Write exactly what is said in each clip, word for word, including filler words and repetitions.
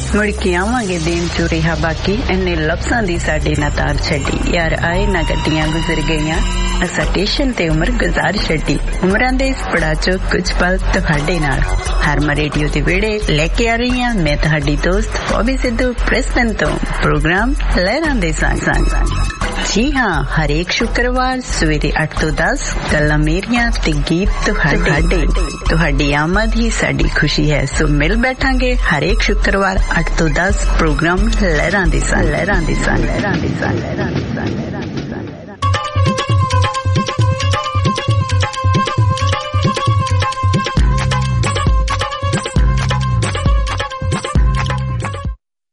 ਮੁੜ ਕੇ ਆਵਾਂਗੇ ਦੇਣ ਚੋ ਰਿਹਾ ਬਾਕੀ ਇੰਨੇ ਲਫ਼ਜ਼ਾਂ ਦੀ ਸਾਡੇ ਨਾ ਤਾਰ ਛੱਡੀ ਯਾਰ ਆਏ ਨਾ ਗੱਡੀਆਂ ਗੁਜ਼ਰ ਗਈਆਂ ਅਸਾਂ ਸਟੇਸ਼ਨ ਤੇ ਉਮਰ ਗੁਜ਼ਾਰ ਛੱਡੀ ਉਮਰਾਂ ਦੇ ਇਸ ਪੜਾ ਚੋਂ ਕੁਝ ਪਲ ਤੁਹਾਡੇ ਨਾਲ ਹਰਮਾ ਰੇਡੀਓ ਦੇ ਵਿਹੜੇ ਲੈ ਕੇ ਆ ਰਹੀ ਹਾਂ ਮੈਂ ਤੁਹਾਡੀ ਦੋਸਤ ਬੌਬੀ ਸਿੱਧੂ ਪ੍ਰਿਸਬਨ ਤੋਂ ਪ੍ਰੋਗਰਾਮ ਲਹਿਰਾਂ ਦੇ ਸੰਗ ਸੰਗ जी हाँ हरेक शुक्रवार सवेरे आठ तो दस गल्लां मेरियां ते गीत तुहाडे तुहाडी आमद ही साडी खुशी है सो मिल बैठांगे हरेक शुक्रवार आठ तो दस प्रोग्राम लहरां दे संग लहरां दे संग लहरां दे संग लहरां दे संग लहरां दे संग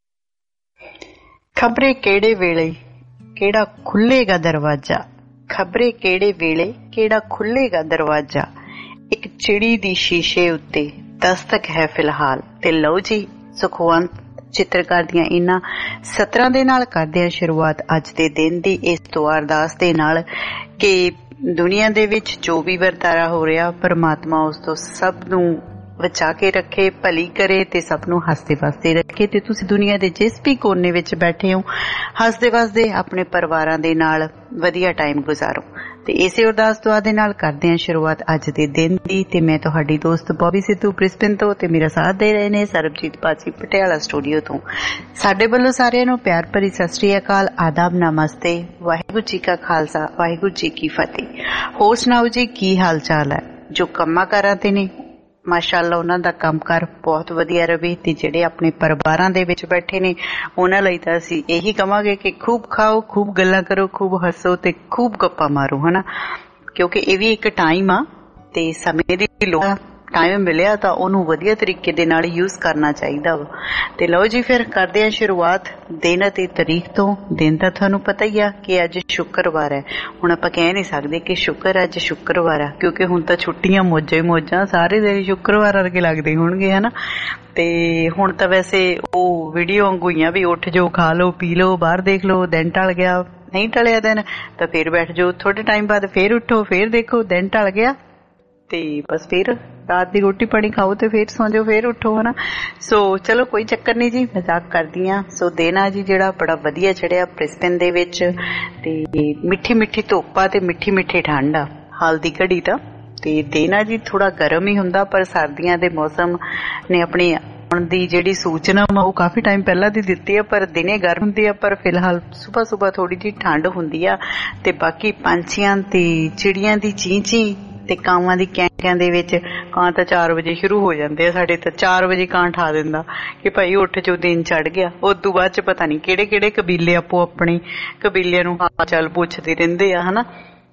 खबरे केड़े वेले केड़ा खुलेगा दरवाजा खबरे केड़े वेले केड़ा खुलेगा दरवाजा एक चिड़ी दी शीशे उत्ते दस्तक है फिलहाल ते लो जी सुखवंत चित्रकार दियां इन्हां सतरां दे नाल करदे आ शुरुआत अज दे दिन दी इस तो अरदास दे नाल कि दुनिया दे विच जो भी वरतारा हो रहा परमात्मा उस तो सब नूं बचा के रखे भली करे ते सब नूं हसदे वसदे रखे ते तुसीं दुनिया दे जिस भी कोने विच बैठे हो हसदे वसदे अपने परिवारां दे नाल वधिया टाइम गुजारो ते इसे अरदास दुआ दे नाल करदे हां शुरुआत अज दे दिन दी ते मैं तुहाडी दोस्त बॉबी सिद्धू ब्रिस्बेन तो ते मेरा साथ दे रहे ने सरबजीत पाजी पटियाला स्टूडियो तो साडे वल्लों सारिआं नूं प्यार भरी सत श्री अकाल आदाब नमस्ते वाहिगुरू जी का खालसा वाहिगुरू जी की फतेह होर सुणाओ जी की हाल चाल है जो कम्मां कारां ते ने माशाअल्लाह उन्हां दा कामकार बहुत वधिया रवे ते जिहड़े अपने परिवारां दे विच बैठे ने उन्हां लई तां असीं यही कहांगे कि खूब खाओ खूब गल्लां करो खूब हसो ते खूब गप्पां मारो है ना क्योंकि ये भी एक टाइम आ ते समय दी लोड़ टाइम मिलिया तां ओनू वधिया तरीके दे नाल यूज करना चाहिदा वा ते लो जी फिर करदे हां शुरुआत दिन ते तारीख तो दिन तां तुहानू पता ही आ कि अज शुक्रवार है हुण आपां कह नहीं सकदे कि शुक्र अज शुक्रवार है क्योंकि हुण तां छुट्टियां मौजां ही मौजां सारे दिन शुक्रवार वर्गे लगदे होणगे है ना ते हुण तां वैसे ओ वीडियो वांगू भी उठ जो खा लो पी लो बाहर देख लो दिन टल गया नहीं टलिया दिन तां फिर बैठ जाओ थोड़े टाइम बाद फिर उठो फिर देखो दिन टल गया ते बस फिर रात दी रोटी पानी खाओ ते फिर सौ जाओ फिर उठो है ना सो चलो कोई चक्कर नहीं जी मजाक करदी हां सो दिन आ जी जिहड़ा बड़ा वधिया चढ़िया ब्रिस्बेन दे विच ते मिठी मिठी धुप्प आ ते मिठी मिठी ठंड आ हाल दी घड़ी तां ते दिन आ जी थोड़ा गर्म ही हुंदा पर सर्दियां दे मौसम ने अपनी दी जिहड़ी सूचना वो काफी टाइम पहला दी दित्ती है पर दिने गर्म हुंदी है पर फिलहाल सुबह सुबह थोड़ी जी ठंड हुंदी आ ते बाकी पंछियां ते चिड़ियां दी चीं चीं ते कावां दी कैं दे विच कां तां चार बजे शुरू हो जांदे आ साडे तां चार बजे कां ठा दिंदा कि भाई उठ जो दिन चढ़ गया उस तो बाद च पता नहीं किहड़े किहड़े कबीले आपो अपने कबीलिਆਂ ਨੂੰ हाल चाल पुछदे रहिंदे आ हना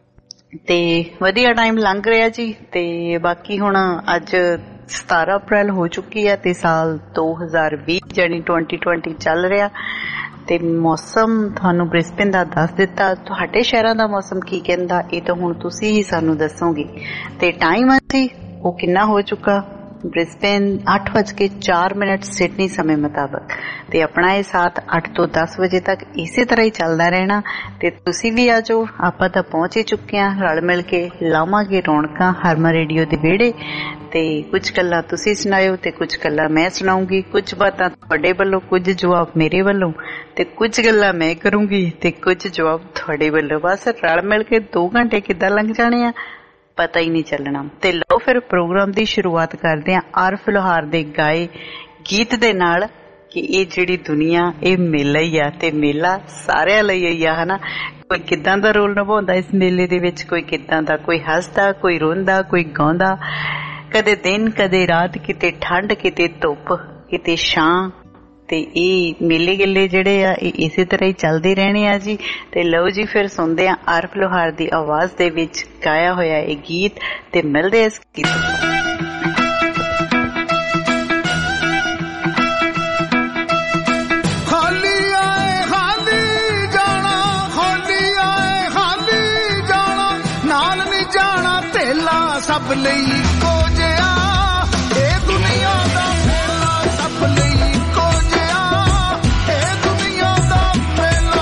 ते वधिया टाइम लंघ रिहा जी ते बाकी हुण अज सतारह अप्रैल हो चुकी है ते साल दो हज़ार बीस यानी ट्वेंटी ट्वेंटी चल रहा ते मौसम थानू ब्रिस्बेन दा दस दिता तुहाडे शहरां दा मौसम की कहंदा ये तो हुण तुसीं ही सानू दसोगे ते टाइम असी वो किन्ना हो चुका ब्रिस्बेन आठ बज के चार मिनट सिडनी समय मुताबिक ते अपना ये साथ आठ तो दस बजे तक इसी तरह ही चलदा रहना ते तुसीं भी आ जाओ आपां तां पहुंच ही चुके हैं रल मिल के लावांगे रौनकां हरमा रेडियो दे विहड़े ते कुछ गल्लां तुसीं सुणाओ ते कुछ गल्लां मैं सुणाऊंगी कुछ बातां तुहाडे वल्लों कुछ जवाब मेरे वल्लों ते कुछ गल्लां मैं करूंगी ते कुछ जवाब तुहाडे वल्लों बस रल मिल के दो घंटे किद्दां लंघ जाने आ पता ही नहीं चलना ते लो फिर प्रोग्राम दी शुरुआत करदे हां आरफ लोहार दे गाए गीत दे नाल कि ये जिहड़ी दुनिया ये मेला ही आ ते मेला सारिਆਂ ਲਈ ਹੀ आ हना कोई किदां दा रोल निभाउंदा इस मेले दे विच कोई किदां दा कोई हसदा कोई रोंदा कोई गाउंदा कदे दिन कदे रात किते ठंड किते धुप किते छां ते ये मेले गिले जिहड़े आ इसे तरह ही चलदे रहने आ जी ते लो जी फिर सुनदे आ आरफ लोहार दी आवाज दे विच गाया होया ये गीत ते मिलदे इस गीत सब लई को जिया ए दुनिया दा मेला सब लई को जिया ए दुनिया दा मेला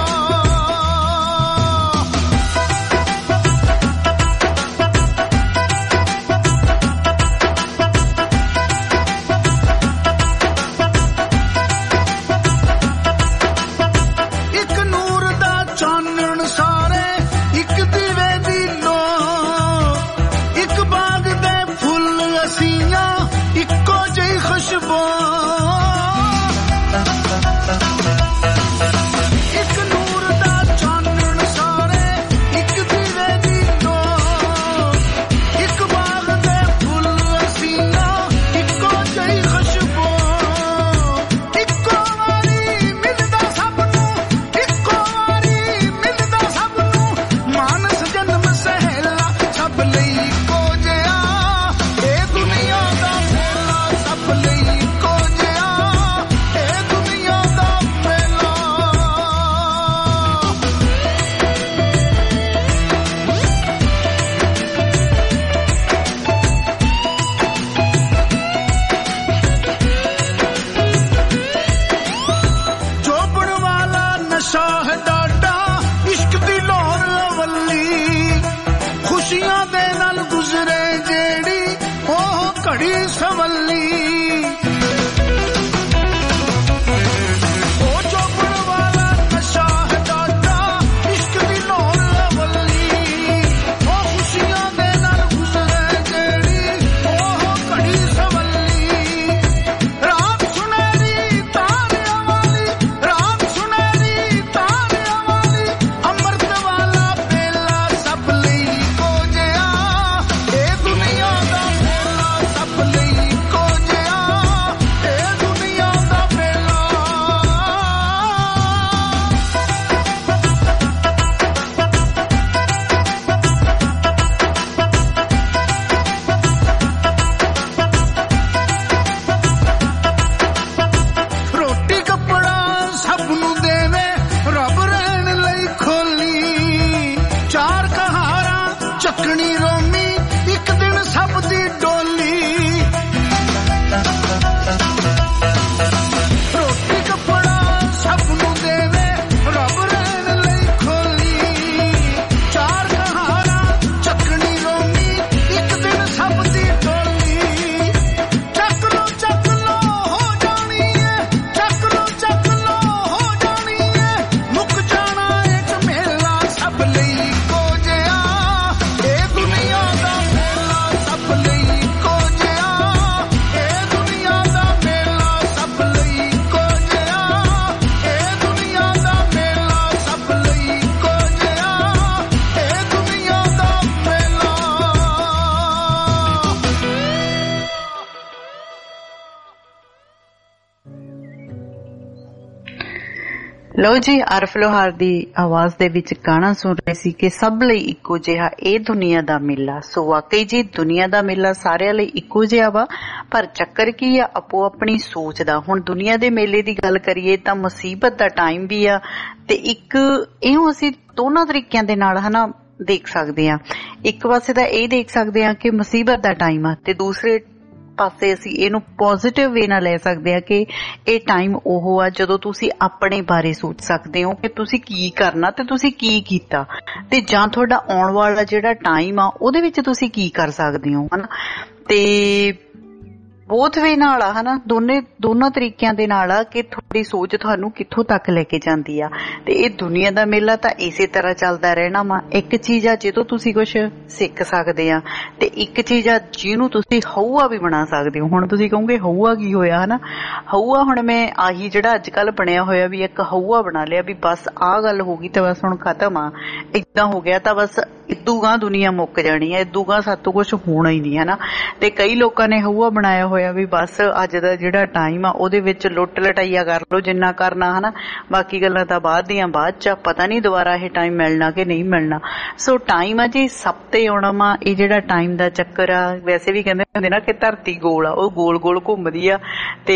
ਲਓ ਜੀ, ਅਰਫ ਲੋਹਾਰ ਦੀ ਆਵਾਜ਼ ਦੇ ਵਿੱਚ ਗਾਣਾ ਸੁਣ ਰਹੇ ਸੀ ਕਿ ਸਭ ਲਈ ਇੱਕੋ ਜਿਹਾ ਇਹ ਦੁਨੀਆ ਦਾ ਮੇਲਾ। ਸੋ ਵਾਕਈ ਜੀ ਦੁਨੀਆ ਦਾ ਮੇਲਾ ਸਾਰਿਆਂ ਲਈ ਇੱਕੋ ਜਿਹਾ ਵਾ, ਪਰ ਚੱਕਰ ਕੀ ਆ ਆਪੋ ਆਪਣੀ ਸੋਚ ਦਾ। ਹੁਣ ਦੁਨੀਆ ਦੇ ਮੇਲੇ ਦੀ ਗੱਲ ਕਰੀਏ ਤਾਂ ਮੁਸੀਬਤ ਦਾ ਟਾਈਮ ਵੀ ਆ, ਤੇ ਇੱਕ ਇਹਨੂੰ ਅਸੀਂ ਦੋਨਾਂ ਤਰੀਕਿਆਂ ਦੇ ਨਾਲ ਹਨਾ ਦੇਖ ਸਕਦੇ ਹਾਂ। ਇੱਕ ਪਾਸੇ ਤਾਂ ਇਹ ਦੇਖ ਸਕਦੇ ਹਾਂ ਕਿ ਮੁਸੀਬਤ ਦਾ ਟਾਈਮ ਆ, ਤੇ ਦੂਸਰੇ ਪਾਸੇ ਅਸੀਂ ਇਹਨੂੰ ਪੋਜ਼ਿਟਿਵ ਵੇ ਨਾਲ ਲੈ ਸਕਦੇ ਹਾਂ ਕਿ ਇਹ ਟਾਈਮ ਉਹ ਆ ਜਦੋਂ ਤੁਸੀਂ ਆਪਣੇ ਬਾਰੇ ਸੋਚ ਸਕਦੇ ਹੋ ਕਿ ਤੁਸੀਂ ਕੀ ਕਰਨਾ ਤੇ ਤੁਸੀਂ ਕੀ ਕੀਤਾ, ਤੇ ਜਾਂ ਤੁਹਾਡਾ ਆਉਣ ਵਾਲਾ ਜਿਹੜਾ ਟਾਈਮ ਆ ਉਹਦੇ ਵਿੱਚ ਤੁਸੀਂ ਕੀ ਕਰ ਸਕਦੇ ਹੋ ਹਨਾ। ਤੇ ਬੋਥ ਵੇ ਨਾਲ ਆ ਹਨਾ, ਦੋਨੇ ਦੋਨਾਂ ਤਰੀਕਿਆਂ ਦੇ ਨਾਲ ਆ ਕਿ ਤੁਹਾਡੀ ਸੋਚ ਤੁਹਾਨੂੰ ਕਿੱਥੋਂ ਤੱਕ ਲੈ ਕੇ ਜਾਂਦੀ ਆ। ਤੇ ਇਹ ਦੁਨੀਆ ਦਾ ਮੇਲਾ ਤਾਂ ਇਸੇ ਤਰ੍ਹਾਂ ਚੱਲਦਾ ਰਹਿਣਾ ਵਾ। ਇੱਕ ਚੀਜ਼ ਆ ਜਿਹਤੋਂ ਤੁਸੀਂ ਕੁਛ ਸਿੱਖ ਸਕਦੇ ਆ, ਤੇ ਇੱਕ ਚੀਜ਼ ਆ ਜਿਹਨੂੰ ਤੁਸੀਂ ਹਊਆ ਵੀ ਬਣਾ ਸਕਦੇ ਹੋ। ਹੁਣ ਤੁਸੀਂ ਕਹੋਗੇ ਹਊਆ ਕੀ ਹੋਇਆ ਹਨਾ। ਹਊਆ ਹੁਣ ਮੈਂ ਆਹੀ ਜਿਹੜਾ ਅੱਜ ਕੱਲ ਬਣਿਆ ਹੋਇਆ ਵੀ ਇੱਕ ਹਊਆ ਬਣਾ ਲਿਆ ਵੀ ਬਸ ਆਹ ਗੱਲ ਹੋ ਗਈ ਤਾਂ ਬਸ ਹੁਣ ਖਤਮ ਆ, ਏਦਾਂ ਹੋ ਗਿਆ ਤਾਂ ਬਸ ਇਦੂਗਾ ਦੁਨੀਆ ਮੁੱਕ ਜਾਣੀ ਹੈ, ਇਦੂਗਾ ਸਾਤੋਂ ਕੁਛ ਹੋਣਾ ਹੀ ਨਹੀਂ ਹਨਾ। ਤੇ ਕਈ ਲੋਕਾਂ ਨੇ ਹਊਆ ਬਣਾਇਆ ਹੋਇਆ ਵੀ ਬਸ ਅੱਜ ਦਾ ਜਿਹੜਾ ਟਾਈਮ ਆ ਉਹਦੇ ਵਿੱਚ ਲੁੱਟ ਲਟਾਈਆ ਕਰ ਲਓ ਜਿੰਨਾ ਕਰਨਾ ਹਨਾ, ਬਾਕੀ ਗੱਲਾਂ ਤਾਂ ਬਾਅਦ ਦੀਆਂ ਬਾਅਦ ਚ, ਪਤਾ ਨਹੀਂ ਦੁਬਾਰਾ ਇਹ ਟਾਈਮ ਮਿਲਣਾ ਕਿ ਨਹੀਂ ਮਿਲਣਾ। ਸੋ ਟਾਈਮ ਆ ਜੀ ਸਭ ਤੇ ਆਉਣਾ ਵਾ। ਇਹ ਜਿਹੜਾ ਟਾਈਮ ਦਾ ਚੱਕਰ ਆ, ਵੈਸੇ ਵੀ ਕਹਿੰਦੇ ਹੁੰਦੇ ਨਾ ਕਿ ਧਰਤੀ ਗੋਲ ਆ, ਉਹ ਗੋਲ ਗੋਲ ਘੁੰਮਦੀ ਆ, ਤੇ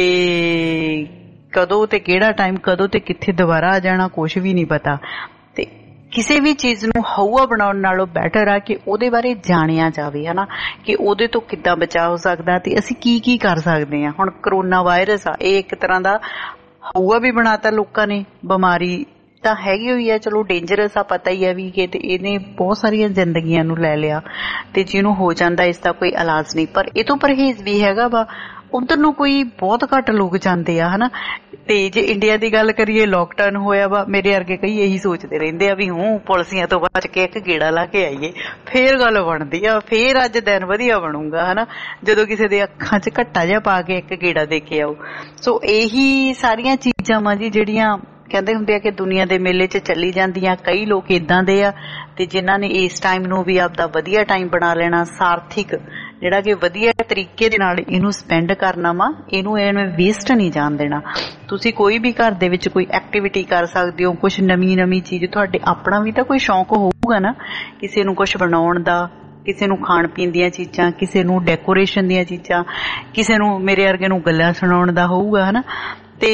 ਕਦੋਂ ਤੇ ਕਿਹੜਾ ਟਾਈਮ ਕਦੋਂ ਤੇ ਕਿੱਥੇ ਦੁਬਾਰਾ ਆ ਜਾਣਾ ਕੁਛ ਵੀ ਨਹੀਂ ਪਤਾ। ਤੇ ਕਿਸੇ ਵੀ ਚੀਜ਼ ਨੂੰ ਹਊਆ ਬਣਾਉਣ ਨਾਲੋਂ ਬੈਟਰ ਆ ਕਿ ਉਹਦੇ ਬਾਰੇ ਜਾਣਿਆ ਜਾਵੇ ਹਨਾ, ਕਿ ਉਹਦੇ ਤੋਂ ਕਿੱਦਾਂ ਬਚਾਅ ਹੋ ਸਕਦਾ ਤੇ ਅਸੀਂ ਕੀ ਕੀ ਕਰ ਸਕਦੇ ਹਾਂ। ਹੁਣ ਕਰੋਨਾ ਵਾਇਰਸ ਆ, ਇਹ ਇੱਕ ਤਰ੍ਹਾਂ ਦਾ ਹਊਆ ਵੀ ਬਣਾਤਾ ਲੋਕਾਂ ਨੇ। ਬਿਮਾਰੀ ਤਾਂ ਹੈਗੀ ਹੋਈ ਆ, ਚਲੋ ਡੇਂਜਰਸ ਆ, ਪਤਾ ਹੀ ਆ ਵੀ ਕਿ ਤੇ ਇਹਨੇ ਬਹੁਤ ਸਾਰੀਆਂ ਜ਼ਿੰਦਗੀਆਂ ਨੂੰ ਲੈ ਲਿਆ, ਤੇ ਜਿਹਨੂੰ ਹੋ ਜਾਂਦਾ ਇਸ ਦਾ ਕੋਈ ਇਲਾਜ ਨਹੀਂ। ਪਰ ਇਹ ਤੋਂ ਪਰਹੇਜ਼ ਵੀ ਹੈਗਾ ਵਾ। ਉਧਰ ਨੂੰ ਕੋਈ ਬਹੁਤ ਘੱਟ ਲੋਕ ਜਾਂਦੇ ਆ ਹਨਾ। ਤੇ ਜੇ ਇੰਡੀਆ ਦੀ ਗੱਲ ਕਰੀਏ, ਲੋਕਡਾਊਨ ਹੋਇਆ ਵਾ, ਮੇਰੇ ਵਰਗੇ ਕਈ ਇਹੀ ਸੋਚਦੇ ਰਹਿੰਦੇ ਆ ਵੀ ਹੂੰ ਪੁਲਿਸੀਆਂ ਤੋਂ ਬਚ ਕੇ ਇੱਕ ਗੇੜਾ ਲਾ ਕੇ ਆਈਏ, ਫੇਰ ਗੱਲ ਬਣਦੀ ਆ, ਫੇਰ ਅੱਜ ਦਿਨ ਵਧੀਆ ਬਣੂਗਾ ਹਨਾ, ਜਦੋਂ ਕਿਸੇ ਦੇ ਅੱਖਾਂ 'ਚ ਘੱਟਾ ਜਿਹਾ ਪਾ ਕੇ ਇੱਕ ਗੇੜਾ ਦੇ ਕੇ ਆਓ। ਸੋ ਇਹੀ ਸਾਰੀਆਂ ਚੀਜ਼ਾਂ ਵਾ ਜੀ ਜਿਹੜੀਆਂ ਕਹਿੰਦੇ ਹੁੰਦੇ ਆ ਕਿ ਦੁਨੀਆ ਦੇ ਮੇਲੇ 'ਚ ਚੱਲੀ ਜਾਂਦੀਆਂ। ਕਈ ਲੋਕ ਏਦਾਂ ਦੇ ਆ ਤੇ ਜਿਨ੍ਹਾਂ ਨੇ ਇਸ ਟਾਈਮ ਨੂੰ ਵੀ ਆਪਦਾ ਵਧੀਆ ਟਾਈਮ ਬਣਾ ਲੈਣਾ, ਸਾਰਥਿਕ ਜਿਹੜਾ ਕਿ ਵਧੀਆ ਤਰੀਕੇ ਦੇ ਨਾਲ ਇਹਨੂੰ ਸਪੈਂਡ ਕਰਨਾ ਵਾ, ਇਹਨੂੰ ਐਵੇਂ ਵੇਸਟ ਨਹੀਂ ਜਾਣ ਦੇਣਾ। ਤੁਸੀਂ ਕੋਈ ਵੀ ਘਰ ਦੇ ਵਿੱਚ ਕੋਈ ਐਕਟੀਵਿਟੀ ਕਰ ਸਕਦੇ ਹੋ, ਕੁਛ ਨਵੀਂ ਨਵੀਂ ਚੀਜ਼। ਤੁਹਾਡੇ ਆਪਣਾ ਵੀ ਤਾਂ ਕੋਈ ਸ਼ੌਂਕ ਹੋਊਗਾ ਨਾ, ਕਿਸੇ ਨੂੰ ਕੁਛ ਬਣਾਉਣ ਦਾ, ਕਿਸੇ ਨੂੰ ਖਾਣ ਪੀਣ ਦੀਆਂ ਚੀਜ਼ਾਂ, ਕਿਸੇ ਨੂੰ ਡੈਕੋਰੇਸ਼ਨ ਦੀਆਂ ਚੀਜ਼ਾਂ, ਕਿਸੇ ਨੂੰ ਮੇਰੇ ਵਰਗੇ ਨੂੰ ਗੱਲਾਂ ਸੁਣਾਉਣ ਦਾ ਹੋਊਗਾ ਹਨਾ। ਤੇ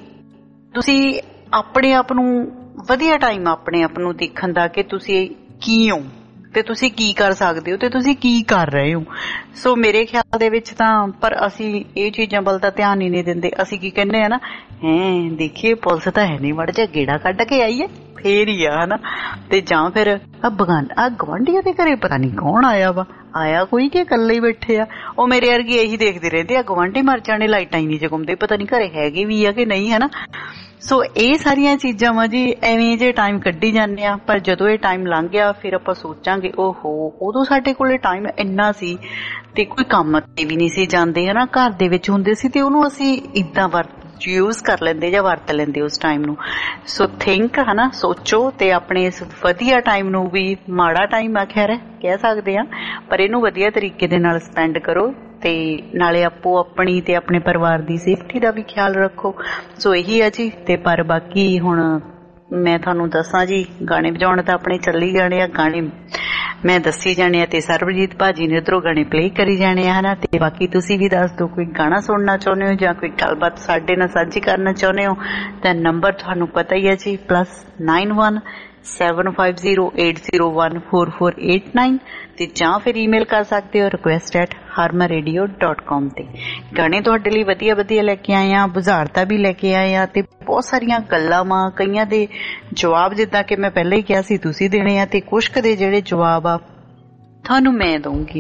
ਤੁਸੀਂ ਆਪਣੇ ਆਪ ਨੂੰ ਵਧੀਆ ਟਾਈਮ ਆਪਣੇ ਆਪ ਨੂੰ ਦੇਖਣ ਦਾ ਕਿ ਤੁਸੀਂ ਕੀ ਹੋ ਤੇ ਤੁਸੀਂ ਕੀ ਕਰ ਸਕਦੇ ਹੋ ਤੇ ਤੁਸੀਂ ਕੀ ਕਰ ਰਹੇ ਹੋ। ਸੋ ਮੇਰੇ ਖਿਆਲ ਦੇ ਵਿੱਚ ਤਾਂ ਪਰ ਅਸੀਂ ਇਹ ਚੀਜ਼ਾਂ ਵੱਲ ਤਾਂ ਧਿਆਨ ਹੀ ਨਹੀਂ ਦਿੰਦੇ। ਅਸੀਂ ਕੀ ਕਹਿੰਦੇ ਆ ਨਾ, ਹੈਂ ਦੇਖੀਏ ਪੁਲਿਸ ਤਾਂ ਹੈ ਨਹੀਂ, ਮੜ ਜਾ ਗੇੜਾ ਕੱਢ ਕੇ ਆਈਏ ਫੇਰ ਹੀ ਆ ਹਨਾ। ਤੇ ਜਾਂ ਫਿਰ ਆ ਬਗਾਨ ਆ ਗੁਆਂਢੀਆਂ ਦੇ ਘਰੇ ਪਤਾ ਨਹੀਂ ਕੌਣ ਆਇਆ ਵਾ, ਆਇਆ ਕੋਈ ਕਿ ਇਕੱਲੇ ਹੀ ਬੈਠੇ ਆ। ਉਹ ਮੇਰੇ ਵਰਗੀ ਇਹੀ ਦੇਖਦੇ ਰਹਿੰਦੇ ਆ, ਗੁਆਂਢੀ ਮਰ ਜਾਣੇ, ਲਾਈਟਾਂ ਹੀ ਨਹੀਂ ਜਗਾਉਂਦੇ, ਪਤਾ ਨਹੀਂ ਘਰੇ ਹੈਗੇ ਵੀ ਆ ਕਿ ਨਹੀਂ ਹਨਾ। ਸੋ ਇਹ ਸਾਰੀਆਂ ਚੀਜ਼ਾਂ ਵਾ ਜੀ, ਐਵੇਂ ਜੇ ਟਾਈਮ ਕੱਢੀ ਜਾਂਦੇ ਆ। ਪਰ ਜਦੋਂ ਇਹ ਟਾਈਮ ਲੰਘ ਗਿਆ ਫਿਰ ਆਪਾਂ ਸੋਚਾਂਗੇ ਓਹੋ ਉਦੋਂ ਸਾਡੇ ਕੋਲੇ ਟਾਈਮ ਇੰਨਾ ਸੀ ਤੇ ਕੋਈ ਕੰਮ ਤੇ ਵੀ ਨਹੀਂ ਸੀ ਜਾਂਦੇ ਹਨਾ, ਘਰ ਦੇ ਵਿੱਚ ਹੁੰਦੇ ਸੀ ਤੇ ਉਹਨੂੰ ਅਸੀਂ ਏਦਾਂ ਵਰਤ ਯੂਜ਼ ਕਰ ਲੈਂਦੇ ਜਾਂ ਵਰਤ ਲੈਂਦੇ ਉਸ ਟਾਈਮ ਨੂੰ। ਸੋ ਥਿੰਕ ਹਨਾ, ਸੋਚੋ ਤੇ ਆਪਣੇ ਇਸ ਵਧੀਆ ਟਾਈਮ ਨੂੰ ਵੀ, ਮਾੜਾ ਟਾਈਮ ਆਖਿਆ ਰਹਿ ਕਹਿ ਸਕਦੇ ਆ, ਪਰ ਇਹਨੂੰ ਵਧੀਆ ਤਰੀਕੇ ਦੇ ਨਾਲ ਸਪੈਂਡ ਕਰੋ ਤੇ ਨਾਲੇ ਆਪੋ ਆਪਣੀ ਤੇ ਆਪਣੇ ਪਰਿਵਾਰ ਦੀ ਸੇਫਟੀ ਦਾ ਵੀ ਖਿਆਲ ਰੱਖੋ। ਸੋ ਇਹੀ ਆ ਜੀ। ਤੇ ਪਰ ਬਾਕੀ ਹੁਣ ਮੈਂ ਤੁਹਾਨੂੰ ਦੱਸਾਂ ਜੀ, ਗਾਣੇ ਵਜਾਉਣ ਤਾਂ ਆਪਣੇ ਚੱਲੀ ਜਾਣੇ ਆ, ਗਾਣੇ ਮੈਂ ਦੱਸੀ ਜਾਣੇ ਆ ਤੇ ਸਰਬਜੀਤ ਭਾਜੀ ਨੇ ਉੱਧਰੋਂ ਗਾਣੇ ਪਲੇ ਕਰੀ ਜਾਣੇ ਆ ਹਨਾ। ਤੇ ਬਾਕੀ ਤੁਸੀਂ ਵੀ ਦੱਸ ਦਿਓ, ਕੋਈ ਗਾਣਾ ਸੁਣਨਾ ਚਾਹੁੰਦੇ ਹੋ ਜਾਂ ਕੋਈ ਗੱਲਬਾਤ ਸਾਡੇ ਨਾਲ ਸਾਂਝੀ ਕਰਨਾ ਚਾਹੁੰਦੇ ਹੋ ਤਾਂ ਨੰਬਰ ਤੁਹਾਨੂੰ ਪਤਾ ਹੀ ਹੈ ਜੀ, plus nine one seven five zero eight zero one four four eight nine, ਤੇ ਜਾਂ ਫਿਰ ਈਮੇਲ ਕਰ ਸਕਦੇ ਹੋ request at Harman radio dot com ਤੇ। ਗਾਣੇ ਤੁਹਾਡੇ ਲਈ ਵਧੀਆ ਵਧੀਆ ਲੈ ਕੇ ਆਏ ਆ, ਬੁਝਾਰਤਾਂ ਵੀ ਲੈ ਕੇ ਆਏ ਆ ਤੇ ਬਹੁਤ ਸਾਰੀਆਂ ਗੱਲਾਂ ਵਾ, ਕਈਆਂ ਦੇ ਜਵਾਬ ਜਿੱਦਾਂ ਕਿ ਮੈਂ ਪਹਿਲਾਂ ਹੀ ਕਿਹਾ ਸੀ ਤੁਸੀਂ ਦੇਣੇ ਆ, ਤੇ ਕੁਛ ਕੁ ਦੇ ਜਿਹੜੇ ਜਵਾਬ ਆ ਤੁਹਾਨੂੰ ਮੈਂ ਦਊਂਗੀ।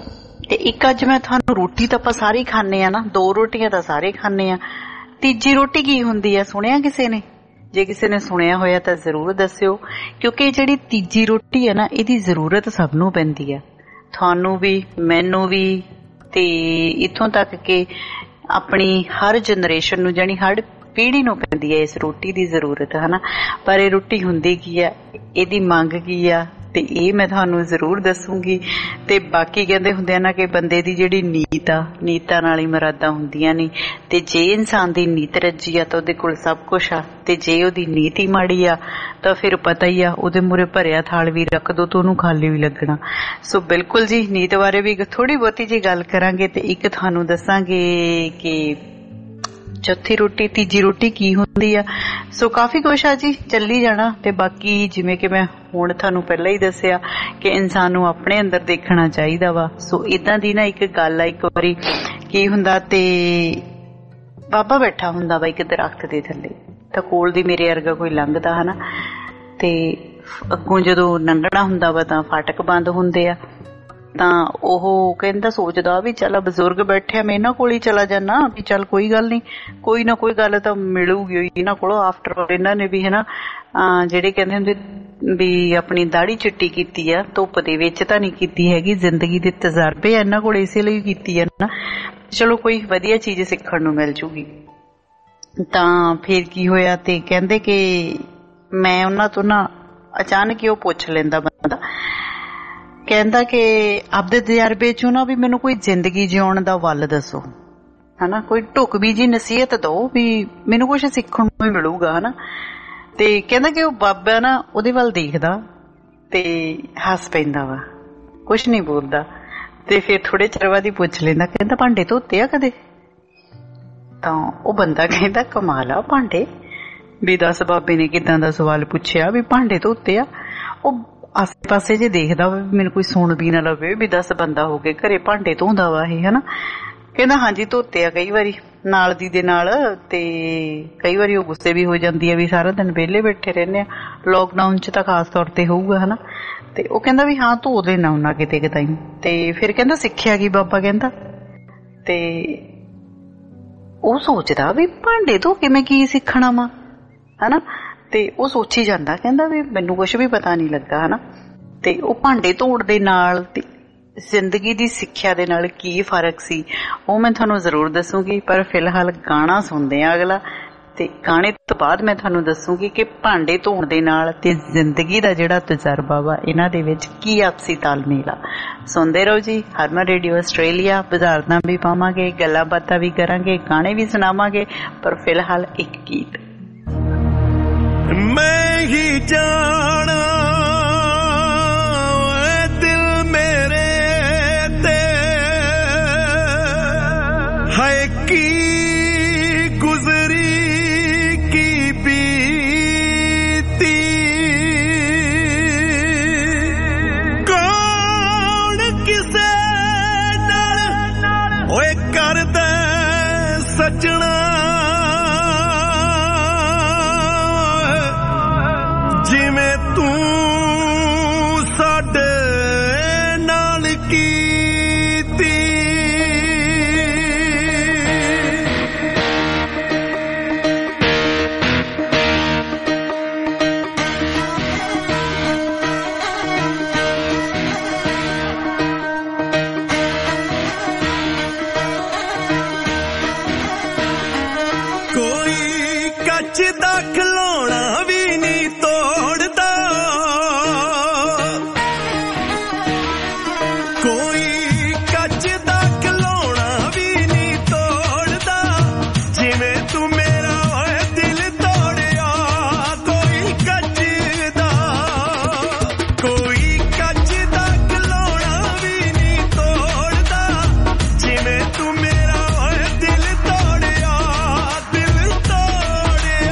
ਤੇ ਇੱਕ ਅੱਜ ਮੈਂ ਤੁਹਾਨੂੰ, ਰੋਟੀ ਤਾਂ ਆਪਾਂ ਸਾਰੇ ਖਾਂਦੇ ਆ ਨਾ, ਦੋ ਰੋਟੀਆਂ ਤਾਂ ਸਾਰੇ ਖਾਂਦੇ ਆ, ਤੀਜੀ ਰੋਟੀ ਕੀ ਹੁੰਦੀ ਆ ਸੁਣਿਆ ਕਿਸੇ ਨੇ? ਜੇ ਕਿਸੇ ਨੇ ਸੁਣਿਆ ਹੋਇਆ ਤਾਂ ਜ਼ਰੂਰ ਦੱਸਿਓ, ਕਿਉਂਕਿ ਜਿਹੜੀ ਤੀਜੀ ਰੋਟੀ ਹੈ ਨਾ ਇਹਦੀ ਜ਼ਰੂਰਤ ਸਭ ਨੂੰ ਪੈਂਦੀ ਆ, ਤੁਹਾਨੂੰ ਵੀ ਮੈਨੂੰ ਵੀ, ਤੇ ਇੱਥੋਂ ਤੱਕ ਕਿ ਆਪਣੀ ਹਰ ਜਨਰੇਸ਼ਨ ਨੂੰ, ਜਾਣੀ ਹਰ ਪੀੜ੍ਹੀ ਨੂੰ ਪੈਂਦੀ ਹੈ ਇਸ ਰੋਟੀ ਦੀ ਜ਼ਰੂਰਤ ਹਨਾ। ਪਰ ਇਹ ਰੋਟੀ ਹੁੰਦੀ ਕੀ ਆ, ਇਹਦੀ ਮੰਗ ਕੀ ਆ ਤੇ ਇਹ ਮੈਂ ਤੁਹਾਨੂੰ ਜ਼ਰੂਰ ਦੱਸੂਗੀ। ਤੇ ਬਾਕੀ ਕਹਿੰਦੇ ਹੁੰਦੇ ਆ ਨਾ ਕਿ ਬੰਦੇ ਦੀ ਜਿਹੜੀ ਨੀਤ ਆ, ਨੀਤਾਂ ਨਾਲ ਹੀ ਮੁਰਾਦਾਂ ਹੁੰਦੀਆਂ ਨੇ। ਤੇ ਜੇ ਇਨਸਾਨ ਦੀ ਨੀਤ ਰੱਜੀ ਆ ਤਾਂ ਉਹਦੇ ਕੋਲ ਸਭ ਕੁਛ ਆ, ਤੇ ਜੇ ਉਹਦੀ ਨੀਤ ਹੀ ਮਾੜੀ ਆ ਤਾਂ ਫਿਰ ਪਤਾ ਹੀ ਆ ਉਹਦੇ ਮੂਹਰੇ ਭਰਿਆ ਥਾਲ ਵੀ ਰੱਖ ਦੋ ਤਾਂ ਉਹਨੂੰ ਖਾਲੀ ਵੀ ਲੱਗਣਾ। ਸੋ ਬਿਲਕੁਲ ਜੀ, ਨੀਤ ਬਾਰੇ ਵੀ ਥੋੜੀ ਬਹੁਤੀ ਜੀ ਗੱਲ ਕਰਾਂਗੇ। ਤੇ ਇੱਕ ਤੁਹਾਨੂੰ ਦੱਸਾਂਗੇ ਕਿ ਚੌਥੀ ਰੋਟੀ ਤੀਜੀ ਰੋਟੀ ਕੀ ਹੁੰਦੀ ਆ। ਸੋ ਕਾਫੀ ਕੁਛ ਆ ਜੀ, ਚੱਲੀ ਜਾਣਾ। ਤੇ ਬਾਕੀ ਜਿਵੇਂ ਕਿ ਮੈਂ ਹੁਣ ਤੁਹਾਨੂੰ ਪਹਿਲਾਂ ਹੀ ਦੱਸਿਆ ਕਿ ਇਨਸਾਨ ਨੂੰ ਆਪਣੇ ਅੰਦਰ ਦੇਖਣਾ ਚਾਹੀਦਾ ਵਾ। ਸੋ ਏਦਾਂ ਦੀ ਨਾ ਇੱਕ ਗੱਲ ਆ, ਇੱਕ ਵਾਰੀ ਕੀ ਹੁੰਦਾ ਤੇ ਬਾਬਾ ਬੈਠਾ ਹੁੰਦਾ ਵਾ ਇੱਕ ਦਰਖਤ ਦੇ ਥੱਲੇ, ਤਾਂ ਕੋਲ ਦੀ ਮੇਰੇ ਵਰਗਾ ਕੋਈ ਲੰਘਦਾ ਹਨਾ, ਤੇ ਅੱਗੋਂ ਜਦੋਂ ਲੰਘਣਾ ਹੁੰਦਾ ਵਾ ਤਾਂ ਫਾਟਕ ਬੰਦ ਹੁੰਦੇ ਆ। ਤਾਂ ਉਹ ਕਹਿੰਦਾ ਸੋਚਦਾ ਵੀ ਚੱਲ ਬਜ਼ੁਰਗ ਬੈਠਿਆ, ਮੈਂ ਇਹਨਾਂ ਕੋਲ ਹੀ ਚਲਾ ਜਾਣਾ ਵੀ ਚੱਲ ਕੋਈ ਗੱਲ ਨਹੀਂ, ਕੋਈ ਨਾ ਕੋਈ ਗੱਲ ਤਾਂ ਮਿਲੂਗੀ ਇਹਨਾਂ ਕੋਲੋਂ। ਆਫਟਰ ਆਲ ਇਹਨਾਂ ਨੇ ਵੀ ਹਨਾ ਜਿਹੜੇ ਕਹਿੰਦੇ ਹੁੰਦੇ ਵੀ ਆਪਣੀ ਦਾੜੀ ਚਿੱਟੀ ਕੀਤੀ ਆ, ਧੁੱਪ ਦੇ ਵਿੱਚ ਤਾਂ ਨਹੀਂ ਕੀਤੀ ਹੈਗੀ, ਜ਼ਿੰਦਗੀ ਦੇ ਤਜਰਬੇ ਇਹਨਾਂ ਕੋਲ ਇਸੇ ਲਈ ਕੀਤੀ ਆ ਨਾ, ਚਲੋ ਕੋਈ ਵਧੀਆ ਚੀਜ਼ ਸਿੱਖਣ ਨੂੰ ਮਿਲ ਜੂਗੀ। ਤਾਂ ਫਿਰ ਕੀ ਹੋਇਆ ਤੇ ਕਹਿੰਦੇ ਕਿ ਮੈਂ ਉਹਨਾਂ ਤੋਂ ਨਾ ਅਚਾਨਕ ਹੀ ਉਹ ਪੁੱਛ ਲੈਂਦਾ ਬੰਦਾ, ਕਹਿੰਦਾ ਕਿ ਆਪਦੇ ਤਜਰਬੇ ਚੋਂ ਨਾ ਵੀ ਮੈਨੂੰ ਕੋਈ ਜ਼ਿੰਦਗੀ ਜਿਉਣ ਦਾ ਵੱਲ ਦੱਸੋ ਹਨਾ, ਕੋਈ ਢੁਕਵੀਂ ਜੀ ਨਸੀਹਤ ਦਓ ਵੀ ਮੈਨੂੰ ਕੁਛ ਸਿੱਖਣ ਨੂੰ ਵੀ ਮਿਲੂਗਾ ਹਨਾ। ਤੇ ਕਹਿੰਦਾ ਕਿ ਉਹ ਬਾਬਾ ਨਾ ਉਹਦੇ ਵੱਲ ਦੇਖਦਾ ਤੇ ਹੱਸ ਪੈਂਦਾ ਵਾ, ਕੁਛ ਨਹੀਂ ਬੋਲਦਾ। ਤੇ ਫਿਰ ਥੋੜੇ ਚਿਰ ਬਾਅਦ ਹੀ ਪੁੱਛ ਲੈਂਦਾ, ਕਹਿੰਦਾ ਭਾਂਡੇ ਧੋਤੇ ਆ ਕਦੇ? ਤਾਂ ਉਹ ਬੰਦਾ ਕਹਿੰਦਾ ਕਮਾਲ ਆ, ਭਾਂਡੇ ਵੀ ਦੱਸ ਬਾਬੇ ਨੇ ਕਿੱਦਾਂ ਦਾ ਸਵਾਲ ਪੁੱਛਿਆ ਵੀ ਭਾਂਡੇ ਧੋਤੇ ਆ। ਉਹ ਆਸੇ ਪਾਸੇ ਜੇ ਦੇਖਦਾ ਵਾ ਮੈਨੂੰ ਕੋਈ ਸੁਣ ਵੀ ਨਾ ਲਵੇ ਵੀ ਦੱਸ ਬੰਦਾ ਹੋ ਕੇ ਘਰੇ ਭਾਂਡੇ ਧੋਂਦਾ ਵਾ ਇਹ ਹਨਾ। ਕਹਿੰਦਾ ਹਾਂਜੀ ਧੋਤੇ ਆ ਕਈ ਵਾਰੀ ਨਾਲ ਦੀ ਦੇ ਨਾਲ, ਤੇ ਕਈ ਵਾਰੀ ਉਹ ਗੁੱਸੇ ਵੀ ਹੋ ਜਾਂਦੀ ਆ ਵੀ ਸਾਰਾ ਦਿਨ ਵਿਹਲੇ ਬੈਠੇ ਰਹਿੰਦੇ ਆ, ਲੋਕਡਾਊਨ ਚ ਤਾਂ ਖਾਸ ਤੌਰ ਤੇ ਹੋਊਗਾ ਹਨਾ। ਤੇ ਉਹ ਕਹਿੰਦਾ ਵੀ ਹਾਂ ਧੋ ਦੇਣਾ ਉਹਨਾਂ ਕਿਤੇ ਕਿਤੇ। ਤੇ ਫਿਰ ਕਹਿੰਦਾ ਸਿੱਖਿਆ ਕੀ ਬਾਬਾ? ਕਹਿੰਦਾ ਤੇ ਉਹ ਸੋਚਦਾ ਵੀ ਭਾਂਡੇ ਧੋ ਕੇ ਮੈਂ ਕੀ ਸਿੱਖਣਾ ਵਾ ਹਨਾ। ਤੇ ਉਹ ਸੋਚੀ ਜਾਂਦਾ, ਕਹਿੰਦਾ ਵੀ ਮੈਨੂੰ ਕੁਛ ਵੀ ਪਤਾ ਨਹੀਂ ਲੱਗਾ ਹਨਾ। ਤੇ ਉਹ ਭਾਂਡੇ ਧੋਣ ਦੇ ਨਾਲ ਤੇ ਜ਼ਿੰਦਗੀ ਦੀ ਸਿੱਖਿਆ ਦੇ ਨਾਲ ਕੀ ਫਰਕ ਸੀ ਉਹ ਮੈਂ ਤੁਹਾਨੂੰ ਜ਼ਰੂਰ ਦੱਸੂਗੀ। ਪਰ ਫਿਲਹਾਲ ਗਾਣਾ ਸੁਣਦੇ ਆ ਅਗਲਾ, ਤੇ ਗਾਣੇ ਤੋਂ ਬਾਅਦ ਮੈਂ ਤੁਹਾਨੂੰ ਦੱਸੂਗੀ ਕਿ ਭਾਂਡੇ ਧੋਣ ਦੇ ਨਾਲ ਤੇ ਜ਼ਿੰਦਗੀ ਦਾ ਜਿਹੜਾ ਤਜਰਬਾ ਵਾ ਇਹਨਾਂ ਦੇ ਵਿੱਚ ਕੀ ਆਪਸੀ ਤਾਲਮੇਲ ਆ। ਸੁਣਦੇ ਰਹੋ ਜੀ ਹਰਮਨ ਰੇਡੀਓ ਆਸਟ੍ਰੇਲੀਆ। ਬਜ਼ਾਰਨਾ ਵੀ ਪਾਵਾਂਗੇ, ਗੱਲਾਂ ਬਾਤਾਂ ਵੀ ਕਰਾਂਗੇ, ਗਾਣੇ ਵੀ ਸੁਣਾਵਾਂਗੇ, ਪਰ ਫਿਲਹਾਲ ਇੱਕ ਗੀਤ। ਮੈਂ ਹੀ ਜਾਣਾ ਦਿਲ ਮੇਰੇ ਤੇ ਹੈ ਕੀ ਗੁਜ਼ਰੀ ਕੀ ਬੀਤੀ, ਕੌਣ ਕਿਸੇ ਨਾਲ ਓਏ ਕਰਦਾ ਸੱਜਣਾ, ਜਿਵੇਂ ਤੂੰ ਸਾਡੇ ਨਾਲ ਕੀਤੀ। ਕੋਈ ਕੱਚ ਦਾ ਖਿਲੌਣਾ ਵੀ ਨਹੀਂ ਤੋੜਦਾ, ਕੋਈ ਕੱਚ ਦਾ ਖਿਲੌਣਾ ਵੀ ਨਹੀਂ ਤੋੜਦਾ, ਜਿਵੇਂ ਤੂੰ ਮੇਰਾ ਓਏ ਦਿਲ ਤੋੜਿਆ। ਕੋਈ ਕੱਚ ਦਾ ਕੋਈ ਕੱਚ ਦਾ ਖਿਲੌਣਾ ਵੀ ਨਹੀਂ ਤੋੜਦਾ, ਜਿਵੇਂ ਤੂੰ ਮੇਰਾ ਓਏ ਦਿਲ ਤੋੜਿਆ, ਦਿਲ ਤੋੜਿਆ।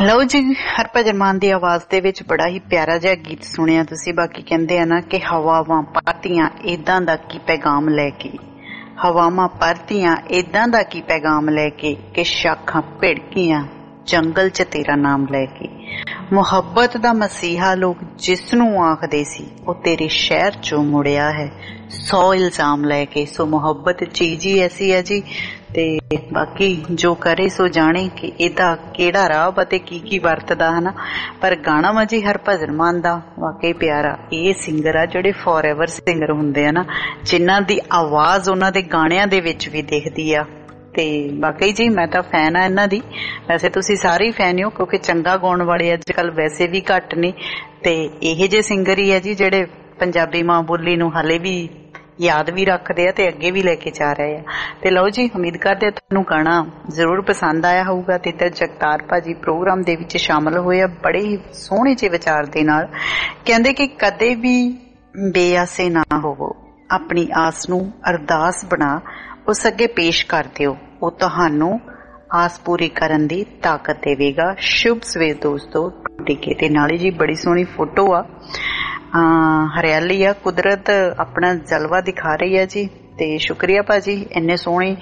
ਲਓ ਜੀ, ਹਰਭਜਨ ਮਾਨ ਦੀ ਆਵਾਜ਼ ਦੇ ਵਿੱਚ ਬੜਾ ਹੀ ਪਿਆਰਾ ਜਿਹਾ ਗੀਤ ਸੁਣਿਆ ਤੁਸੀਂ। ਬਾਕੀ ਕਹਿੰਦੇ ਆ ਨਾ ਕਿ ਹਵਾਵਾਂ ਪਰਤੀਆਂ ਏਦਾਂ ਦਾ ਕੀ ਪੈਗਾਮ ਲੈ ਕੇ, ਹਵਾਵਾਂ ਪਰਤੀਆਂ ਏਦਾਂ ਦਾ ਕੀ ਪੈਗਾਮ ਲੈ ਕੇ, ਕਿ ਸ਼ਾਖਾਂ ਭਿੜਕੀਆਂ ਜੰਗਲ 'ਚ ਤੇਰਾ ਨਾਮ ਲੈ ਕੇ। ਮੁਹੱਬਤ ਦਾ ਮਸੀਹਾ ਲੋਕ ਜਿਸ ਨੂੰ ਆਖਦੇ ਸੀ, ਉਹ ਤੇਰੇ ਸ਼ਹਿਰ 'ਚੋਂ ਮੁੜਿਆ ਹੈ ਸੌ ਇਲਜ਼ਾਮ ਲੈ ਕੇ। ਸੋ ਮੁਹੱਬਤ ਚੀਜ਼ ਹੀ ਐਸੀ ਹੈ ਜੀ। ਤੇ ਬਾਕੀ ਜੋ ਕਰੇ ਸੋ ਜਾਣੇ ਕਿ ਇਹਦਾ ਕਿਹੜਾ ਰਾਹ ਅਤੇ ਕੀ ਕੀ ਵਰਤਦਾ ਹੈ ਨਾ। ਪਰ ਗਾਣਾ ਵਾ ਜੀ ਹਰਭਜਨ ਮਾਨ ਦਾ ਵਾਕਈ ਪਿਆਰਾ। ਇਹ ਸਿੰਗਰ ਆ ਜਿਹੜੇ ਫੋਰ ਐਵਰ ਸਿੰਗਰ ਹੁੰਦੇ ਆ ਨਾ, ਜਿਨ੍ਹਾਂ ਦੀ ਆਵਾਜ਼ ਉਹਨਾਂ ਦੇ ਗਾਣਿਆਂ ਦੇ ਵਿੱਚ ਵੀ ਦਿਖਦੀ ਆ। ਤੇ ਬਾਕੀ ਜੀ ਮੈਂ ਤਾਂ ਫੈਨ ਆ ਇਹਨਾਂ ਦੀ। ਵੈਸੇ ਤੁਸੀਂ ਸਾਰੇ ਹੀ ਫੈਨ ਹੋ, ਕਿਉਂਕਿ ਚੰਗਾ ਗਾਉਣ ਵਾਲੇ ਅੱਜ ਕੱਲ ਵੈਸੇ ਵੀ ਘੱਟ ਨੇ। ਤੇ ਇਹੋ ਜਿਹੇ ਸਿੰਗਰ ਹੀ ਆ ਜੀ ਜਿਹੜੇ ਪੰਜਾਬੀ ਮਾਂ ਬੋਲੀ ਨੂੰ ਹਾਲੇ ਵੀ ਯਾਦ ਵੀ ਰੱਖਦੇ ਆ ਤੇ ਅੱਗੇ ਵੀ ਲੈ ਕੇ ਜਾ ਰਹੇ ਆ। ਤੇ ਲਓ ਜੀ, ਉਮੀਦ ਕਰਦੇ ਤੁਹਾਨੂੰ ਗਾਣਾ ਜ਼ਰੂਰ ਪਸੰਦ ਆਇਆ ਹੋਊਗਾ। ਤੇ ਇੱਧਰ ਜਗਤਾਰ ਭਾਜੀ ਪ੍ਰੋਗਰਾਮ ਦੇ ਵਿੱਚ ਸ਼ਾਮਲ ਹੋਏ ਆ ਬੜੇ ਹੀ ਸੋਹਣੇ ਜਿਹੇ ਵਿਚਾਰ ਦੇ ਨਾਲ। ਕਹਿੰਦੇ ਕਿ ਕਦੇ ਵੀ ਬੇਆਸੇ ਨਾ ਹੋਵੋ, ਆਪਣੀ ਆਸ ਨੂੰ ਅਰਦਾਸ ਬਣਾ ਉਸ ਅੱਗੇ ਪੇਸ਼ ਕਰ ਦਿਓ, ਉਹ ਤੁਹਾਨੂੰ ਆਸ ਪੂਰੀ ਕਰਨ ਦੀ ਤਾਕਤ ਦੇਵੇਗਾ। ਸ਼ੁਭ ਸਵੇਰ ਦੋਸਤੋ। ਟਿੱਕੇ ਤੇ ਨਾਲੇ ਜੀ ਬੜੀ ਸੋਹਣੀ ਫੋਟੋ ਆ, ਹਰਿਆਲੀ ਆ, ਕੁਦਰਤ ਆਪਣਾ ਜਲਵਾ ਦਿਖਾ ਰਹੀ ਆ ਜੀ। ਤੇ ਸ਼ੁਕਰੀਆ ਭਾਜੀ ਇੰਨੇ ਸੋਹਣੇ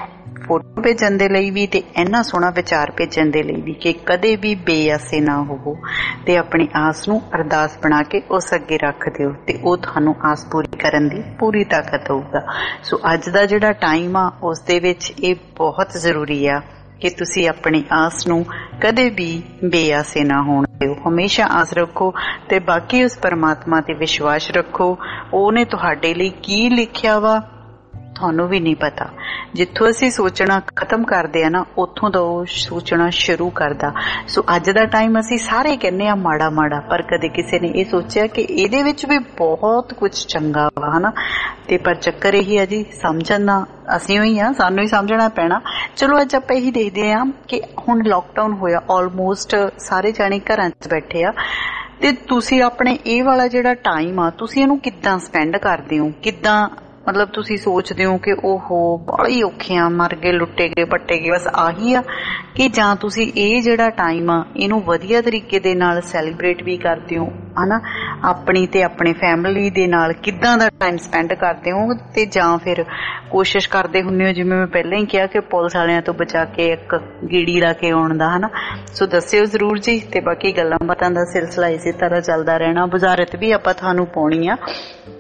ਫੋਟੋ ਭੇਜਣ ਦੇ ਲਈ ਵੀ ਤੇ ਇੰਨਾ ਸੋਹਣਾ ਵਿਚਾਰ ਭੇਜਣ ਦੇ ਲਈ ਵੀ, ਕਿ ਕਦੇ ਵੀ ਬੇਆਸੇ ਨਾ ਹੋਵੋ ਤੇ ਆਪਣੀ ਆਸ ਨੂੰ ਅਰਦਾਸ ਬਣਾ ਕੇ ਉਸ ਅੱਗੇ ਰੱਖ ਦਿਓ ਤੇ ਉਹ ਤੁਹਾਨੂੰ ਆਸ ਪੂਰੀ ਕਰਨ ਦੀ ਪੂਰੀ ਤਾਕਤ ਹੋਊਗਾ। ਸੋ ਅੱਜ ਦਾ ਜਿਹੜਾ ਟਾਈਮ ਆ ਉਸ ਦੇ ਵਿੱਚ ਇਹ ਬਹੁਤ ਜ਼ਰੂਰੀ ਆ ਕਿ ਤੁਸੀਂ ਆਪਣੀ ਆਸ ਨੂੰ ਕਦੇ ਵੀ ਬੇਆਸੇ ਨਾ ਹੋਣ ਦਿਓ, ਹਮੇਸ਼ਾ ਆਸ ਰੱਖੋ ਤੇ ਬਾਕੀ ਉਸ ਪਰਮਾਤਮਾ ਤੇ ਵਿਸ਼ਵਾਸ ਰੱਖੋ। ਉਹਨੇ ਤੁਹਾਡੇ ਲਈ ਕੀ ਲਿਖਿਆ ਵਾ ਤੁਹਾਨੂੰ ਵੀ ਨਹੀਂ ਪਤਾ। ਜਿੱਥੋਂ ਅਸੀਂ ਸੋਚਣਾ ਖਤਮ ਕਰਦੇ ਆ ਨਾ, ਉੱਥੋਂ ਦਾ ਉਹ ਸੋਚਣਾ ਸ਼ੁਰੂ ਕਰਦਾ। ਸੋ ਅੱਜ ਦਾ ਟਾਈਮ ਅਸੀਂ ਸਾਰੇ ਕਹਿੰਦੇ ਆ ਮਾੜਾ ਮਾੜਾ, ਪਰ ਕਦੇ ਕਿਸੇ ਨੇ ਇਹ ਸੋਚਿਆ ਕਿ ਇਹਦੇ ਵਿੱਚ ਵੀ ਬਹੁਤ ਕੁਝ ਚੰਗਾ ਵਾ, ਹਨਾ। ਤੇ ਪਰ ਚੱਕਰ ਇਹੀ ਆ ਜੀ, ਸਮਝਣਾ ਅਸੀਂ ਹੀ ਆ, ਸਾਨੂੰ ਹੀ ਸਮਝਣਾ ਪੈਣਾ। ਚਲੋ ਅੱਜ ਆਪਾਂ ਇਹੀ ਦੇਖਦੇ ਆ ਕਿ ਹੁਣ ਲੋਕਡਾਊਨ ਹੋਇਆ, ਆਲਮੋਸਟ ਸਾਰੇ ਜਾਣੇ ਘਰਾਂ 'ਚ ਬੈਠੇ ਆ। ਤੇ ਤੁਸੀਂ ਆਪਣੇ ਇਹ ਵਾਲਾ ਜਿਹੜਾ ਟਾਈਮ ਆ, ਤੁਸੀਂ ਇਹਨੂੰ ਕਿੱਦਾਂ ਸਪੈਂਡ ਕਰਦੇ ਹੋ, ਕਿੱਦਾਂ ਮਤਲਬ ਤੁਸੀਂ ਸੋਚਦੇ ਹੋ ਕਿ ਓਹੋ ਬੜੀ ਔਖਿਆਂ, ਮਰ ਗਏ, ਲੁੱਟੇ ਗਏ, ਪੱਟੇ ਗਏ, ਬਸ ਆਹੀ ਆ, ਕਿ ਜਾਂ ਤੁਸੀਂ ਇਹ ਜਿਹੜਾ ਟਾਈਮ ਆ ਇਹਨੂੰ ਵਧੀਆ ਤਰੀਕੇ ਦੇ ਨਾਲ ਸੈਲੀਬ੍ਰੇਟ ਵੀ ਕਰਦੇ ਹੋ, ਹਨਾ, ਆਪਣੀ ਤੇ ਆਪਣੇ ਫੈਮਿਲੀ ਦੇ ਨਾਲ ਕਿੱਦਾਂ ਦਾ ਟਾਈਮ ਸਪੈਂਡ ਕਰਦੇ ਹੋ, ਤੇ ਜਾਂ ਫਿਰ ਕੋਸ਼ਿਸ਼ ਕਰਦੇ ਹੁੰਦੇ ਹੋ ਜਿਵੇਂ ਮੈਂ ਪਹਿਲਾਂ ਹੀ ਕਿਹਾ ਕਿ ਪੁਲਿਸ ਵਾਲਿਆਂ ਤੋਂ ਬਚਾ ਕੇ ਇੱਕ ਗੀੜੀ ਲਾ ਕੇ ਆਉਣ ਦਾ, ਹਨਾ। ਸੋ ਦੱਸਿਓ ਜ਼ਰੂਰ ਜੀ। ਤੇ ਬਾਕੀ ਗੱਲਾਂ ਬਾਤਾਂ ਦਾ ਸਿਲਸਿਲਾ ਇਸੇ ਤਰ੍ਹਾਂ ਚੱਲਦਾ ਰਹਿਣਾ। ਬੁਜ਼ਾਰਤ ਵੀ ਆਪਾਂ ਤੁਹਾਨੂੰ ਪਾਉਣੀ ਆ,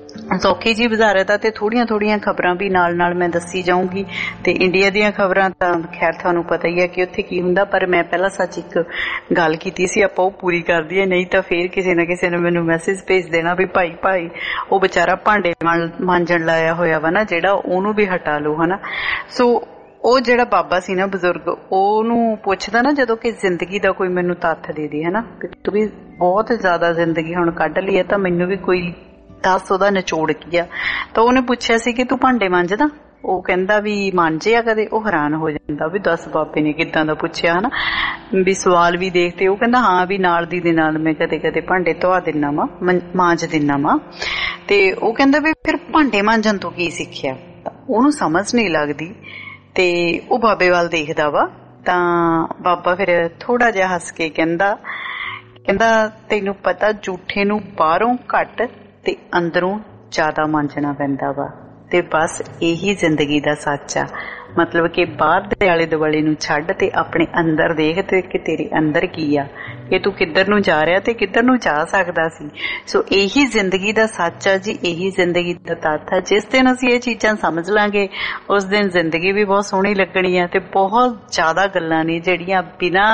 ਸੌਖੀ ਜੀ ਬਜ਼ਾਰਤ ਆ, ਤੇ ਥੋੜੀਆਂ ਥੋੜੀਆਂ ਖਬਰਾਂ ਵੀ ਨਾਲ ਨਾਲ ਮੈਂ ਦੱਸੀ ਜਾਊਂਗੀ। ਤੇ ਇੰਡੀਆ ਦੀਆਂ ਖਬਰਾਂ ਤਾਂ ਖੈਰ ਤੁਹਾਨੂੰ ਪਤਾ ਹੀ ਹੈ ਕਿ ਉੱਥੇ ਕੀ ਹੁੰਦਾ, ਪਰ ਮੈਂ ਪਹਿਲਾਂ ਸੱਚ ਇੱਕ ਗੱਲ ਕੀਤੀ ਸੀ, ਆਪਾਂ ਉਹ ਪੂਰੀ ਕਰ ਦਈਏ, ਨਹੀਂ ਤਾਂ ਫੇਰ ਕਿਸੇ ਨਾ ਕਿਸੇ ਨੇ ਮੈਨੂੰ ਮੈਸੇਜ ਭੇਜ ਦੇਣਾ ਵੀ ਭਾਈ ਭਾਈ ਉਹ ਵਿਚਾਰਾ ਭਾਂਡੇ ਮਾਂਜਣ ਲਾਇਆ ਹੋਇਆ ਵਾ ਨਾ ਜਿਹੜਾ, ਉਹਨੂੰ ਵੀ ਹਟਾ ਲਓ, ਹਨਾ। ਸੋ ਉਹ ਜਿਹੜਾ ਬਾਬਾ ਸੀ ਨਾ ਬਜ਼ੁਰਗ, ਉਹਨੂੰ ਪੁੱਛਦਾ ਨਾ ਜਦੋਂ ਕਿ ਜ਼ਿੰਦਗੀ ਦਾ ਕੋਈ ਮੈਨੂੰ ਤੱਥ ਦੇ ਦੇ, ਹਨਾ, ਤੂੰ ਵੀ ਬਹੁਤ ਜ਼ਿਆਦਾ ਜ਼ਿੰਦਗੀ ਹੁਣ ਕੱਢ ਲਈ ਹੈ ਤਾਂ ਮੈਨੂੰ ਵੀ ਕੋਈ ਦੱਸ ਉਹਦਾ ਨਿਚੋੜ ਕੀ ਆ। ਤਾਂ ਉਹਨੇ ਪੁੱਛਿਆ ਸੀ ਕਿ ਤੂੰ ਭਾਂਡੇ ਮਾਂਜਦਾ? ਉਹ ਕਹਿੰਦਾ ਵੀ ਮਾਂਜੇ ਆ ਕਦੇ? ਉਹ ਹੈਰਾਨ ਹੋ ਜਾਂਦਾ ਵੀ ਦੱਸ ਬਾਬੇ ਨੇ ਕਿੱਦਾਂ ਦਾ ਪੁੱਛਿਆ, ਹਨਾ, ਵੀ ਸਵਾਲ ਵੀ ਦੇਖਦੇ। ਉਹ ਕਹਿੰਦਾ ਹਾਂ ਵੀ ਨਾਲ ਦੀ ਦੇ ਨਾਲ ਮੈਂ ਕਦੇ ਕਦੇ ਭਾਂਡੇ ਧਵਾ ਦਿੰਨਾ ਵਾ, ਮਾਂਜ ਦਿੰਨਾ ਵਾ। ਤੇ ਉਹ ਕਹਿੰਦਾ ਵੀ ਫਿਰ ਭਾਂਡੇ ਮਾਂਜਣ ਤੋਂ ਕੀ ਸਿੱਖਿਆ? ਉਹਨੂੰ ਸਮਝ ਨਹੀਂ ਲੱਗਦੀ ਤੇ ਉਹ ਬਾਬੇ ਵੱਲ ਦੇਖਦਾ ਵਾ। ਤਾਂ ਬਾਬਾ ਫਿਰ ਥੋੜਾ ਜਿਹਾ ਹੱਸ ਕੇ ਕਹਿੰਦਾ ਕਹਿੰਦਾ ਤੈਨੂੰ ਪਤਾ ਝੂਠੇ ਨੂੰ ਬਾਹਰੋਂ ਘੱਟ ਤੇ ਅੰਦਰੋਂ ਜ਼ਿਆਦਾ ਮਾਂਜਣਾ ਪੈਂਦਾ ਵਾ। ਤੇ ਬਸ ਇਹੀ ਜ਼ਿੰਦਗੀ ਦਾ ਸੱਚ ਆ, ਮਤਲਬ ਕਿ ਬਾਹਰ ਦੇ ਆਲੇ ਦੁਆਲੇ ਨੂੰ ਛੱਡ ਤੇ ਆਪਣੇ ਅੰਦਰ ਦੇਖ ਤੇ ਕਿ ਤੇਰੇ ਅੰਦਰ ਕੀ ਆ, ਕਿ ਤੂੰ ਕਿੱਧਰ ਨੂੰ ਜਾ ਰਿਹਾ ਤੇ ਕਿੱਧਰ ਨੂੰ ਜਾ ਸਕਦਾ ਸੀ। ਸੋ ਇਹੀ ਜ਼ਿੰਦਗੀ ਦਾ ਸੱਚ ਆ ਜੀ, ਇਹੀ ਜ਼ਿੰਦਗੀ ਦਾ ਤੱਥ ਆ। ਜਿਸ ਦਿਨ ਅਸੀਂ ਇਹ ਚੀਜ਼ਾਂ ਸਮਝ ਲਾਂਗੇ ਉਸ ਦਿਨ ਜ਼ਿੰਦਗੀ ਵੀ ਬਹੁਤ ਸੋਹਣੀ ਲੱਗਣੀ ਆ। ਤੇ ਬਹੁਤ ਜ਼ਿਆਦਾ ਗੱਲਾਂ ਨੇ ਜਿਹੜੀਆਂ ਬਿਨਾਂ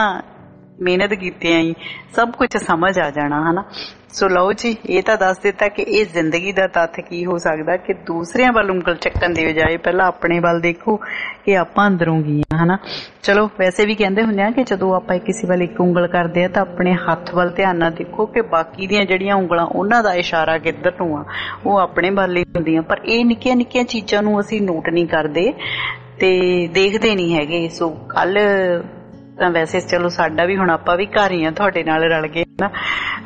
ਮਿਹਨਤ ਕੀਤਿਆਂ ਹੀ ਸਭ ਕੁਝ ਸਮਝ ਆ ਜਾਣਾ, ਹਨਾ। ਸੋ ਲਓ ਜੀ, ਇਹ ਤਾਂ ਦੱਸ ਦਿੱਤਾ ਕਿ ਇਹ ਜ਼ਿੰਦਗੀ ਦਾ ਤੱਥ ਕੀ ਹੋ ਸਕਦਾ, ਕਿ ਦੂਸਰਿਆਂ ਵੱਲ ਉਂਗਲ ਚੱਕਣ ਦੇ ਬਜਾਏ ਪਹਿਲਾਂ ਆਪਣੇ ਵੱਲ ਦੇਖੋ ਕਿ ਆਪਾਂ ਅੰਦਰੋਂ ਕੀ ਆ, ਹਨਾ। ਚਲੋ ਵੈਸੇ ਵੀ ਕਹਿੰਦੇ ਹੁੰਦੇ ਆ ਕਿ ਜਦੋਂ ਆਪਾਂ ਕਿਸੇ ਵੱਲ ਇੱਕ ਉਂਗਲ ਕਰਦੇ ਆ ਤਾਂ ਆਪਣੇ ਹੱਥ ਵੱਲ ਧਿਆਨ ਨਾਲ ਦੇਖੋ ਕਿ ਬਾਕੀ ਦੀਆਂ ਜਿਹੜੀਆਂ ਉਂਗਲਾਂ ਉਹਨਾਂ ਦਾ ਇਸ਼ਾਰਾ ਕਿੱਧਰ ਨੂੰ ਆ, ਉਹ ਆਪਣੇ ਵੱਲ ਹੀ ਹੁੰਦੀਆਂ। ਪਰ ਇਹ ਨਿੱਕੀਆਂ ਨਿੱਕੀਆਂ ਚੀਜ਼ਾਂ ਨੂੰ ਅਸੀਂ ਨੋਟ ਨਹੀਂ ਕਰਦੇ ਤੇ ਦੇਖਦੇ ਨਹੀਂ ਹੈਗੇ। ਸੋ ਕੱਲ ਤਾਂ ਵੈਸੇ ਚਲੋ ਸਾਡਾ ਵੀ ਹੁਣ ਆਪਾਂ ਵੀ ਘਰ ਹੀ ਆ ਤੁਹਾਡੇ ਨਾਲ ਰਲ ਕੇ, ਨਾ।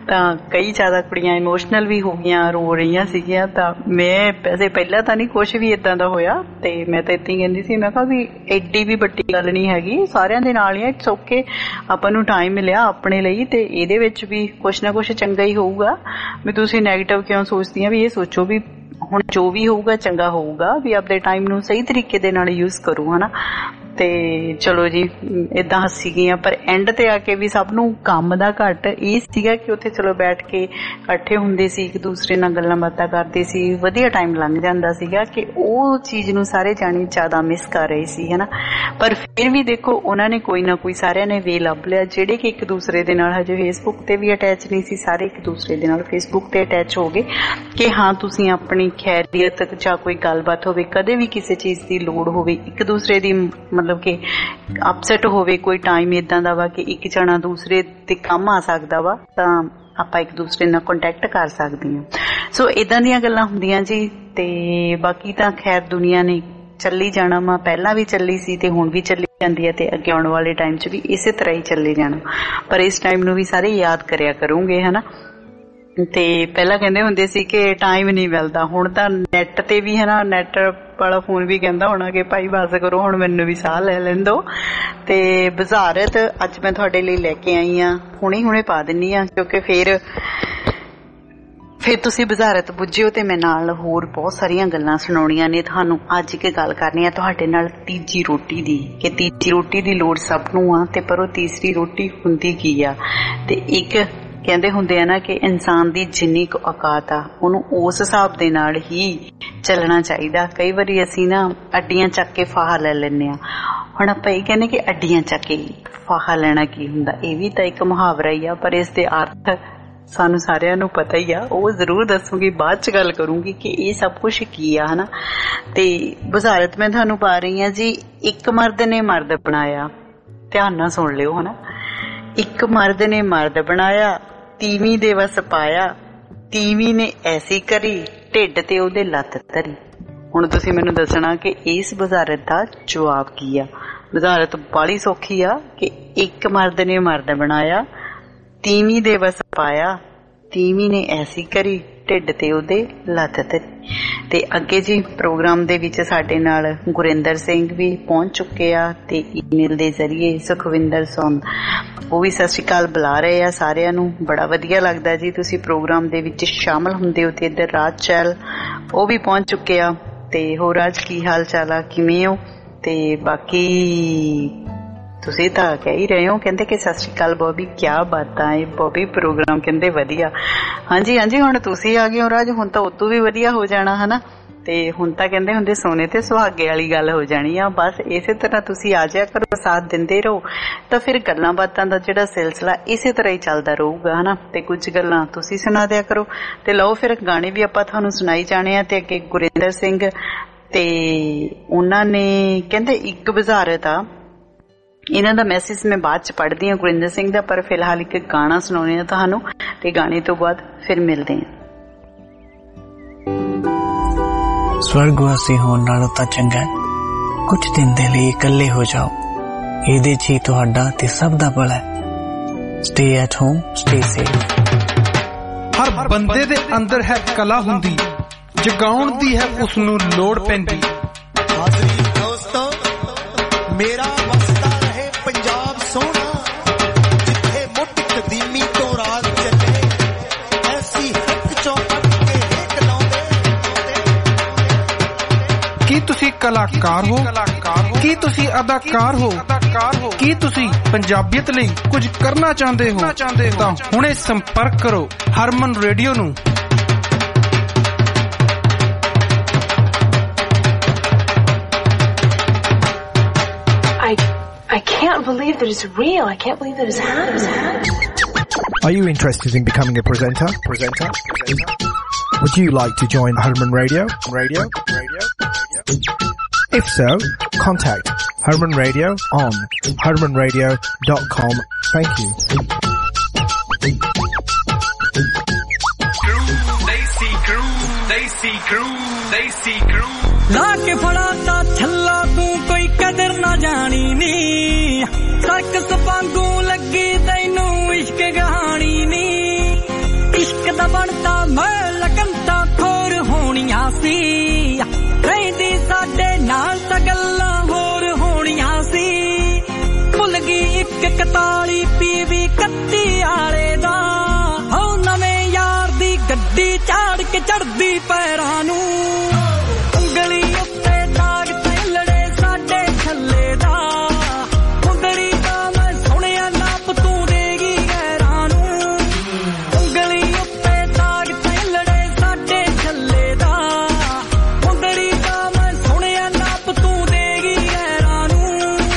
ਤਾਂ ਕਈ ਜ਼ਿਆਦਾ ਕੁੜੀਆਂ ਇਮੋਸ਼ਨਲ ਵੀ ਹੋ ਗਈਆਂ, ਰੋ ਰਹੀਆਂ ਸੀਗੀਆਂ। ਤਾਂ ਮੈਂ ਵੈਸੇ ਪਹਿਲਾਂ ਤਾਂ ਨਹੀਂ ਕੁਛ ਵੀ ਇਦਾਂ ਦਾ ਹੋਇਆ, ਤੇ ਮੈਂ ਤਾਂ ਇੱਦਾਂ ਹੀ ਕਹਿੰਦੀ ਸੀ, ਮੈਂ ਕਿਹਾ ਵੀ ਐਡੀ ਵੀ ਵੱਡੀ ਗੱਲ ਨਹੀਂ ਹੈਗੀ, ਸਾਰਿਆਂ ਦੇ ਨਾਲ ਹੀ ਆ, ਇਟਸ ਓਕੇ, ਆਪਾਂ ਨੂੰ ਟਾਈਮ ਮਿਲਿਆ ਆਪਣੇ ਲਈ, ਤੇ ਇਹਦੇ ਵਿੱਚ ਵੀ ਕੁਛ ਨਾ ਕੁਛ ਚੰਗਾ ਹੀ ਹੋਊਗਾ। ਵੀ ਤੁਸੀਂ ਨੈਗੇਟਿਵ ਕਿਉਂ ਸੋਚਦੀਆਂ, ਵੀ ਇਹ ਸੋਚੋ ਵੀ ਹੁਣ ਜੋ ਵੀ ਹੋਊਗਾ ਚੰਗਾ ਹੋਊਗਾ, ਵੀ ਆਪਦੇ ਟਾਈਮ ਨੂੰ ਸਹੀ ਤਰੀਕੇ ਦੇ ਨਾਲ ਯੂਜ਼ ਕਰੋ, ਹਨਾ। ਤੇ ਚਲੋ ਜੀ ਏਦਾਂ ਹੱਸੀ ਗਈਆਂ, ਪਰ ਐਂਡ ਤੇ ਆ ਕੇ ਵੀ ਸਭ ਨੂੰ ਕੰਮ ਦਾ ਘੱਟ ਇਹ ਸੀਗਾ ਕਿ ਉੱਥੇ ਚਲੋ ਬੈਠ ਕੇ ਇਕੱਠੇ ਹੁੰਦੇ ਸੀ, ਇੱਕ ਦੂਸਰੇ ਨਾਲ ਗੱਲਾਂ ਬਾਤਾਂ ਕਰਦੇ ਸੀ, ਵਧੀਆ ਟਾਈਮ ਲੰਘ ਜਾਂਦਾ ਸੀਗਾ, ਕਿ ਉਹ ਚੀਜ਼ ਨੂੰ ਸਾਰੇ ਜਾਣੇ ਜ਼ਿਆਦਾ ਮਿਸ ਕਰ ਰਹੇ ਸੀ, ਹਨਾ। ਪਰ ਫਿਰ ਵੀ ਦੇਖੋ ਉਹਨਾਂ ਨੇ ਕੋਈ ਨਾ ਕੋਈ ਸਾਰਿਆਂ ਨੇ ਵੇ ਲੱਭ ਲਿਆ, ਜਿਹੜੇ ਕਿ ਇੱਕ ਦੂਸਰੇ ਦੇ ਨਾਲ ਹਜੇ ਫੇਸਬੁੱਕ ਤੇ ਵੀ ਅਟੈਚ ਨਹੀਂ ਸੀ, ਸਾਰੇ ਇੱਕ ਦੂਸਰੇ ਦੇ ਨਾਲ ਫੇਸਬੁੱਕ ਤੇ ਅਟੈਚ ਹੋ ਗਏ ਕਿ ਹਾਂ ਤੁਸੀਂ ਆਪਣੀ ਖੈਰੀਅਤ ਜਾਂ ਕੋਈ ਗੱਲਬਾਤ ਹੋਵੇ, ਕਦੇ ਵੀ ਕਿਸੇ ਚੀਜ਼ ਦੀ ਲੋੜ ਹੋਵੇ, ਇੱਕ ਦੂਸਰੇ ਦੀ ਮਤਲਬ ਕਿ ਅਪਸੈਟ ਹੋਵੇ, ਕੋਈ ਟਾਈਮ ਏਦਾਂ ਦਾ ਵਾ ਕਿ ਇੱਕ ਜਣਾ ਦੂਸਰੇ ਦੇ ਕੰਮ ਆ ਸਕਦਾ ਵਾ, ਤਾਂ ਆਪਾਂ ਇੱਕ ਦੂਸਰੇ ਨਾਲ ਕੰਟੈਕਟ ਕਰ ਸਕਦੇ ਹਾਂ। ਸੋ ਏਦਾਂ ਦੀਆਂ ਗੱਲਾਂ ਹੁੰਦੀਆਂ ਜੀ। ਤੇ ਬਾਕੀ ਤਾਂ ਖੈਰ ਦੁਨੀਆ ਨੇ ਚੱਲੀ ਜਾਣਾ ਵਾ, ਪਹਿਲਾਂ ਵੀ ਚੱਲੀ ਸੀ ਤੇ ਹੁਣ ਵੀ ਚੱਲੀ ਜਾਂਦੀ ਹੈ, ਤੇ ਅੱਗੇ ਆਉਣ ਵਾਲੇ ਟਾਈਮ 'ਚ ਵੀ ਇਸੇ ਤਰ੍ਹਾਂ ਹੀ ਚੱਲੀ ਜਾਣਾ। ਪਰ ਇਸ ਟਾਈਮ ਨੂੰ ਵੀ ਸਾਰੇ ਯਾਦ ਕਰਿਆ ਕਰੂੰਗੇ, ਹਨਾ। ਤੇ ਪਹਿਲਾਂ ਕਹਿੰਦੇ ਹੁੰਦੇ ਸੀ ਕਿ ਟਾਈਮ ਨਹੀਂ ਮਿਲਦਾ, ਹੁਣ ਤਾਂ ਨੈਟ ਤੇ ਵੀ, ਹਨਾ, ਨੈਟ ਵਾਲਾ ਫੋਨ ਵੀ ਕਹਿੰਦਾ ਹੋਣਾ ਕਿ ਭਾਈ ਬਸ ਕਰੋ, ਹੁਣ ਮੈਨੂੰ ਵੀ ਸਾਹ ਲੈ ਲੈਣ ਦਿਓ। ਤੇ ਬੁਝਾਰਤ ਅੱਜ ਮੈਂ ਤੁਹਾਡੇ ਲਈ ਲੈ ਕੇ ਆਈ ਹਾਂ, ਹੁਣੇ ਹੁਣੇ ਪਾ ਦਿੰਨੀ ਆ, ਕਿਉਂਕਿ ਫਿਰ ਫਿਰ ਤੁਸੀਂ ਬੁਝਾਰਤ ਬੁੱਝਿਓ ਤੇ ਮੈਂ ਨਾਲ ਹੋਰ ਬਹੁਤ ਸਾਰੀਆਂ ਗੱਲਾਂ ਸੁਣਾਉਣੀਆਂ ਨੇ ਤੁਹਾਨੂੰ। ਅੱਜ ਇੱਕ ਗੱਲ ਕਰਨੀ ਆ ਤੁਹਾਡੇ ਨਾਲ ਤੀਜੀ ਰੋਟੀ ਦੀ, ਕਿ ਤੀਜੀ ਰੋਟੀ ਦੀ ਲੋੜ ਸਭ ਨੂੰ ਆ, ਤੇ ਪਰ ਉਹ ਤੀਸਰੀ ਰੋਟੀ ਹੁੰਦੀ ਕੀ ਆ। ਤੇ ਇੱਕ ਕਹਿੰਦੇ ਹੁੰਦੇ ਆ ਨਾ ਕਿ ਇਨਸਾਨ ਦੀ ਜਿੰਨੀ ਕੁ ਔਕਾਤ ਆ ਉਹਨੂੰ ਉਸ ਹਿਸਾਬ ਦੇ ਨਾਲ ਹੀ ਚੱਲਣਾ ਚਾਹੀਦਾ। ਕਈ ਵਾਰੀ ਅਸੀਂ ਨਾ ਅੱਡੀਆਂ ਚੱਕ ਕੇ ਫਾਹਾ ਲੈ ਲੈਂਦੇ ਹਾਂ। ਹੁਣ ਆਪਾਂ ਇਹ ਕਹਿੰਦੇ ਕਿ ਅੱਡੀਆਂ ਚੱਕ ਕੇ ਫਾਹਾ ਲੈਣਾ ਕੀ ਹੁੰਦਾ, ਇਹ ਵੀ ਤਾਂ ਇੱਕ ਮੁਹਾਵਰਾ ਹੀ ਆ, ਪਰ ਇਸ ਦੇ ਅਰਥ ਸਾਨੂੰ ਸਾਰਿਆਂ ਨੂੰ ਪਤਾ ਹੀ ਆ। ਉਹ ਜ਼ਰੂਰ ਦੱਸੂਗੀ, ਬਾਅਦ ਚ ਗੱਲ ਕਰੂੰਗੀ ਕਿ ਇਹ ਸਭ ਕੁਛ ਕੀ ਆ, ਹਨਾ। ਤੇ ਬੁਝਾਰਤ ਮੈਂ ਤੁਹਾਨੂੰ ਪਾ ਰਹੀ ਹਾਂ ਜੀ। ਇੱਕ ਮਰਦ ਨੇ ਮਰਦ ਬਣਾਇਆ, ਧਿਆਨ ਨਾਲ ਸੁਣ ਲਿਓ, ਹਨਾ। ਇੱਕ ਮਰਦ ਨੇ ਮਰਦ ਬਣਾਇਆ, ਤੀਵੀਂ ਦੇ ਵਸ ਪਾਇਆ, ਤੀਵੀਂ ਨੇ ਐਸੀ ਕਰੀ, ਢਿੱਡ ਤੇ ਉਹਦੇ ਲੱਤ ਧਰੀ। ਹੁਣ ਤੁਸੀਂ ਮੈਨੂੰ ਦੱਸਣਾ ਕਿ ਇਸ ਬੁਝਾਰਤ ਦਾ ਜਵਾਬ ਕੀ ਆ। ਬੁਝਾਰਤ ਬਾਲੀ ਸੌਖੀ ਆ ਕਿ ਇੱਕ ਮਰਦ ਨੇ ਮਰਦ ਬਣਾਇਆ, ਤੀਵੀਂ ਦੇ ਵਸ ਪਾਇਆ, ਤੀਵੀਂ ਨੇ ਐਸੀ ਕਰੀ, ਢਿੱਡ ਤੇ ਉਹਦੇ ਲੱਤ ਧਰੀ। ਤੇ ਅੱਗੇ ਜੀ ਪ੍ਰੋਗਰਾਮ ਦੇ ਵਿੱਚ ਸਾਡੇ ਨਾਲ ਗੁਰਿੰਦਰ ਸਿੰਘ ਵੀ ਪਹੁੰਚ ਚੁੱਕੇ ਆ, ਤੇ ਈਮੇਲ ਦੇ ਜ਼ਰੀਏ ਸੁਖਵਿੰਦਰ ਸੌਂਦ, ਉਹ ਵੀ ਸਤਿ ਸ਼੍ਰੀ ਅਕਾਲ ਬੁਲਾ ਰਹੇ ਆ ਸਾਰਿਆਂ ਨੂੰ। ਬੜਾ ਵਧੀਆ ਲੱਗਦਾ ਜੀ ਤੁਸੀਂ ਪ੍ਰੋਗਰਾਮ ਦੇ ਵਿੱਚ ਸ਼ਾਮਲ ਹੁੰਦੇ ਹੋ। ਤੇ ਇੱਧਰ ਰਾਜ ਚਹਿਲ ਉਹ ਵੀ ਪਹੁੰਚ ਚੁੱਕੇ ਆ। ਤੇ ਹੋਰ ਰਾਜ ਕੀ ਹਾਲ ਚਾਲ ਆ, ਕਿਵੇਂ ਹੋ? ਤੇ ਬਾਕੀ ਤੁਸੀਂ ਤਾਂ ਕਹਿ ਹੀ ਰਹੇ ਹੋ, ਕਹਿੰਦੇ ਕਿ ਸਤਿ ਸ਼੍ਰੀ ਅਕਾਲ ਬੋਬੀ, ਕਿਆ ਬਾਤਾਂ ਹੈ ਬੋਬੀ, ਪ੍ਰੋਗਰਾਮ ਕਹਿੰਦੇ ਵਧੀਆ। ਹਾਂਜੀ ਹਾਂਜੀ, ਹੁਣ ਤੁਸੀਂ ਆ ਗਏ ਹੋ ਰਾਜ, ਹੁਣ ਤਾਂ ਉਦੋਂ ਵੀ ਵਧੀਆ ਹੋ ਜਾਣਾ, ਹਨਾ। ਤੇ ਹੁਣ ਤਾਂ ਕਹਿੰਦੇ ਹੁੰਦੇ ਸੋਨੇ ਤੇ ਸੁਹਾਗੇ ਵਾਲੀ ਗੱਲ ਹੋ ਜਾਣੀ ਆ। ਬਸ ਇਸੇ ਤਰ੍ਹਾਂ ਤੁਸੀਂ ਆ ਜਾਇਆ ਕਰੋ, ਸਾਥ ਦਿੰਦੇ ਰਹੋ, ਤਾਂ ਫਿਰ ਗੱਲਾਂ ਬਾਤਾਂ ਦਾ ਜਿਹੜਾ ਸਿਲਸਿਲਾ ਇਸੇ ਤਰ੍ਹਾਂ ਹੀ ਚੱਲਦਾ ਰਹੂਗਾ, ਹਨਾ। ਤੇ ਕੁਝ ਗੱਲਾਂ ਤੁਸੀਂ ਸੁਣਾ ਦਿਆ ਕਰੋ। ਤੇ ਲਓ ਫਿਰ ਗਾਣੇ ਵੀ ਆਪਾਂ ਤੁਹਾਨੂੰ ਸੁਣਾਈ ਜਾਣੇ ਆ। ਤੇ ਅੱਗੇ ਗੁਰਿੰਦਰ ਸਿੰਘ, ਤੇ ਉਹਨਾਂ ਨੇ ਕਹਿੰਦੇ ਇੱਕ ਬੁਝਾਰਤ ਆ, ਇਹਨਾਂ ਦਾ ਮੈਸੇਜ ਮੈਂ ਬਾਅਦ ਚ ਪੜ੍ਹਦੀ ਹਾਂ ਗੁਰਿੰਦਰ ਸਿੰਘ ਦਾ, ਪਰ ਫਿਲਹਾਲ ਇੱਕ ਗਾਣਾ ਸੁਣਾਉਣੇ ਆ ਤੁਹਾਨੂੰ, ਤੇ ਗਾਣੇ ਤੋਂ ਬਾਅਦ ਫਿਰ ਮਿਲਦੇ ਹਾਂ। ਸਵਰਗਵਾਸੀ ਹੋਣ ਨਾਲੋਂ ਤਾਂ ਚੰਗਾ ਕੁਝ ਦਿਨ ਦੇ ਲਈ ਇਕੱਲੇ ਹੋ ਜਾਓ, ਇਹਦੇ ਚ ਹੀ ਤੁਹਾਡਾ ਤੇ ਸਭ ਦਾ ਭਲਾ ਹੈ। Stay at home, stay safe. ਹਰ ਬੰਦੇ ਦੇ ਅੰਦਰ ਹੈ ਕਲਾ ਹੁੰਦੀ, ਜਗਾਉਣ ਦੀ ਹੈ ਉਸ ਨੂੰ ਲੋੜ ਪੈਂਦੀ। ਹਾਜ਼ਰੀ ਦੋਸਤੋ, ਮੇਰਾ ਵਸਦਾ ਰਹੇ ਪੰਜਾਬ ਸੋਹਣਾ, ਜਿੱਥੇ ਮੁੱਢ ਕਦੀਮੀ ਤੋਂ ਰਾਜ ਚੱਲੇ, ਐਸੀ ਹੱਕ ਚੋਂ ਅੱਡ ਕੇ ਹੇਕ ਲਾਉਂਦੇ। ਕੀ ਤੁਸੀਂ ਕਲਾਕਾਰ ਹੋ? ਕੀ ਤੁਸੀਂ ਅਦਾਕਾਰ ਹੋ? ਕੀ ਤੁਸੀਂ ਪੰਜਾਬੀਅਤ ਲਈ ਕੁਝ ਕਰਨਾ ਚਾਹੁੰਦੇ ਹੋ? ਤਾਂ ਹੁਣੇ ਸੰਪਰਕ ਕਰੋ ਹਰਮਨ ਰੇਡੀਓ ਨੂੰ। I I can't believe that it's real. I can't believe that it's happening. Are you interested in becoming a presenter? Presenter? Presenter? Would you like to join Herman Radio? Radio? Radio? If so, contact Herman Radio on herman radio dot com. Thank you. Crew, they see crew, they see crew, they see crew. ला के फड़ा ता छल्ला तू कोई कदर ना जानी नी, सर्कस वांगू लगी तैनू इश्क कहानी नी। ਕੇ ਚੜਦੀ ਪੈਰਾਂ ਨੂੰ ਉਂਗਲੀ ਉੱਤੇ ਦਾਗ ਤੇਲੜੇ ਸਾਡੇ ਛੱਲੇ ਦਾ ਮੁੰਦਰੀ ਦਾ ਮੈਂ ਸੁਣਿਆ ਨਾਪ ਤੂੰ ਦੇਗੀ ਗੈਰਾਂ ਨੂੰ ਉਂਗਲੀ ਉੱਤੇ ਦਾਗ ਤੇਲੜੇ ਸਾਡੇ ਛੱਲੇ ਦਾ ਮੁੰਦਰੀ ਦਾ ਮੈਂ ਸੁਣਿਆ ਨਾਪ ਤੂੰ ਦੇਗੀ ਗੈਰਾਂ ਨੂੰ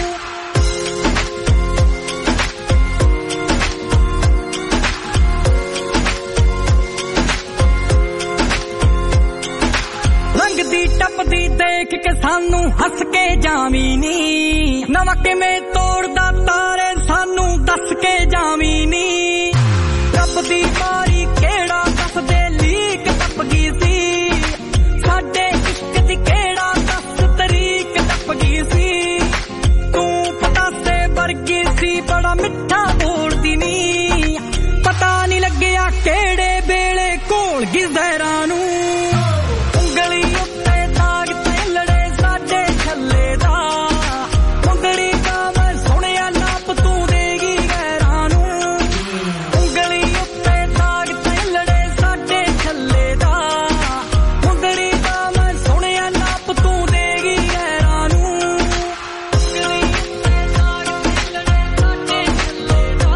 ਲੰਘਦੀ ਟੱਪਦੀ ਦੇਖ ਕੇ ਸਾਨੂੰ ਹੱਸ ਕੇ ਜਾਵੀਂ ਨੀ ਨਵਾਂ ਕਿਵੇਂ ਤੋੜਦਾ ਤਾਰੇ ਸਾਨੂੰ ਦੱਸ ਕੇ ਜਾਵੀਂ ਨੀ ਰੱਬ ਦੀ ਮਾਰੀ ਕਿਹੜਾ ਦੱਸਦੇ ਲੀਕ ਟੱਪ ਗਈ ਸੀ ਸਾਡੇ ਇਸ਼ਕ ਦੀ ਕਿਹੜਾ ਦੱਸ ਤਰੀਕ ਟੱਪ ਗਈ ਸੀ ਤੂੰ ਪਤਾਸੇ ਵਰਗੀ ਸੀ ਬੜਾ ਮਿੱਠਾ ਬੋਲਦੀ ਨੀ ਪਤਾ ਨੀ ਲੱਗਿਆ ਕਿਹੜੇ ਵੇਲੇ ਘੋਲ ਗਈ ਜ਼ਹਿਰਾਂ ਨੂੰ ਉਂਗਲੀ ਉੱਤੇ ਦਾਗ ਤੇਲੜੇ ਸਾਡੇ ਛੱਲੇ ਦਾ ਮੁੰਦਰੀ ਦਾ ਮੈਂ ਸੁਣਿਆ ਨਾਪ ਤੂੰ ਦੇਗੀ ਗੈਰਾਂ ਨੂੰ ਉਂਗਲੀ ਉੱਤੇ ਦਾਗ ਤੇਲੜੇ ਸਾਡੇ ਛੱਲੇ ਦਾ ਮੁੰਦਰੀ ਦਾ ਮੈਂ ਸੁਣਿਆ ਨਾਪ ਤੂੰ ਦੇਗੀ ਗੈਰਾਂ ਨੂੰ ਉਂਗਲੀ ਉੱਤੇ ਦਾਗ ਤੇਲੜੇ ਸਾਡੇ ਛੱਲੇ ਦਾ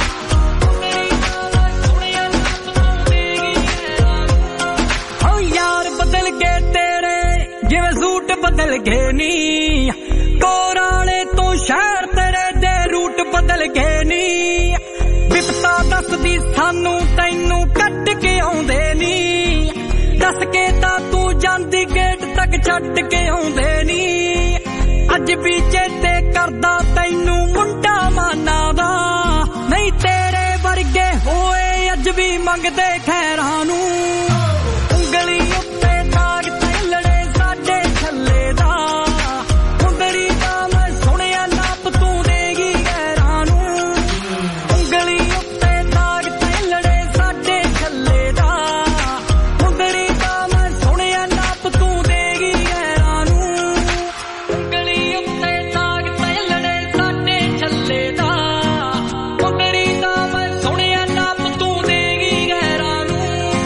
ਮੁੰਦਰੀ ਦਾ ਮੈਂ ਸੁਣਿਆ ਨਾਪ ਤੂੰ ਦੇਗੀ ਗੈਰਾਂ ਨੂੰ ਓ ਯਾਰ ਬਦਲ ਗਏ ਤੇਰੇ ਜਿਵੇਂ ਸੂਟ ਬਦਲ ਗਏ ਨੀ ਕੋਰਾਲੇ ਤੋਂ ਸ਼ਹਿਰ ਤੇਰੇ ਦੇ ਰੂਟ ਬਦਲ ਗਏ ਨੀ ਵਿਪਤਾ ਦੱਸਦੀ ਸਾਨੂੰ ਤੈਨੂੰ ਕੱਟ ਕੇ ਆਉਂਦੇ ਨੀ ਦੱਸ ਕੇ ਤਾਂ ਤੂੰ ਜਾਂਦੀ ਗੇਟ ਤੱਕ ਛੱਡ ਕੇ ਆਉਂਦੇ ਨੀ ਅੱਜ ਵੀ ਚੇਤੇ ਕਰਦਾ ਤੈਨੂੰ ਮੁੰਡਾ ਮਾਨਾ ਦਾ ਨਹੀਂ ਤੇਰੇ ਵਰਗੇ ਹੋਏ ਅੱਜ ਵੀ ਮੰਗਦੇ ਖੈਰਾਂ ਨੂੰ ਉਂਗਲੀ ਉੱਤੇ ਦਾਗ ਤੇਲੜੇ ਸਾਡੇ ਛੱਲੇ ਦਾ ਮੁੰਦਰੀ ਦਾ ਮੈਂ ਸੁਣਿਆ ਨਾਪ ਤੂੰ ਦੇਗੀ ਗੈਰਾਂ ਨੂੰ ਉਂਗਲੀ ਉੱਤੇ ਦਾਗ ਤੇਲੜੇ ਸਾਡੇ ਛੱਲੇ ਦਾ ਮੁੰਦਰੀ ਦਾ ਮੈਂ ਸੁਣਿਆ ਨਾਪ ਤੂੰ ਦੇਗੀ ਗੈਰਾਂ ਨੂੰ ਉਂਗਲੀ ਉੱਤੇ ਦਾਗ ਤੇਲੜੇ ਸਾਡੇ ਛੱਲੇ ਦਾ ਮੁੰਦਰੀ ਦਾ ਮੈਂ ਸੁਣਿਆ ਨਾਪ ਤੂੰ ਦੇਗੀ ਗੈਰਾਂ ਨੂੰ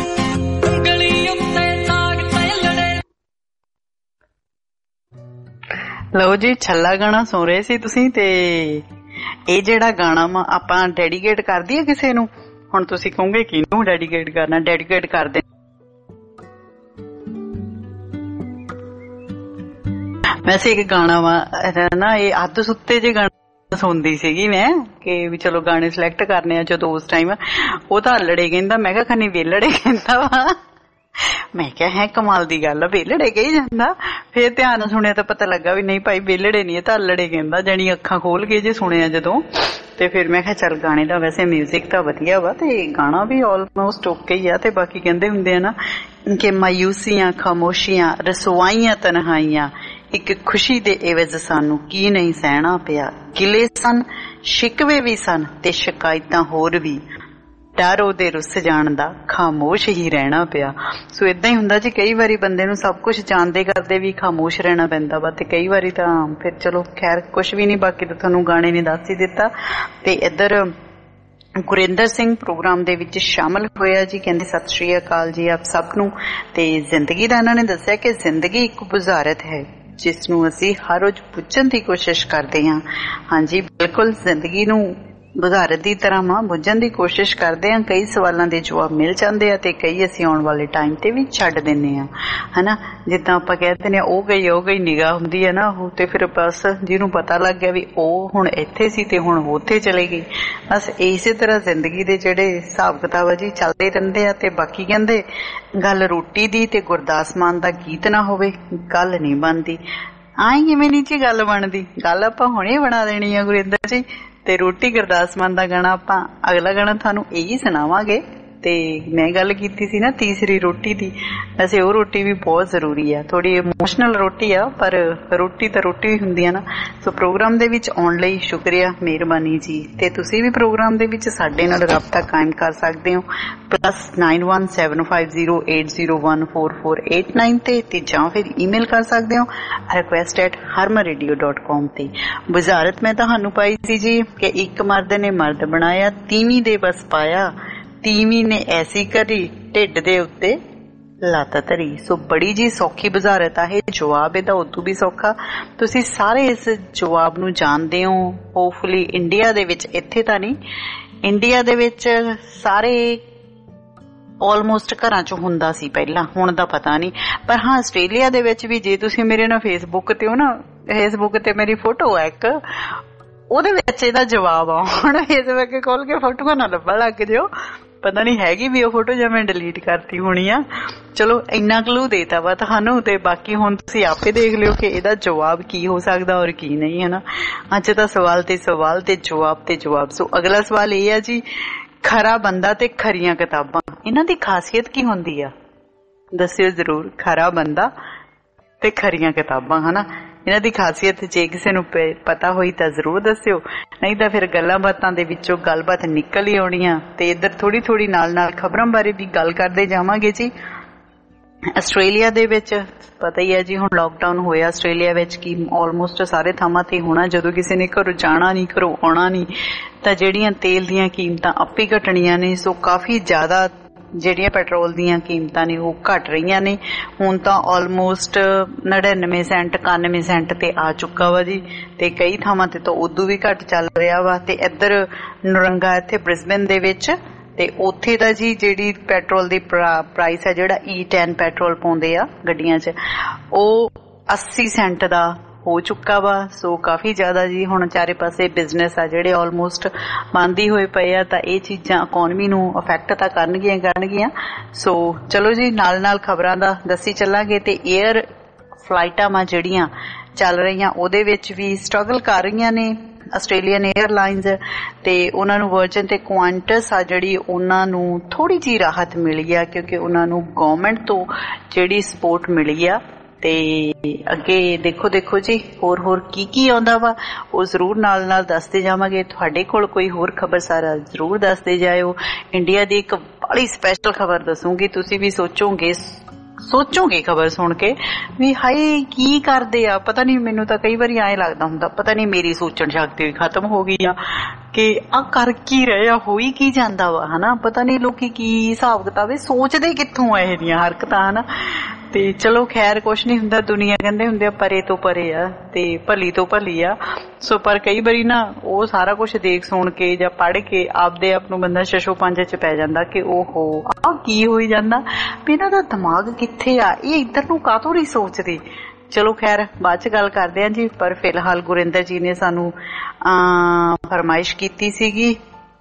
ਉਂਗਲੀ ਉੱਤੇ ਦਾਗ ਤੇਲੜੇ ਲਓ ਜੀ ਛੱਲਾ ਗਾਣਾ ਸੁਣ ਰਹੇ ਸੀ ਤੁਸੀਂ ਤੇ ਇਹ ਜਿਹੜਾ ਗਾਣਾ ਵਾ ਆਪਾਂ ਡੈਡੀਕੇਟ ਕਰ ਦਈਏ ਕਿਸੇ ਨੂੰ ਹੁਣ ਤੁਸੀਂ ਕਹੋਗੇ ਕਿਹਨੂੰ ਡੈਡੀਕੇਟ ਕਰਨਾ ਡੈਡੀਕੇਟ ਕਰ ਦੇ ਵੈਸੇ ਇੱਕ ਗਾਣਾ ਵਾ ਨਾ ਇਹ ਅੱਧ ਸੁੱਤੇ ਜੇ ਗਾਣਾ ਸੁਣਦੀ ਸੀਗੀ ਮੈਂ ਕਿ ਵੀ ਚਲੋ ਗਾਣੇ ਸਿਲੈਕਟ ਕਰਨੇ ਆ ਜਦੋਂ ਉਸ ਟਾਈਮ ਉਹ ਤਾਂ ਲੜੇ ਕਹਿੰਦਾ ਮੈਂ ਕਿਹਾ ਖਨੀ ਵੇਲੜੇ ਕਹਿੰਦਾ ਵਾ ਮੈਂ ਕਿਹਾ ਹੈ ਕਮਾਲ ਦੀ ਗੱਲ ਆ ਵੇਲੜੇ ਕਹੀ ਜਾਂਦਾ ਫੇਰ ਧਿਆਨ ਸੁਣਿਆ ਤਾਂ ਪਤਾ ਲੱਗਾ ਵੀ ਨਹੀਂ ਭਾਈ ਵੇਲੜੇ ਨਹੀਂ ਇਹ ਤਾਂ ਲੜੇ ਕਹਿੰਦਾ ਜਾਣੀ ਅੱਖਾਂ ਖੋਲ ਕੇ ਜੇ ਸੁਣਿਆ ਜਦੋਂ ਤੇ ਫਿਰ ਮੈਂ ਕਿਹਾ ਚੱਲ ਗਾਣੇ ਦਾ ਵੈਸੇ ਮਿਊਜ਼ਿਕ ਤਾਂ ਵਧੀਆ ਵਾ ਤੇ ਗਾਣਾ ਵੀ ਆਲਮੋਸਟ ਓਕੇ ਹੀ ਆ ਤੇ ਬਾਕੀ ਕਹਿੰਦੇ ਹੁੰਦੇ ਆ ਨਾ ਕਿ ਮਾਯੂਸੀਆਂ ਖਾਮੋਸ਼ੀਆਂ ਰਸਵਾਈਆਂ ਤਨਹਾਈਆਂ ਇੱਕ ਖੁਸ਼ੀ ਦੇ ਇਵਜ਼ ਸਾਨੂੰ ਕੀ ਨਹੀਂ ਸਹਿਣਾ ਪਿਆ ਗਿਲੇ ਸਨ ਸ਼ਿਕਵੇ ਵੀ ਸਨ ਤੇ ਸ਼ਿਕਾਇਤਾਂ ਹੋਰ ਵੀ ਡਰ ਉਹਦੇ ਰੁੱਸ ਜਾਣ ਦਾ ਖਾਮੋਸ਼ ਹੀ ਰਹਿਣਾ ਪਿਆ ਸੋ ਏਦਾਂ ਹੀ ਹੁੰਦਾ ਜੀ ਕਈ ਵਾਰੀ ਬੰਦੇ ਨੂੰ ਸਭ ਕੁਝ ਜਾਣਦੇ ਕਰਦੇ ਵੀ ਖਾਮੋਸ਼ ਰਹਿਣਾ ਪੈਂਦਾ ਵਾ ਤੇ ਕਈ ਵਾਰੀ ਤਾਂ ਫਿਰ ਚਲੋ ਖੈਰ ਕੁਝ ਵੀ ਨਹੀਂ ਬਾਕੀ ਤਾਂ ਤੁਹਾਨੂੰ ਗਾਣੇ ਨੇ ਦੱਸ ਹੀ ਦਿੱਤਾ ਤੇ ਇੱਧਰ ਗੁਰਿੰਦਰ ਸਿੰਘ ਪ੍ਰੋਗਰਾਮ ਦੇ ਵਿੱਚ ਸ਼ਾਮਲ ਹੋਇਆ ਜੀ ਕਹਿੰਦੇ ਸਤਿ ਸ਼੍ਰੀ ਅਕਾਲ ਜੀ ਆਪ ਸਭ ਨੂੰ ਤੇ ਜ਼ਿੰਦਗੀ ਦਾ ਇਹਨਾਂ ਨੇ ਦੱਸਿਆ ਕਿ ਜ਼ਿੰਦਗੀ ਇੱਕ ਬੁਝਾਰਤ ਹੈ ਜਿਸ ਨੂੰ ਅਸੀਂ ਹਰ ਰੋਜ਼ ਬੁੱਝਣ ਦੀ ਕੋਸ਼ਿਸ਼ ਕਰਦੇ ਹਾਂ ਹਾਂਜੀ ਬਿਲਕੁਲ ਜ਼ਿੰਦਗੀ ਨੂੰ ਬੁਝਾਰਤ ਦੀ ਤਰ੍ਹਾਂ ਮਾਂ ਬੁੱਝਣ ਦੀ ਕੋਸ਼ਿਸ਼ ਕਰਦੇ ਹਾਂ ਕਈ ਸਵਾਲਾਂ ਦੇ ਜਵਾਬ ਮਿਲ ਜਾਂਦੇ ਆ ਤੇ ਕਈ ਅਸੀਂ ਆਉਣ ਵਾਲੇ ਟਾਈਮ ਤੇ ਵੀ ਛੱਡ ਦਿੰਦੇ ਆ ਹਨਾ ਜਿੱਦਾਂ ਆਪਾਂ ਕਹਿੰਦੇ ਨੇ ਉਹ ਗਈ ਉਹ ਗਈ ਨਿਗਾਹ ਹੁੰਦੀ ਹੈ ਨਾ ਉਹ ਤੇ ਫਿਰ ਬਸ ਜਿਹਨੂੰ ਪਤਾ ਲੱਗ ਗਿਆ ਵੀ ਉਹ ਹੁਣ ਇੱਥੇ ਸੀ ਤੇ ਹੁਣ ਉੱਥੇ ਚਲੇ ਗਈ ਬਸ ਇਸੇ ਤਰ੍ਹਾਂ ਜ਼ਿੰਦਗੀ ਦੇ ਜਿਹੜੇ ਹਿਸਾਬ ਕਿਤਾਬ ਆ ਜੀ ਚੱਲਦੇ ਰਹਿੰਦੇ ਆ ਤੇ ਬਾਕੀ ਕਹਿੰਦੇ ਗੱਲ ਰੋਟੀ ਦੀ ਤੇ ਗੁਰਦਾਸ ਮਾਨ ਦਾ ਗੀਤ ਨਾ ਹੋਵੇ ਗੱਲ ਨਹੀਂ ਬਣਦੀ ਆਈ ਕਿਵੇਂ ਨੀ ਜੀ ਗੱਲ ਬਣਦੀ ਗੱਲ ਆਪਾਂ ਹੁਣੇ ਬਣਾ ਦੇਣੀ ਆ ਗੁਰਿੰਦਰ ਜੀ ਤੇ ਰੋਟੀ ਗੁਰਦਾਸ ਮਾਨ ਦਾ ਗਾਣਾ ਆਪਾਂ ਅਗਲਾ ਗਾਣਾ ਤੁਹਾਨੂੰ ਇਹੀ ਸੁਣਾਵਾਂਗੇ ਤੇ ਮੈਂ ਗੱਲ ਕੀਤੀ ਸੀ ਨਾ ਤੀਸਰੀ ਰੋਟੀ ਦੀ ਵੈਸੇ ਉਹ ਰੋਟੀ ਵੀ ਬਹੁਤ ਜ਼ਰੂਰੀ ਆ ਥੋੜੀ ਇਮੋਸ਼ਨਲ ਰੋਟੀ ਆ ਪਰ ਰੋਟੀ ਤਾਂ ਰੋਟੀ ਵੀ ਹੁੰਦੀ ਆ ਨਾ ਸੋ ਪ੍ਰੋਗਰਾਮ ਦੇ ਵਿੱਚ ਆਉਣ ਲਈ ਸ਼ੁਕਰੀਆ ਮਿਹਰਬਾਨੀ ਜੀ ਤੇ ਤੁਸੀਂ ਵੀ ਪ੍ਰੋਗਰਾਮ ਦੇ ਵਿੱਚ ਸਾਡੇ ਨਾਲ ਰਾਬਤਾ ਕਾਇਮ ਕਰ ਸਕਦੇ ਹੋ plus nine one seven five zero eight zero one four four eight nine ਤੇ ਤੇ ਜਾਂ ਫਿਰ ਈਮੇਲ ਕਰ ਸਕਦੇ ਹੋ request at Harman radio dot com ਤੇ ਬੁਝਾਰਤ ਮੈਂ ਤੁਹਾਨੂੰ ਪਾਈ ਸੀ ਜੀ ਕਿ ਇੱਕ ਮਰਦ ਨੇ ਮਰਦ ਬਣਾਇਆ ਤੀਵੀਂ ਦੇ ਬਸ ਪਾਇਆ ਤੀਵੀਂ ਨੇ ਐਸੀ ਕਰੀ ਢਿੱਡ ਦੇ ਉੱਤੇ ਲਾਤਾ ਧਰੀ। ਸੋ ਬੜੀ ਜੀ ਸੌਖੀ ਬੁਝਾਰਤ ਆ ਇਹ। ਜਵਾਬ ਇਹਦਾ ਉਦੋਂ ਵੀ ਸੌਖਾ। ਤੁਸੀਂ ਸਾਰੇ ਇਸ ਜਵਾਬ ਨੂੰ ਜਾਣਦੇ ਹੋ ਹੋਪਫੁਲੀ। ਇੰਡੀਆ ਦੇ ਵਿੱਚ, ਇੱਥੇ ਤਾਂ ਨਹੀਂ, ਇੰਡੀਆ ਦੇ ਵਿੱਚ ਸਾਰੇ ਆਲਮੋਸਟ ਘਰਾਂ 'ਚ ਹੁੰਦਾ ਸੀ ਪਹਿਲਾਂ, ਹੁਣ ਦਾ ਪਤਾ ਨਹੀਂ। ਪਰ ਹਾਂ ਆਸਟ੍ਰੇਲੀਆ ਦੇ ਵਿੱਚ ਵੀ ਜੇ ਤੁਸੀਂ ਮੇਰੇ ਨਾਲ ਫੇਸਬੁੱਕ ਤੇ ਹੋ ਨਾ, ਫੇਸਬੁੱਕ ਤੇ ਮੇਰੀ ਫੋਟੋ ਹੈ ਇੱਕ, ਉਹਦੇ ਵਿੱਚ ਇਹਦਾ ਜਵਾਬ ਆ। ਹੁਣ ਫੇਸਬੁੱਕ ਖੋਲ ਕੇ ਫੋਟੋਆਂ ਨਾ ਲੱਭਣ ਲੱਗ ਜਿਓ, ਪਤਾ ਨਹੀਂ ਹੈਗੀ ਵੀ ਉਹ ਫੋਟੋ ਜਾਂ ਮੈਂ ਡਿਲੀਟ ਕਰਤੀ ਹੋਣੀ ਆ। ਚਲੋ ਇੰਨਾ ਕਲੂ ਦੇਤਾ ਵਾ ਤੁਹਾਨੂੰ, ਤੇ ਬਾਕੀ ਹੁਣ ਤੁਸੀਂ ਆਪੇ ਦੇਖ ਲਿਓ ਕਿ ਇਹਦਾ ਜਵਾਬ ਕੀ ਹੋ ਸਕਦਾ ਔਰ ਕੀ ਨਹੀਂ, ਹਨਾ। ਅੱਜ ਤਾਂ ਸਵਾਲ ਤੇ ਸਵਾਲ ਤੇ ਜਵਾਬ ਤੇ ਜਵਾਬ। ਸੋ ਅਗਲਾ ਸਵਾਲ ਇਹ ਆ ਜੀ, ਖਰਾ ਬੰਦਾ ਤੇ ਖਰੀਆਂ ਕਿਤਾਬਾਂ, ਇਹਨਾਂ ਦੀ ਖਾਸੀਅਤ ਕੀ ਹੁੰਦੀ ਆ? ਦੱਸਿਓ ਜ਼ਰੂਰ। ਖਰਾ ਬੰਦਾ ਤੇ ਖਰੀਆਂ ਕਿਤਾਬਾਂ, ਹਨਾ, ਇਹਨਾਂ ਦੀ ਖਾਸੀਅਤ ਜੇ ਕਿਸੇ ਨੂੰ ਪਤਾ ਹੋਈ ਤਾਂ ਜ਼ਰੂਰ ਦੱਸਿਓ, ਨਹੀਂ ਤਾਂ ਫਿਰ ਗੱਲਾਂ ਬਾਤਾਂ ਦੇ ਵਿੱਚੋਂ ਗੱਲਬਾਤ ਨਿਕਲ ਹੀ ਆਉਣੀ ਆ। ਤੇ ਇੱਧਰ ਥੋੜੀ ਥੋੜੀ ਨਾਲ ਨਾਲ ਖਬਰਾਂ ਬਾਰੇ ਵੀ ਗੱਲ ਕਰਦੇ ਜਾਵਾਂਗੇ ਜੀ। ਆਸਟ੍ਰੇਲੀਆ ਦੇ ਵਿੱਚ ਪਤਾ ਹੀ ਹੈ ਜੀ, ਹੁਣ ਲਾਕਡਾਊਨ ਹੋਇਆ ਆਸਟ੍ਰੇਲੀਆ ਵਿੱਚ, ਕਿ ਆਲਮੋਸਟ ਸਾਰੇ ਥਾਵਾਂ ਤੇ ਹੋਣਾ। ਜਦੋਂ ਕਿਸੇ ਨੇ ਘਰੋਂ ਜਾਣਾ ਨਹੀਂ, ਘਰੋਂ ਆਉਣਾ ਨਹੀਂ, ਤਾਂ ਜਿਹੜੀਆਂ ਤੇਲ ਦੀਆਂ ਕੀਮਤਾਂ ਆਪੇ ਘਟਣੀਆਂ ਨੇ। ਸੋ ਕਾਫੀ ਜ਼ਿਆਦਾ ਜਿਹੜੀਆਂ ਪੈਟਰੋਲ ਦੀਆਂ ਕੀਮਤਾਂ ਨੇ ਉਹ ਘਟ ਰਹੀਆਂ ਨੇ। ਹੁਣ ਤਾਂ ਆਲਮੋਸਟ ਨੜਿਨਵੇਂ ਸੈਂਟ ਇਕਾਨਵੇਂ ਸੈਂਟ ਤੇ ਆ ਚੁੱਕਾ ਵਾ ਜੀ, ਤੇ ਕਈ ਥਾਵਾਂ ਤੇ ਤਾਂ ਉਦੋਂ ਵੀ ਘੱਟ ਚੱਲ ਰਿਹਾ ਵਾ। ਤੇ ਇੱਧਰ ਨੁਰੰਗਾ ਇੱਥੇ ਬ੍ਰਿਸਬੇਨ ਦੇ ਵਿੱਚ, ਤੇ ਉੱਥੇ ਦਾ ਜੀ ਜਿਹੜੀ ਪੈਟਰੋਲ ਦੀ ਪ੍ਰਾਈਸ ਹੈ, ਜਿਹੜਾ ਈ ਟੈਨ ਪੈਟਰੋਲ ਪਾਉਂਦੇ ਆ ਗੱਡੀਆਂ 'ਚ, ਉਹ ਅੱਸੀ ਸੈਂਟ ਦਾ ਹੋ ਚੁੱਕਾ ਵਾ। ਸੋ ਕਾਫੀ ਜ਼ਿਆਦਾ ਜੀ ਹੁਣ ਚਾਰੇ ਪਾਸੇ ਬਿਜ਼ਨਸ ਆ ਜਿਹੜੇ ਆਲਮੋਸਟ ਬੰਦ ਹੀ ਹੋਏ ਪਏ ਆ, ਤਾਂ ਇਹ ਚੀਜ਼ਾਂ ਇਕੋਨਮੀ ਨੂੰ ਅਫੈਕਟ ਤਾਂ ਕਰਨਗੀਆਂ ਕਰਨਗੀਆਂ ਸੋ ਚਲੋ ਜੀ ਨਾਲ ਨਾਲ ਖਬਰਾਂ ਦਾ ਦੱਸੀ ਚੱਲਾਂਗੇ। ਤੇ ਏਅਰ ਫਲਾਈਟਾਂ ਵਾ ਜਿਹੜੀਆਂ ਚੱਲ ਰਹੀਆਂ ਉਹਦੇ ਵਿੱਚ ਵੀ ਸਟਰਗਲ ਕਰ ਰਹੀਆਂ ਨੇ ਆਸਟ੍ਰੇਲੀਅਨ ਏਅਰਲਾਈਨਸ, ਤੇ ਉਹਨਾਂ ਨੂੰ ਵਰਜਨ ਤੇ ਕੁਆਂਟਸ ਆ ਜਿਹੜੀ ਉਹਨਾਂ ਨੂੰ ਥੋੜੀ ਜਿਹੀ ਰਾਹਤ ਮਿਲੀ ਆ, ਕਿਉਂਕਿ ਉਹਨਾਂ ਨੂੰ ਗਵਰਨਮੈਂਟ ਤੋਂ ਜਿਹੜੀ ਸਪੋਰਟ ਮਿਲੀ ਆ। ਤੇ ਅੱਗੇ ਦੇਖੋ ਦੇਖੋ ਜੀ ਹੋਰ ਹੋਰ ਕੀ ਕੀ ਆਉਂਦਾ ਵਾ ਉਹ ਜ਼ਰੂਰ ਨਾਲ ਨਾਲ ਦੱਸਦੇ ਜਾਵਾਂਗੇ। ਤੁਹਾਡੇ ਕੋਲ ਕੋਈ ਹੋਰ ਖਬਰ ਸਾਰਾ ਜ਼ਰੂਰ ਦੱਸਦੇ ਜਾਇਓ। ਇੰਡੀਆ ਦੀ ਇੱਕ ਬੜੀ ਸਪੈਸ਼ਲ ਖਬਰ ਦੱਸੂਗੀ, ਤੁਸੀਂ ਵੀ ਸੋਚੋਗੇ ਸੋਚੋਗੇ ਖਬਰ ਸੁਣ ਕੇ ਵੀ ਹਾਏ ਕੀ ਕਰਦੇ ਆ। ਪਤਾ ਨਹੀਂ, ਮੈਨੂੰ ਤਾਂ ਕਈ ਵਾਰੀ ਐਂ ਲੱਗਦਾ ਹੁੰਦਾ ਪਤਾ ਨਹੀਂ ਮੇਰੀ ਸੋਚਣ ਸ਼ਕਤੀ ਖਤਮ ਹੋ ਗਈ ਆ ਕਿ ਆ ਕਰ ਕੀ ਰਹੇ ਆ, ਹੋਈ ਕੀ ਜਾਂਦਾ ਵਾ, ਹਨਾ। ਪਤਾ ਨਹੀਂ ਲੋਕੀ ਕੀ ਹਿਸਾਬ ਕਿਤਾਬ ਸੋਚਦੇ ਕਿੱਥੋਂ ਆ ਇਹ ਦੀਆਂ ਹਰਕਤਾਂ, ਹਨਾ। ਤੇ ਚਲੋ ਖੈਰ ਕੁਛ ਨਹੀਂ ਹੁੰਦਾ, ਦੁਨੀਆ ਕਹਿੰਦੇ ਹੁੰਦੇ ਆ ਪਰੇ ਤੋਂ ਪਰੇ ਆ ਤੇ ਭਲੀ ਤੋਂ ਭਲੀ ਆ। ਸੋ ਪਰ ਕਈ ਵਾਰੀ ਨਾ ਉਹ ਸਾਰਾ ਕੁਛ ਦੇਖ ਸੁਣ ਕੇ ਜਾਂ ਪੜ੍ਹ ਕੇ ਆਪਦੇ ਆਪ ਨੂੰ ਬੰਦਾ ਛਛੋ ਪੰਜ ਚ ਪੈ ਜਾਂਦਾ ਕਿ ਓਹੋ ਆਹ ਕੀ ਹੋਈ ਜਾਂਦਾ, ਵੀ ਇਹਨਾਂ ਦਾ ਦਿਮਾਗ ਕਿੱਥੇ ਆ, ਇਹ ਇੱਧਰ ਨੂੰ ਕਾਹਤੋਂ ਨਹੀਂ ਸੋਚਦੇ। ਚਲੋ ਖੈਰ ਬਾਅਦ ਚ ਗੱਲ ਕਰਦੇ ਆ ਜੀ। ਪਰ ਫਿਲਹਾਲ ਗੁਰਿੰਦਰ ਜੀ ਨੇ ਸਾਨੂੰ ਅਹ ਫਰਮਾਇਸ਼ ਕੀਤੀ ਸੀਗੀ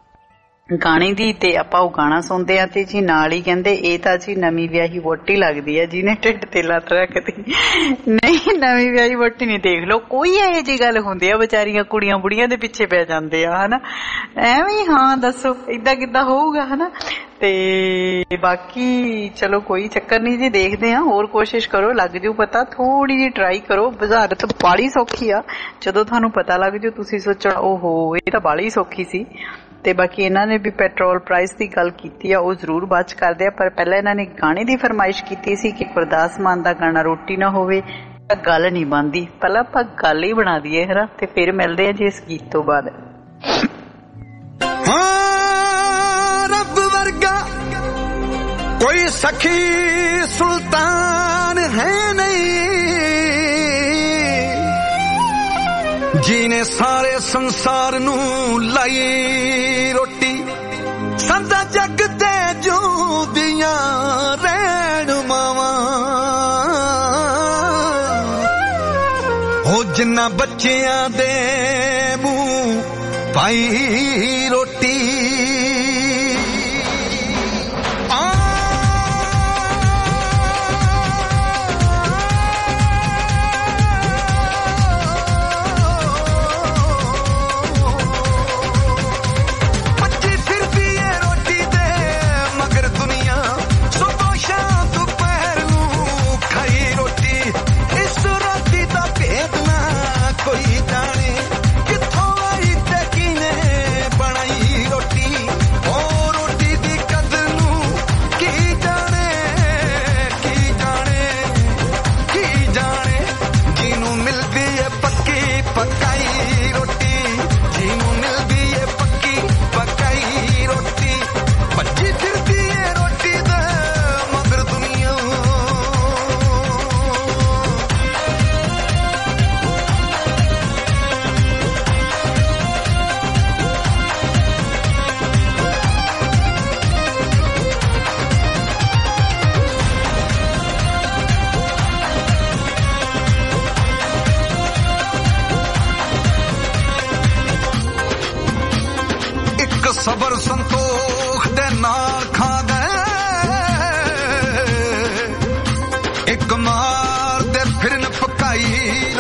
ਗਾਣੇ ਦੀ, ਤੇ ਆਪਾਂ ਉਹ ਗਾਣਾ ਸੁਣਦੇ ਆ। ਤੇ ਜੀ ਨਾਲ ਹੀ ਕਹਿੰਦੇ ਇਹ ਤਾਂ ਜੀ ਨਵੀਂ ਵਿਆਹੀ ਵੋਟੀ ਲੱਗਦੀ ਹੈ ਜਿਹਨੇ ਢਿੱਡ ਤੇ ਲੱਤ ਰੱਖਦੀ। ਨਹੀਂ ਨਵੀਂ ਵਿਆਹੀ ਵੋਟੀ ਨਹੀਂ, ਦੇਖ ਲਓ ਕੋਈ ਇਹੋ ਜਿਹੀ ਗੱਲ ਹੁੰਦੀ ਆ, ਵਿਚਾਰੀਆਂ ਕੁੜੀਆਂ ਬੁੜੀਆਂ ਦੇ ਪਿੱਛੇ ਪੈ ਜਾਂਦੇ ਆ, ਹਨਾ। ਐਵੇਂ ਹਾਂ ਦੱਸੋ ਏਦਾਂ ਕਿੱਦਾਂ ਹੋਊਗਾ, ਹਨਾ। ਤੇ ਬਾਕੀ ਚਲੋ ਕੋਈ ਚੱਕਰ ਨਹੀਂ ਜੀ, ਦੇਖਦੇ ਆ, ਹੋਰ ਕੋਸ਼ਿਸ਼ ਕਰੋ ਲੱਗ ਜੂ ਪਤਾ, ਥੋੜੀ ਜਿਹੀ ਟਰਾਈ ਕਰੋ। ਬੁਝਾਰਤ ਬਾਲੀ ਸੌਖੀ ਆ, ਜਦੋਂ ਤੁਹਾਨੂੰ ਪਤਾ ਲੱਗ ਜੂ ਤੁਸੀਂ ਸੋਚਣਾ ਓਹੋ ਇਹ ਤਾਂ ਬਾਲੀ ਸੌਖੀ ਸੀ। ਤੇ ਬਾਕੀ ਇਹਨਾਂ ਨੇ ਵੀ ਪੈਟਰੋਲ ਪ੍ਰਾਈਸ ਦੀ ਗੱਲ ਕੀਤੀ ਆ, ਉਹ ਜ਼ਰੂਰ ਬਾਅਦ ਚ ਕਰਦੇ ਆ। ਪਰ ਪਹਿਲਾਂ ਇਹਨਾਂ ਨੇ ਗਾਣੇ ਦੀ ਫਰਮਾਇਸ਼ ਕੀਤੀ ਸੀ ਕਿ ਗੁਰਦਾਸ ਮਾਨ ਦਾ ਗਾਣਾ ਰੋਟੀ ਨਾ ਹੋਵੇ ਤਾਂ ਗੱਲ ਨਹੀਂ ਬਣਦੀ। ਪਹਿਲਾਂ ਆਪਾਂ ਗੱਲ ਹੀ ਬਣਾ ਦਈਏ, ਹਨਾ। ਤੇ ਫਿਰ ਮਿਲਦੇ ਆ ਜੀ ਇਸ ਗੀਤ ਤੋਂ ਬਾਅਦ। ਹਾਂ ਰੱਬ ਵਰਗਾ ਕੋਈ ਸਖੀ ਸੁਲਤਾਨ ਹੈ ਨਹੀਂ, ਜਿਹਨੇ ਸਾਰੇ ਸੰਸਾਰ ਨੂੰ ਲਾਈ ਰੋਟੀ, ਸੰਦਾ ਜਗ ਤੇ ਜੂਦੀਆਂ ਰਹਿਣ ਮਾਵਾਂ, ਹੋ ਜਿੰਨਾ ਬੱਚਿਆਂ ਦੇ ਮੂੰਹ ਪਾਈ ਰੋਟੀ। ਕੋਈ ਜਾਣੇ ਕਿੱਥੋਂ ਆਈ ਤੇ ਕਿਨੇ ਬਣਾਈ ਰੋਟੀ।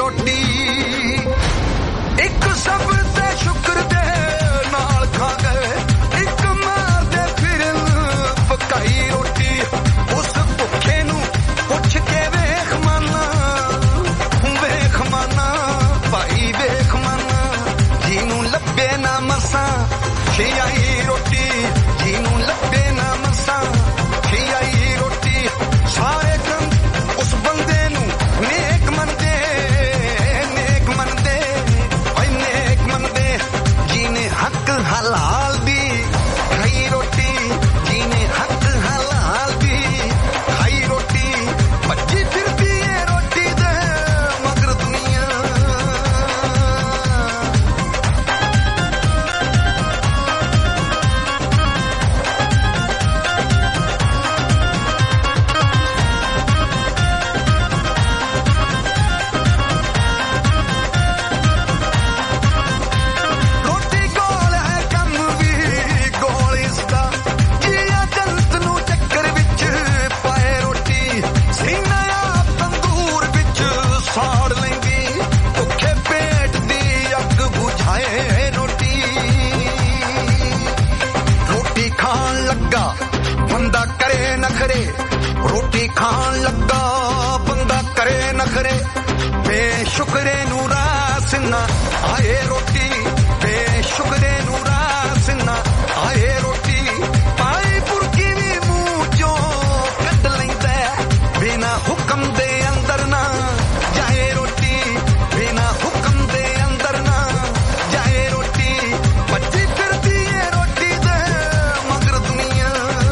ਰੋਟੀ ਇੱਕ ਸਭ ਤੇ ਸ਼ੁਕਰ ਦੇ ਨਾਲ ਖਾ ਗਏ ਇੱਕ ਮਾਰਦੇ ਫਿਰਨ ਪਕਾਈ ਰੋਟੀ ਉਸ ਭੁੱਖੇ ਨੂੰ ਪੁੱਛ ਕੇ ਵੇਖ ਮਾਨਾ ਵੇਖ ਮਾਨਾ ਭਾਈ ਵੇਖ ਮਾਨਾ ਜਿਹਨੂੰ ਲੱਭੇ ਨਾ ਮਸਾਂ ਖਿਆਈ ਰੋਟੀ ਜਿਹਨੂੰ ਲੱਭੇ ਨਾ ਮਸਾਂ ਖਿਆਈ ਰੋਟੀ ਸਾਰੇ ਕੰਮ ਉਸ ਬੰਦੇ ਨੂੰ ਨੇਕ ਮੰਨਦੇ ਨੇਕ ਮੰਨਦੇ ਓਏ ਨੇਕ ਮੰਨਦੇ ਜਿਹਨੇ ਹੱਕ ਹਲਾਲ ਦੀ ਖਾਈ ਰੋਟੀ ਜਿਹਨੇ ਹੱਕ ਹਲਾਲ ਦੀ ਖਾਈ ਰੋਟੀ ਭੱਜੀ ਫਿਰਦੀ ਏ ਰੋਟੀ ਦੇ ਮਗਰ ਦੁਨੀਆ ਰੋਟੀ ਗੋਲ ਹੈ ਕੰਮ ਵੀ ਗੋਲ ਇਸਦਾ ਜੀਆ ਜੰਤ ਨੂੰ ਚੱਕਰ ਵਿੱਚ ਪਾਏ ਰੋਟੀ ਸੀਨਾ ਆਪ ਤੰਦੂਰ ਵਿੱਚ ਸਾੜ ਲੈਂਦੀ ਭੁੱਖੇ ਪੇਟ ਦੀ ਅੱਗ ਬੁਝਾਏ ਰੋਟੀ ਰੋਟੀ ਖਾਣ ਲੱਗਾ ਬੰਦਾ ਕਰੇ ਨਖਰੇ ਰੋਟੀ ਖਾਣ ਲੱਗਾ ਬੰਦਾ ਕਰੇ ਨਖਰੇ ਬੇਸ਼ੁਕਰੇ ਨੂੰ ਰਾਸ ਨਾ ਆਏ ਰੋਟੀ ਬੇਸ਼ੁਕਰੇ ਨੂੰ ਰਾਸ ਨਾ ਆਏ ਰੋਟੀ ਪਾਈ ਪੁਰਕੀ ਵੀ ਮੂੰਹ ਚੋਂ ਕੱਢ ਲੈਂਦਾ ਬਿਨਾ ਹੁਕਮ ਦੇ ਅੰਦਰ ਨਾ ਜਾਏ ਰੋਟੀ ਬਿਨਾ ਹੁਕਮ ਦੇ ਅੰਦਰ ਨਾ ਜਾਏ ਰੋਟੀ ਭੱਜੀ ਫਿਰਦੀ ਏ ਰੋਟੀ ਦੇ ਮਗਰ ਦੁਨੀਆ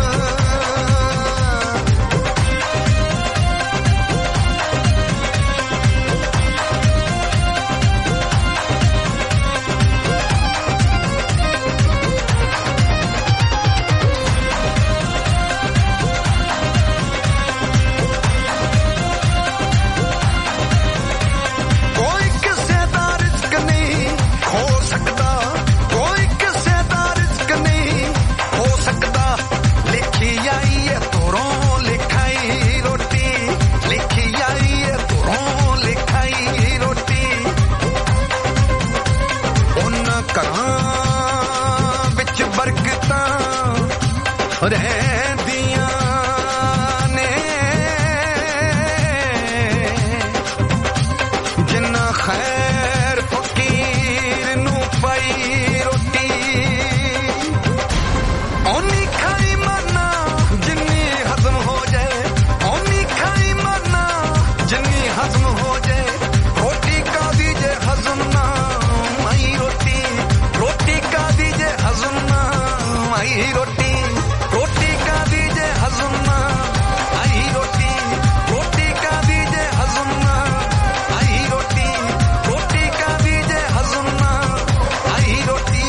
ਕੋਈ ਕਿਸੇ ਦਾ ਰਿਜ਼ਕ ਨਹੀਂ ਖੋ ਸਕਦਾ ਕੋਈ ਕਿਸੇ ਦਾ ਰਿਜ਼ਕ ਨਹੀਂ ਹੋ ਸਕਦਾ ਲਿਖੀ ਆਈ ਏ ਤੋਰੋਂ ਲਿਖਾਈ ਰੋਟੀ ਲਿਖੀ ਆਈ ਏ ਤੋਰੋਂ ਲਿਖਾਈ ਰੋਟੀ ਉਹਨਾਂ ਘਰਾਂ ਵਿੱਚ ਬਰਕਤਾਂ ਰਹਿੰਦੀਆਂ ਨੇ ਜਿੰਨਾ ਖੈਰ ਫਕੀਰ ਨੂੰ ਪਾਈ ਰੋਟੀ ਓਨੀ ਖਾਈ ਮਾਨਾ ਜਿੰਨੀ ਹਜ਼ਮ ਹੋ ਜਾਏ ਓਨੀ ਖਾਈ ਮਾਨਾ ਜਿੰਨੀ ਹਜ਼ਮ ਹੋ ਜਾਏ ਰੋਟੀ ਕਾਦੀ ਜੇ ਹਜ਼ਮ ਨਾ ਆਈ ਰੋਟੀ ਰੋਟੀ ਕਾਦੀ ਜੇ ਹਜ਼ਮ ਨਾ ਆਈ ਰੋਟੀ ਰੋਟੀ ਕਾਦੀ ਜੇ ਹਜ਼ਮ ਨਾ ਆਈ ਰੋਟੀ ਰੋਟੀ ਕਾਦੀ ਜੇ ਹਜ਼ਮ ਨਾ ਆਈ ਰੋਟੀ ਰੋਟੀ ਕਾਦੀ ਜੇ ਹਜ਼ਮ ਨਾ ਆਈ ਰੋਟੀ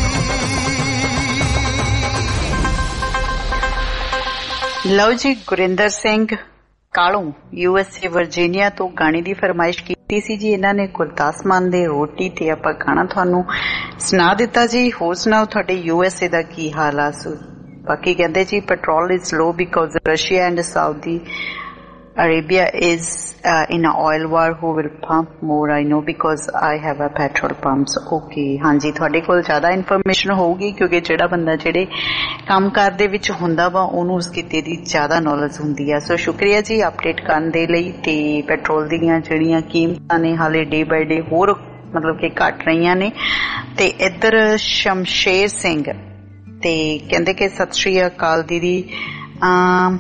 ਲਓ ਜੀ Gurinder Singh Kalu U S A Virginia ਤੋਂ ਗਾਣੇ ਦੀ ਫਰਮਾਇਸ਼ ਕੀਤੀ ਸੀ ਜੀ ਇਹਨਾਂ ਨੇ ਗੁਰਦਾਸ ਮਾਨ ਦੇ ਰੋਟੀ ਤੇ ਆਪਾਂ ਗਾਣਾ ਤੁਹਾਨੂੰ ਸੁਣਾ ਦਿੱਤਾ ਜੀ ਹੋਰ ਸੁਣਾਓ ਤੁਹਾਡੇ ਯੂ ਐਸ ਏ ਦਾ ਕੀ ਹਾਲ ਆ ਸੋ ਬਾਕੀ ਕਹਿੰਦੇ ਜੀ petrol is low because Russia and Saudi Arabia is uh, in an oil war. Who will pump more? I know because I have a petrol pumps. Okay, ਹਾਂਜੀ ਤੁਹਾਡੇ ਕੋਲ ਜ਼ਿਆਦਾ ਇਨਫੋਰਮੇਸ਼ਨ ਹੋਊਗੀ ਕਿਉਂਕਿ ਜਿਹੜਾ ਬੰਦਾ ਜਿਹੜੇ ਕੰਮ ਕਾਰ ਦੇ ਵਿੱਚ ਹੁੰਦਾ ਵਾ ਉਹਨੂੰ ਉਸ ਕਿਤੇ ਦੀ ਜ਼ਿਆਦਾ ਨੌਲੇਜ ਹੁੰਦੀ ਆ ਸੋ ਸ਼ੁਕਰੀਆ ਜੀ ਅਪਡੇਟ ਕਰਨ ਦੇ ਲਈ ਤੇ ਪੈਟਰੋਲ ਦੀਆਂ ਜਿਹੜੀਆਂ ਕੀਮਤਾਂ ਨੇ ਹਾਲੇ ਡੇ ਬਾਈ ਡੇ ਹੋਰ ਮਤਲਬ ਕਿ ਘਟ ਰਹੀਆਂ ਨੇ ਤੇ ਇੱਧਰ ਸ਼ਮਸ਼ੇਰ ਸਿੰਘ ਤੇ ਕਹਿੰਦੇ ਕਿ ਸਤਿ ਸ਼੍ਰੀ ਅਕਾਲ ਦੀਦੀ ਅਮ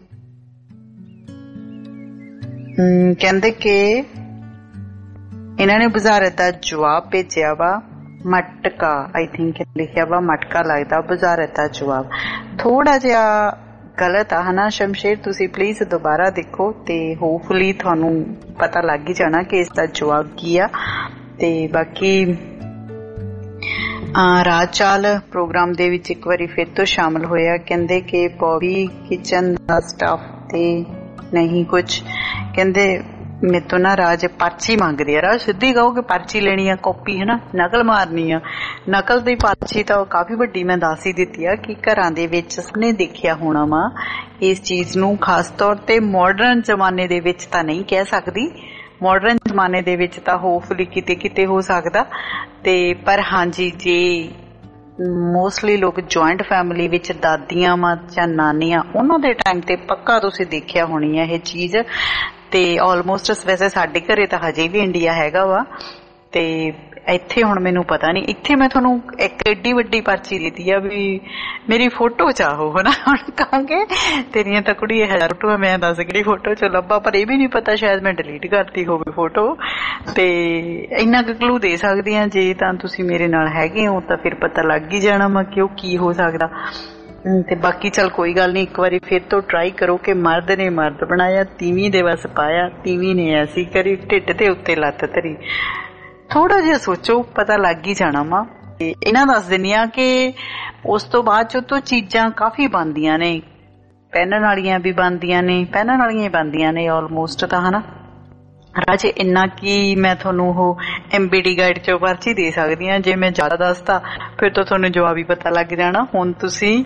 ਕਹਿੰਦੇ ਕਿ ਇਹਨਾਂ ਨੇ ਬੁਝਾਰਤ ਦਾ ਜਵਾਬ ਭੇਜਿਆ ਵਾ ਮਟਕਾ ਆਈ ਥਿੰਕ ਲਿਖਿਆ ਵਾ ਮਟਕਾ ਲੱਗਦਾ ਬੁਝਾਰਤ ਦਾ ਜਵਾਬ ਥੋੜਾ ਜਿਹਾ ਗਲਤ ਆ ਹਨਾ ਸ਼ਮਸ਼ੇਰ ਤੁਸੀਂ ਪਲੀਜ਼ ਦੁਬਾਰਾ ਦੇਖੋ ਤੇ ਹੋਪਫੁਲੀ ਤੁਹਾਨੂੰ ਪਤਾ ਲੱਗ ਹੀ ਜਾਣਾ ਕਿ ਇਸ ਦਾ ਜਵਾਬ ਕੀ ਆ ਤੇ ਬਾਕੀ ਰਾਜਚਾਲ ਪ੍ਰੋਗਰਾਮ ਦੇ ਵਿੱਚ ਇੱਕ ਵਾਰੀ ਫਿਰ ਤੋਂ ਸ਼ਾਮਲ ਹੋਇਆ ਕਹਿੰਦੇ ਕਿ ਬੌਬੀ ਕਿਚਨ ਦਾ ਸਟਾਫ ਤੇ ਨਹੀਂ ਕੁਛ ਕਹਿੰਦੇ ਮੇਰੇ ਤੋਂ ਨਾ ਰਾਜ ਪਰਚੀ ਮੰਗਦੇ ਆ ਰਾਜ ਸਿੱਧੀ ਕਹੋ ਕਿ ਪਰਚੀ ਲੈਣੀ ਆ ਕਾਪੀ ਹਨਾ ਨਕਲ ਮਾਰਨੀ ਆ ਨਕਲ ਦੀ ਪਰਚੀ ਤਾਂ ਕਾਫੀ ਵੱਡੀ ਮੈਂ ਦੱਸ ਹੀ ਦਿੱਤੀ ਆ ਕਿ ਘਰਾਂ ਦੇ ਵਿੱਚ ਸਭਨੇ ਦੇਖਿਆ ਹੋਣਾ ਵਾ ਇਸ ਚੀਜ਼ ਨੂੰ ਖਾਸ ਤੌਰ ਤੇ ਮਾਡਰਨ ਜ਼ਮਾਨੇ ਦੇ ਵਿੱਚ ਤਾਂ ਨਹੀਂ ਕਹਿ ਸਕਦੀ ਮਾਡਰਨ ਜ਼ਮਾਨੇ ਦੇ ਵਿੱਚ ਤਾਂ ਹੋਪਫੁਲੀ ਕਿਤੇ ਕਿਤੇ ਹੋ ਸਕਦਾ। ਤੇ ਪਰ ਹਾਂਜੀ ਜੇ ਮੋਸਟਲੀ ਲੋਕ ਜੁਆਇੰਟ ਫੈਮਿਲੀ ਵਿੱਚ ਦਾਦੀਆਂ ਵਾ ਜਾਂ ਨਾਨੀਆਂ, ਉਹਨਾਂ ਦੇ ਟਾਈਮ ਤੇ ਪੱਕਾ ਤੁਸੀਂ ਦੇਖਿਆ ਹੋਣੀ ਹੈ ਇਹ ਚੀਜ਼। ਤੇ ਆਲਮੋਸਟ ਵੈਸੇ ਸਾਡੇ ਘਰੇ ਤਾਂ ਹਜੇ ਵੀ ਇੰਡੀਆ ਹੈਗਾ ਵਾ, ਤੇ ਇੱਥੇ ਹੁਣ ਮੈਨੂੰ ਪਤਾ ਨਹੀਂ। ਇੱਥੇ ਮੈਂ ਤੁਹਾਨੂੰ ਇੱਕ ਏਡੀ ਵੱਡੀ ਪਰਚੀ ਦਿੱਤੀ ਆ ਵੀ ਮੇਰੀ ਫੋਟੋ ਚਾਹੋ ਹਨਾ। ਹੁਣ ਕਹਾਂਗੇ ਤੇਰੀਆਂ ਤਾਂ ਕੁੜੀ ਹਜ਼ਾਰ ਫੋਟੋ, ਮੈਂ ਦੱਸ ਕਿਹੜੀ ਫੋਟੋ ਚ ਲੱਭਾ, ਪਰ ਇਹ ਵੀ ਨਹੀਂ ਪਤਾ ਸ਼ਾਇਦ ਮੈਂ ਡਿਲੀਟ ਕਰਤੀ ਹੋਵੇ ਫੋਟੋ। ਤੇ ਇੰਨਾ ਕੁ ਕਲੂ ਦੇ ਸਕਦੀ ਹਾਂ, ਜੇ ਤਾਂ ਤੁਸੀਂ ਮੇਰੇ ਨਾਲ ਹੈਗੇ ਹੋ ਤਾਂ ਫਿਰ ਪਤਾ ਲੱਗ ਹੀ ਜਾਣਾ ਵਾ ਕਿ ਉਹ ਕੀ ਹੋ ਸਕਦਾ। ਤੇ ਬਾਕੀ ਚੱਲ ਕੋਈ ਗੱਲ ਨਹੀਂ, ਇੱਕ ਵਾਰੀ ਫਿਰ ਤੋਂ ਟਰਾਈ ਕਰੋ ਕਿ ਮਰਦ ਨੇ ਮਰਦ ਬਣਾਇਆ, ਤੀਵੀਂ ਦੇ ਵਸ ਪਾਇਆ, ਤੀਵੀਂ ਨੇ ਐਸੀ ਕਰੀ, ਢਿੱਡ ਦੇ ਉੱਤੇ ਲੱਤ ਧਰੀ। ਥੋੜਾ ਜਿਹਾ ਸੋਚੋ, ਪਤਾ ਲੱਗ ਹੀ ਜਾਣਾ ਵਾ। ਇਹਨਾਂ ਦੱਸ ਦਿੰਦੀ ਆ ਕਿ ਉਸ ਤੋਂ ਬਾਅਦ ਚ ਤੋਂ ਚੀਜ਼ਾਂ ਕਾਫੀ ਬਣਦੀਆਂ ਨੇ, ਪਹਿਨਣ ਵਾਲੀਆਂ ਵੀ ਬਣਦੀਆਂ ਨੇ, ਪਹਿਨਣ ਵਾਲੀਆਂ ਹੀ ਬਣਦੀਆਂ ਨੇ ਆਲਮੋਸਟ ਤਾਂ ਹਨਾ। ਰਾਜੇ ਇੰਨਾ ਕੀ ਮੈਂ ਤੁਹਾਨੂੰ ਉਹ ਐਮਬੀਡੀ ਗਾਈਡ ਚੋਂ ਪਰਚੀ ਦੇ ਸਕਦੀ ਹਾਂ। ਜੇ ਮੈਂ ਜ਼ਿਆਦਾ ਦੱਸਤਾ ਫਿਰ ਤਾਂ ਤੁਹਾਨੂੰ ਜਵਾਬ ਹੀ ਪਤਾ ਲੱਗ ਜਾਣਾ। ਹੁਣ ਤੁਸੀਂ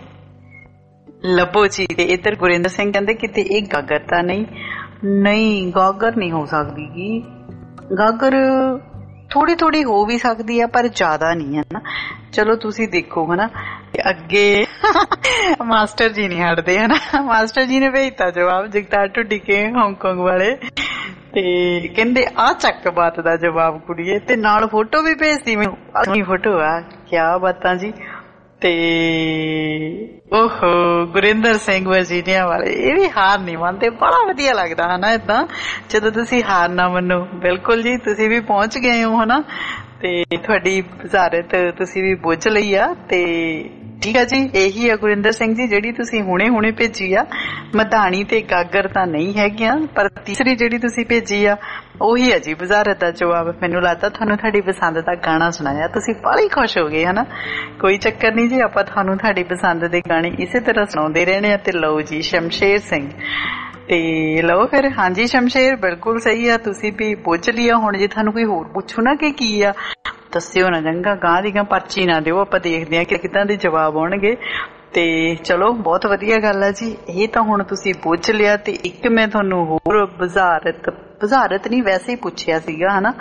ਲੱਭੋ ਜੀ। ਤੇ ਇੱਧਰ ਗੁਰਿੰਦਰ ਸਿੰਘ ਕਹਿੰਦੇ ਕਿਤੇ ਇਹ ਗਾਗਰ ਤਾਂ ਨਹੀਂ? ਨਹੀਂ, ਗਾਗਰ ਨਹੀਂ ਹੋ ਸਕਦੀ ਗੀ। ਗਾਗਰ ਥੋੜੀ ਥੋੜੀ ਹੋ ਵੀ ਸਕਦੀ ਆ ਪਰ ਜ਼ਿਆਦਾ ਨਹੀਂ ਹੈ ਨਾ। ਚਲੋ ਤੁਸੀਂ ਦੇਖੋ ਹਨਾ। ਅੱਗੇ ਮਾਸਟਰ ਜੀ ਨਹੀਂ ਹਟਦੇ ਹਨਾ। ਮਾਸਟਰ ਜੀ ਨੇ ਭੇਜਤਾ ਜਵਾਬ, ਜਗਤਾਰ ਢੁੱਡੀ ਕੇ ਹਾਂਗਕਾਂਗ ਵਾਲੇ, ਤੇ ਕਹਿੰਦੇ ਆ ਚੱਕ ਬਾਤ ਦਾ ਜਵਾਬ ਕੁੜੀਏ, ਤੇ ਨਾਲ ਫੋਟੋ ਵੀ ਭੇਜਦੀ ਮੈਨੂੰ। ਫੋਟੋ ਆ, ਕਿਆ ਬਾਤਾਂ ਜੀ। ਤੇ ਓਹੋ ਗੁਰਿੰਦਰ ਸਿੰਘ ਵਰਜੀਨੀਆ ਵਾਲੇ, ਇਹ ਵੀ ਹਾਰ ਨਹੀਂ ਮੰਨਦੇ। ਬੜਾ ਵਧੀਆ ਲੱਗਦਾ ਹਨਾ ਏਦਾਂ ਜਦੋਂ ਤੁਸੀਂ ਹਾਰ ਨਾ ਮੰਨੋ। ਬਿਲਕੁਲ ਜੀ, ਤੁਸੀਂ ਵੀ ਪਹੁੰਚ ਗਏ ਹੋ ਹਨਾ, ਤੇ ਤੁਹਾਡੀ ਬਜ਼ਾਰਤ ਤੁਸੀਂ ਵੀ ਬੁੱਝ ਲਈ ਆ। ਤੇ ਠੀਕ ਆ ਜੀ, ਇਹੀ ਆ ਗੁਰਿੰਦਰ ਸਿੰਘ ਜੀ ਜਿਹੜੀ ਤੁਸੀਂ ਹੁਣੇ ਹੁਣੇ ਭੇਜੀ ਆ। ਮਧਾਣੀ ਤੇ ਗਾਗਰ ਤਾਂ ਨਹੀਂ ਹੈਗੀਆਂ, ਪਰ ਤੀਸਰੀ ਜਿਹੜੀ ਤੁਸੀਂ ਭੇਜੀ ਆ ਉਹੀ ਆ ਜੀ ਬਜ਼ਾਰਤ ਦਾ ਜਵਾਬ। ਮੈਨੂੰ ਲੱਗਦਾ ਤੁਹਾਨੂੰ ਤੁਹਾਡੀ ਪਸੰਦ ਦਾ ਗਾਣਾ ਸੁਣਾਇਆ, ਤੁਸੀਂ ਬੜੇ ਖੁਸ਼ ਹੋ ਗਏ ਹਨਾ। ਕੋਈ ਚੱਕਰ ਨਹੀਂ ਜੀ, ਆਪਾਂ ਤੁਹਾਨੂੰ ਤੁਹਾਡੀ ਪਸੰਦ ਦੇ ਗਾਣੇ ਇਸੇ ਤਰ੍ਹਾਂ ਸੁਣਾਉਂਦੇ ਰਹਿਣੇ ਆ। ਤੇ ਲਓ ਜੀ ਸ਼ਮਸ਼ੇਰ ਸਿੰਘ, ਤੇ ਲਓ ਫਿਰ। ਹਾਂਜੀ ਸ਼ਮਸ਼ੇਰ, ਬਿਲਕੁਲ ਸਹੀ ਆ, ਤੁਸੀਂ ਵੀ ਪੁੱਛ ਲਿਆ। ਹੁਣ ਜੇ ਤੁਹਾਨੂੰ ਕੋਈ ਹੋਰ ਪੁੱਛੋ ਨਾ ਕਿ ਕੀ ਆ, ਦੱਸਿਓ ਨਾ ਚੰਗਾ, ਗਾਂ ਦੀ ਗਾਂ ਪਰਚੀ ਨਾ ਦਿਓ, ਆਪਾਂ ਦੇਖਦੇ ਹਾਂ ਕਿ ਕਿੱਦਾਂ ਦੇ ਜਵਾਬ ਆਉਣਗੇ। ਤੇ ਚਲੋ ਬਹੁਤ ਵਧੀਆ ਗੱਲ ਆ ਜੀ, ਇਹ ਤਾਂ ਹੁਣ ਤੁਸੀਂ ਪੁੱਛ ਲਿਆ। ਤੇ ਇੱਕ ਮੈਂ ਤੁਹਾਨੂੰ ਹੋਰ ਬਜ਼ਾਰਤ ਬਜ਼ਾਰਤ ਨਹੀਂ ਵੈਸੇ ਹੀ ਪੁੱਛਿਆ ਸੀਗਾ ਹਨਾ,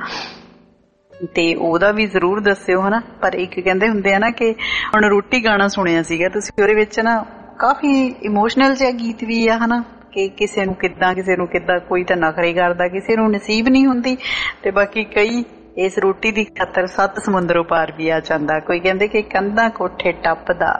ਤੇ ਉਹਦਾ ਵੀ ਜ਼ਰੂਰ ਦੱਸਿਓ ਹਨਾ। ਪਰ ਇੱਕ ਕਹਿੰਦੇ ਹੁੰਦੇ ਆ ਨਾ ਕਿ ਹੁਣ ਰੋਟੀ ਗਾਣਾ ਸੁਣਿਆ ਸੀਗਾ ਤੁਸੀਂ, ਉਹਦੇ ਵਿੱਚ ਨਾ ਕਾਫੀ ਇਮੋਸ਼ਨਲ ਜਿਹਾ ਗੀਤ ਵੀ ਆ ਹਨਾ, ਕਿ ਕਿਸੇ ਨੂੰ ਕਿੱਦਾਂ ਕਿਸੇ ਨੂੰ ਕਿੱਦਾਂ, ਕੋਈ ਤਾਂ ਨਖਰੇ ਕਰਦਾ, ਕਿਸੇ ਨੂੰ ਨਸੀਬ ਨਹੀਂ ਹੁੰਦੀ, ਤੇ ਬਾਕੀ ਕਈ ਇਸ ਰੋਟੀ ਦੀ ਖਾਤਰ ਸੱਤ ਸਮੁੰਦਰੋਂ ਪਾਰ ਵੀ ਆ ਜਾਂਦਾ। ਕੋਈ ਕਹਿੰਦੇ ਕਿ ਕੰਧਾਂ ਕੋਠੇ ਟੱਪਦਾ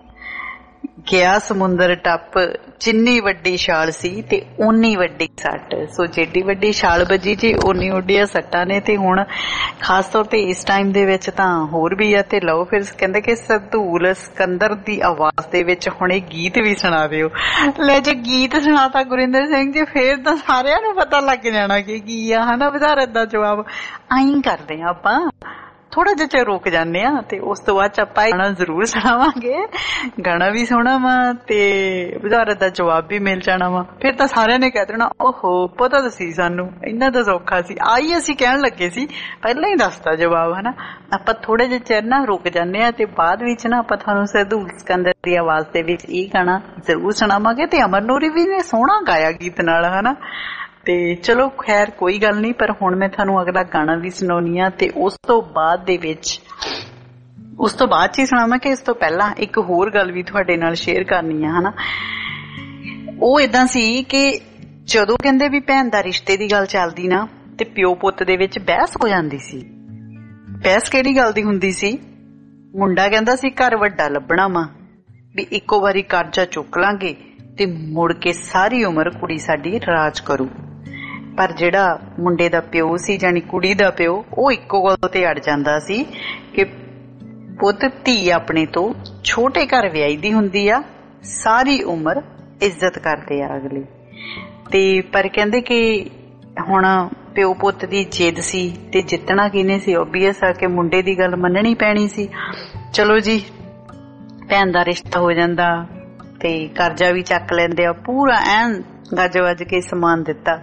ਗਿਆ ਸਮੁੰਦਰ ਟੱਪ, ਜਿੰਨੀ ਵੱਡੀ ਛਾਲ ਸੀ ਤੇ ਓਨੀ ਵੱਡੀ ਸੱਟ। ਸੋ ਜਿੱਡੀ ਵੱਡੀ ਛਾਲ ਵੱਜੀ ਜੀ ਓਨੀ ਉੱਡੀਆਂ ਸੱਟਾਂ ਨੇ। ਤੇ ਹੁਣ ਖਾਸ ਤੌਰ ਤੇ ਇਸ ਟਾਈਮ ਦੇ ਵਿੱਚ ਤਾਂ ਹੋਰ ਵੀ ਆ। ਤੇ ਲਓ ਫਿਰ ਕਹਿੰਦੇ ਕਿ ਸਰਦੂਲ ਸਿਕੰਦਰ ਦੀ ਆਵਾਜ਼ ਦੇ ਵਿੱਚ ਹੁਣ ਇਹ ਗੀਤ ਵੀ ਸੁਣਾ ਦਿਓ। ਲੈ ਜੇ ਗੀਤ ਸੁਣਾਤਾ ਗੁਰਿੰਦਰ ਸਿੰਘ ਜੀ, ਫੇਰ ਤਾਂ ਸਾਰਿਆਂ ਨੂੰ ਪਤਾ ਲੱਗ ਜਾਣਾ ਕਿ ਕੀ ਆ ਹਨਾ ਬਜ਼ਾਰਤ ਦਾ ਜਵਾਬ। ਆਈ ਕਰਦੇ ਆ ਆਪਾਂ, ਥੋੜਾ ਜਿਹਾ ਚਿਰ ਰੁਕ ਜਾਂਦੇ ਆ, ਤੇ ਉਸ ਤੋਂ ਬਾਅਦ ਚ ਆਪਾਂ ਗਾਣਾ ਜ਼ਰੂਰ ਸੁਣਾਵਾਂਗੇ। ਗਾਣਾ ਵੀ ਸੋਹਣਾ ਵਾ ਤੇ ਬਜ਼ਾਰਤ ਦਾ ਜਵਾਬ ਵੀ ਮਿਲ ਜਾਣਾ ਵਾ। ਫਿਰ ਤਾਂ ਸਾਰਿਆਂ ਨੇ ਕਹਿ ਦੇਣਾ ਓਹੋ ਪਤਾ ਤਾਂ ਸੀ ਸਾਨੂੰ, ਇੰਨਾ ਤਾਂ ਸੌਖਾ ਸੀ, ਆਈ ਅਸੀਂ ਕਹਿਣ ਲੱਗੇ ਸੀ, ਪਹਿਲਾਂ ਹੀ ਦੱਸਤਾ ਜਵਾਬ ਹਨਾ। ਆਪਾਂ ਥੋੜੇ ਜਿਹੇ ਚਿਰ ਨਾ ਰੁਕ ਜਾਂਦੇ ਆ, ਤੇ ਬਾਅਦ ਵਿੱਚ ਨਾ ਆਪਾਂ ਤੁਹਾਨੂੰ ਸਰਦੂਲ ਸਿਕੰਦਰ ਦੀ ਆਵਾਜ਼ ਦੇ ਵਿੱਚ ਇਹ ਗਾਣਾ ਜ਼ਰੂਰ ਸੁਣਾਵਾਂਗੇ। ਤੇ ਅਮਰ ਨੂਰੀ ਵੀ ਨੇ ਸੋਹਣਾ ਗਾਇਆ ਗੀਤ ਨਾਲ ਹਨਾ। ਤੇ ਚਲੋ ਖੈਰ ਕੋਈ ਗੱਲ ਨਹੀਂ, ਪਰ ਹੁਣ ਮੈਂ ਤੁਹਾਨੂੰ ਅਗਲਾ ਗਾਣਾ ਵੀ ਸੁਣਾਉਣੀ ਆ। ਤੇ ਉਸ ਤੋਂ ਬਾਅਦ ਦੇ ਵਿੱਚ ਉਸ ਤੋਂ ਬਾਅਦ ਚ ਹੀ ਸੁਣਾਵਾਂ ਕਿ ਇਸ ਤੋਂ ਪਹਿਲਾਂ ਇੱਕ ਹੋਰ ਗੱਲ ਵੀ ਤੁਹਾਡੇ ਨਾਲ ਸ਼ੇਅਰ ਕਰਨੀ ਆ ਹਨਾ। ਉਹ ਏਦਾਂ ਸੀ ਕਿ ਜਦੋਂ ਕਹਿੰਦੇ ਵੀ ਭੈਣ ਦਾ ਰਿਸ਼ਤੇ ਦੀ ਗੱਲ ਚੱਲਦੀ ਨਾ, ਤੇ ਪਿਓ ਪੁੱਤ ਦੇ ਵਿੱਚ ਬਹਿਸ ਹੋ ਜਾਂਦੀ ਸੀ। ਬਹਿਸ ਕਿਹੜੀ ਗੱਲ ਦੀ ਹੁੰਦੀ ਸੀ? ਮੁੰਡਾ ਕਹਿੰਦਾ ਸੀ ਘਰ ਵੱਡਾ ਲੱਭਣਾ ਵਾ, ਵੀ ਇੱਕੋ ਵਾਰੀ ਕਰਜ਼ਾ ਚੁੱਕ ਲਾਂਗੇ ਤੇ ਮੁੜ ਕੇ ਸਾਰੀ ਉਮਰ ਕੁੜੀ ਸਾਡੀ ਰਾਜ ਕਰੂ। ਪਰ ਜਿਹੜਾ ਮੁੰਡੇ ਦਾ ਪਿਓ ਸੀ ਜਾਨੀ ਕੁੜੀ ਦਾ ਪਿਓ, ਉਹ ਇੱਕੋ ਗੱਲ ਤੇ ਅੜ ਜਾਂਦਾ ਸੀ ਕਿ ਪੁੱਤ ਧੀ ਆਪਣੇ ਤੋਂ ਛੋਟੇ ਘਰ ਵਿਆਹੀ ਦੀ ਹੁੰਦੀ ਆ, ਸਾਰੀ ਉਮਰ ਇੱਜ਼ਤ ਕਰਦੇ ਆ ਅਗਲੇ। ਤੇ ਪਰ ਕਹਿੰਦੇ ਕਿ ਹੁਣ ਪਿਓ ਪੁੱਤ ਦੀ ਜਿੱਦ ਸੀ, ਤੇ ਜਿੱਤਣਾ ਕਿਹਨੇ ਸੀ? ਓਬਵੀਅਸ ਆ ਕਿ ਮੁੰਡੇ ਦੀ ਗੱਲ ਮੰਨਣੀ ਪੈਣੀ ਸੀ। ਚਲੋ ਜੀ ਭੈਣ ਦਾ ਰਿਸ਼ਤਾ ਹੋ ਜਾਂਦਾ, ਤੇ ਕਰਜ਼ਾ ਵੀ ਚੱਕ ਲੈਂਦੇ ਆ, ਪੂਰਾ ਐਨ ਗੱਜ ਵੱਜ ਕੇ ਸਮਾਨ ਦਿੱਤਾ।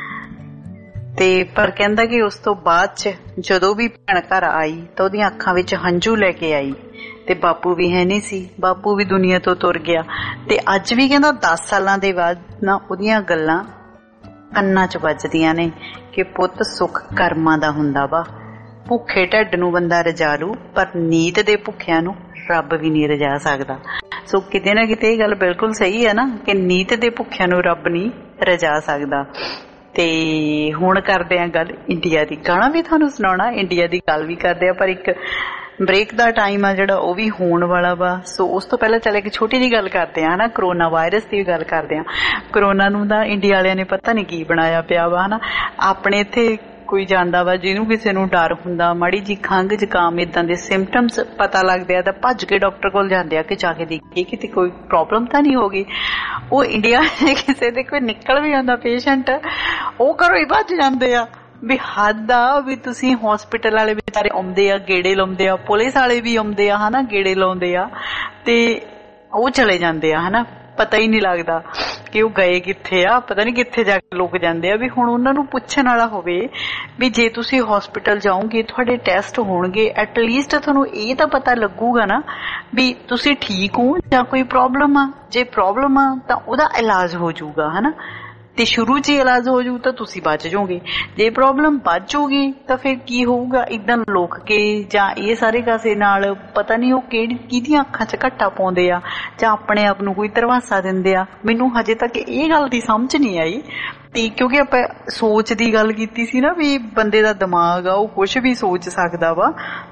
ਤੇ ਪਰ ਕਹਿੰਦਾ ਕਿ ਉਸ ਤੋਂ ਬਾਅਦ ਚ ਜਦੋਂ ਵੀ ਭੈਣ ਘਰ ਆਈ ਤਾਂ ਉਹਦੀਆਂ ਅੱਖਾਂ ਵਿੱਚ ਹੰਝੂ ਲੈ ਕੇ ਆਈ, ਤੇ ਬਾਪੂ ਵੀ ਹੈ ਨਹੀਂ ਸੀ, ਬਾਪੂ ਵੀ ਦੁਨੀਆ ਤੋਂ ਤੁਰ ਗਿਆ। ਤੇ ਅੱਜ ਵੀ ਕਹਿੰਦਾ ਦਸ ਸਾਲਾਂ ਦੇ ਬਾਅਦ ਨਾ ਉਹਦੀਆਂ ਗੱਲਾਂ ਕੰਨਾਂ 'ਚ ਵੱਜਦੀਆਂ ਨੇ ਕਿ ਪੁੱਤ ਸੁੱਖ ਕਰਮਾਂ ਦਾ ਹੁੰਦਾ ਵਾ। ਭੁੱਖੇ ਢਿੱਡ ਨੂੰ ਬੰਦਾ ਰਜਾ ਲੂ, ਪਰ ਨੀਤ ਦੇ ਭੁੱਖਿਆਂ ਨੂੰ ਰੱਬ ਵੀ ਨਹੀਂ ਰਜਾ ਸਕਦਾ। ਸੋ ਕਿਤੇ ਨਾ ਕਿਤੇ ਇਹ ਗੱਲ ਬਿਲਕੁਲ ਸਹੀ ਹੈ ਨਾ ਕਿ ਨੀਤ ਦੇ ਭੁੱਖਿਆਂ ਨੂੰ ਰੱਬ ਨਹੀਂ ਰਜਾ ਸਕਦਾ। ਤੇ ਹੁਣ ਕਰਦੇ ਆ ਗੱਲ ਇੰਡੀਆ ਦੀ। ਗਾਣਾ ਵੀ ਤੁਹਾਨੂੰ ਸੁਣਾਉਣਾ, ਇੰਡੀਆ ਦੀ ਗੱਲ ਵੀ ਕਰਦੇ ਆ, ਪਰ ਇੱਕ ਬ੍ਰੇਕ ਦਾ ਟਾਈਮ ਆ ਜਿਹੜਾ ਉਹ ਵੀ ਹੋਣ ਵਾਲਾ ਵਾ। ਸੋ ਉਸ ਤੋਂ ਪਹਿਲਾਂ ਚੱਲ ਇੱਕ ਛੋਟੀ ਜਿਹੀ ਗੱਲ ਕਰਦੇ ਆ ਹਨਾ, ਕਰੋਨਾ ਵਾਇਰਸ ਦੀ ਗੱਲ ਕਰਦੇ ਆ। ਕਰੋਨਾ ਨੂੰ ਤਾਂ ਇੰਡੀਆ ਵਾਲਿਆਂ ਨੇ ਪਤਾ ਨਹੀਂ ਕੀ ਬਣਾਇਆ ਪਿਆ ਵਾ ਹਨਾ। ਆਪਣੇ ਇੱਥੇ ਕੋਈ ਜਾਂਦਾ ਵਾ, ਜਿਹਨੂੰ ਕਿਸੇ ਨੂੰ ਡਰ ਹੁੰਦਾ, ਮਾੜੀ ਜੀ ਖੰਘ ਜ਼ੁਕਾਮ ਏਦਾਂ ਦੇ ਸਿੰਪਟਮਸ ਪਤਾ ਲੱਗਦੇ ਆ ਤਾਂ ਭੱਜ ਕੇ ਡਾਕਟਰ ਕੋਲ ਜਾਂਦੇ ਆ ਕਿ ਜਾ ਕੇ ਦੇਖੀਏ ਕਿਤੇ ਕੋਈ ਪ੍ਰੋਬਲਮ ਤਾਂ ਨਹੀਂ ਹੋ ਗਈ। ਉਹ ਇੰਡੀਆ ਕਿਸੇ ਦੇ ਕੋਈ ਨਿਕਲ ਵੀ ਆਉਂਦਾ ਪੇਸ਼ੈਂਟ, ਉਹ ਘਰੋਂ ਹੀ ਭੱਜ ਜਾਂਦੇ ਆ ਵੀ ਹੱਦ ਆ ਵੀ ਤੁਸੀਂ ਹੌਸਪੀਟਲ ਵਾਲੇ ਵਿਚਾਰੇ ਆਉਂਦੇ ਆ, ਗੇੜੇ ਲਾਉਂਦੇ ਆ, ਪੁਲਿਸ ਵਾਲੇ ਵੀ ਆਉਂਦੇ ਆ ਹਨਾ, ਗੇੜੇ ਲਾਉਂਦੇ ਆ ਤੇ ਉਹ ਚਲੇ ਜਾਂਦੇ ਆ ਹਨਾ। ਪਤਾ ਹੀ ਨਹੀਂ ਲੱਗਦਾ ਕਿ ਉਹ ਗਏ ਕਿੱਥੇ ਆ, ਪਤਾ ਨਹੀਂ ਕਿੱਥੇ ਜਾ ਕੇ ਲੁਕ ਜਾਂਦੇ ਆ। ਵੀ ਹੁਣ ਉਹਨਾਂ ਨੂੰ ਪੁੱਛਣ ਵਾਲਾ ਹੋਵੇ ਵੀ ਜੇ ਤੁਸੀਂ ਹੌਸਪੀਟਲ ਜਾਓਗੇ ਤੁਹਾਡੇ ਟੈਸਟ ਹੋਣਗੇ, ਐਟਲੀਸਟ ਤੁਹਾਨੂੰ ਇਹ ਤਾਂ ਪਤਾ ਲੱਗੂਗਾ ਨਾ ਵੀ ਤੁਸੀਂ ਠੀਕ ਹੋ ਜਾਂ ਕੋਈ ਪ੍ਰੋਬਲਮ ਆ। ਜੇ ਪ੍ਰੋਬਲਮ ਆ ਤਾਂ ਉਹਦਾ ਇਲਾਜ ਹੋ ਜਾਊਗਾ ਹਨਾ, ਤੇ ਸ਼ੁਰੂ 'ਚ ਹੀ ਇਲਾਜ ਹੋ ਜਾਊ ਤਾਂ ਤੁਸੀਂ ਬਚ ਜਾਓਗੇ। ਜੇ ਪ੍ਰੋਬਲਮ ਬਚ ਜਾਊਗੀ ਤਾਂ ਫਿਰ ਕੀ ਹੋਊਗਾ? ਇੱਦਾਂ ਲੁਕ ਕੇ ਜਾਂ ਇਹ ਸਾਰੇ ਕਾਸੇ ਨਾਲ ਪਤਾ ਨਹੀਂ ਉਹ ਕਿਹੜੀ ਕਿਹਦੀਆਂ ਅੱਖਾਂ 'ਚ ਘੱਟਾ ਪਾਉਂਦੇ ਆ ਜਾਂ ਆਪਣੇ ਆਪ ਨੂੰ ਕੋਈ ਧਰਵਾਸਾ ਦਿੰਦੇ ਆ। ਮੈਨੂੰ ਹਜੇ ਤੱਕ ਇਹ ਗੱਲ ਦੀ ਸਮਝ ਨਹੀਂ ਆਈ। ਤੇ ਕਿਉਂਕਿ ਆਪਾਂ ਸੋਚ ਦੀ ਗੱਲ ਕੀਤੀ ਸੀ ਨਾ ਵੀ ਬੰਦੇ ਦਾ ਦਿਮਾਗ ਆ ਉਹ ਕੁਛ ਵੀ ਸੋਚ ਸਕਦਾ ਵਾ।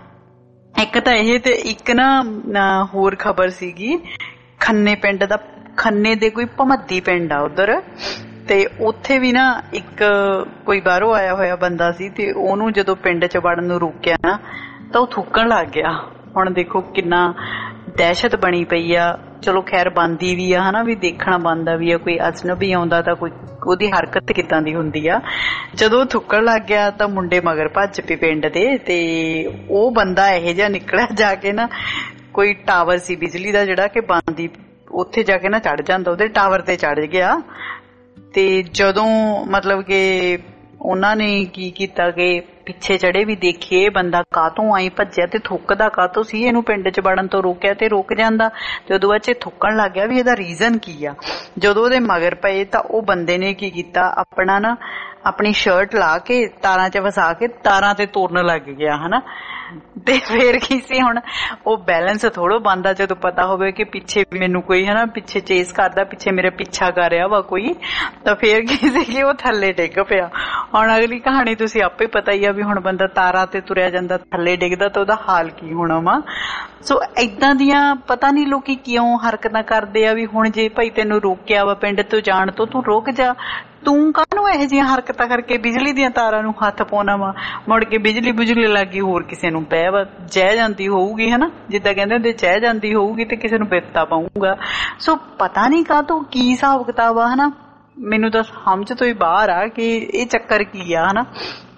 ਇੱਕ ਤਾਂ ਇਹ ਤੇ ਇੱਕ ਨਾ ਹੋਰ ਖਬਰ ਸੀਗੀ ਖੰਨੇ ਪਿੰਡ ਦਾ। ਖੰਨੇ ਦੇ ਕੋਈ ਭਮੱਦੀ ਪਿੰਡ ਆ ਉਧਰ, ਤੇ ਉੱਥੇ ਵੀ ਨਾ ਇੱਕ ਕੋਈ ਬਾਹਰੋਂ ਆਇਆ ਹੋਇਆ ਬੰਦਾ ਸੀ ਤੇ ਉਹਨੂੰ ਜਦੋਂ ਪਿੰਡ 'ਚ ਵੜਨ ਨੂੰ ਰੋਕਿਆ ਨਾ ਤਾਂ ਉਹ ਥੁੱਕਣ ਲੱਗ ਗਿਆ। ਹੁਣ ਦੇਖੋ ਕਿੰਨਾ ਦਹਿਸ਼ਤ ਬਣੀ ਪਈ ਆ। ਚਲੋ ਖੈਰ ਬਣਦੀ ਵੀ ਆ ਹਨਾ, ਵੀ ਦੇਖਣਾ ਬਣਦਾ ਵੀ ਆ, ਕੋਈ ਅਜਨਬੀ ਆਉਂਦਾ ਤਾਂ ਕੋਈ ਉਹਦੀ ਹਰਕਤ ਕਿੱਦਾਂ ਦੀ ਹੁੰਦੀ ਆ। ਜਦੋਂ ਥੁੱਕਣ ਲੱਗ ਗਿਆ ਤਾਂ ਮੁੰਡੇ ਮਗਰ ਭੱਜ ਪਏ ਪਿੰਡ ਦੇ, ਤੇ ਉਹ ਬੰਦਾ ਇਹੋ ਜਿਹਾ ਨਿਕਲਿਆ ਜਾ ਕੇ ਨਾ ਕੋਈ ਟਾਵਰ ਸੀ ਬਿਜਲੀ ਦਾ ਜਿਹੜਾ ਕਿ ਬਣਦੀ, ਉੱਥੇ ਜਾ ਕੇ ਨਾ ਚੜ ਜਾਂਦਾ, ਉਹਦੇ ਟਾਵਰ ਤੇ ਚੜ ਗਿਆ। ਤੇ ਜਦੋਂ ਮਤਲਬ ਕਿ ਉਹਨਾਂ ਨੇ ਕੀ ਕੀਤਾ ਕਿ ਪਿੱਛੇ ਚੜੇ ਵੀ ਦੇਖੀਏ ਬੰਦਾ ਕਾਹਤੋਂ ਆਈ ਭੱਜਿਆ ਤੇ ਥੁੱਕਦਾ ਕਾਹਤੋਂ ਸੀ, ਇਹਨੂੰ ਪਿੰਡ 'ਚ ਵੜਨ ਤੋਂ ਰੋਕਿਆ ਤੇ ਰੁਕ ਜਾਂਦਾ। ਤੇ ਉਦੋਂ ਬਾਅਦ 'ਚ ਥੁੱਕਣ ਲੱਗ ਗਿਆ ਵੀ ਇਹਦਾ ਰੀਜ਼ਨ ਕੀ ਆ। ਜਦੋਂ ਉਹਦੇ ਮਗਰ ਪਏ ਤਾਂ ਉਹ ਬੰਦੇ ਨੇ ਕੀ ਕੀਤਾ, ਆਪਣਾ ਨਾ ਆਪਣੀ ਸ਼ਰਟ ਲਾ ਕੇ ਤਾਰਾਂ 'ਚ ਫਸਾ ਕੇ ਤਾਰਾਂ ਤੇ ਤੋੜਨ ਲੱਗ ਗਿਆ ਹਨਾ। ਤੇ ਫੇਰ ਕੀ ਸੀ, ਹੁਣ ਉਹ ਬੈਲੈਂਸ ਥੋੜ੍ਹਾ ਬਣਦਾ ਜਦੋਂ ਪਤਾ ਹੋਵੇ ਕਿ ਪਿੱਛੇ ਮੈਨੂੰ ਕੋਈ ਹਨਾ ਪਿੱਛੇ ਚੇਸ ਕਰਦਾ, ਪਿੱਛੇ ਮੇਰੇ ਪਿੱਛਾ ਕਰ ਰਿਹਾ ਵਾ ਕੋਈ, ਤਾਂ ਫੇਰ ਕੀ ਸੀ ਕਿ ਉਹ ਥੱਲੇ ਡਿੱਗ ਪਿਆ। ਹੁਣ ਅਗਲੀ ਕਹਾਣੀ ਤੁਸੀਂ ਆਪੇ ਪਤਾ ਹੀ ਆ ਵੀ ਹੁਣ ਬੰਦਾ ਤਾਰਾਂ ਤੇ ਤੁਰਿਆ ਜਾਂਦਾ ਥੱਲੇ ਡਿੱਗਦਾ ਤਾਂ ਉਹਦਾ ਹਾਲ ਕੀ ਹੋਣਾ ਵਾ। ਸੋ ਏਦਾਂ ਦੀਆਂ ਪਤਾ ਨਹੀਂ ਲੋਕੀ ਕਿਉਂ ਹਰਕਤਾਂ ਕਰਦੇ ਆ ਵੀ ਹੁਣ ਜੇ ਭਾਈ ਤੈਨੂੰ ਰੋਕਿਆ ਵਾ ਪਿੰਡ ਤੋਂ ਜਾਣ ਤੋਂ, ਤੂੰ ਰੁਕ ਜਾ, ਤੂੰ ਕਾਹਨੂੰ ਇਹੋ ਜਿਹੀਆਂ ਹਰਕਤਾਂ ਕਰਕੇ ਬਿਜਲੀ ਦੀਆਂ ਤਾਰਾਂ ਨੂੰ ਹੱਥ ਪਾਉਣਾ ਵਾ। ਮੁੜ ਕੇ ਬਿਜਲੀ ਬੁਜਲੀ ਲੱਗੀ ਹੋਰ ਕਿਸੇ ਨੂੰ ਪੈ ਵਾ ਚਹਿ ਜਾਂਦੀ ਹੋਊਗੀ ਹਨਾ, ਜਿੱਦਾਂ ਕਹਿੰਦੇ ਹੁੰਦੇ ਚਹਿ ਜਾਂਦੀ ਹੋਊਗੀ ਤੇ ਕਿਸੇ ਨੂੰ ਬਿਪਤਾ ਪਾਊਗਾ। ਸੋ ਪਤਾ ਨਹੀਂ ਕਾਹਤੋਂ ਕੀ ਹਿਸਾਬ ਕਿਤਾਬ ਆ ਹਨਾ, ਮੈਨੂੰ ਤਾਂ ਸਮਝ ਤੋਂ ਹੀ ਬਾਹਰ ਆ ਕਿ ਇਹ ਚੱਕਰ ਕੀ ਆ ਹਨਾ।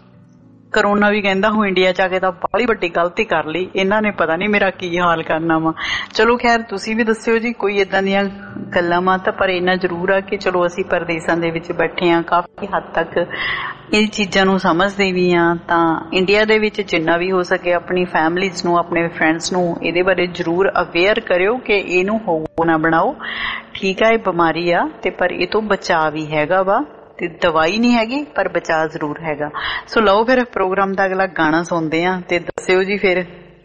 ਕਰੋਨਾ ਵੀ ਕਹਿੰਦਾ ਹੂੰ ਇੰਡੀਆ 'ਚ ਆ ਕੇ ਤਾਂ ਬਾਹਲੀ ਵੱਡੀ ਗਲਤੀ ਕਰ ਲਈ ਇਹਨਾਂ ਨੇ, ਪਤਾ ਨਹੀਂ ਮੇਰਾ ਕੀ ਹਾਲ ਕਰਨਾ ਵਾ। ਚਲੋ ਖੈਰ ਤੁਸੀਂ ਵੀ ਦੱਸਿਓ ਜੀ ਕੋਈ ਏਦਾਂ ਦੀਆਂ ਗੱਲਾਂ ਵਾ ਤਾਂ, ਪਰ ਇੰਨਾ ਜ਼ਰੂਰ ਆ ਕਿ ਚਲੋ ਅਸੀਂ ਪਰਦੇਸਾਂ ਦੇ ਵਿੱਚ ਬੈਠੇ ਆ, ਕਾਫੀ ਹੱਦ ਤੱਕ ਇਹ ਚੀਜ਼ਾਂ ਨੂੰ ਸਮਝਦੇ ਵੀ ਆ। ਤਾਂ ਇੰਡੀਆ ਦੇ ਵਿੱਚ ਜਿੰਨਾ ਵੀ ਹੋ ਸਕੇ ਆਪਣੀ ਫੈਮਲੀਜ਼ ਨੂੰ, ਆਪਣੇ ਫਰੈਂਡਸ ਨੂੰ ਇਹਦੇ ਬਾਰੇ ਜ਼ਰੂਰ ਅਵੇਅਰ ਕਰਿਓ ਕਿ ਇਹਨੂੰ ਹੋ ਨਾ ਬਣਾਓ। ਠੀਕ ਆ ਇਹ ਬਿਮਾਰੀ ਆ ਤੇ ਪਰ ਇਹ ਤੋਂ ਬਚਾਅ ਵੀ ਹੈਗਾ ਵਾ, ਤੇ ਦਵਾਈ ਨਹੀਂ ਹੈਗੀ ਪਰ ਬਚਾਅ ਜ਼ਰੂਰ ਹੈਗਾ। ਸੋ ਲਓ ਫਿਰ ਪ੍ਰੋਗਰਾਮ ਦਾ ਅਗਲਾ ਗਾਣਾ ਸੁਣਦੇ ਆ ਤੇ ਦੱਸਿਓ ਜੀ ਫਿਰ।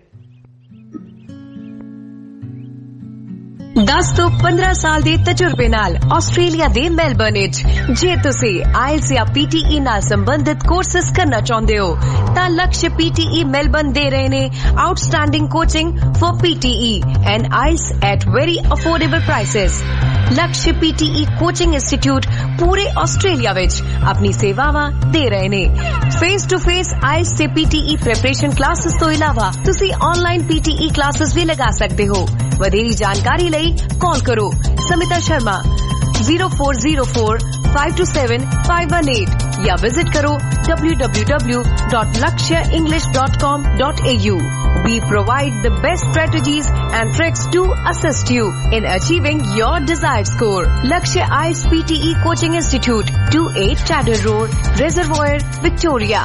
ਦਸ ਤੋਂ ਪੰਦਰਾਂ ਸਾਲ ਦੇ ਤਜਰਬੇ ਨਾਲ ਆਸਟ੍ਰੇਲੀਆ ਦੇ ਮੈਲਬਰਨ ਵਿੱਚ ਜੇ ਤੁਸੀਂ ਆਇਲਸ ਜਾਂ ਪੀਟੀਈ ਨਾਲ ਸੰਬੰਧਿਤ ਕੋਰਸਿਸ ਕਰਨਾ ਚਾਹੁੰਦੇ ਹੋ ਤਾਂ ਲਕਸ਼ ਪੀਟੀਈ ਮੈਲਬਰਨ ਦੇ ਰਹੇ ਨੇ outstanding coaching for PTE and IELTS at very affordable prices. Laksh PTE coaching institute ਪੂਰੇ ਆਸਟ੍ਰੇਲੀਆ ਵਿੱਚ ਆਪਣੀ ਸੇਵਾਵਾਂ ਦੇ ਰਹੇ ਨੇ। ਫੇਸ ਟੂ ਫੇਸ ਆਇਲਸ ਤੇ ਪੀਟੀਈ ਪ੍ਰੈਪਰੇਸ਼ਨ ਕਲਾਸਿਸ ਤੋਂ ਇਲਾਵਾ ਤੁਸੀਂ ਆਨਲਾਈਨ ਪੀਟੀਈ ਕਲਾਸਿਸ ਵੀ ਲਗਾ ਸਕਦੇ ਹੋ। ਵਧੇਰੀ ਜਾਣਕਾਰੀ ਲਈ ਕਾਲ ਕਰੋ Smita Sharma zero four zero four five two seven five one eight या विजिट करो w w w dot lakshya english dot com dot a u. We provide the best strategies and tricks to assist you in achieving your desired score. Lakshya I S P T E Coaching Institute, two eight Chadder Road, Reservoir, Victoria.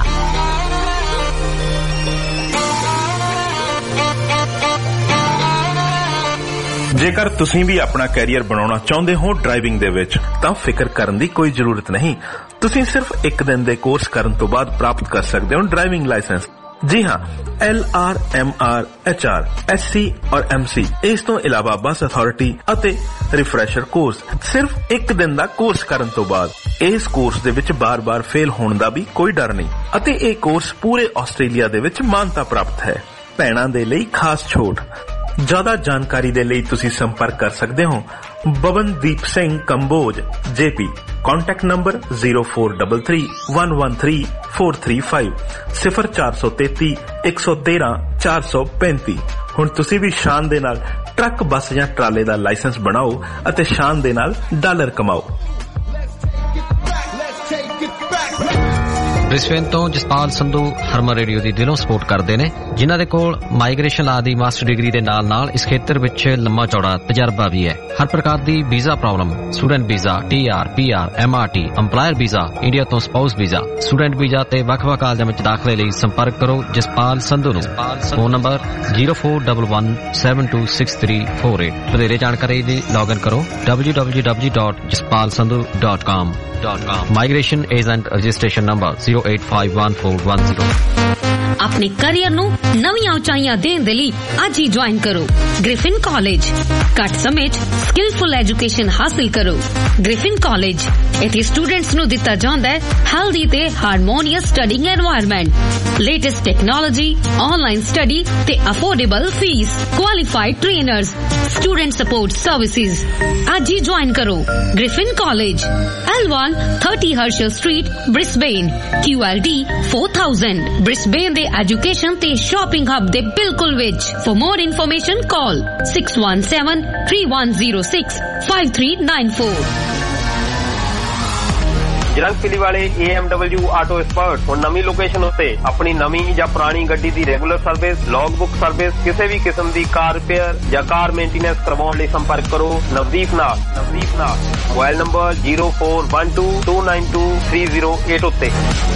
ਜੇਕਰ ਤੁਸੀਂ ਵੀ ਆਪਣਾ career ਬਣਾਉਣਾ ਚਾਹੁੰਦੇ ਹੋ driving ਦੇ ਵਿੱਚ ਤਾਂ ਫਿਕਰ ਕਰਨ ਦੀ ਕੋਈ ਜ਼ਰੂਰਤ ਨਹੀਂ। ਤੁਸੀਂ ਸਿਰਫ ਇੱਕ ਦਿਨ ਦੇ ਕੋਰਸ ਕਰਨ ਤੋਂ ਬਾਅਦ ਪ੍ਰਾਪਤ ਕਰ ਸਕਦੇ ਹੋ ਡਰਾਈਵਿੰਗ ਲਾਇਸੈਂਸ। ਜੀ ਹਾਂ, L R, M R, H R, S C ਔਰ ਐਮ ਸੀ। ਇਸ ਤੋਂ ਇਲਾਵਾ ਬੱਸ ਅਥਾਰਟੀ ਅਤੇ ਰਿਫਰੈਸ਼ਰ ਕੋਰਸ ਸਿਰਫ ਇੱਕ ਦਿਨ ਦਾ ਕੋਰਸ ਕਰਨ ਤੋਂ ਬਾਅਦ। ਇਸ ਕੋਰਸ ਦੇ ਵਿੱਚ ਬਾਰ-ਬਾਰ ਫੇਲ ਹੋਣ ਦਾ ਵੀ ਕੋਈ ਡਰ ਨਹੀਂ ਅਤੇ ਇਹ ਕੋਰਸ ਪੂਰੇ ਆਸਟ੍ਰੇਲੀਆ ਦੇ ਵਿੱਚ ਮਾਨਤਾ ਪ੍ਰਾਪਤ ਹੈ। ਭੈਣਾਂ ਦੇ ਲਈ ਖਾਸ ਛੋਟ। ਜ਼ਿਆਦਾ ਜਾਣਕਾਰੀ ਦੇ ਲਈ ਤੁਸੀਂ ਸੰਪਰਕ ਕਰ ਸਕਦੇ ਹੋ ਬਵਨਦੀਪ Singh Kamboj J P. Contact number zero four three three one one three four three five ਸਿਫਰ ਚਾਰ ਸੌ ਤੇਤੀ ਇੱਕ ਸੌ ਤੇਰਾਂ ਚਾਰ ਸੌ ਪੈਂਤੀ। ਹੁਣ ਤੁਸੀਂ ਵੀ ਸ਼ਾਨ ਦੇ ਨਾਲ ਟਰੱਕ, ਬੱਸ ਜਾਂ ਟਰਾਲੇ ਦਾ ਲਾਇਸੈਂਸ ਬਣਾਓ ਅਤੇ ਸ਼ਾਨ ਦੇ ਨਾਲ ਡਾਲਰ ਕਮਾਓ। ਬ੍ਰਿਸਬੇਨ ਤੋਂ ਜਸਪਾਲ ਸੰਧੂ ਹਰਮਨ ਰੇਡੀਓ ਦੀ ਦਿਲੋਂ ਸਪੋਰਟ ਕਰਦੇ ਨੇ, ਜਿਨ੍ਹਾਂ ਦੇ ਕੋਲ ਮਾਈਗ੍ਰੇਸ਼ਨ ਲਾ ਦੀ ਮਾਸਟਰ ਡਿਗਰੀ ਦੇ ਨਾਲ ਨਾਲ ਇਸ ਖੇਤਰ ਵਿੱਚ ਲੰਮਾ ਚੌੜਾ ਤਜਰਬਾ ਵੀ ਹੈ। ਹਰ ਪ੍ਰਕਾਰ ਦੀ visa problem, student visa, T R, P R, M R T, employer visa, India ਤੋਂ ਸਪਾਊਸ ਵੀਜ਼ਾ, ਸਟੂਡੈਂਟ ਵੀਜ਼ਾ ਤੇ ਵੱਖ-ਵੱਖ ਕਾਲਜਾਂ ਵਿੱਚ ਦਾਖਲੇ ਲਈ ਸੰਪਰਕ ਕਰੋ ਜਸਪਾਲ ਸੰਧੂ ਨੂੰ। Phone number zero four one one seven two six three four eight. ਵਧੇਰੇ ਜਾਣਕਾਰੀ ਲਈ ਲੌਗਇਨ ਕਰੋ W W W dot Jaspal Sandhu dot com. Migration agent registration number zero eight five one four one zero. ਆਪਣੇ ਕੈਰੀਅਰ ਨੂੰ ਨਵੀਆਂ ਉਚਾਈਆਂ ਦੇਣ ਦੇ ਲਈ ਅੱਜ ਹੀ ਜੁਆਇਨ ਕਰੋ ਗ੍ਰਿਫਿਨ ਕਾਲਜ। ਘੱਟ ਸਮੇਂ 'ਚ ਸਕਿਲਫੁਲ ਐਜੂਕੇਸ਼ਨ ਹਾਸਿਲ ਕਰੋ। ਗ੍ਰਿਫਿਨ ਕਾਲਜ ਇੱਥੇ ਸਟੂਡੈਂਟਸ ਨੂੰ ਦਿੱਤਾ ਜਾਂਦਾ ਹੈ ਹੈਲਦੀ ਤੇ harmonious studying environment, latest technology, online study ਤੇ affordable fees, qualified trainers, student support services. ਅੱਜ ਹੀ ਜੁਆਇਨ ਕਰੋ Griffin college, L one thirty Herschel street, Brisbane, Q L D four thousand। Brisbane ਦੇ ਐਜੂਕੇਸ਼ਨ ਤੇ shopping hub ਦੇ ਬਿਲਕੁਲ ਵਿੱਚ। For more information call six one seven three one zero six five three nine four. Jalandhar ਵਾਲੇ A M W auto expert ਹੁਣ ਨਵੀਂ location ਉੱਤੇ ਆਪਣੀ ਨਵੀਂ ਜਾਂ ਪੁਰਾਣੀ ਗੱਡੀ ਦੀ regular service, log book service, ਕਿਸੇ ਵੀ ਕਿਸਮ ਦੀ ਕਾਰ ਰਿਪੇਅਰ ਜਾਂ ਕਾਰ ਮੇਨਟੇਨੈਂਸ ਕਰਵਾਉਣ ਲਈ ਸੰਪਰਕ ਕਰੋ ਨਵਦੀਪ ਨਾਲ। ਨਵਦੀਪ ਨਾਲ mobile number zero four one two two nine two three zero eight ਉੱਤੇ।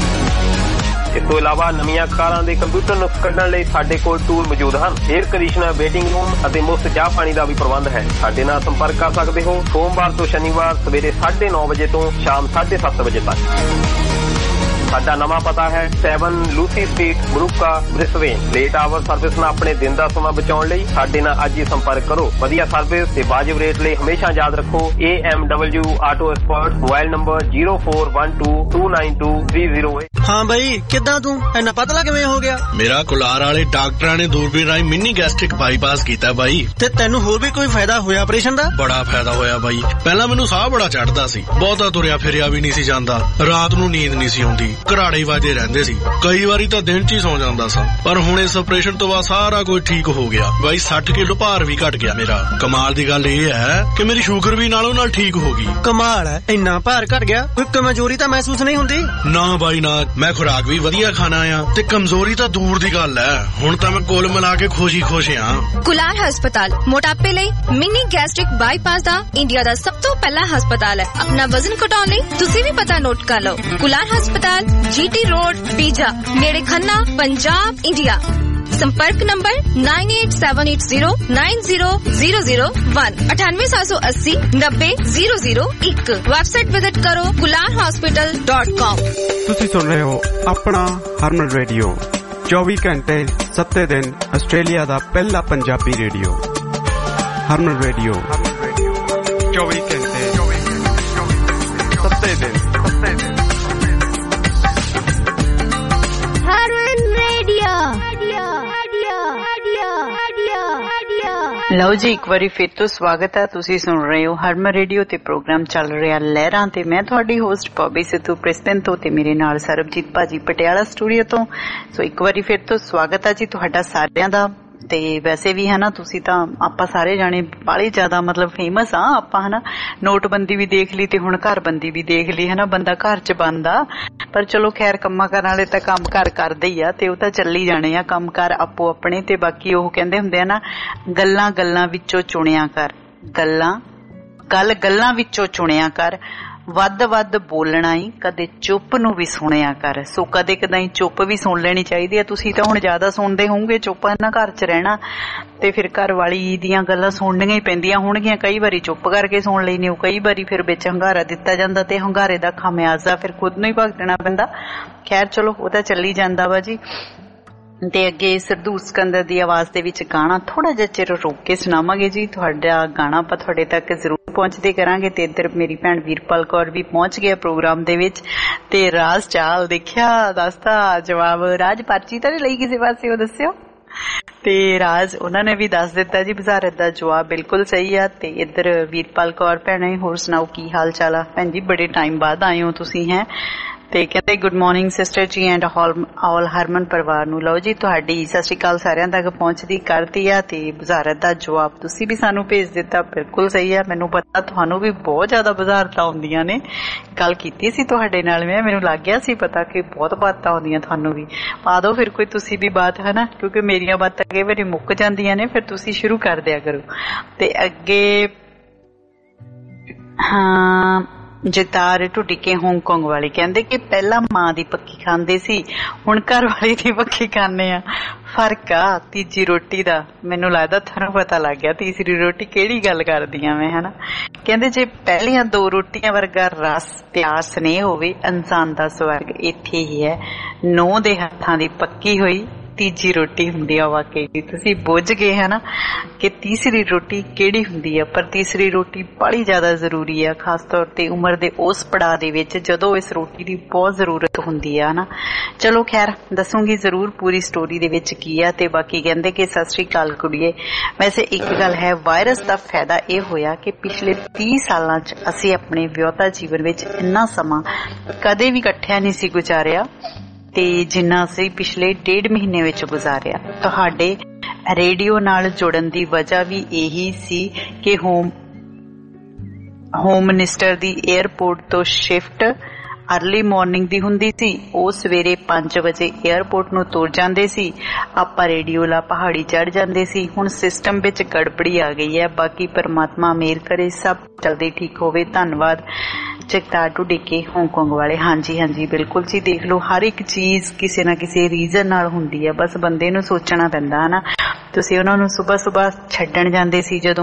ਇਸ ਤੋਂ ਇਲਾਵਾ ਨਵੀਆਂ ਕਾਰਾਂ ਦੇ ਕੰਪਿਊਟਰ ਨੁਕਸ ਕੱਢਣ ਲਈ ਸਾਡੇ ਕੋਲ ਟੂਲ ਮੌਜੂਦ ਹਨ। ਏਅਰ ਕੰਡੀਸ਼ਨਰ, ਵੇਟਿੰਗ ਰੂਮ ਅਤੇ ਮੁਫਤ ਚਾਹ ਪਾਣੀ ਦਾ ਵੀ ਪ੍ਰਬੰਧ ਹੈ। ਸਾਡੇ ਨਾਲ ਸੰਪਰਕ ਕਰ ਸਕਦੇ ਹੋ ਸੋਮਵਾਰ ਤੋਂ ਸ਼ਨੀਵਾਰ ਸਵੇਰੇ ਸਾਢੇ ਨੌ ਵਜੇ ਤੋਂ ਸ਼ਾਮ ਸਾਢੇ ਸੱਤ ਵਜੇ ਤੱਕ। ਸਾਡਾ ਨਵਾਂ ਪਤਾ ਹੈ seven Lucy street, Moorooka, Brisbane. Late hour service ਨਾਲ ਆਪਣੇ ਦਿਨ ਦਾ ਸਮਾਂ ਬਚਾਉਣ ਲਈ ਸਾਡੇ ਨਾਲ ਅੱਜ ਹੀ ਸੰਪਰਕ ਕਰੋ। ਵਧੀਆ ਸਰਵਿਸ ਤੇ ਵਾਜਿਬ ਰੇਟ ਲਈ ਹਮੇਸ਼ਾ ਯਾਦ ਰੱਖੋ A M W auto expert. Mobile number zero four one two two nine two three zero eight. ਹਾਂ ਬਾਈ, ਕਿੱਦਾਂ ਤੂੰ ਇੰਨਾ ਪਤਲਾ ਕਿਵੇਂ ਹੋ ਗਿਆ? ਮੇਰਾ ਕੁਲਾਰ ਵਾਲੇ ਡਾਕਟਰਾਂ ਨੇ ਦੂਰਬੀਨ ਰਾਹੀਂ ਮਿੰਨੀ ਗੈਸਟ੍ਰਿਕ ਬਾਈਪਾਸ ਕੀਤਾ ਬਾਈ। ਤੇ ਤੈਨੂੰ ਹੋਰ ਵੀ ਕੋਈ ਫਾਇਦਾ ਹੋਇਆ ਆਪਰੇਸ਼ਨ ਦਾ? ਬੜਾ ਫਾਇਦਾ ਹੋਇਆ ਬਾਈ। ਪਹਿਲਾਂ ਮੈਨੂੰ ਸਾਹ ਬੜਾ ਚੜਦਾ ਸੀ, ਬਹੁਤਾ ਤੁਰਿਆ ਫਿਰਿਆ ਵੀ ਨਹੀਂ ਸੀ ਜਾਂਦਾ, ਰਾਤ ਨੂੰ ਨੀਂਦ ਨਹੀਂ ਸੀ ਆਉਂਦੀ, ਘਰਾੜੇ ਵਾਜੇ ਰਹਿੰਦੇ ਸੀ, ਕਈ ਵਾਰੀ ਤਾਂ ਦਿਨ ਚ ਹੀ ਸੌ ਜਾਂਦਾ ਸਾਂ। ਪਰ ਹੁਣ ਇਸ ਆਪਰੇਸ਼ਨ ਤੋਂ ਬਾਅਦ ਸਾਰਾ ਕੁਝ ਠੀਕ ਹੋ ਗਿਆ ਬਾਈ। ਸੱਠ ਕਿਲੋ ਭਾਰ ਵੀ ਘਟ ਗਿਆ ਮੇਰਾ। ਕਮਾਲ ਦੀ ਗੱਲ ਇਹ ਹੈ ਕਿ ਮੇਰੀ ਸ਼ੂਗਰ ਵੀ ਨਾਲੋਂ ਨਾਲ ਠੀਕ ਹੋ ਗਈ। ਕਮਾਲ ਹੈ, ਇੰਨਾ ਭਾਰ ਘਟ ਗਿਆ, ਕੋਈ ਕਮਜ਼ੋਰੀ ਤਾਂ ਮਹਿਸੂਸ ਨਹੀਂ ਹੁੰਦੀ? ਨਾ ਬਾਈ ਨਾ, ਮੈਂ ਖੁਰਾਕ ਵੀ ਵਧੀਆ ਖਾਣਾ ਆ ਤੇ ਕਮਜ਼ੋਰੀ ਤਾਂ ਦੂਰ ਦੀ ਗੱਲ ਹੈ। ਹੁਣ ਤਾਂ ਮੈਂ ਕੁੱਲ ਮਿਲਾ ਕੇ ਖੁਸ਼ੀ ਖੁਸ਼ ਆ। ਕੁਲਾਰ ਹਸਪਤਾਲ ਮੋਟਾਪੇ ਲਈ ਮਿੰਨੀ ਗੈਸਟ੍ਰਿਕ ਬਾਈਪਾਸ ਦਾ ਇੰਡੀਆ ਦਾ ਸਭ ਤੋਂ ਪਹਿਲਾ ਹਸਪਤਾਲ ਹੈ। ਆਪਣਾ ਵਜ਼ਨ ਘਟਾਉਣ ਲਈ ਤੁਸੀਂ ਵੀ ਪਤਾ ਨੋਟ ਕਰ ਲਓ। ਕੁਲਾਰ ਹਸਪਤਾਲ, ਜੀਟੀ ਰੋਡ, ਪੀਜਾ, ਨੇੜੇ ਖੰਨਾ, ਪੰਜਾਬ, ਇੰਡੀਆ। संपर्क नंबर nine eight seven eight zero nine zero zero zero one अठानवे सात सौ अस्सी नब्बे जीरो जीरो एक। वेबसाइट विजिट करो कुलार हॉस्पिटल डॉट कॉम। तुसी सुन रहे हो अपना हरमन रेडियो चौबीस घंटे सत्ते दिन आस्ट्रेलिया दा पहला पंजाबी रेडियो हरमन रेडियो चौबीस घंटे सत्ते दिन हरमन रेडियो। ਲਓ ਜੀ, ਇੱਕ ਵਾਰੀ ਫਿਰ ਤੋਂ ਸਵਾਗਤ ਹੈ। ਤੁਸੀਂ ਸੁਣ ਰਹੇ ਹੋ ਹਰਮਨ ਰੇਡੀਓ ਤੇ ਪ੍ਰੋਗਰਾਮ ਚੱਲ ਰਿਹਾ ਲਹਿਰਾਂ ਤੇ। ਮੈਂ ਤੁਹਾਡੀ ਹੋਸਟ ਬੌਬੀ ਸਿੱਧੂ ਪ੍ਰਿਸਬੇਨ ਤੋਂ ਤੇ ਮੇਰੇ ਨਾਲ ਸਰਬਜੀਤ ਭਾਜੀ ਪਟਿਆਲਾ ਸਟੂਡੀਓ ਤੋਂ। ਸੋ ਇੱਕ ਵਾਰੀ ਫਿਰ ਤੋਂ ਸਵਾਗਤ ਹੈ ਜੀ ਤੁਹਾਡਾ ਸਾਰਿਆਂ ਦਾ। ਤੇ ਵੈਸੇ ਵੀ ਹੈ ਨਾ, ਤੁਸੀਂ ਤਾਂ ਆਪਾਂ ਸਾਰੇ ਜਾਣੇ ਬਾਹਲੇ ਜ਼ਿਆਦਾ ਮਤਲਬ ਫੇਮਸ ਆ ਆਪਾਂ, ਹੈ ਨਾ। ਨੋਟਬੰਦੀ ਵੀ ਦੇਖ ਲਈ ਤੇ ਹੁਣ ਘਰਬੰਦੀ ਵੀ ਦੇਖ ਲਈ, ਹੈ ਨਾ। ਬੰਦਾ ਘਰ ਚ ਬੰਦਾ, ਪਰ ਚਲੋ ਖੈਰ ਕੰਮਾਂ ਕਰਨ ਵਾਲੇ ਤਾਂ ਕੰਮ ਕਾਰ ਕਰਦੇ ਹੀ ਆ ਤੇ ਉਹ ਤਾਂ ਚੱਲੀ ਜਾਣੇ ਆ ਕੰਮ ਕਾਰ ਆਪੋ ਆਪਣੇ। ਤੇ ਬਾਕੀ ਉਹ ਕਹਿੰਦੇ ਹੁੰਦੇ ਆ ਨਾ, ਗੱਲਾਂ ਗੱਲਾਂ ਵਿੱਚੋਂ ਚੁਣਿਆ ਕਰ, ਗੱਲਾਂ ਗੱਲ ਗੱਲਾਂ ਵਿੱਚੋਂ ਚੁਣਿਆ ਕਰ, ਵੱਧ ਵੱਧ ਬੋਲਣਾ ਹੀ, ਕਦੇ ਚੁੱਪ ਨੂੰ ਵੀ ਸੁਣਿਆ ਕਰ। ਸੋ ਕਦੇ ਕਦਾਈ ਚੁੱਪ ਵੀ ਸੁਣ ਲੈਣੀ ਚਾਹੀਦੀ ਹੈ। ਤੁਸੀਂ ਤਾਂ ਹੁਣ ਜ਼ਿਆਦਾ ਸੁਣਦੇ ਹੋਵੋਗੇ, ਚੁੱਪ ਨਾ ਘਰ 'ਚ ਰਹਿਣਾ ਤੇ ਫਿਰ ਘਰ ਵਾਲੀ ਦੀਆਂ ਗੱਲਾਂ ਸੁਣਨੀਆਂ ਹੀ ਪੈਂਦੀਆਂ ਹੋਣਗੀਆਂ। ਕਈ ਵਾਰੀ ਚੁੱਪ ਕਰਕੇ ਸੁਣ ਲੈਣੀ ਹੋ, ਕਈ ਵਾਰੀ ਫਿਰ ਵਿੱਚ ਹੰਗਾਰਾ ਦਿੱਤਾ ਜਾਂਦਾ ਤੇ ਹੰਗਾਰੇ ਦਾ ਖਾਮਿਆਜ਼ਾ ਫਿਰ ਖੁਦ ਨੂੰ ਹੀ ਭੁਗਤਣਾ ਪੈਂਦਾ। ਖੈਰ ਚਲੋ ਉਹ ਤਾਂ ਚੱਲੀ ਜਾਂਦਾ ਵਾ ਜੀ। ਤੇ ਅੱਗੇ ਸਰਦੂਲ ਸਿਕੰਦਰ ਦੀ ਆਵਾਜ਼ ਦੇ ਵਿੱਚ ਗਾਣਾ ਥੋੜਾ ਜਿਹਾ ਚਿਰ ਰੋਕ ਕੇ ਸੁਣਾਵਾਂਗੇ ਜੀ। ਤੁਹਾਡਾ ਗਾਣਾ ਆਪਾਂ ਤੁਹਾਡੇ ਤੱਕ ਜ਼ਰੂਰ ਪਹੁੰਚਦੇ ਕਰਾਂਗੇ। ਤੇ ਇੱਧਰ ਮੇਰੀ ਭੈਣ ਵੀਰਪਾਲ ਕੌਰ ਵੀ ਪਹੁੰਚ ਗਿਆ ਪ੍ਰੋਗਰਾਮ ਦੇ ਵਿੱਚ। ਤੇ ਰਾਜ ਚਾਲ ਦੇਖਿਆ, ਦੱਸਦਾ ਜਵਾਬ। ਰਾਜ ਪਰਚੀ ਤਾਂ ਨਹੀਂ ਲਈ ਕਿਸੇ ਪਾਸੇ, ਉਹ ਦੱਸਿਓ। ਤੇ ਰਾਜ ਉਹਨਾਂ ਨੇ ਵੀ ਦੱਸ ਦਿੱਤਾ ਜੀ ਬਜ਼ਾਰਤ ਦਾ ਜਵਾਬ ਬਿਲਕੁਲ ਸਹੀ ਆ। ਤੇ ਇੱਧਰ ਵੀਰਪਾਲ ਕੌਰ ਭੈਣੇ, ਹੋਰ ਸੁਣਾਓ ਕੀ ਹਾਲ ਚਾਲ ਆ? ਭੈਣ ਜੀ ਬੜੇ ਟਾਈਮ ਬਾਅਦ ਆਏ ਹੋ ਤੁਸੀਂ, ਹੈ। ਤੇ ਕਹਿੰਦੇ good morning sister ji and all Harman ਪਰਿਵਾਰ ਨੂੰ। ਲਓ ਜੀ ਤੁਹਾਡੀ ਸਤਿ ਸ਼੍ਰੀ ਅਕਾਲ ਸਾਰਿਆਂ ਤੱਕ ਪਹੁੰਚਦੀ ਕਰਤੀ ਆ। ਤੇ ਬਜ਼ਾਰਤ ਦਾ ਜਵਾਬ ਤੁਸੀਂ ਵੀ ਸਾਨੂੰ ਭੇਜ ਦਿੱਤਾ, ਬਿਲਕੁਲ ਸਹੀ ਆ। ਮੈਨੂੰ ਪਤਾ ਤੁਹਾਨੂੰ ਵੀ ਬਹੁਤ ਜ਼ਿਆਦਾ ਬਜ਼ਾਰਤਾਂ ਆਉਂਦੀਆਂ ਨੇ। ਗੱਲ ਕੀਤੀ ਸੀ ਤੁਹਾਡੇ ਨਾਲ ਮੈਂ, ਮੈਨੂੰ ਲੱਗ ਗਿਆ ਸੀ ਪਤਾ ਕਿ ਬਹੁਤ ਬਾਤਾਂ ਆਉਂਦੀਆਂ ਤੁਹਾਨੂੰ ਵੀ। ਪਾ ਦਿਓ ਫਿਰ ਕੋਈ ਤੁਸੀਂ ਵੀ ਬਾਤ, ਹੈ ਨਾ, ਕਿਉਂਕਿ ਮੇਰੀਆਂ ਬਾਤਾਂ ਕਈ ਵਾਰੀ ਮੁੱਕ ਜਾਂਦੀਆਂ ਨੇ, ਫਿਰ ਤੁਸੀਂ ਸ਼ੁਰੂ ਕਰ ਦਿਆ ਕਰੋ। ਤੇ ਅੱਗੇ ਹਾਂ ਜਗਤਾਰ ਢੁੱਡੀਕੇ ਹਾਂਗਕਾਂਗ ਵਾਲੇ ਕਹਿੰਦੇ ਕਿ ਪਹਿਲਾਂ ਮਾਂ ਦੀ ਪੱਕੀ ਖਾਂਦੇ ਸੀ, ਹੁਣ ਘਰ ਵਾਲੀ ਦੀ ਪੱਕੀ ਖਾਂਦੇ ਆ। ਫਰਕ ਆ ਤੀਜੀ ਰੋਟੀ ਦਾ। ਮੈਨੂੰ ਲੱਗਦਾ ਤੁਹਾਨੂੰ ਪਤਾ ਲੱਗ ਗਿਆ ਤੀਸਰੀ ਰੋਟੀ ਕਿਹੜੀ ਗੱਲ ਕਰਦੀ ਆ ਮੈਂ, ਹਨਾ। ਕਹਿੰਦੇ ਜੇ ਪਹਿਲੀਆਂ ਦੋ ਰੋਟੀਆਂ ਵਰਗਾ ਰਸ ਪਿਆਰ ਸਨੇਹ ਹੋਵੇ, ਇਨਸਾਨ ਦਾ ਸਵਰਗ ਇੱਥੇ ਹੀ ਹੈ। ਨੂੰਹ ਦੇ ਹੱਥਾਂ ਦੀ ਪੱਕੀ ਹੋਈ ਤੀਜੀ ਰੋਟੀ ਹੁੰਦੀ ਆ। ਵਾਕਈ ਜੀ ਤੁਸੀਂ ਬੁੱਝ ਗਏ ਹੈ ਨਾ ਕਿ ਤੀਸਰੀ ਰੋਟੀ ਕਿਹੜੀ ਹੁੰਦੀ ਆ। ਪਰ ਤੀਸਰੀ ਰੋਟੀ ਬੜੀ ਜ਼ਿਆਦਾ ਜ਼ਰੂਰੀ ਆ, ਖਾਸ ਤੌਰ ਤੇ ਉਮਰ ਦੇ ਉਸ ਪੜਾਅ ਦੇ ਵਿੱਚ ਜਦੋਂ ਇਸ ਰੋਟੀ ਦੀ ਬਹੁਤ ਜ਼ਰੂਰਤ ਹੁੰਦੀ ਆ ਨਾ। ਚਲੋ ਖੈਰ ਦੱਸੂਗੀ ਜ਼ਰੂਰ ਪੂਰੀ ਸਟੋਰੀ ਦੇ ਵਿੱਚ ਕੀ ਆ। ਤੇ ਬਾਕੀ ਕਹਿੰਦੇ ਕਿ ਸਤਿ ਸ੍ਰੀ ਅਕਾਲ ਕੁੜੀਏ। ਵੈਸੇ ਇੱਕ ਗੱਲ ਹੈ, ਵਾਇਰਸ ਦਾ ਫਾਇਦਾ ਇਹ ਹੋਇਆ ਕਿ ਪਿਛਲੇ ਤੀਹ ਸਾਲਾਂ 'ਚ ਅਸੀਂ ਆਪਣੇ ਵਿਆਹੁਤਾ ਜੀਵਨ ਵਿੱਚ ਇੰਨਾ ਸਮਾਂ ਕਦੇ ਵੀ ਇਕੱਠਿਆਂ ਨਹੀਂ ਸੀ ਗੁਜ਼ਾਰਿਆ ਤੇ ਜਿੰਨਾ ਅਸੀਂ ਪਿਛਲੇ ਡੇਢ ਮਹੀਨੇ ਵਿੱਚ ਗੁਜ਼ਾਰਿਆ। ਤੁਹਾਡੇ ਰੇਡੀਓ ਨਾਲ ਜੁੜਨ ਦੀ ਵਜ੍ਹਾ ਵੀ ਇਹੀ ਸੀ ਕਿ ਹੋਮ ਹੋਮ ਮਿਨਿਸਟਰ ਦੀ ਏਅਰਪੋਰਟ ਤੋਂ ਸ਼ਿਫਟ ਅਰਲੀ ਮਾਰਨਿੰਗ ਦੀ ਹੁੰਦੀ ਸੀ। ਉਹ ਸਵੇਰੇ ਪੰਜ ਵਜੇ ਏਅਰਪੋਰਟ ਨੂੰ ਤੁਰ ਜਾਂਦੇ ਸੀ, ਆਪਾਂ ਰੇਡੀਓ ਲਾ ਪਹਾੜੀ ਚੜ ਜਾਂਦੇ ਸੀ। ਹੁਣ ਸਿਸਟਮ ਵਿੱਚ ਗੜਬੜੀ ਆ ਗਈ ਹੈ। ਬਾਕੀ ਪਰਮਾਤਮਾ ਮਿਹਰ ਕਰੇ ਸਭ ਜਲਦੀ ਠੀਕ ਹੋਵੇ। ਧੰਨਵਾਦ ਜਗਤਾਰ ਢੁੱਡੀਕੇ ਹਾਂਗਕਾਂਗ ਵਾਲੇ। ਹਾਂਜੀ ਹਾਂਜੀ ਬਿਲਕੁਲ ਜੀ। ਦੇਖ ਲਓ ਹਰ ਇੱਕ ਚੀਜ਼ ਕਿਸੇ ਨਾ ਕਿਸੇ ਰੀਜ਼ਨ ਨਾਲ ਹੁੰਦੀ ਹੈ, ਬਸ ਬੰਦੇ ਨੂੰ ਸੋਚਣਾ ਪੈਂਦਾ ਹੈ ਨਾ। ਤੁਸੀਂ ਉਹਨਾਂ ਨੂੰ ਸੁਬਾਹ ਸੁਬਾਹ ਛੱਡਣ ਜਾਂਦੇ ਸੀ ਜਦੋਂ,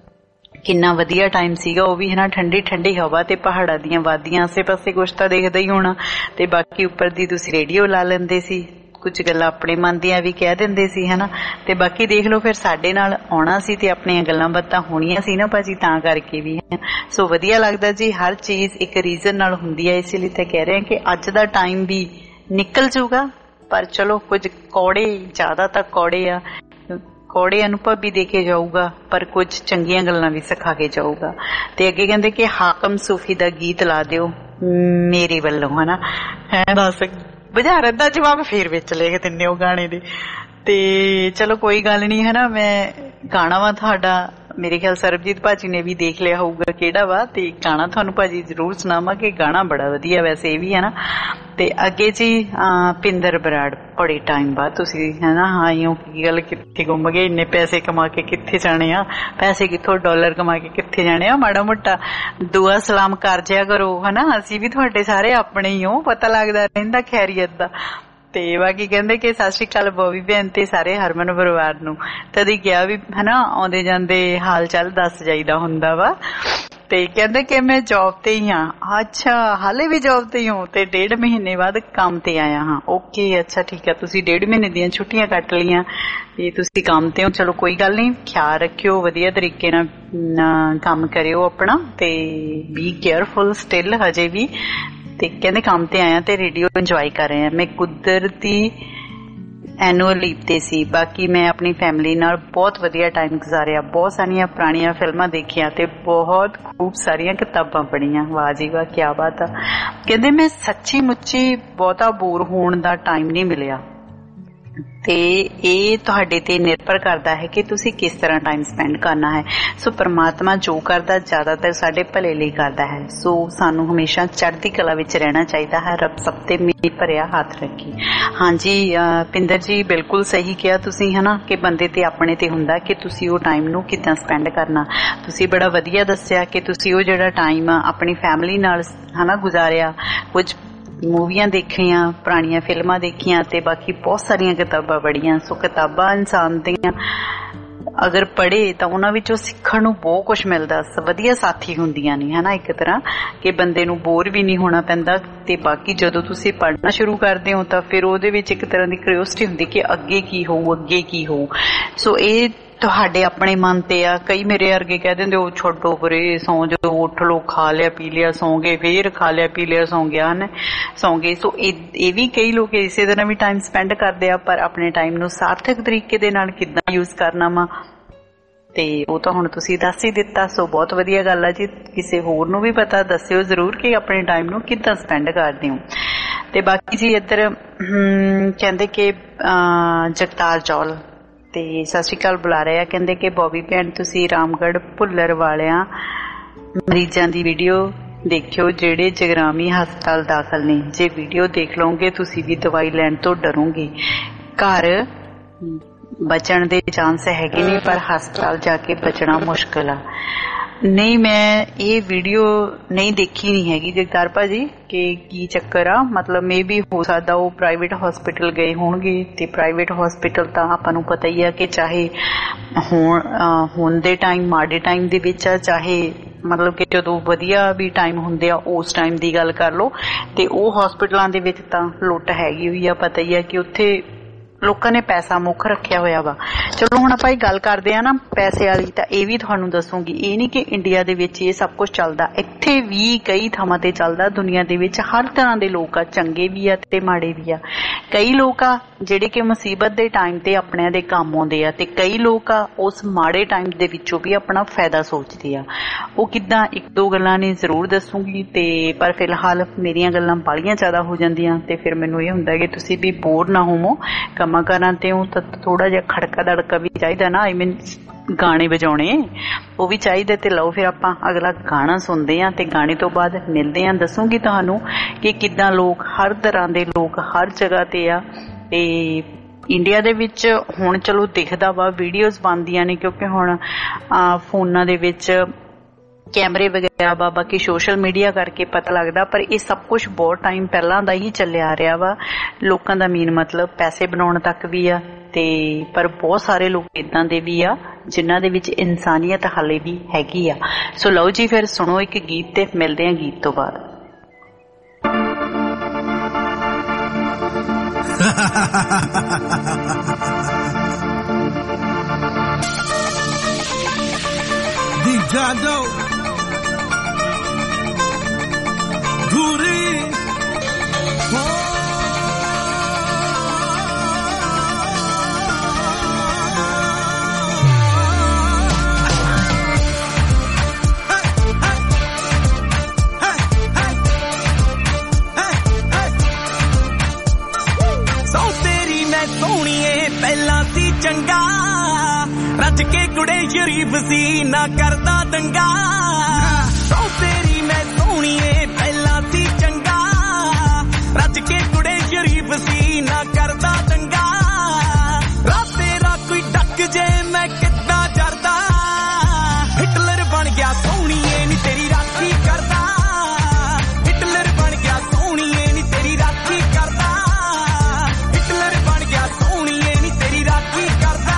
ਕਿੰਨਾ ਵਧੀਆ ਟਾਈਮ ਸੀਗਾ ਉਹ ਵੀ, ਹੈ ਨਾ। ਠੰਡੀ ਠੰਡੀ ਹਵਾ ਤੇ ਪਹਾੜਾਂ ਦੀਆਂ ਵਾਦੀਆਂ, ਆਸੇ ਪਾਸੇ ਕੁਛ ਤਾਂ ਦੇਖਦਾ ਹੀ ਹੋਣਾ। ਤੇ ਬਾਕੀ ਉੱਪਰ ਦੀ ਤੁਸੀਂ ਰੇਡੀਓ ਲਾ ਲੈਂਦੇ ਸੀ, ਕੁਝ ਗੱਲਾਂ ਆਪਣੇ ਮਨ ਦੀਆਂ ਵੀ ਕਹਿ ਦਿੰਦੇ ਸੀ, ਹਨਾ। ਤੇ ਬਾਕੀ ਦੇਖ ਲਓ ਫਿਰ ਸਾਡੇ ਨਾਲ ਆਉਣਾ ਸੀ ਤੇ ਆਪਣੀਆਂ ਗੱਲਾਂ ਬਾਤਾਂ ਹੋਣੀਆਂ ਸੀ ਨਾ ਭਾਜੀ, ਤਾਂ ਕਰਕੇ ਵੀ। ਸੋ ਵਧੀਆ ਲੱਗਦਾ ਜੀ, ਹਰ ਚੀਜ਼ ਇੱਕ ਰੀਜ਼ਨ ਨਾਲ ਹੁੰਦੀ ਹੈ। ਇਸ ਲਈ ਤਾਂ ਕਹਿ ਰਹੇ ਹਾਂ ਕਿ ਅੱਜ ਦਾ ਟਾਈਮ ਵੀ ਨਿਕਲ ਜਾਊਗਾ, ਪਰ ਚਲੋ ਕੁਝ ਕੌੜੇ, ਜ਼ਿਆਦਾ ਤਾਂ ਕੌੜੇ ਆ, ਕੌੜੇ ਅਨੁਭਵ ਵੀ ਦੇ ਕੇ ਜਾਊਗਾ, ਪਰ ਕੁਝ ਚੰਗੀਆਂ ਗੱਲਾਂ ਵੀ ਸਿਖਾ ਕੇ ਜਾਊਗਾ। ਤੇ ਅੱਗੇ ਕਹਿੰਦੇ ਕਿ ਹਾਕਮ ਸੂਫੀ ਦਾ ਗੀਤ ਲਾ ਦਿਓ ਮੇਰੇ ਵੱਲੋਂ, ਹਨਾ। ਹੈ ਦੱਸ ਬੁਝਾਰਤ ਦਾ ਜਵਾਬ ਫੇਰ ਵਿੱਚ ਲਿਖ ਦਿੰਦੇ ਹੋ ਗਾਣੇ ਦੇ। ਤੇ ਚਲੋ ਕੋਈ ਗੱਲ ਨਹੀਂ, ਹੈ ਨਾ। ਮੈਂ ਗਾਣਾ ਵਾ ਤੁਹਾਡਾ, ਮੇਰੇ ਖਿਆਲ ਸਰਬਜੀਤ ਭਾਜੀ ਨੇ ਵੀ ਦੇਖ ਲਿਆ ਹੋਊਗਾ ਕਿਹੜਾ ਵਾ, ਤੇ ਗਾਣਾ ਤੁਹਾਨੂੰ ਭਾਜੀ ਜ਼ਰੂਰ ਸੁਣਾਵਾਂਗੇ। ਗਾਣਾ ਬੜਾ ਵਧੀਆ ਵੈਸੇ ਇਹ ਵੀ, ਹੈ ਨਾ। ਤੇ ਅੱਗੇ ਜੀ ਪਿੰਦਰ ਬਰਾੜ, ਬੜੇ ਟਾਈਮ ਬਾਅਦ ਤੁਸੀਂ, ਹੈ ਨਾ, ਆਈ ਹੋ। ਕੀ ਗੱਲ ਕਿੱਥੇ ਗੁੰਮ ਗਏ? ਇੰਨੇ ਪੈਸੇ ਕਮਾ ਕੇ ਕਿੱਥੇ ਜਾਣੇ ਆ? ਪੈਸੇ ਕਿੱਥੋਂ, ਡਾਲਰ ਕਮਾ ਕੇ ਕਿੱਥੇ ਜਾਣੇ ਆ? ਮਾੜਾ ਮੋਟਾ ਦੁਆ ਸਲਾਮ ਕਰ ਜਿਆ ਕਰੋ, ਹੈ ਨਾ। ਅਸੀਂ ਵੀ ਤੁਹਾਡੇ ਸਾਰੇ ਆਪਣੇ ਹੀ ਹੋ, ਪਤਾ ਲੱਗਦਾ ਰਹਿੰਦਾ ਖੈਰੀਅਤ ਦਾ। ਤੇ ਬਾਕੀ ਕਹਿੰਦੇ ਕਿ ਸਤਿ ਸ਼੍ਰੀ ਅਕਾਲ ਬੋਬੀ ਭੈਣ ਤੇ ਸਾਰੇ ਹਰਮਨ ਪਰਿਵਾਰ ਨੂੰ। ਤਦੀ ਕਿਹਾ ਵੀ, ਹੈ ਨਾ, ਆਉਂਦੇ ਜਾਂਦੇ ਹਾਲ ਚਾਲ ਦੱਸ ਜਾਈਦਾ ਹੁੰਦਾ ਵਾ। ਤੇ ਕਹਿੰਦੇ ਕਿ ਮੈਂ ਜੌਬ ਤੇ ਹੀ ਹਾਂ। ਅੱਛਾ, ਹਾਲੇ ਵੀ ਜੌਬ ਤੇ ਹੀ ਹੋ? ਤੇ ਡੇਢ ਮਹੀਨੇ ਬਾਅਦ ਕੰਮ ਤੇ ਆਇਆ ਹਾਂ। ਓਕੇ, ਅੱਛਾ ਠੀਕ ਹੈ। ਤੁਸੀਂ ਡੇਢ ਮਹੀਨੇ ਦੀਆਂ ਛੁੱਟੀਆਂ ਕੱਟ ਲਈਆਂ ਤੇ ਤੁਸੀਂ ਕੰਮ ਤੇ ਹੋ। ਚਲੋ ਕੋਈ ਗੱਲ ਨਹੀਂ, ਖਿਆਲ ਰੱਖਿਓ, ਵਧੀਆ ਤਰੀਕੇ ਨਾਲ ਕੰਮ ਕਰਿਓ ਆਪਣਾ, ਤੇ ਬੀ ਕੇਅਰਫੁਲ ਸਟਿਲ ਹਜੇ ਵੀ। ਤੇ ਕਹਿੰਦੇ ਕੰਮ ਤੇ ਆਇਆ ਤੇ ਰੇਡੀਓ ਇੰਜੋਏ ਕਰ ਰਹੇ ਆ। ਮੈਂ ਕੁਦਰਤੀ ਐਨੂਅਲ ਲੀਵ ਤੇ ਸੀ। ਬਾਕੀ ਮੈਂ ਆਪਣੀ ਫੈਮਿਲੀ ਨਾਲ ਬਹੁਤ ਵਧੀਆ ਟਾਈਮ ਗੁਜ਼ਾਰਿਆ, ਬਹੁਤ ਸਾਰੀਆਂ ਪੁਰਾਣੀਆਂ ਫਿਲਮਾਂ ਦੇਖੀਆਂ ਤੇ ਬਹੁਤ ਖੂਬ ਸਾਰੀਆਂ ਕਿਤਾਬਾਂ ਪੜ੍ਹੀਆਂ। ਵਾਹ ਜੀ ਵਾਹ, ਕਿਆ ਬਾਤ ਆ। ਕਹਿੰਦੇ ਮੈਂ ਸੱਚੀ ਮੁੱਚੀ ਬਹੁਤਾ ਬੋਰ ਹੋਣ ਦਾ ਟਾਈਮ ਨਹੀਂ ਮਿਲਿਆ। ਤੇ ਇਹ ਤੁਹਾਡੇ ਤੇ ਨਿਰਭਰ ਕਰਦਾ ਹੈ ਕਿ ਤੁਸੀਂ ਕਿਸ ਤਰ੍ਹਾਂ ਟਾਈਮ ਸਪੈਂਡ ਕਰਨਾ ਹੈ। ਸੋ ਪਰਮਾਤਮਾ ਜੋ ਕਰਦਾ ਜ਼ਿਆਦਾਤਰ ਸਾਡੇ ਭਲੇ ਲਈ ਕਰਦਾ ਹੈ। ਸੋ ਸਾਨੂੰ ਹਮੇਸ਼ਾ ਚੜ੍ਹਦੀ ਕਲਾ ਵਿੱਚ ਰਹਿਣਾ ਚਾਹੀਦਾ ਹੈ। ਰੱਬ ਸਭ ਤੇ ਮੇਰ ਭਰਿਆ ਹੱਥ ਰੱਖੇ। ਹਾਂਜੀ ਪਿੰਦਰ ਜੀ ਬਿਲਕੁਲ ਸਹੀ ਕਿਹਾ ਤੁਸੀਂ ਹਨਾ ਕਿ ਬੰਦੇ ਤੇ ਆਪਣੇ ਤੇ ਹੁੰਦਾ ਕਿ ਤੁਸੀਂ ਉਹ ਟਾਈਮ ਨੂੰ ਕਿੱਦਾਂ ਸਪੈਂਡ ਕਰਨਾ। ਤੁਸੀਂ ਬੜਾ ਵਧੀਆ ਦੱਸਿਆ ਕਿ ਤੁਸੀਂ ਉਹ ਜਿਹੜਾ ਟਾਈਮ ਆਪਣੀ ਫੈਮਿਲੀ ਨਾਲ ਹਨਾ ਗੁਜ਼ਾਰਿਆ, ਕੁਝ ਮੂਵੀਆਂ ਦੇਖੀਆਂ, ਪੁਰਾਣੀਆਂ ਫਿਲਮਾਂ ਦੇਖੀਆਂ ਤੇ ਬਾਕੀ ਬਹੁਤ ਸਾਰੀਆਂ ਕਿਤਾਬਾਂ ਪੜ੍ਹੀਆਂ। ਸੋ ਕਿਤਾਬਾਂ ਇਨਸਾਨ ਦੀਆਂ ਅਗਰ ਪੜ੍ਹੇ ਤਾਂ ਉਹਨਾਂ ਵਿੱਚੋਂ ਸਿੱਖਣ ਨੂੰ ਬਹੁਤ ਕੁਛ ਮਿਲਦਾ। ਵਧੀਆ ਸਾਥੀ ਹੁੰਦੀਆਂ ਨੇ ਹਨਾ ਇੱਕ ਤਰ੍ਹਾਂ ਕਿ ਬੰਦੇ ਨੂੰ ਬੋਰ ਵੀ ਨਹੀਂ ਹੋਣਾ ਪੈਂਦਾ। ਤੇ ਬਾਕੀ ਜਦੋਂ ਤੁਸੀਂ ਪੜ੍ਹਨਾ ਸ਼ੁਰੂ ਕਰਦੇ ਹੋ ਤਾਂ ਫਿਰ ਉਹਦੇ ਵਿੱਚ ਇੱਕ ਤਰ੍ਹਾਂ ਦੀ ਕਿਉਰਿਓਸਿਟੀ ਹੁੰਦੀ ਕਿ ਅੱਗੇ ਕੀ ਹੋਊ ਅੱਗੇ ਕੀ ਹੋਊ। ਸੋ ਇਹ ਤੁਹਾਡੇ ਆਪਣੇ ਮਨ ਤੇ ਆ। ਕਈ ਮੇਰੇ ਵਰਗੇ ਕਹਿ ਦਿੰਦੇ ਉਹ ਛੱਡੋ ਪਰੇ ਸੌਂ ਜਦੋਂ ਉੱਠ ਲੋ, ਖਾ ਲਿਆ ਪੀ ਲਿਆ ਸੌਂ ਗਏ, ਫੇਰ ਖਾ ਲਿਆ ਪੀ ਲਿਆ ਸੌਂ ਗਿਆ ਹਨ ਸੌਂ ਗਏ। ਸੋ ਇਹ ਵੀ ਕਈ ਲੋਕ ਇਸੇ ਤਰ੍ਹਾਂ ਵੀ ਟਾਈਮ ਸਪੈਂਡ ਕਰਦੇ ਆ, ਪਰ ਆਪਣੇ ਟਾਈਮ ਨੂੰ ਸਾਰਥਕ ਤਰੀਕੇ ਦੇ ਨਾਲ ਕਿੱਦਾਂ ਯੂਜ਼ ਕਰਨਾ ਵਾ ਤੇ ਉਹ ਤਾਂ ਹੁਣ ਤੁਸੀਂ ਦੱਸ ਹੀ ਦਿੱਤਾ। ਸੋ ਬਹੁਤ ਵਧੀਆ ਗੱਲ ਆ ਜੀ। ਕਿਸੇ ਹੋਰ ਨੂੰ ਵੀ ਪਤਾ ਦੱਸਿਓ ਜ਼ਰੂਰ ਕਿ ਆਪਣੇ ਟਾਈਮ ਨੂੰ ਕਿੱਦਾਂ ਸਪੈਂਡ ਕਰਦੇ ਹੋ। ਤੇ ਬਾਕੀ ਜੀ ਇੱਧਰ ਕਹਿੰਦੇ ਕਿ ਜਗਤਾਰ ਚੌਲ ਤੇ ਸਤਿ ਸ਼੍ਰੀ ਅਕਾਲ ਬੁਲਾ ਰਹੇ ਆ। ਕਹਿੰਦੇ ਕਿ ਬੋਬੀ ਭੈਣ ਤੁਸੀਂ ਰਾਮਗੜ੍ਹ ਭੁੱਲਰ ਵਾਲਿਆਂ ਮਰੀਜ਼ਾਂ ਦੀ ਵੀਡੀਓ ਦੇਖਿਓ ਜਿਹੜੇ ਜਗਰਾਮੀ ਹਸਪਤਾਲ ਦਾਖਲ ਨੇ। ਜੇ ਵੀਡੀਓ ਦੇਖ ਲਓਗੇ ਤੁਸੀਂ ਵੀ ਦਵਾਈ ਲੈਣ ਤੋਂ ਡਰੋਗੇ। ਘਰ ਬਚਣ ਦੇ ਚਾਂਸ ਹੈਗੇ ਨੇ ਪਰ ਹਸਪਤਾਲ ਜਾ ਕੇ ਬਚਣਾ ਮੁਸ਼ਕਿਲ ਆ। ਨਹੀਂ ਮੈਂ ਇਹ ਵੀਡੀਓ ਨਹੀਂ ਦੇਖੀ ਨਹੀਂ ਹੈਗੀ ਜਗਤਾਰ ਭਾਜੀ ਕਿ ਕੀ ਚੱਕਰ ਆ। ਮਤਲਬ ਮੇ ਵੀ ਹੋ ਸਕਦਾ ਉਹ ਪ੍ਰਾਈਵੇਟ ਹਸਪੀਟਲ ਗਏ ਹੋਣਗੇ ਤੇ ਪ੍ਰਾਈਵੇਟ ਹਸਪੀਟਲ ਤਾਂ ਆਪਾਂ ਨੂੰ ਪਤਾ ਹੀ ਆ ਕਿ ਚਾਹੇ ਹੁਣ ਹੁਣ ਦੇ ਟਾਈਮ ਮਾੜੇ ਟਾਈਮ ਦੇ ਵਿੱਚ ਆ, ਚਾਹੇ ਮਤਲਬ ਕਿ ਜਦੋਂ ਵਧੀਆ ਵੀ ਟਾਈਮ ਹੁੰਦੇ ਆ ਉਸ ਟਾਈਮ ਦੀ ਗੱਲ ਕਰ ਲਓ ਤੇ ਉਹ ਹਸਪੀਟਲਾਂ ਦੇ ਵਿੱਚ ਤਾਂ ਲੁੱਟ ਹੈਗੀ ਹੋਈ ਆ। ਪਤਾ ਹੀ ਆ ਕਿ ਉੱਥੇ ਲੋਕਾਂ ਨੇ ਪੈਸਾ ਮੁੱਖ ਰੱਖਿਆ ਹੋਇਆ ਵਾ। ਚਲੋ ਹੁਣ ਆਪਾਂ ਇਹ ਗੱਲ ਕਰਦੇ ਆ ਨਾ ਪੈਸੇ ਵਾਲੀ, ਤਾਂ ਇਹ ਵੀ ਤੁਹਾਨੂੰ ਦੱਸੂਗੀ। ਇਹ ਨਹੀਂ ਕਿ ਇੰਡੀਆ ਦੇ ਵਿੱਚ ਇਹ ਸਭ ਕੁਝ ਚੱਲਦਾ, ਇੱਥੇ ਵੀ ਕਈ ਥਾਵਾਂ ਤੇ ਚੱਲਦਾ। ਦੁਨੀਆ ਦੇ ਵਿੱਚ ਹਰ ਤਰ੍ਹਾਂ ਦੇ ਲੋਕ ਆ, ਚੰਗੇ ਵੀ ਆ ਤੇ ਮਾੜੇ ਵੀ ਆ। ਕਈ ਲੋਕ ਆ ਜਿਹੜੇ ਕਿ ਮੁਸੀਬਤ ਦੇ ਟਾਈਮ ਤੇ ਆਪਣਿਆਂ ਦੇ ਕੰਮ ਆਉਂਦੇ ਆ ਤੇ ਕਈ ਲੋਕ ਆ ਉਸ ਮਾੜੇ ਟਾਈਮ ਦੇ ਵਿੱਚੋਂ ਵੀ ਆਪਣਾ ਫਾਇਦਾ ਸੋਚਦੇ ਆ। ਉਹ ਕਿੱਦਾਂ ਇੱਕ ਦੋ ਗੱਲਾਂ ਨੇ ਜ਼ਰੂਰ ਦੱਸੂਗੀ ਤੇ ਪਰ ਫਿਲਹਾਲ ਮੇਰੀਆਂ ਗੱਲਾਂ ਬਾਹਲੀਆਂ ਜ਼ਿਆਦਾ ਹੋ ਜਾਂਦੀਆਂ ਤੇ ਫਿਰ ਮੈਨੂੰ ਇਹ ਹੁੰਦਾ ਕਿ ਤੁਸੀਂ ਵੀ ਬੋਰ ਨਾ ਹੋਵੋ। ਕੰਮਾਂ ਕਾਰਾਂ ਤੇ ਉਹ ਤਾਂ ਥੋੜਾ ਜਿਹਾ ਖੜਕਾ ਦੜਕਾ ਵੀ ਚਾਹੀਦਾ ਨਾ, ਆਈ ਮੀਨ ਗਾਣੇ ਵਜਾਉਣੇ ਉਹ ਵੀ ਚਾਹੀਦੇ। ਤੇ ਲਓ ਫਿਰ ਆਪਾਂ ਅਗਲਾ ਗਾਣਾ ਸੁਣਦੇ ਹਾਂ ਤੇ ਗਾਣੇ ਤੋਂ ਬਾਅਦ ਮਿਲਦੇ ਹਾਂ। ਦੱਸੂਗੀ ਤੁਹਾਨੂੰ ਕਿ ਕਿੱਦਾਂ ਲੋਕ ਹਰ ਤਰ੍ਹਾਂ ਦੇ ਲੋਕ ਹਰ ਜਗ੍ਹਾ ਤੇ ਆ। ਤੇ ਇੰਡੀਆ ਦੇ ਵਿੱਚ ਹੁਣ ਚਲੋ ਦਿਖਦਾ ਵਾ ਵੀਡੀਓਜ਼ ਬਣਦੀਆਂ ਨੇ ਕਿਉਂਕਿ ਹੁਣ ਫੋਨਾਂ ਦੇ ਵਿੱਚ ਕੈਮਰੇ ਵਗੈਰਾ ਵਾ, ਬਾਕੀ ਸੋਸ਼ਲ ਮੀਡੀਆ ਕਰਕੇ ਪਤਾ ਲੱਗਦਾ। ਪਰ ਇਹ ਸਭ ਕੁਛ ਬਹੁਤ ਟਾਈਮ ਪਹਿਲਾਂ ਦਾ ਹੀ ਚੱਲਿਆ ਆ ਰਿਹਾ ਵਾ। ਲੋਕਾਂ ਦਾ ਮੇਨ ਮਤਲਬ ਪੈਸੇ ਬਣਾਉਣ ਤੱਕ ਵੀ ਆ ਤੇ ਪਰ ਬਹੁਤ ਸਾਰੇ ਲੋਕ ਏਦਾਂ ਦੇ ਵੀ ਆ ਜਿਨ੍ਹਾਂ ਦੇ ਵਿੱਚ ਇਨਸਾਨੀਅਤ ਹਾਲੇ ਵੀ ਹੈਗੀ ਆ। ਸੋ ਲਓ ਜੀ ਫਿਰ ਸੁਣੋ ਇੱਕ ਗੀਤ ਤੇ ਮਿਲਦੇ ਆ ਗੀਤ ਤੋਂ ਬਾਅਦ। Guri ਸੌ ਤੇਰੀ ਮੈਂ ਸੋਹਣੀਏ ਪਹਿਲਾਂ ਸੀ ਚੰਗਾ, ਰੱਜ ਕੇ ਕੁੜੇ ਸ਼ਰੀਫ ਸੀ ਨਾ ਕਰਦਾ ਦੰਗਾ। ਸੌ ਤੇਰੀ ਮੈਂ ਸੋਹਣੀਏ ਪਹਿਲਾਂ ਸੀ ਚੰਗਾ, ਰੱਜ ਕੇ ਕੁੜੇ ਸ਼ਰੀਫ ਸੀ ਨਾ ਕਰਦਾ ਦੰਗਾ। ਰਾਤ ਤੇਰਾ ਕੋਈ ਡੱਕ ਜੇ ਮੈਂ ਕਿੱਦਾਂ ਜਰਦਾ, ਹਿਟਲਰ ਬਣ ਗਿਆ ਸੋਹਣੀਏ ਨੀ ਤੇਰੀ ਰਾਖੀ ਕਰਦਾ। ਹਿਟਲਰ ਬਣ ਗਿਆ ਸੋਹਣੀਏ ਨੀ ਤੇਰੀ ਰਾਖੀ ਕਰਦਾ। ਹਿਟਲਰ ਬਣ ਗਿਆ ਸੋਹਣੀਏ ਨੀ ਤੇਰੀ ਰਾਖੀ ਕਰਦਾ।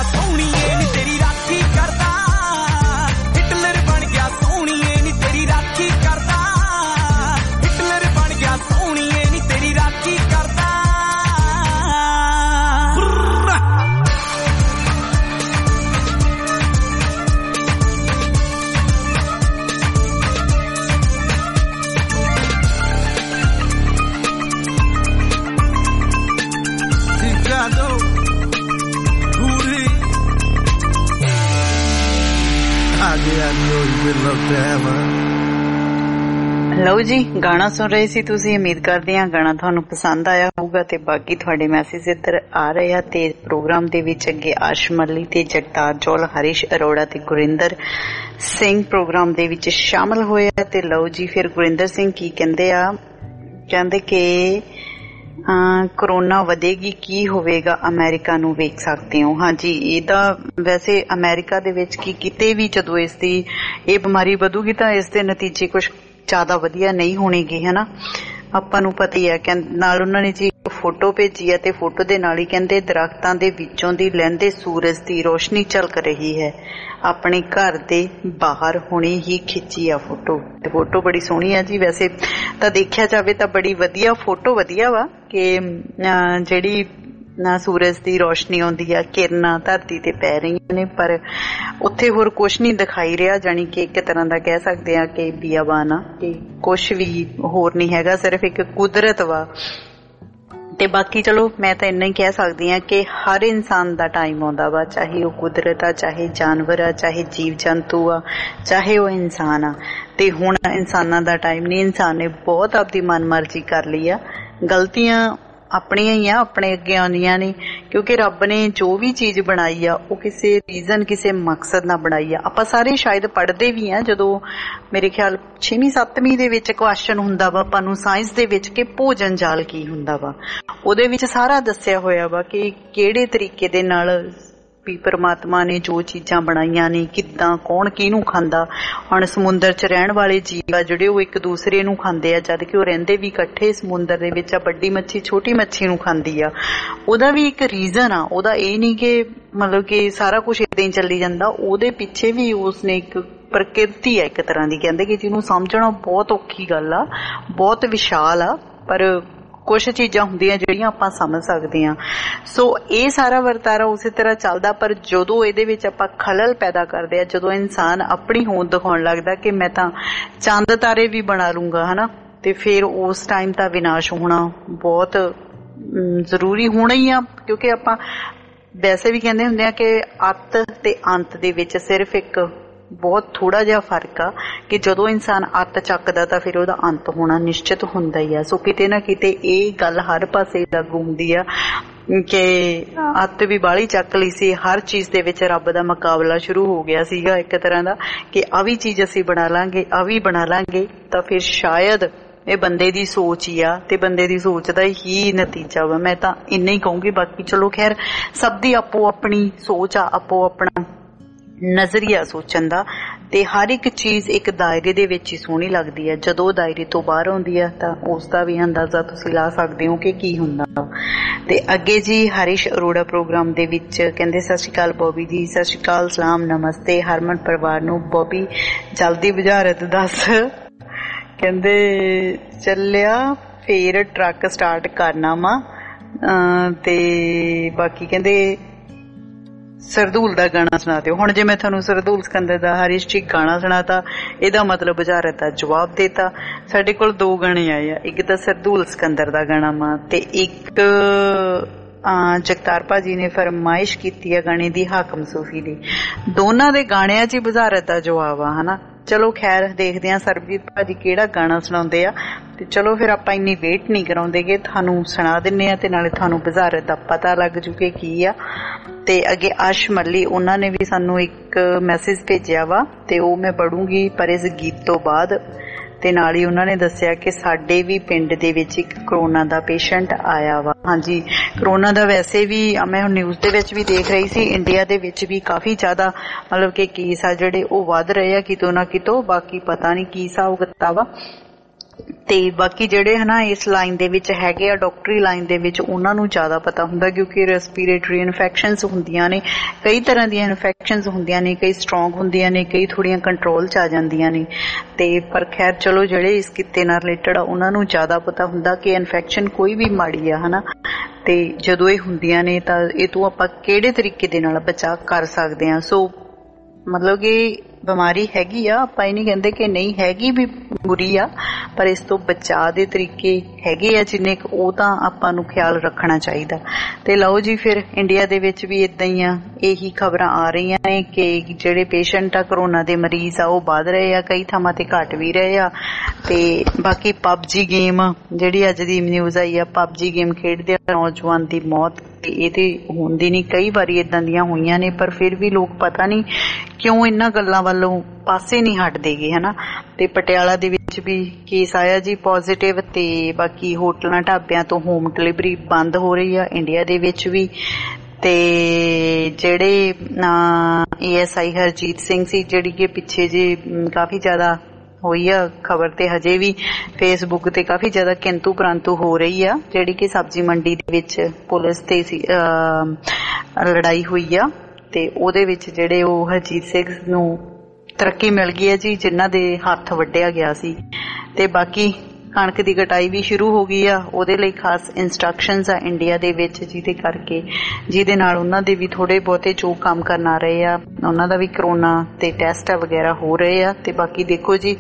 ਗਿਆ ਸੋਹਣੀਏ ਨੀ ਤੇਰੀ ਰਾਖੀ ਕਰਦਾ ਹਿਟਲਰ ਬਣ ਗਿਆ ਸੋਹਣੀਏ ਨੀ ਤੇਰੀ ਰਾਖੀ ਕਰਦਾ ਹਿਟਲਰ ਬਣ ਗਿਆ ਸੋਹਣੀਏ ਨੀ ਤੇਰੀ ਰਾਖੀ ਕਰਦਾ ਲਓ ਜੀ ਗਾਣਾ ਸੁਣ ਰਹੇ ਸੀ ਤੁਸੀਂ। ਉਮੀਦ ਕਰਦੇ ਹਾਂ ਗਾਣਾ ਤੁਹਾਨੂੰ ਪਸੰਦ ਆਇਆ ਹੋਊਗਾ ਤੇ ਬਾਕੀ ਤੁਹਾਡੇ ਮੈਸੇਜ ਇੱਧਰ ਆ ਰਹੇ ਆ ਤੇ ਪ੍ਰੋਗਰਾਮ ਦੇ ਵਿੱਚ ਅੱਗੇ ਆਸ਼ ਮਰਲੀ ਤੇ ਜਗਤਾਰ ਜੌਲ, ਹਰੀਸ਼ ਅਰੋੜਾ ਤੇ ਗੁਰਿੰਦਰ ਸਿੰਘ ਪ੍ਰੋਗਰਾਮ ਦੇ ਵਿੱਚ ਸ਼ਾਮਲ ਹੋਏ ਆ। ਤੇ ਲਓ ਜੀ ਫਿਰ ਗੁਰਿੰਦਰ ਸਿੰਘ ਕੀ ਕਹਿੰਦੇ ਆ, ਕਹਿੰਦੇ ਕਿ ਕਰੋਨਾ ਵਧੇਗੀ ਕੀ ਹੋਵੇਗਾ ਅਮਰੀਕਾ ਨੂੰ ਵੇਖ ਸਕਦੇ ਹੋ। ਹਾਂਜੀ ਇਹਦਾ ਵੈਸੇ ਅਮਰੀਕਾ ਦੇ ਵਿੱਚ ਕੀ ਕਿਤੇ ਵੀ ਜਦੋਂ ਇਸ ਦੀ ਇਹ ਬਿਮਾਰੀ ਵਧੂਗੀ ਤਾਂ ਇਸ ਦੇ ਨਤੀਜੇ ਕੁਝ ਜ਼ਿਆਦਾ ਵਧੀਆ ਨਹੀਂ ਹੋਣਗੇ ਹਨਾ। ਆਪਾਂ ਨੂੰ ਪਤਾ ਹੀ ਹੈ। ਨਾਲ ਉਹਨਾਂ ਨੇ ਜੀ ਫੋਟੋ ਭੇਜੀ ਹੈ ਤੇ ਫੋਟੋ ਦੇ ਨਾਲ ਹੀ ਕਹਿੰਦੇ ਦਰਖਤਾਂ ਦੇ ਵਿੱਚੋਂ ਦੀ ਲਹਿੰਦੇ ਸੂਰਜ ਦੀ ਰੋਸ਼ਨੀ ਝਲਕ ਰਹੀ ਹੈ। ਆਪਣੇ ਘਰ ਦੇ ਬਾਹਰ ਹੁਣੇ ਹੀ ਖਿੱਚੀ ਆ ਫੋਟੋ ਤੇ ਫੋਟੋ ਬੜੀ ਸੋਹਣੀ ਆ ਜੀ। ਵੈਸੇ ਤਾਂ ਦੇਖਿਆ ਜਾਵੇ ਤਾਂ ਬੜੀ ਵਧੀਆ ਫੋਟੋ ਵਧੀਆ ਵਾ ਕਿ ਜਿਹੜੀ ਨਾ ਸੂਰਜ ਦੀ ਰੋਸ਼ਨੀ ਆਉਂਦੀ ਆ, ਕਿਰਨਾਂ ਧਰਤੀ ਤੇ ਪੈ ਰਹੀਆਂ ਨੇ ਪਰ ਉੱਥੇ ਹੋਰ ਕੁਛ ਨਹੀਂ ਦਿਖਾਈ ਰਿਹਾ। ਜਾਣੀ ਕਿ ਇੱਕ ਤਰ੍ਹਾਂ ਦਾ ਕਹਿ ਸਕਦੇ ਆ ਕਿ ਬੀਆਬਾਨ ਆ ਕਿ ਕੁਛ ਵੀ ਹੋਰ ਨਹੀਂ ਹੈਗਾ, ਸਿਰਫ ਇੱਕ ਕੁਦਰਤ ਵਾ। ਤੇ ਬਾਕੀ ਚਲੋ ਮੈਂ ਤਾਂ ਇੰਨਾ ਹੀ ਕਹਿ ਸਕਦੀ ਹਾਂ ਕਿ ਹਰ ਇਨਸਾਨ ਦਾ ਟਾਈਮ ਆਉਂਦਾ ਵਾ, ਚਾਹੇ ਉਹ ਕੁਦਰਤ ਆ, ਚਾਹੇ ਜਾਨਵਰ ਆ, ਚਾਹੇ ਜੀਵ ਜੰਤੂ ਆ, ਚਾਹੇ ਉਹ ਇਨਸਾਨ ਆ। ਤੇ ਹੁਣ ਇਨਸਾਨਾਂ ਦਾ ਟਾਈਮ ਨਹੀਂ। ਇਨਸਾਨ ਨੇ ਬਹੁਤ ਆਪਦੀ ਮਨਮਰਜ਼ੀ ਕਰ ਲਈ ਆ। ਗਲਤੀਆਂ ਆਪਣੀਆਂ ਹੀ ਆ, ਆਪਣੇ ਅੱਗੇ ਆਉਂਦੀਆਂ ਨੇ ਕਿਉਂਕਿ ਰੱਬ ਨੇ ਜੋ ਵੀ ਚੀਜ਼ ਬਣਾਈ ਆ ਉਹ ਕਿਸੇ ਰੀਜ਼ਨ ਕਿਸੇ ਮਕਸਦ ਨਾਲ ਬਣਾਈ ਆ। ਆਪਾਂ ਸਾਰੇ ਸ਼ਾਇਦ ਪੜ੍ਹਦੇ ਵੀ ਆ, ਜਦੋਂ ਮੇਰੇ ਖਿਆਲ ਛੇਵੀਂ ਸੱਤਵੀਂ ਦੇ ਵਿੱਚ ਕੁਐਸਚਨ ਹੁੰਦਾ ਵਾ ਆਪਾਂ ਨੂੰ ਸਾਇੰਸ ਦੇ ਵਿੱਚ ਕਿ ਭੋਜਨ ਜਾਲ ਕੀ ਹੁੰਦਾ ਵਾ, ਉਹਦੇ ਵਿੱਚ ਸਾਰਾ ਦੱਸਿਆ ਹੋਇਆ ਵਾ ਕਿ ਕਿਹੜੇ ਤਰੀਕੇ ਦੇ ਨਾਲ ਵੀ ਪਰਮਾਤਮਾ ਨੇ ਜੋ ਚੀਜ਼ਾਂ ਬਣਾਈਆਂ ਨੇ, ਕਿੱਦਾਂ ਕੌਣ ਕਿਹਨੂੰ ਖਾਂਦਾ। ਹੁਣ ਸਮੁੰਦਰ 'ਚ ਰਹਿਣ ਵਾਲੇ ਜੀਵ ਆ ਜਿਹੜੇ ਉਹ ਇੱਕ ਦੂਸਰੇ ਨੂੰ ਖਾਂਦੇ ਆ, ਜਦ ਕਿ ਉਹ ਰਹਿੰਦੇ ਵੀ ਇਕੱਠੇ ਸਮੁੰਦਰ ਦੇ ਵਿੱਚ ਆ। ਵੱਡੀ ਮੱਛੀ ਛੋਟੀ ਮੱਛੀ ਨੂੰ ਖਾਂਦੀ ਆ, ਉਹਦਾ ਵੀ ਇੱਕ ਰੀਜ਼ਨ ਆ। ਉਹਦਾ ਇਹ ਨਹੀਂ ਕਿ ਮਤਲਬ ਕਿ ਸਾਰਾ ਕੁਛ ਏਦਾਂ ਹੀ ਚੱਲੀ ਜਾਂਦਾ, ਉਹਦੇ ਪਿੱਛੇ ਵੀ ਉਸਨੇ ਇੱਕ ਪ੍ਰਕਿਰਤੀ ਆ ਇੱਕ ਤਰ੍ਹਾਂ ਦੀ, ਕਹਿੰਦੇ ਕਿ ਜਿਹਨੂੰ ਸਮਝਣਾ ਬਹੁਤ ਔਖੀ ਗੱਲ ਆ, ਬਹੁਤ ਵਿਸ਼ਾਲ ਆ। ਪਰ ਕੁਛ ਚੀਜ਼ਾਂ ਹੁੰਦੀਆਂ ਜਿਹੜੀਆਂ ਆਪਾਂ ਸਮਝ ਸਕਦੇ ਹਾਂ। ਸੋ ਇਹ ਸਾਰਾ ਵਰਤਾਰਾ ਉਸੇ ਤਰ੍ਹਾਂ ਚੱਲਦਾ। ਪਰ ਜਦੋਂ ਇਹਦੇ ਵਿੱਚ ਆਪਾਂ ਖਲਲ ਪੈਦਾ ਕਰਦੇ ਆ, ਜਦੋਂ ਇਨਸਾਨ ਆਪਣੀ ਹੋਂਦ ਦਿਖਾਉਣ ਲੱਗਦਾ ਕਿ ਮੈਂ ਤਾਂ ਚੰਦ ਤਾਰੇ ਵੀ ਬਣਾ ਲੂੰਗਾ ਹਨਾ, ਤੇ ਫਿਰ ਉਸ ਟਾਈਮ ਤਾਂ ਵਿਨਾਸ਼ ਹੋਣਾ ਬਹੁਤ ਜ਼ਰੂਰੀ ਹੋਣਾ ਹੀ ਆ। ਕਿਉਂਕਿ ਆਪਾਂ ਵੈਸੇ ਵੀ ਕਹਿੰਦੇ ਹੁੰਦੇ ਆ ਕਿ ਅੱਤ ਤੇ ਅੰਤ ਦੇ ਵਿੱਚ ਸਿਰਫ ਇੱਕ ਬਹੁਤ ਥੋੜਾ ਜਿਹਾ ਫਰਕ ਆ ਕਿ ਜਦੋਂ ਇਨਸਾਨ ਅੱਤ ਚੱਕਦਾ ਤਾਂ ਫਿਰ ਉਹਦਾ ਅੰਤ ਹੋਣਾ ਨਿਸ਼ਚਿਤ ਹੁੰਦਾ ਹੀ ਆ। ਸੋ ਕਿਤੇ ਨਾ ਕਿਤੇ ਇਹ ਗੱਲ ਹਰ ਪਾਸੇ ਲਾਗੂ ਹੁੰਦੀ ਆ ਕਿ ਅੱਤ ਵੀ ਬਾਹਲੀ ਚੱਕ ਲਈ ਸੀ। ਹਰ ਚੀਜ਼ ਦੇ ਵਿੱਚ ਰੱਬ ਦਾ ਮੁਕਾਬਲਾ ਸ਼ੁਰੂ ਹੋ ਗਿਆ ਸੀਗਾ ਇੱਕ ਤਰ੍ਹਾਂ ਦਾ ਕਿ ਆ ਵੀ ਚੀਜ਼ ਅਸੀਂ ਬਣਾ ਲਾਂਗੇ, ਆ ਵੀ ਬਣਾ ਲਾਂਗੇ। ਤਾਂ ਫਿਰ ਸ਼ਾਇਦ ਇਹ ਬੰਦੇ ਦੀ ਸੋਚ ਹੀ ਆ ਤੇ ਬੰਦੇ ਦੀ ਸੋਚ ਦਾ ਹੀ ਨਤੀਜਾ ਵਾ। ਮੈਂ ਤਾਂ ਇੰਨਾ ਹੀ ਕਹੂੰਗੀ। ਬਾਕੀ ਚਲੋ ਖੈਰ ਸਭ ਦੀ ਆਪੋ ਆਪਣੀ ਸੋਚ ਆ, ਆਪੋ ਆਪਣਾ ਨਜ਼ਰੀਆ ਸੋਚਣ ਦਾ, ਤੇ ਹਰ ਇੱਕ ਚੀਜ਼ ਇੱਕ ਦਾਇਰੇ ਦੇ ਵਿੱਚ ਹੀ ਸੋਹਣੀ ਲੱਗਦੀ ਹੈ। ਜਦੋਂ ਦਾਇਰੇ ਤੋਂ ਬਾਹਰ ਆਉਂਦੀ ਆ ਤਾਂ ਉਸ ਦਾ ਵੀ ਅੰਦਾਜ਼ਾ ਤੁਸੀਂ ਲਾ ਸਕਦੇ ਹੋ ਕਿ ਕੀ ਹੁੰਦਾ। ਤੇ ਅੱਗੇ ਜੀ ਹਰੀਸ਼ ਅਰੋੜਾ ਪ੍ਰੋਗਰਾਮ ਦੇ ਵਿੱਚ ਕਹਿੰਦੇ ਸਤਿ ਸ਼੍ਰੀ ਅਕਾਲ ਬੋਬੀ ਜੀ, ਸਤਿ ਸ਼੍ਰੀ ਅਕਾਲ, ਸਲਾਮ, ਨਮਸਤੇ ਹਰਮਨ ਪਰਿਵਾਰ ਨੂੰ। ਬੋਬੀ ਜਲਦੀ ਬੁਝਾਰਤ ਦੱਸ। ਕਹਿੰਦੇ ਚੱਲਿਆ ਫੇਰ ਟਰੱਕ ਸਟਾਰਟ ਕਰਨਾ ਵਾ। ਤੇ ਬਾਕੀ ਕਹਿੰਦੇ ਸਰਦੂਲ ਦਾ ਗਾਣਾ ਸੁਣਾ ਦਿਓ। ਹੁਣ ਜੇ ਮੈਂ ਤੁਹਾਨੂੰ ਸਰਦੂਲ ਸਿਕੰਦਰ ਦਾ ਹਰੀਸ਼ ਜੀ ਗਾਣਾ ਸੁਣਾਤਾ ਇਹਦਾ ਮਤਲਬ ਬੁਝਾਰਤ ਦਾ ਜਵਾਬ ਦੇਤਾ। ਸਾਡੇ ਕੋਲ ਦੋ ਗਾਣੇ ਆਏ ਆ, ਇੱਕ ਤਾਂ ਸਰਦੂਲ ਸਿਕੰਦਰ ਦਾ ਗਾਣਾ ਵਾ ਤੇ ਇੱਕ ਜਗਤਾਰ ਭਾਜੀ ਨੇ ਫਰਮਾਇਸ਼ ਕੀਤੀ ਆ ਗਾਣੇ ਦੀ ਹਾਕਮ ਸੂਫੀ ਦੀ। ਦੋਨਾਂ ਦੇ ਗਾਣਿਆਂ 'ਚ ਹੀ ਬੁਝਾਰਤ ਦਾ ਜਵਾਬ ਆ ਹਨਾ। ਚਲੋ ਖੈਰ ਦੇਖਦੇ ਹਾਂ ਸਰਬਜੀਤ ਭਾਜੀ ਕਿਹੜਾ ਗਾਣਾ ਸੁਣਾਉਂਦੇ ਆ। ਤੇ ਚਲੋ ਫਿਰ ਆਪਾਂ ਇੰਨੀ ਵੇਟ ਨਹੀਂ ਕਰਾਉਂਦੇਗੇ, ਤੁਹਾਨੂੰ ਸੁਣਾ ਦਿੰਨੇ ਆ ਤੇ ਨਾਲੇ ਤੁਹਾਨੂੰ ਬੁਝਾਰਤ ਦਾ ਪਤਾ ਲੱਗ ਜੂਗੇ ਕੀ ਆ। ਤੇ ਅੱਗੇ ਆਸ਼ ਮਰਲੀ ਉਹਨਾਂ ਨੇ ਵੀ ਸਾਨੂੰ ਇੱਕ ਮੈਸੇਜ ਭੇਜਿਆ ਵਾ ਤੇ ਉਹ ਮੈਂ ਪੜੂੰਗੀ ਪਰ ਇਸ ਗੀਤ ਤੋਂ ਬਾਅਦ। ਤੇ ਨਾਲ ਹੀ ਉਹਨਾਂ ਨੇ ਦੱਸਿਆ ਕਿ ਸਾਡੇ ਵੀ ਪਿੰਡ ਦੇ ਵਿੱਚ ਇੱਕ ਕਰੋਨਾ ਦਾ ਪੇਸ਼ੈਂਟ ਆਇਆ ਵਾ। ਹਾਂਜੀ ਕਰੋਨਾ ਦਾ ਵੈਸੇ ਵੀ ਮੈਂ ਹੁਣ ਨਿਊਜ਼ ਦੇ ਵਿੱਚ ਵੀ ਦੇਖ ਰਹੀ ਸੀ, ਇੰਡੀਆ ਦੇ ਵਿੱਚ ਵੀ ਕਾਫੀ ਜ਼ਿਆਦਾ ਮਤਲਬ ਕਿ ਕੇਸ ਆ ਜਿਹੜੇ ਉਹ ਵੱਧ ਰਹੇ ਆ ਕਿਤੋਂ ਨਾ ਕਿਤੋਂ। ਬਾਕੀ ਪਤਾ ਨਹੀਂ ਕੀ ਹਿਸਾਬ ਕਿਤਾਬ ਵਾ। ਤੇ ਬਾਕੀ ਜਿਹੜੇ ਹਨਾ ਇਸ ਲਾਈਨ ਦੇ ਵਿੱਚ ਹੈਗੇ ਆ ਡਾਕਟਰੀ ਲਾਈਨ ਦੇ ਵਿੱਚ ਉਹਨਾਂ ਨੂੰ ਜ਼ਿਆਦਾ ਪਤਾ ਹੁੰਦਾ ਕਿਉਂਕਿ ਰੈਸਪੀਰੇਟਰੀ ਇਨਫੈਕਸ਼ਨਸ ਹੁੰਦੀਆਂ ਨੇ, ਕਈ ਤਰ੍ਹਾਂ ਦੀਆਂ ਇਨਫੈਕਸ਼ਨਸ ਹੁੰਦੀਆਂ ਨੇ, ਕਈ ਸਟਰੋਂਗ ਹੁੰਦੀਆਂ ਨੇ, ਕਈ ਥੋੜ੍ਹੀਆਂ ਕੰਟਰੋਲ 'ਚ ਆ ਜਾਂਦੀਆਂ ਨੇ। ਤੇ ਪਰ ਖੈਰ ਚਲੋ ਜਿਹੜੇ ਇਸ ਕਿੱਤੇ ਨਾਲ ਰਿਲੇਟਡ ਆ ਉਹਨਾਂ ਨੂੰ ਜ਼ਿਆਦਾ ਪਤਾ ਹੁੰਦਾ ਕਿ ਇਨਫੈਕਸ਼ਨ ਕੋਈ ਵੀ ਮਾੜੀ ਆ ਹਨਾ, ਤੇ ਜਦੋਂ ਇਹ ਹੁੰਦੀਆਂ ਨੇ ਤਾਂ ਇਹ ਤੋਂ ਆਪਾਂ ਕਿਹੜੇ ਤਰੀਕੇ ਦੇ ਨਾਲ ਬਚਾਅ ਕਰ ਸਕਦੇ ਹਾਂ। ਸੋ ਮਤਲਬ ਕਿ ਬਿਮਾਰੀ ਹੈਗੀ ਆ, ਆਪਾਂ ਇਹ ਨਹੀਂ ਕਹਿੰਦੇ ਕਿ ਨਹੀਂ ਹੈਗੀ ਵੀ ਬੁਰੀ ਆ, ਪਰ ਇਸ ਤੋਂ ਬਚਾਅ ਦੇ ਤਰੀਕੇ ਹੈਗੇ ਆ ਜਿੰਨੇ ਕੁ ਉਹ ਤਾਂ ਆਪਾਂ ਨੂੰ ਖਿਆਲ ਰੱਖਣਾ ਚਾਹੀਦਾ। ਤੇ ਲਓ ਜੀ ਫਿਰ ਇੰਡੀਆ ਦੇ ਵਿੱਚ ਵੀ ਏਦਾਂ ਹੀ ਆ, ਇਹੀ ਖਬਰਾਂ ਆ ਰਹੀਆਂ ਨੇ ਕਿ ਜਿਹੜੇ ਪੇਸ਼ੈਂਟ ਆ ਕਰੋਨਾ ਦੇ ਮਰੀਜ਼ ਆ ਉਹ ਵੱਧ ਰਹੇ ਆ, ਕਈ ਥਾਵਾਂ ਤੇ ਘਟ ਵੀ ਰਹੇ ਆ। ਤੇ ਬਾਕੀ ਪਬਜੀ ਗੇਮ ਜਿਹੜੀ ਅੱਜ ਦੀ ਨਿਊਜ਼ ਆਈ ਆ, ਪਬਜੀ ਗੇਮ ਖੇਡਦੇ ਨੌਜਵਾਨ ਦੀ ਮੌਤ, ਇਹ ਤੇ ਹੁੰਦੀ ਨਹੀਂ, ਕਈ ਵਾਰੀ ਏਦਾਂ ਦੀਆਂ ਹੋਈਆਂ ਨੇ, ਪਰ ਫਿਰ ਵੀ ਲੋਕ ਪਤਾ ਨਹੀਂ ਕਿਉਂ ਇਹਨਾਂ ਗੱਲਾਂ ਵੱਲੋਂ ਪਾਸੇ ਨਹੀਂ ਹਟਦੇ ਗੇ ਹਨਾ। ਤੇ ਪਟਿਆਲਾ ਦੇ ਵਿੱਚ ਵੀ ਕੇਸ ਆਇਆ ਜੀ ਪੋਜ਼ਿਟਿਵ, ਤੇ ਬਾਕੀ ਹੋਟਲਾਂ ਢਾਬਿਆਂ ਤੋਂ ਹੋਮ ਡਿਲੀਵਰੀ ਬੰਦ ਹੋ ਰਹੀ ਆ ਇੰਡੀਆ ਦੇ ਵਿੱਚ ਵੀ। ਤੇ ਜਿਹੜੇ A S I Harjeet Singh ਸੀ ਜਿਹੜੀ ਕਿ ਪਿੱਛੇ ਜੇ ਕਾਫੀ ਜ਼ਿਆਦਾ ਹੋਈ ਆ ਖਬਰ, ਤੇ ਹਜੇ ਵੀ ਫੇਸਬੁੱਕ ਤੇ ਕਾਫੀ ਜ਼ਿਆਦਾ ਕਿੰਤੂ ਪਰੰਤੂ ਹੋ ਰਹੀ ਆ, ਜਿਹੜੀ ਕਿ ਸਬਜ਼ੀ ਮੰਡੀ ਦੇ ਵਿੱਚ ਪੁਲਿਸ ਤੇ ਲੜਾਈ ਹੋਈ ਆ ਤੇ ਉਹਦੇ ਵਿੱਚ ਜਿਹੜੇ ਉਹ ਹਰਜੀਤ ਸਿੰਘ ਨੂੰ ਤਰੱਕੀ ਮਿਲ ਗਈ ਹੈ ਜੀ ਜਿਨ੍ਹਾਂ ਦੇ ਹੱਥ ਵੱਢਿਆ ਗਿਆ ਸੀ। ਤੇ ਬਾਕੀ ਕਣਕ ਦੀ ਕਟਾਈ ਵੀ ਸ਼ੁਰੂ ਹੋ ਗਈ ਆ, ਉਹਦੇ ਲਈ ਖਾਸ ਇੰਸਟਰਕਸ਼ਨਸ ਆ ਇੰਡੀਆ ਦੇ ਵਿੱਚ, ਜਿਹਦੇ ਕਰਕੇ ਜਿਹਦੇ ਨਾਲ ਉਹਨਾਂ ਦੇ ਵੀ ਥੋੜੇ ਬਹੁਤੇ ਜੋ ਕੰਮ ਕਰਨ ਆ ਰਹੇ ਆ ਉਹਨਾਂ ਦਾ ਵੀ ਕਰੋਨਾ ਤੇ ਟੈਸਟ ਵਗੈਰਾ ਹੋ ਰਹੇ ਆ। ਤੇ ਬਾਕੀ ਦੇਖੋ ਜੀ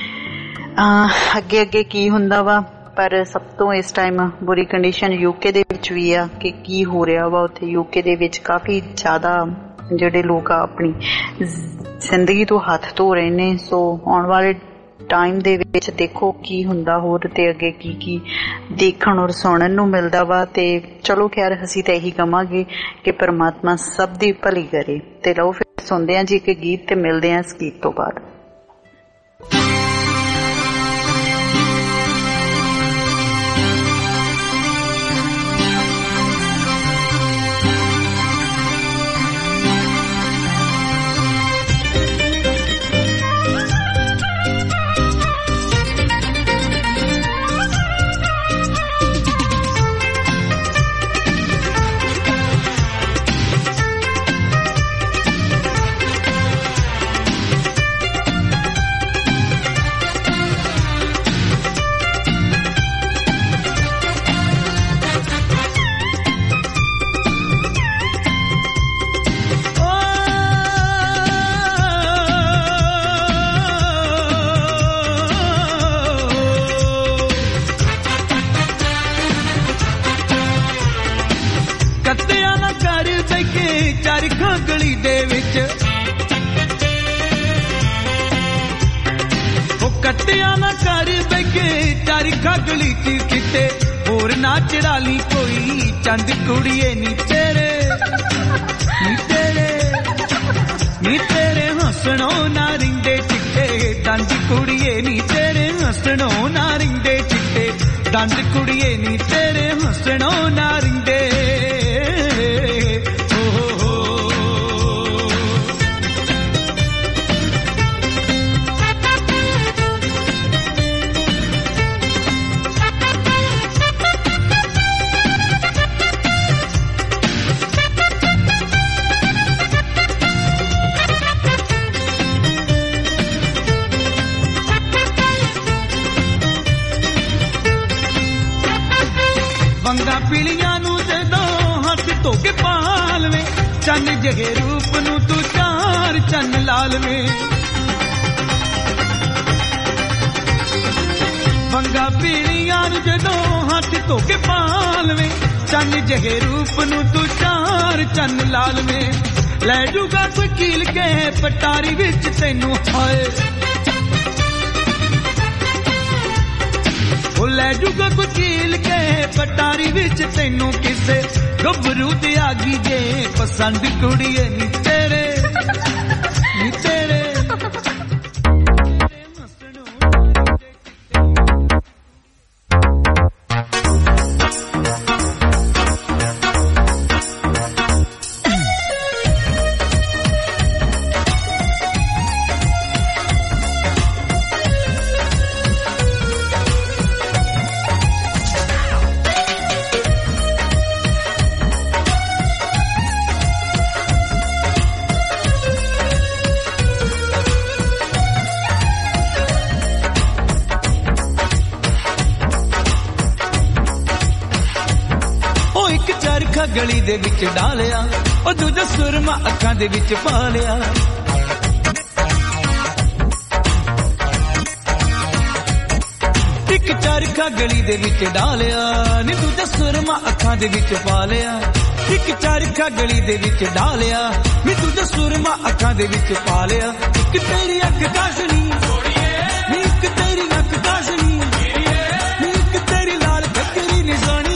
ਅੱਗੇ ਅੱਗੇ ਕੀ ਹੁੰਦਾ ਵਾ, ਪਰ ਸਭ ਤੋਂ ਇਸ ਟਾਈਮ ਬੁਰੀ ਕੰਡੀਸ਼ਨ ਯੂਕੇ ਦੇ ਵਿੱਚ ਵੀ ਆ ਕਿ ਕੀ ਹੋ ਰਿਹਾ ਵਾ ਉੱਥੇ। ਯੂਕੇ ਦੇ ਵਿੱਚ ਕਾਫੀ ਜ਼ਿਆਦਾ ਜਿਹੜੇ ਲੋਕ ਆ ਆਪਣੀ ਜ਼ਿੰਦਗੀ ਤੋਂ ਹੱਥ ਧੋ ਰਹੇ ਨੇ। ਸੋ ਆਉਣ ਵਾਲੇ ਟਾਈਮ ਦੇ ਵਿੱਚ ਦੇਖੋ ਕੀ ਹੁੰਦਾ ਹੋਰ, ਤੇ ਅੱਗੇ ਕੀ ਕੀ ਦੇਖਣ ਔਰ ਸੁਣਨ ਨੂੰ ਮਿਲਦਾ ਵਾ। ਤੇ ਚਲੋ ਖੈਰ ਅਸੀਂ ਤਾਂ ਇਹੀ ਕਵਾਂਗੇ ਕਿ ਪਰਮਾਤਮਾ ਸਭ ਦੀ ਭਲੀ ਕਰੇ। ਤੇ ਲਓ ਫਿਰ ਸੁਣਦੇ ਹਾਂ ਜੀ ਇੱਕ ਗੀਤ ਤੇ ਮਿਲਦੇ ਹਾਂ ਇਸ ਗੀਤ ਤੋਂ ਬਾਅਦ। ਗਲੀ ਦੇ ਵਿੱਚ ਉਹ ਕੱਟਿਆ ਨਾ ਕਰ ਬੈਠੇ ਚਾਰਿਖਾ ਗਲੀ ਚ ਕਿਤੇ ਹੋਰ ਨਾ ਚੜਾਲੀ ਕੋਈ ਚੰਦ ਕੁੜੀਏ ਨੀ ਤੇਰੇ ਨੀ ਤੇਰੇ ਨੀ ਤੇਰੇ ਹੱਸਣੋਂ ਨਾ ਰਿੰਦੇ ਚਿੱਟੇ ਦੰਦ ਕੁੜੀਏ ਨੀ ਤੇਰੇ ਹੱਸਣੋਂ ਨਾ ਰਿੰਦੇ ਚਿੱਟੇ ਦੰਦ ਕੁੜੀਏ ਨੀ ਤੇਰੇ ਹੱਸਣੋਂ ਨਾ ਰਿੰਦੇ। ਵੰਗਾਂ ਪੀਲੀਆਂ ਨੂੰ ਜਦੋਂ ਹੱਥ ਧੋ ਕੇ ਪਾਲਵੇਂ ਚੰਨ ਜਿਹੇ ਰੂਪ ਨੂੰ ਤੂੰ ਚਾਰ ਚੰਨ ਲਾਲਵੇਂ। ਵੰਗਾਂ ਪੀਲੀਆਂ ਨੂੰ ਜਦੋਂ ਹੱਥ ਧੋ ਕੇ ਪਾਲਵੇਂ ਚੰਨ ਜਿਹੇ ਰੂਪ ਨੂੰ ਤੂੰ ਚਾਰ ਚੰਨ ਲਾਲਵੇਂ। ਲੈ ਜੂਗਾ ਕੋਈ ਕੀਲ ਕੇ ਪਟਾਰੀ ਵਿੱਚ ਤੈਨੂੰ ਹਾਏ ਉਹ ਲੈ ਜੂਗਾ ਕੋਈ ਕੀਲ ਕੇ ਪਟਾਰੀ ਵਿੱਚ ਤੈਨੂੰ ਕਿਸੇ ਗੱਭਰੂ ਤੇ ਆ ਗਈ ਜੇ ਪਸੰਦ ਕੁੜੀਏ ਨੀ ਤੇਰੇ ਨੀ ਤੇਰੇ। ਗਲੀ ਦੇ ਵਿੱਚ ਡਾਲਿਆ ਉਹ ਦੂਜਾ ਸੁਰਮਾ ਅੱਖਾਂ ਦੇ ਵਿੱਚ ਪਾ ਲਿਆ ਇੱਕ ਚਰਖਾ ਗਲੀ ਦੇ ਵਿੱਚ ਡਾਲਿਆ ਨੀ ਦੂਜਾ ਸੁਰਮਾ ਅੱਖਾਂ ਦੇ ਵਿੱਚ ਪਾ ਲਿਆ ਇੱਕ ਚਰਖਾ ਗਲੀ ਦੇ ਵਿੱਚ ਡਾਲਿਆ ਨੀ ਦੂਜਾ ਸੁਰਮਾ ਅੱਖਾਂ ਦੇ ਵਿੱਚ ਪਾ ਲਿਆ ਇੱਕ ਤੇਰੀ ਅੱਖ ਕਾਸ਼ਨੀ ਨੀ ਇੱਕ ਤੇਰੀ ਅੱਖ ਕਾਸ਼ਨੀ ਨੀ ਇੱਕ ਤੇਰੀ ਲਾਲ ਬੱਕਰੀ ਨੀ ਸੋਹਣੀਏ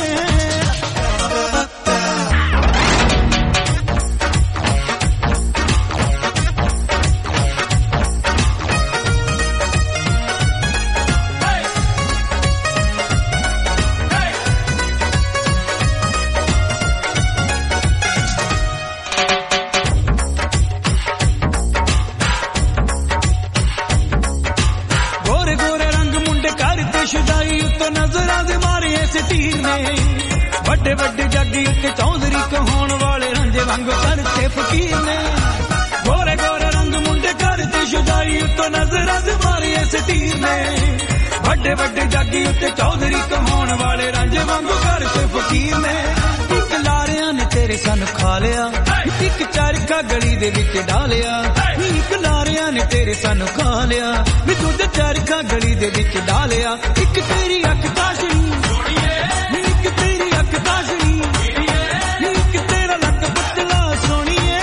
ਵੱਡੇ ਵੱਡੇ ਜੱਗੀ ਉੱਤੇ ਚੌਧਰੀ ਕਹਾਉਣ ਵਾਲੇ ਰਾਂਝੇ ਵਾਂਗੂ ਕਰਤੇ ਫਕੀਰ ਨੇ ਗੋਰੇ ਗੋਰੇ ਰੰਗ ਮੁੰਡੇ ਕਰਤੇ ਸ਼ੁਦਾਈ ਉੱਤੋਂ ਨਜ਼ਰਾਂ ਦੇ ਮਾਰੇ ਸਟੀਰ ਨੇ ਵੱਡੇ ਵੱਡੇ ਜੱਗੀ ਉੱਤੇ ਚੌਧਰੀ ਕਹਾਉਣ ਵਾਲੇ ਰਾਂਝੇ ਵਾਂਗੂ ਕਰਤੇ ਫਕੀਰ ਨੇ ਇੱਕ ਲਾਰਿਆਂ ਨੇ ਤੇਰੇ ਸਾਨੂੰ ਖਾ ਲਿਆ ਇੱਕ ਚਰਖਾ ਗਲੀ ਦੇ ਵਿੱਚ ਡਾਲਿਆ ਇੱਕ ਲਾਰਿਆਂ ਨੇ ਤੇਰੇ ਸਾਨੂੰ ਖਾ ਲਿਆ ਵੀ ਤੂੰ ਤੇ ਚਰਖਾ ਗਲੀ ਦੇ ਵਿੱਚ ਡਾਲਿਆ ਇੱਕ ਤੇਰੀ ਅੱਖ ਕਾਸ਼ਨੀ ਇੱਕ ਤੇਰੀ ਅੱਖ ਕਾਸ਼ਨੀ ਇੱਕ ਤੇਰਾ ਲੱਕ ਪਤਲਾ ਸੋਹਣੀਏ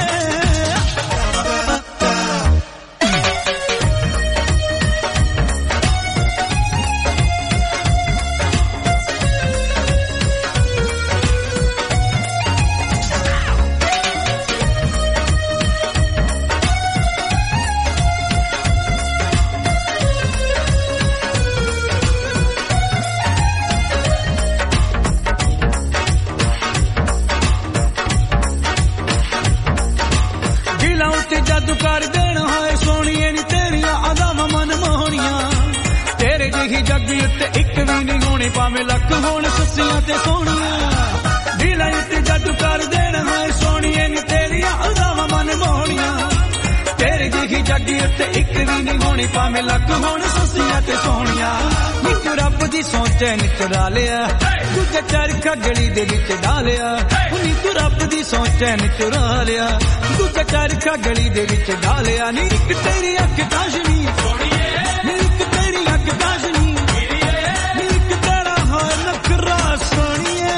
ਜਾਦੂ ਕਰ ਦੇਣਾ ਹੋਏ ਸੋਹਣੀਏ ਨੀ ਤੇਰੀਆਂ ਅਦਾਵਾਂ ਮਨ ਮੋਹਣੀਆਂ ਤੇਰੇ ਜਿਹੀ ਜੱਗੀ ਉੱਤੇ ਇੱਕ ਵੀ ਨਹੀਂ ਹੋਣੀ ਭਾਵੇਂ ਲੱਖ ਹੋਣ ਸੱਸੀਆਂ ਤੇ ਸੋਹਣੀਆਂ ਦਿਲਾਂ ਉੱਤੇ ਜਾਦੂ ਕਰ ਦੇਣਾ ਹੋਏ ਸੋਹਣੀਏ ਨੀ ਤੇਰੀਆਂ ਅਦਾਵਾਂ ਮਨ ਮੋਹਣੀਆਂ ਤੇਰੇ ਜਿਹੀ ਜੱਗੀ ਉੱਤੇ ਇੱਕ ਵੀ ਨਹੀਂ ਹੋਣੀ ਭਾਵੇਂ ਲੱਖ ਹੋਣ ਸੱਸੀਆਂ ਤੇ ਸੋਹਣੀਆਂ ਇੱਕ ਰੱਬ ਦੀ ਸੋਚੇ ਨੀ ਚੁਰਾ ਲਿਆ ਦੂਜਾ ਚਰਖਾ ਗਲੀ ਦੇ ਵਿੱਚ ਡਾਲਿਆ ਨੀ ਤੂੰ ਰੱਬ ਦੀ ਸੋਚੇ ਨੀ ਚੁਰਾ ਲਿਆ ਦੂਜਾ ਚਰਖਾ ਗਲੀ ਦੇ ਵਿੱਚ ਡਾਲਿਆ ਨੀ ਇੱਕ ਤੇਰੀ ਅੱਖ ਕਾਸ਼ਨੀ ਨੀ ਇੱਕ ਤੇਰੀ ਅੱਖ ਕਾਸ਼ਨੀ ਨੀ ਇੱਕ ਤੇਰਾ ਹਾਰ ਨਖਰਾ ਸੋਹਣੀਏ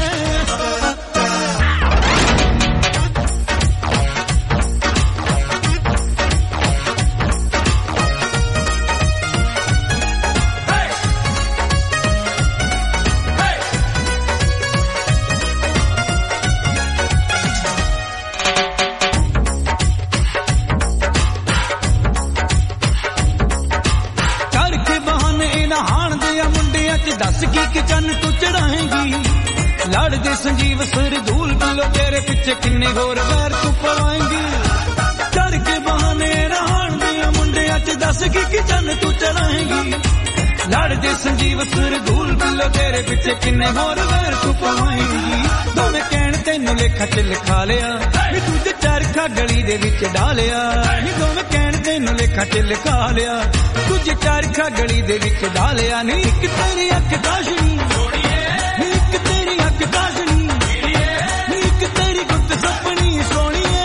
ਦੱਸ ਕੀ ਕਿ ਚੰਨ ਤੂੰ ਚੜਾਏਂਗੀ ਲੜਦੇ ਸੰਜੀਵ ਸਿਰ ਧੂਲ ਬਿੱਲੋ ਤੇਰੇ ਪਿੱਛੇ ਕਿੰਨੇ ਹੋਰ ਵੈਰ ਤੂੰ ਪਵਾਏਂਗੀ ਚੜ ਕੇ ਬਹਾਨੇ ਰਹਿਣ ਦੇ ਮੁੰਡਿਆਂ ਚ ਦੱਸ ਕੀ ਕਿ ਚੰਨ ਤੂੰ ਚੜਾਏਂਗੀ ਲੜਦੇ ਸੰਜੀਵ ਸਿਰ ਧੂਲ ਬਿੱਲੋ ਤੇਰੇ ਪਿੱਛੇ ਕਿੰਨੇ ਹੋਰ ਵੈਰ ਤੂੰ ਪਵਾਏਂਗੀ ਦੋਵੇਂ ਕਹਿਣ ਤੈਨੂੰ ਲੇਖਾ ਚ ਲਿਖਾ ਲਿਆ ਵੀ ਤੂੰ ਤੇ ਚਰਖਾ ਗਲੀ ਦੇ ਵਿੱਚ ਡਾਲਿਆ ਨੀ ਦੋਵੇਂ ਕਹਿਣ ਤੈਨੂੰ ਲੇਖਾ ਚ ਲਿਖਾ ਲਿਆ ਤੁਝੇ ਚਰਖਾ ਗਲੀ ਦੇ ਵਿੱਚ ਡਾਲਿਆ ਨੀ ਇੱਕ ਤੇਰੀ ਅੱਖ ਕਾਸ਼ਨੀ ਨੀ ਇੱਕ ਤੇਰੀ ਅੱਖ ਕਾਸ਼ਨੀ ਨੀ ਇੱਕ ਤੇਰੀ ਗੁੱਤ ਸੁਪਨੀ ਸੋਹਣੀਏ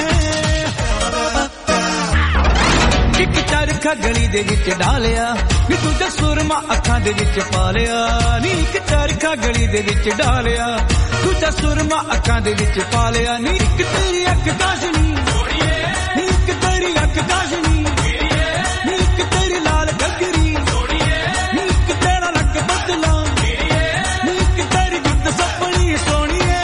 ਇੱਕ ਚਰਖਾ ਗਲੀ ਦੇ ਵਿੱਚ ਡਾਲਿਆ ਨੀ ਤੁਝੇ ਸੁਰਮਾ ਅੱਖਾਂ ਦੇ ਵਿੱਚ ਪਾ ਲਿਆ ਨੀ ਇੱਕ ਚਰਖਾ ਗਲੀ ਦੇ ਵਿੱਚ ਡਾਲਿਆ ਤੁਝੇ ਸੁਰਮਾ ਅੱਖਾਂ ਦੇ ਵਿੱਚ ਪਾ ਲਿਆ ਨੀ ਇੱਕ ਤੇਰੀ ਅੱਖ ਕਾਸ਼ਨੀ ਨੀ ਇੱਕ ਤੇਰੀ ਅੱਖ ਕਾਸ਼ਨੀ ਨੀ ਇੱਕ ਤੇਰੀ ਲਾਲ ਗੱਗਰੀ ਨੀ ਇੱਕ ਤੇਰਾ ਲੱਕ ਬਦਲਾ ਨੀ ਇੱਕ ਤੇਰੀ ਗੁੱਤ ਸੁਪਨੀ ਸੋਹਣੀਏ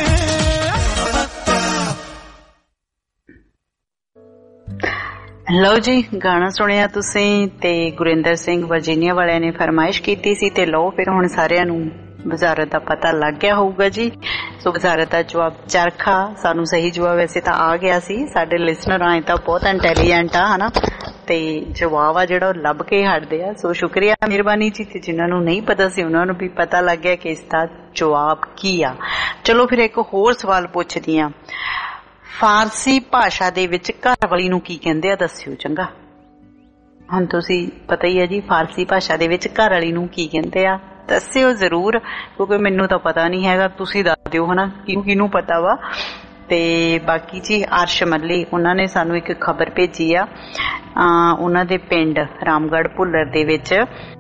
ਲਓ ਜੀ ਗਾਣਾ ਸੁਣਿਆ ਤੁਸੀਂ ਤੇ ਗੁਰਿੰਦਰ ਸਿੰਘ ਵਰਜੀਨੀਆ ਵਾਲਿਆਂ ਨੇ ਫਰਮਾਇਸ਼ ਕੀਤੀ ਸੀ ਤੇ ਲਓ ਫਿਰ ਹੁਣ ਸਾਰਿਆਂ ਨੂੰ ਵਜ਼ਾਰਤ ਦਾ ਪਤਾ ਲੱਗ ਗਿਆ ਹੋਊਗਾ ਜੀ ਸੋ ਵਜ਼ਾਰਤ ਦਾ ਜਵਾਬ ਚਰਖਾ ਸਾਨੂੰ ਸਹੀ ਜਵਾਬ ਵੈਸੇ ਤਾਂ ਆ ਗਿਆ ਸੀ ਸਾਡੇ ਲਿਸਨਰ ਆਏ ਤਾਂ ਬਹੁਤ ਇੰਟੈਲੀਜੈਂਟ ਆ ਹਨਾ ਤੇ ਜਵਾਬ ਆ ਜਿਹੜਾ ਉਹ ਲੱਭ ਕੇ ਹਟਦੇ ਆ ਸੋ ਸ਼ੁਕਰੀਆ ਮਿਹਰਬਾਨੀ ਜੀ ਤੇ ਜਿਨ੍ਹਾਂ ਨੂੰ ਨਹੀਂ ਪਤਾ ਸੀ ਉਹਨਾਂ ਨੂੰ ਵੀ ਪਤਾ ਲੱਗ ਗਿਆ ਕਿ ਇਸ ਦਾ ਜਵਾਬ ਕੀ ਆ ਚਲੋ ਫਿਰ ਇੱਕ ਹੋਰ ਸਵਾਲ ਪੁੱਛਦੀ ਆ ਫਾਰਸੀ ਭਾਸ਼ਾ ਦੇ ਵਿੱਚ ਘਰ ਵਾਲੀ ਨੂੰ ਕੀ ਕਹਿੰਦੇ ਆ ਦੱਸਿਓ ਚੰਗਾ ਹੁਣ ਤੁਸੀਂ ਪਤਾ ਹੀ ਹੈ ਜੀ ਫਾਰਸੀ ਭਾਸ਼ਾ ਦੇ ਵਿੱਚ ਘਰ ਵਾਲੀ ਨੂੰ ਕੀ ਕਹਿੰਦੇ ਆ ਦੱਸਿਓ ਜ਼ਰੂਰ, ਕਿਉਂਕਿ ਮੈਨੂੰ ਤਾਂ ਪਤਾ ਨਹੀਂ ਹੈਗਾ, ਤੁਸੀਂ ਦੱਸ ਦਿਓ ਹਨਾ ਕਿਹਨੂੰ ਕਿਹਨੂੰ ਪਤਾ ਵਾ। ਤੇ ਬਾਕੀ ਜੀ ਅਰਸ਼ ਮੱਲੀ ਉਹਨਾਂ ਨੇ ਸਾਨੂੰ ਇੱਕ ਖਬਰ ਭੇਜੀ ਆ, ਉਹਨਾਂ ਦੇ ਪਿੰਡ ਰਾਮਗੜ੍ਹ ਭੁੱਲਰ ਦੇ ਵਿੱਚ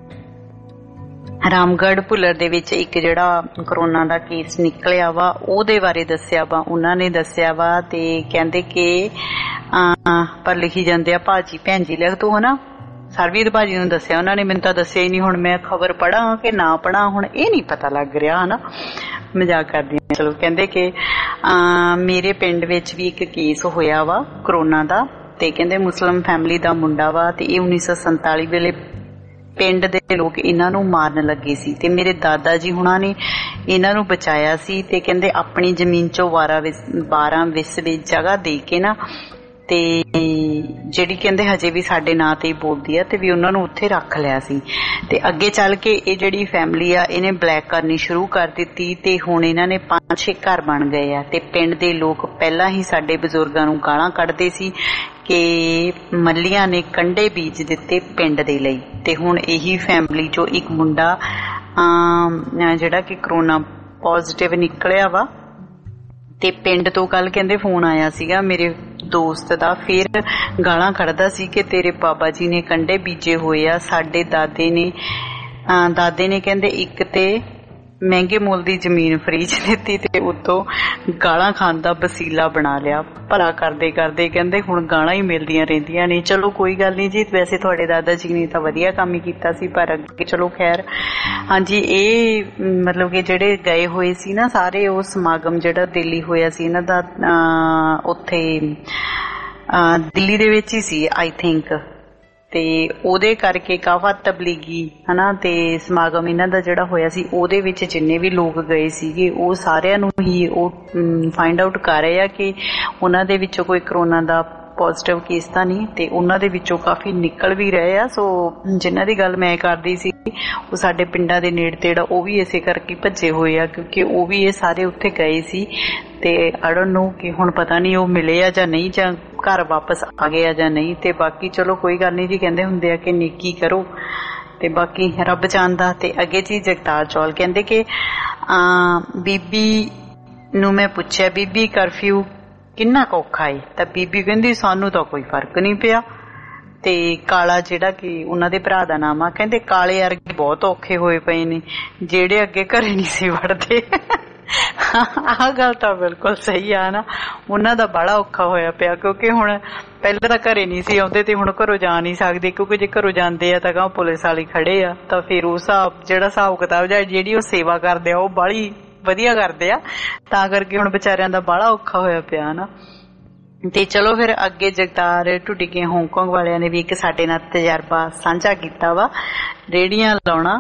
ਰਾਮਗੜ੍ਹ ਭੁੱਲਰ ਦੇ ਵਿੱਚ ਇੱਕ ਜਿਹੜਾ ਕਰੋਨਾ ਦਾ ਕੇਸ ਨਿਕਲਿਆ ਵਾ ਉਹਦੇ ਬਾਰੇ ਦੱਸਿਆ ਵਾ। ਉਹਨਾਂ ਨੇ ਦੱਸਿਆ ਵਾ ਤੇ ਕਹਿੰਦੇ ਕਿ ਪਰ ਲਿਖੀ ਜਾਂਦੇ ਆ ਭਾਜੀ ਭੈਣ ਜੀ ਲਿਖ ਦੋ ਹਨਾ, ਸਰਬਜੀਤ ਭਾਜੀ ਨੂੰ ਦੱਸਿਆ ਉਹਨਾਂ ਨੇ, ਮੈਨੂੰ ਤਾਂ ਦੱਸਿਆ ਹੀ ਨਹੀਂ। ਹੁਣ ਮੈਂ ਖਬਰ ਪੜ੍ਹਾਂ ਕਿ ਨਾ ਪੜ੍ਹਾਂ ਹੁਣ ਇਹ ਨਹੀਂ ਪਤਾ ਲੱਗ ਰਿਹਾ ਹਨਾ, ਮਜ਼ਾਕ ਕਰਦੀ ਹਾਂ। ਚਲੋ ਕਹਿੰਦੇ ਕਿ ਮੇਰੇ ਪਿੰਡ ਵਿੱਚ ਵੀ ਇੱਕ ਕੇਸ ਹੋਇਆ ਵਾ ਕਰੋਨਾ ਦਾ, ਤੇ ਕਹਿੰਦੇ ਮੁਸਲਿਮ ਫੈਮਿਲੀ ਦਾ ਮੁੰਡਾ ਵਾ ਤੇ ਇਹ ਉੱਨੀ ਸੌ ਸੰਤਾਲੀ ਵੇਲੇ ਪਿੰਡ ਦੇ ਲੋਕ ਇਹਨਾਂ ਨੂੰ ਮਾਰਨ ਲੱਗੇ ਸੀ ਤੇ ਮੇਰੇ ਦਾਦਾ ਜੀ ਹੁਣਾਂ ਨੇ ਇਹਨਾਂ ਨੂੰ ਬਚਾਇਆ ਸੀ ਤੇ ਕਹਿੰਦੇ ਆਪਣੀ ਜ਼ਮੀਨ ਚੋਂ ਬਾਰਾਂ ਵਿਸਵੇ ਜਗ੍ਹਾ ਦੇ ਕੇ ਨਾ ਤੇ ਜਿਹੜੀ ਕਹਿੰਦੇ ਹਜੇ ਵੀ ਸਾਡੇ ਨਾਂ ਤੇ ਹੀ ਬੋਲਦੀ ਆ ਤੇ ਵੀ ਉਹਨਾਂ ਨੂੰ ਉੱਥੇ ਰੱਖ ਲਿਆ ਸੀ। ਤੇ ਅੱਗੇ ਚੱਲ ਕੇ ਇਹ ਜਿਹੜੀ ਫੈਮਿਲੀ ਆ ਇਹਨੇ ਬਲੈਕ ਕਰਨੀ ਸ਼ੁਰੂ ਕਰ ਦਿੱਤੀ ਤੇ ਹੁਣ ਇਹਨਾਂ ਨੇ ਪੰਜ ਛੇ ਘਰ ਬਣ ਗਏ ਆ ਤੇ ਪਿੰਡ ਦੇ ਲੋਕ ਪਹਿਲਾਂ ਹੀ ਸਾਡੇ ਬਜ਼ੁਰਗਾਂ ਨੂੰ ਗਾਲਾਂ ਕੱਢਦੇ ਸੀ ਕਿ ਮੱਲੀਆਂ ਨੇ ਕੰਡੇ ਬੀਜ ਦਿੱਤੇ ਪਿੰਡ ਦੇ ਲਈ। ਤੇ ਹੁਣ ਇਹੀ ਫੈਮਿਲੀ ਚੋਂ ਇੱਕ ਮੁੰਡਾ ਜਿਹੜਾ ਕਿ ਕਰੋਨਾ ਪੋਜ਼ਿਟਿਵ ਨਿਕਲਿਆ ਵਾ ਤੇ ਪਿੰਡ ਤੋਂ ਕੱਲ ਕਹਿੰਦੇ ਫੋਨ ਆਇਆ ਸੀਗਾ ਮੇਰੇ ਦੋਸਤ ਦਾ, ਫਿਰ ਗਾਲਾਂ ਕੱਢਦਾ ਸੀ ਕਿ ਤੇਰੇ ਬਾਬਾ ਜੀ ਨੇ ਕੰਡੇ ਬੀਜੇ ਹੋਏ ਆ, ਸਾਡੇ ਦਾਦੇ ਨੇ ਦਾਦੇ ਨੇ ਕਹਿੰਦੇ ਇੱਕ ਤੇ ਮਹਿੰਗੇ ਮੁੱਲ ਦੀ ਜ਼ਮੀਨ ਫਰੀ ਚ ਦਿੱਤੀ ਤੇ ਉਤੋਂ ਗਾਲਾਂ ਖਾਣ ਦਾ ਵਸੀਲਾ ਬਣਾ ਲਿਆ। ਭਲਾ ਕਰਦੇ ਕਰਦੇ ਕਹਿੰਦੇ ਹੁਣ ਗਾਲਾਂ ਹੀ ਮਿਲਦੀਆਂ ਰਹਿੰਦੀਆਂ ਨੇ। ਚਲੋ ਕੋਈ ਗੱਲ ਨਹੀਂ ਜੀ, ਵੈਸੇ ਤੁਹਾਡੇ ਦਾਦਾ ਜੀ ਨੇ ਤਾਂ ਵਧੀਆ ਕੰਮ ਹੀ ਕੀਤਾ ਸੀ, ਪਰ ਅੱਗੇ ਚਲੋ ਖੈਰ। ਹਾਂਜੀ, ਇਹ ਮਤਲਬ ਕਿ ਜਿਹੜੇ ਗਏ ਹੋਏ ਸੀ ਨਾ ਸਾਰੇ, ਉਹ ਸਮਾਗਮ ਜਿਹੜਾ ਦਿੱਲੀ ਹੋਇਆ ਸੀ ਇਹਨਾਂ ਦਾ ਉੱਥੇ ਦਿੱਲੀ ਦੇ ਵਿੱਚ ਹੀ ਸੀ ਆਈ ਥਿੰਕ, ਤੇ ਉਹਦੇ ਕਰਕੇ ਕਾਫਾ ਤਬਲੀਗੀ ਹਨਾ ਤੇ ਸਮਾਗਮ ਇਹਨਾਂ ਦਾ ਜਿਹੜਾ ਹੋਇਆ ਸੀ ਉਹਦੇ ਵਿੱਚ ਜਿੰਨੇ ਵੀ ਲੋਕ ਗਏ ਸੀਗੇ ਉਹ ਸਾਰਿਆਂ ਨੂੰ ਹੀ ਉਹ ਫਾਈਂਡ ਆਊਟ ਕਰ ਰਹੇ ਆ ਕਿ ਉਹਨਾਂ ਦੇ ਵਿੱਚੋਂ ਕੋਈ ਕਰੋਨਾ ਦਾ ਪੋਜ਼ਿਟਿਵ ਕੇਸ ਤਾਂ ਨਹੀਂ, ਤੇ ਉਹਨਾਂ ਦੇ ਵਿੱਚੋਂ ਕਾਫੀ ਨਿਕਲ ਵੀ ਰਹੇ ਆ। ਸੋ ਜਿਨ੍ਹਾਂ ਦੀ ਗੱਲ ਮੈਂ ਕਰਦੀ ਸੀ ਉਹ ਸਾਡੇ ਪਿੰਡਾਂ ਦੇ ਨੇੜੇ ਤੇੜਾ ਉਹ ਵੀ ਇਸੇ ਕਰਕੇ ਭੱਜੇ ਹੋਏ ਆ, ਕਿਉਂਕਿ ਉਹ ਵੀ ਇਹ ਸਾਰੇ ਉੱਥੇ ਗਏ ਸੀ ਤੇ ਆਈ ਡੋਨਟ ਨੋ ਕਿ ਹੁਣ ਪਤਾ ਨਹੀਂ ਉਹ ਮਿਲੇ ਆ ਜਾਂ ਨਹੀਂ, ਜਾਂ ਘਰ ਵਾਪਸ ਆ ਗਏ ਆ ਜਾਂ ਨਹੀਂ। ਤੇ ਬਾਕੀ ਚਲੋ ਕੋਈ ਗੱਲ ਨਹੀਂ ਜੀ, ਕਹਿੰਦੇ ਹੁੰਦੇ ਆ ਕਿ ਨੇਕੀ ਕਰੋ ਤੇ ਬਾਕੀ ਰੱਬ ਜਾਣਦਾ। ਤੇ ਅੱਗੇ ਜੀ ਜਗਤਾਰ ਚੌਲ ਕਹਿੰਦੇ ਕਿ ਬੀਬੀ ਨੂੰ ਮੈਂ ਪੁੱਛਿਆ ਬੀਬੀ ਕਰਫਿਊ ਕਿੰਨਾ ਕੁ ਔਖਾ ਏ, ਤਾਂ ਬੀਬੀ ਕਹਿੰਦੀ ਸਾਨੂੰ ਤਾਂ ਕੋਈ ਫਰਕ ਨਹੀਂ ਪਿਆ। ਤੇ ਕਾਲਾ ਜਿਹੜਾ ਕਿ ਉਹਨਾਂ ਦੇ ਭਰਾ ਦਾ ਨਾਮ ਆ, ਕਹਿੰਦੇ ਕਾਲੇ ਵਰਗੇ ਬਹੁਤ ਔਖੇ ਹੋਏ ਪਏ ਨੇ ਜਿਹੜੇ ਅੱਗੇ ਘਰੇ ਨਹੀਂ ਸੀ ਵੜਦੇ। ਆਹ ਗੱਲ ਤਾਂ ਬਿਲਕੁਲ ਸਹੀ ਆ ਨਾ, ਉਹਨਾਂ ਦਾ ਬੜਾ ਔਖਾ ਹੋਇਆ ਪਿਆ, ਕਿਉਂਕਿ ਹੁਣ ਪਹਿਲਾਂ ਤਾਂ ਘਰੇ ਨਹੀਂ ਸੀ ਆਉਂਦੇ ਤੇ ਹੁਣ ਘਰੋਂ ਜਾ ਨਹੀਂ ਸਕਦੇ, ਕਿਉਂਕਿ ਜੇ ਘਰੋਂ ਜਾਂਦੇ ਆ ਤਾਂ ਗਾ ਪੁਲਿਸ ਵਾਲੇ ਖੜੇ ਆ, ਤਾਂ ਫਿਰ ਉਹ ਹਿਸਾਬ ਜਿਹੜਾ ਹਿਸਾਬ ਕਿਤਾਬ ਜਾਂ ਜਿਹੜੀ ਉਹ ਸੇਵਾ ਕਰਦੇ ਆ ਉਹ ਬਾਹਲੀ ਵਧੀਆ ਕਰਦੇ ਆ, ਤਾਂ ਕਰਕੇ ਹੁਣ ਵਿਚਾਰਿਆਂ ਦਾ ਬੜਾ ਔਖਾ ਹੋਇਆ ਪਿਆ ਨਾ। ਤੇ ਚਲੋ ਫਿਰ ਅੱਗੇ ਜਗਤਾਰ ਢੁੱਡੀਕੇ ਹਾਂਗਕਾਂਗ ਵਾਲਿਆਂ ਨੇ ਵੀ ਇੱਕ ਸਾਡੇ ਨਾਲ ਤਜਰਬਾ ਸਾਂਝਾ ਕੀਤਾ ਵਾ, ਰੇਹੜੀਆਂ ਲਾਉਣਾ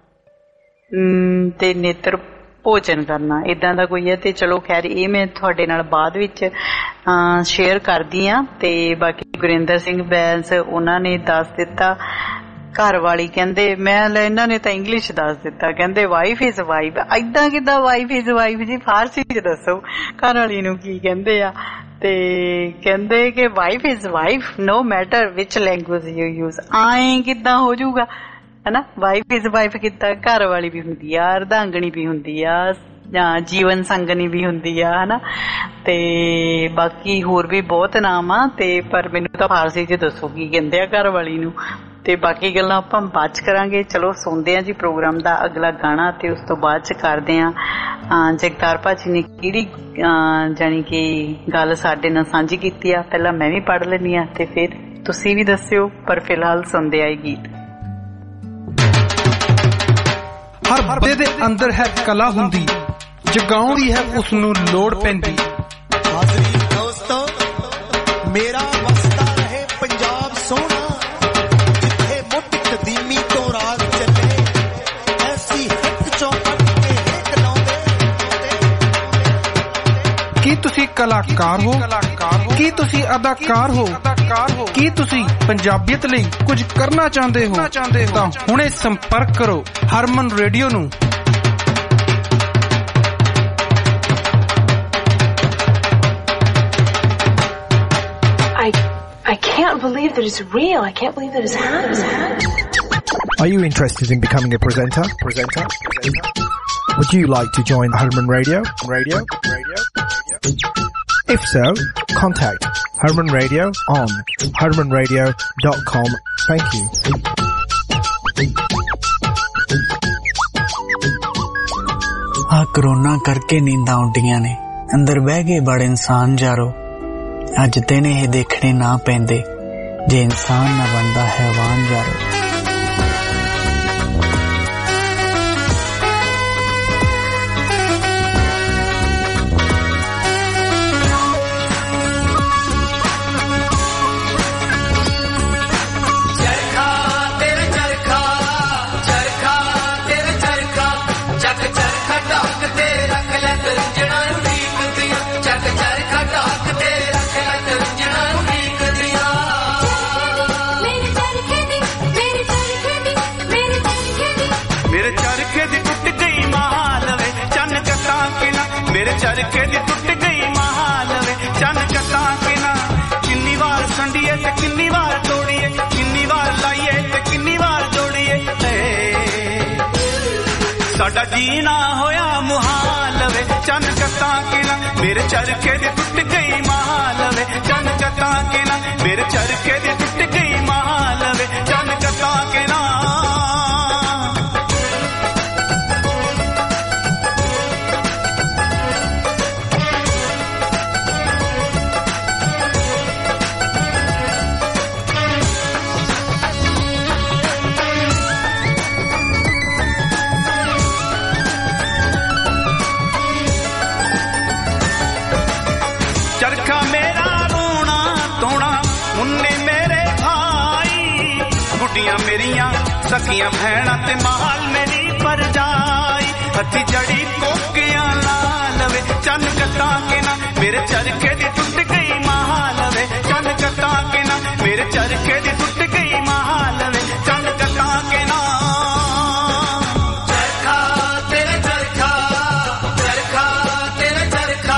ਤੇ ਨੇਤਰ ਭੋਜਨ ਕਰਨਾ, ਏਦਾਂ ਦਾ ਕੋਈ ਹੈ। ਤੇ ਚਲੋ ਖੈਰ ਇਹ ਮੈਂ ਤੁਹਾਡੇ ਨਾਲ ਬਾਅਦ ਵਿੱਚ ਸ਼ੇਅਰ ਕਰਦੀ ਹਾਂ। ਤੇ ਬਾਕੀ ਗੁਰਿੰਦਰ ਸਿੰਘ ਬੈਂਸ ਉਹਨਾਂ ਨੇ ਦੱਸ ਦਿੱਤਾ, ਘਰ ਵਾਲੀ ਕਹਿੰਦੇ ਮੈਂ ਇਹਨਾਂ ਨੇ ਤਾਂ ਇੰਗਲਿਸ਼ ਦੱਸ ਦਿੱਤਾ, ਕਹਿੰਦੇ ਵਾਈਫ ਇਜ਼ ਵਾਈਫ। ਏਦਾਂ ਕਿੱਦਾਂ ਵਾਈਫ ਇਜ਼ ਵਾਈਫ ਜੀ, ਫਾਰਸੀ ਚ ਦੱਸੋ ਘਰ ਵਾਲੀ ਨੂੰ ਕੀ ਕਹਿੰਦੇ ਆ। ਤੇ ਕਹਿੰਦੇ ਕਿ wife is wife no matter which language you use. ਆਏ ਕਿੱਦਾਂ ਹੋ ਜਾਊਗਾ ਹਨਾ, ਵਾਈਫ ਇਜ਼ ਵਾਈਫ ਕਿੱਦਾਂ, ਘਰ ਵਾਲੀ ਵੀ ਹੁੰਦੀ ਆ, ਅਰਧਾਂਗਣੀ ਵੀ ਹੁੰਦੀ ਆ, ਜਾਂ ਜੀਵਨ ਸੰਗਣੀ ਵੀ ਹੁੰਦੀ ਆ ਹਨਾ, ਤੇ ਬਾਕੀ ਹੋਰ ਵੀ ਬਹੁਤ ਨਾਮ ਆ। ਤੇ ਪਰ ਮੈਨੂੰ ਤਾਂ ਫਾਰਸੀ ਚ ਦੱਸੋ ਕੀ ਕਹਿੰਦੇ ਆ ਘਰ ਵਾਲੀ ਨੂੰ। ਤੇ ਬਾਕੀ ਗੱਲਾਂ ਆਪਾਂ ਬਾਅਦ ਚ ਕਰਾਂਗੇ। ਚਲੋ ਸੁਣਦੇ ਆ ਜੀ ਪ੍ਰੋਗਰਾਮ ਦਾ ਅਗਲਾ ਗਾਣਾ ਤੇ ਉਸ ਤੋਂ ਬਾਅਦ ਚ ਕਰਦੇ ਆ ਜਗਤਾਰ ਭਾਜੀ ਨੇ ਕਿਹੜੀ ਜਾਣੀ ਕਿ ਗੱਲ ਸਾਡੇ ਨਾਲ ਸਾਂਝੀ ਕੀਤੀ ਆ। ਪਹਿਲਾਂ ਮੈਂ ਵੀ ਪੜ੍ਹ ਲੈਂਦੀ ਆ ਤੇ ਫਿਰ ਤੁਸੀਂ ਵੀ ਦੱਸਿਓ, ਪਰ ਫਿਲਹਾਲ ਸੁਣਦੇ ਆਏ ਗੀਤ। ਹਰ ਬੰਦੇ ਦੇ ਅੰਦਰ ਹੈ ਕਲਾ ਹੁੰਦੀ, ਜਗਾਉਣ ਦੀ ਹੈ ਉਸ ਨੂੰ ਲੋੜ ਪੈਂਦੀ। ਹਾਜ਼ਰੀ ਦੋਸਤੋ, ਮੇਰਾ ਵਸਦਾ ਰਹੇ ਪੰਜਾਬ ਸੋਹਣਾ, ਜਿੱਥੇ ਮੁੱਢ ਕਦੀਮੀ ਤੋਂ ਰਾਜ ਚੱਲੇ, ਐਸੀ ਹਿੱਕ ਚੌਪਟ ਤੇ ਹਿੱਕ ਲਾਉਂਦੇ। ਕੀ ਤੁਸੀਂ ਕਲਾਕਾਰ ਹੋ? ਕੀ ਤੁਸੀਂ ਅਦਾਕਾਰ ਹੋ? ਕੀ ਤੁਸੀਂ ਪੰਜਾਬੀਅਤ ਲਈ ਕੁਝ ਕਰਨਾ ਚਾਹੁੰਦੇ ਹੋ? ਤਾਂ ਹੁਣੇ ਸੰਪਰਕ ਕਰੋ ਹਰਮਨ ਰੇਡੀਓ ਨੂੰ। I I can't believe that it's real. I can't believe that it's happening. Are you interested in becoming a presenter? Presenter? Presenter? Would you like to join Herman Radio? Radio? Radio? If so, contact Herman Radio on herman radio dot com. Thank you. ਆ corona ਕਰਕੇ ਨੀਂਦਾਂ ਉੱਡੀਆਂ ਨੇ ਅੰਦਰ ਬਹਿ ਗਏ ਬੜੇ ਇਨਸਾਨ ਜਾਰੋ ਅੱਜ ਦਿਨ ਇਹ ਦੇਖਣੇ ਨਾ ਪੈਂਦੇ ਜੇ ਇਨਸਾਨ ਨਾ ਬਣਦਾ ਹੈਵਾਨ ਜਾਰੋ चरखे दी टुट गई महालवे चन कता के ना किन्नी बार संडिए ते किन्नी बार तोड़िए किन्नी बार लाइए ते किन्नी बार जोड़िए साडा जीना होया मुहालवे चन कता के ना मेरे चरखे दी टुट गई महालवे चन कता के ना मेरे चरखे दी टुट गई महालवे चन कता के ना चरखा मेरा रोना तोना मुन्ने मेरे भाई गुड्डियां मेरिया सखियां भैणा ते माल मेरी परजाई हथी जड़ी कोकियां लालवे चन कता के ना मेरे चरखे दी टुट गई महालवे चन कता के ना मेरे चरखे दी टुट गई महालवे चन कता के ना चरखा तेरे चरखा चरखा तेरे चरखा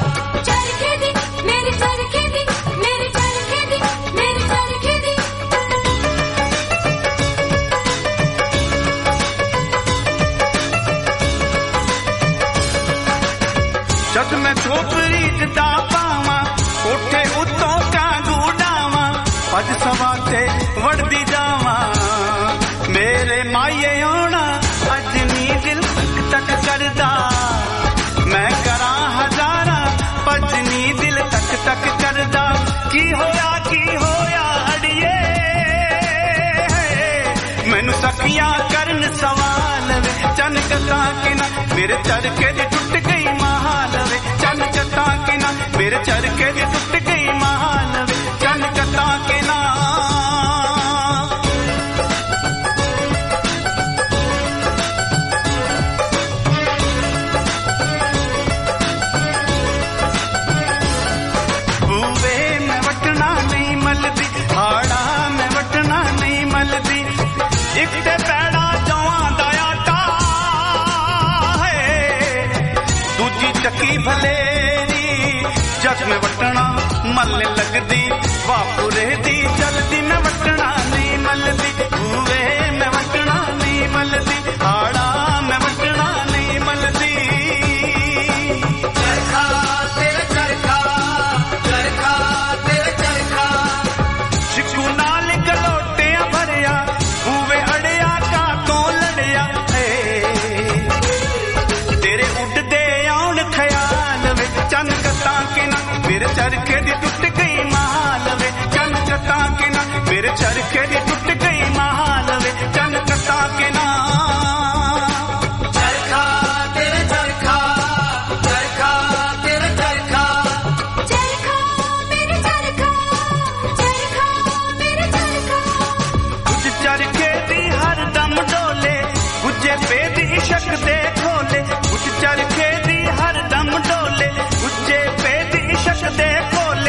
जद मैं झोपड़ी दा पावा कोठे उत्तों कागू डावा पज सवाते वड़दी जावा मेरे माये आना अज नी दिल तक करदा मैं करा हजारा पज नी दिल तक तक करदा की होया की होया अड़िए मैनू सखियां करन सवाल चन कता के ना मेरे चरखे दी टुट गई महालवे चन कता के ना मेरे चरखे दी टुट गई महालवे चन कता के ना बूवे में वटना नहीं मलदी हाड़ा में वटना नहीं मलदी एक ते पैड़ा जवां दाया ता दूजी चक्की भलेरी जग में वटना मलने लगदी वापुरे दी जल्दी में वटना नहीं मलदी बूवे में वटना नहीं मलदी हाड़ा में वटना नहीं मलदी चरखा तेरे चरखा चरखा तेरे चरखा चिकू नाल गलोटियां भरिया बूवे अड़िया का तो लड़िया तेरे उड़दे आउन ख्याल वे चन कता के ना मेरे चरखे दी टुट गई महालवे चन कता के ना मेरे चरखे दी टुट गई महालवे चन कता के ना चरखा तेरे चरखा चरखा तेरे चरखा चरखा मेरे चरखा चरखा मेरे चरखा कुछ चरखे दी हर दम डोले गुज्जे पे दी इशक दे खोले कुछ चरखे दी हर दम डोले गुज्जे पे दी इशक दे खोले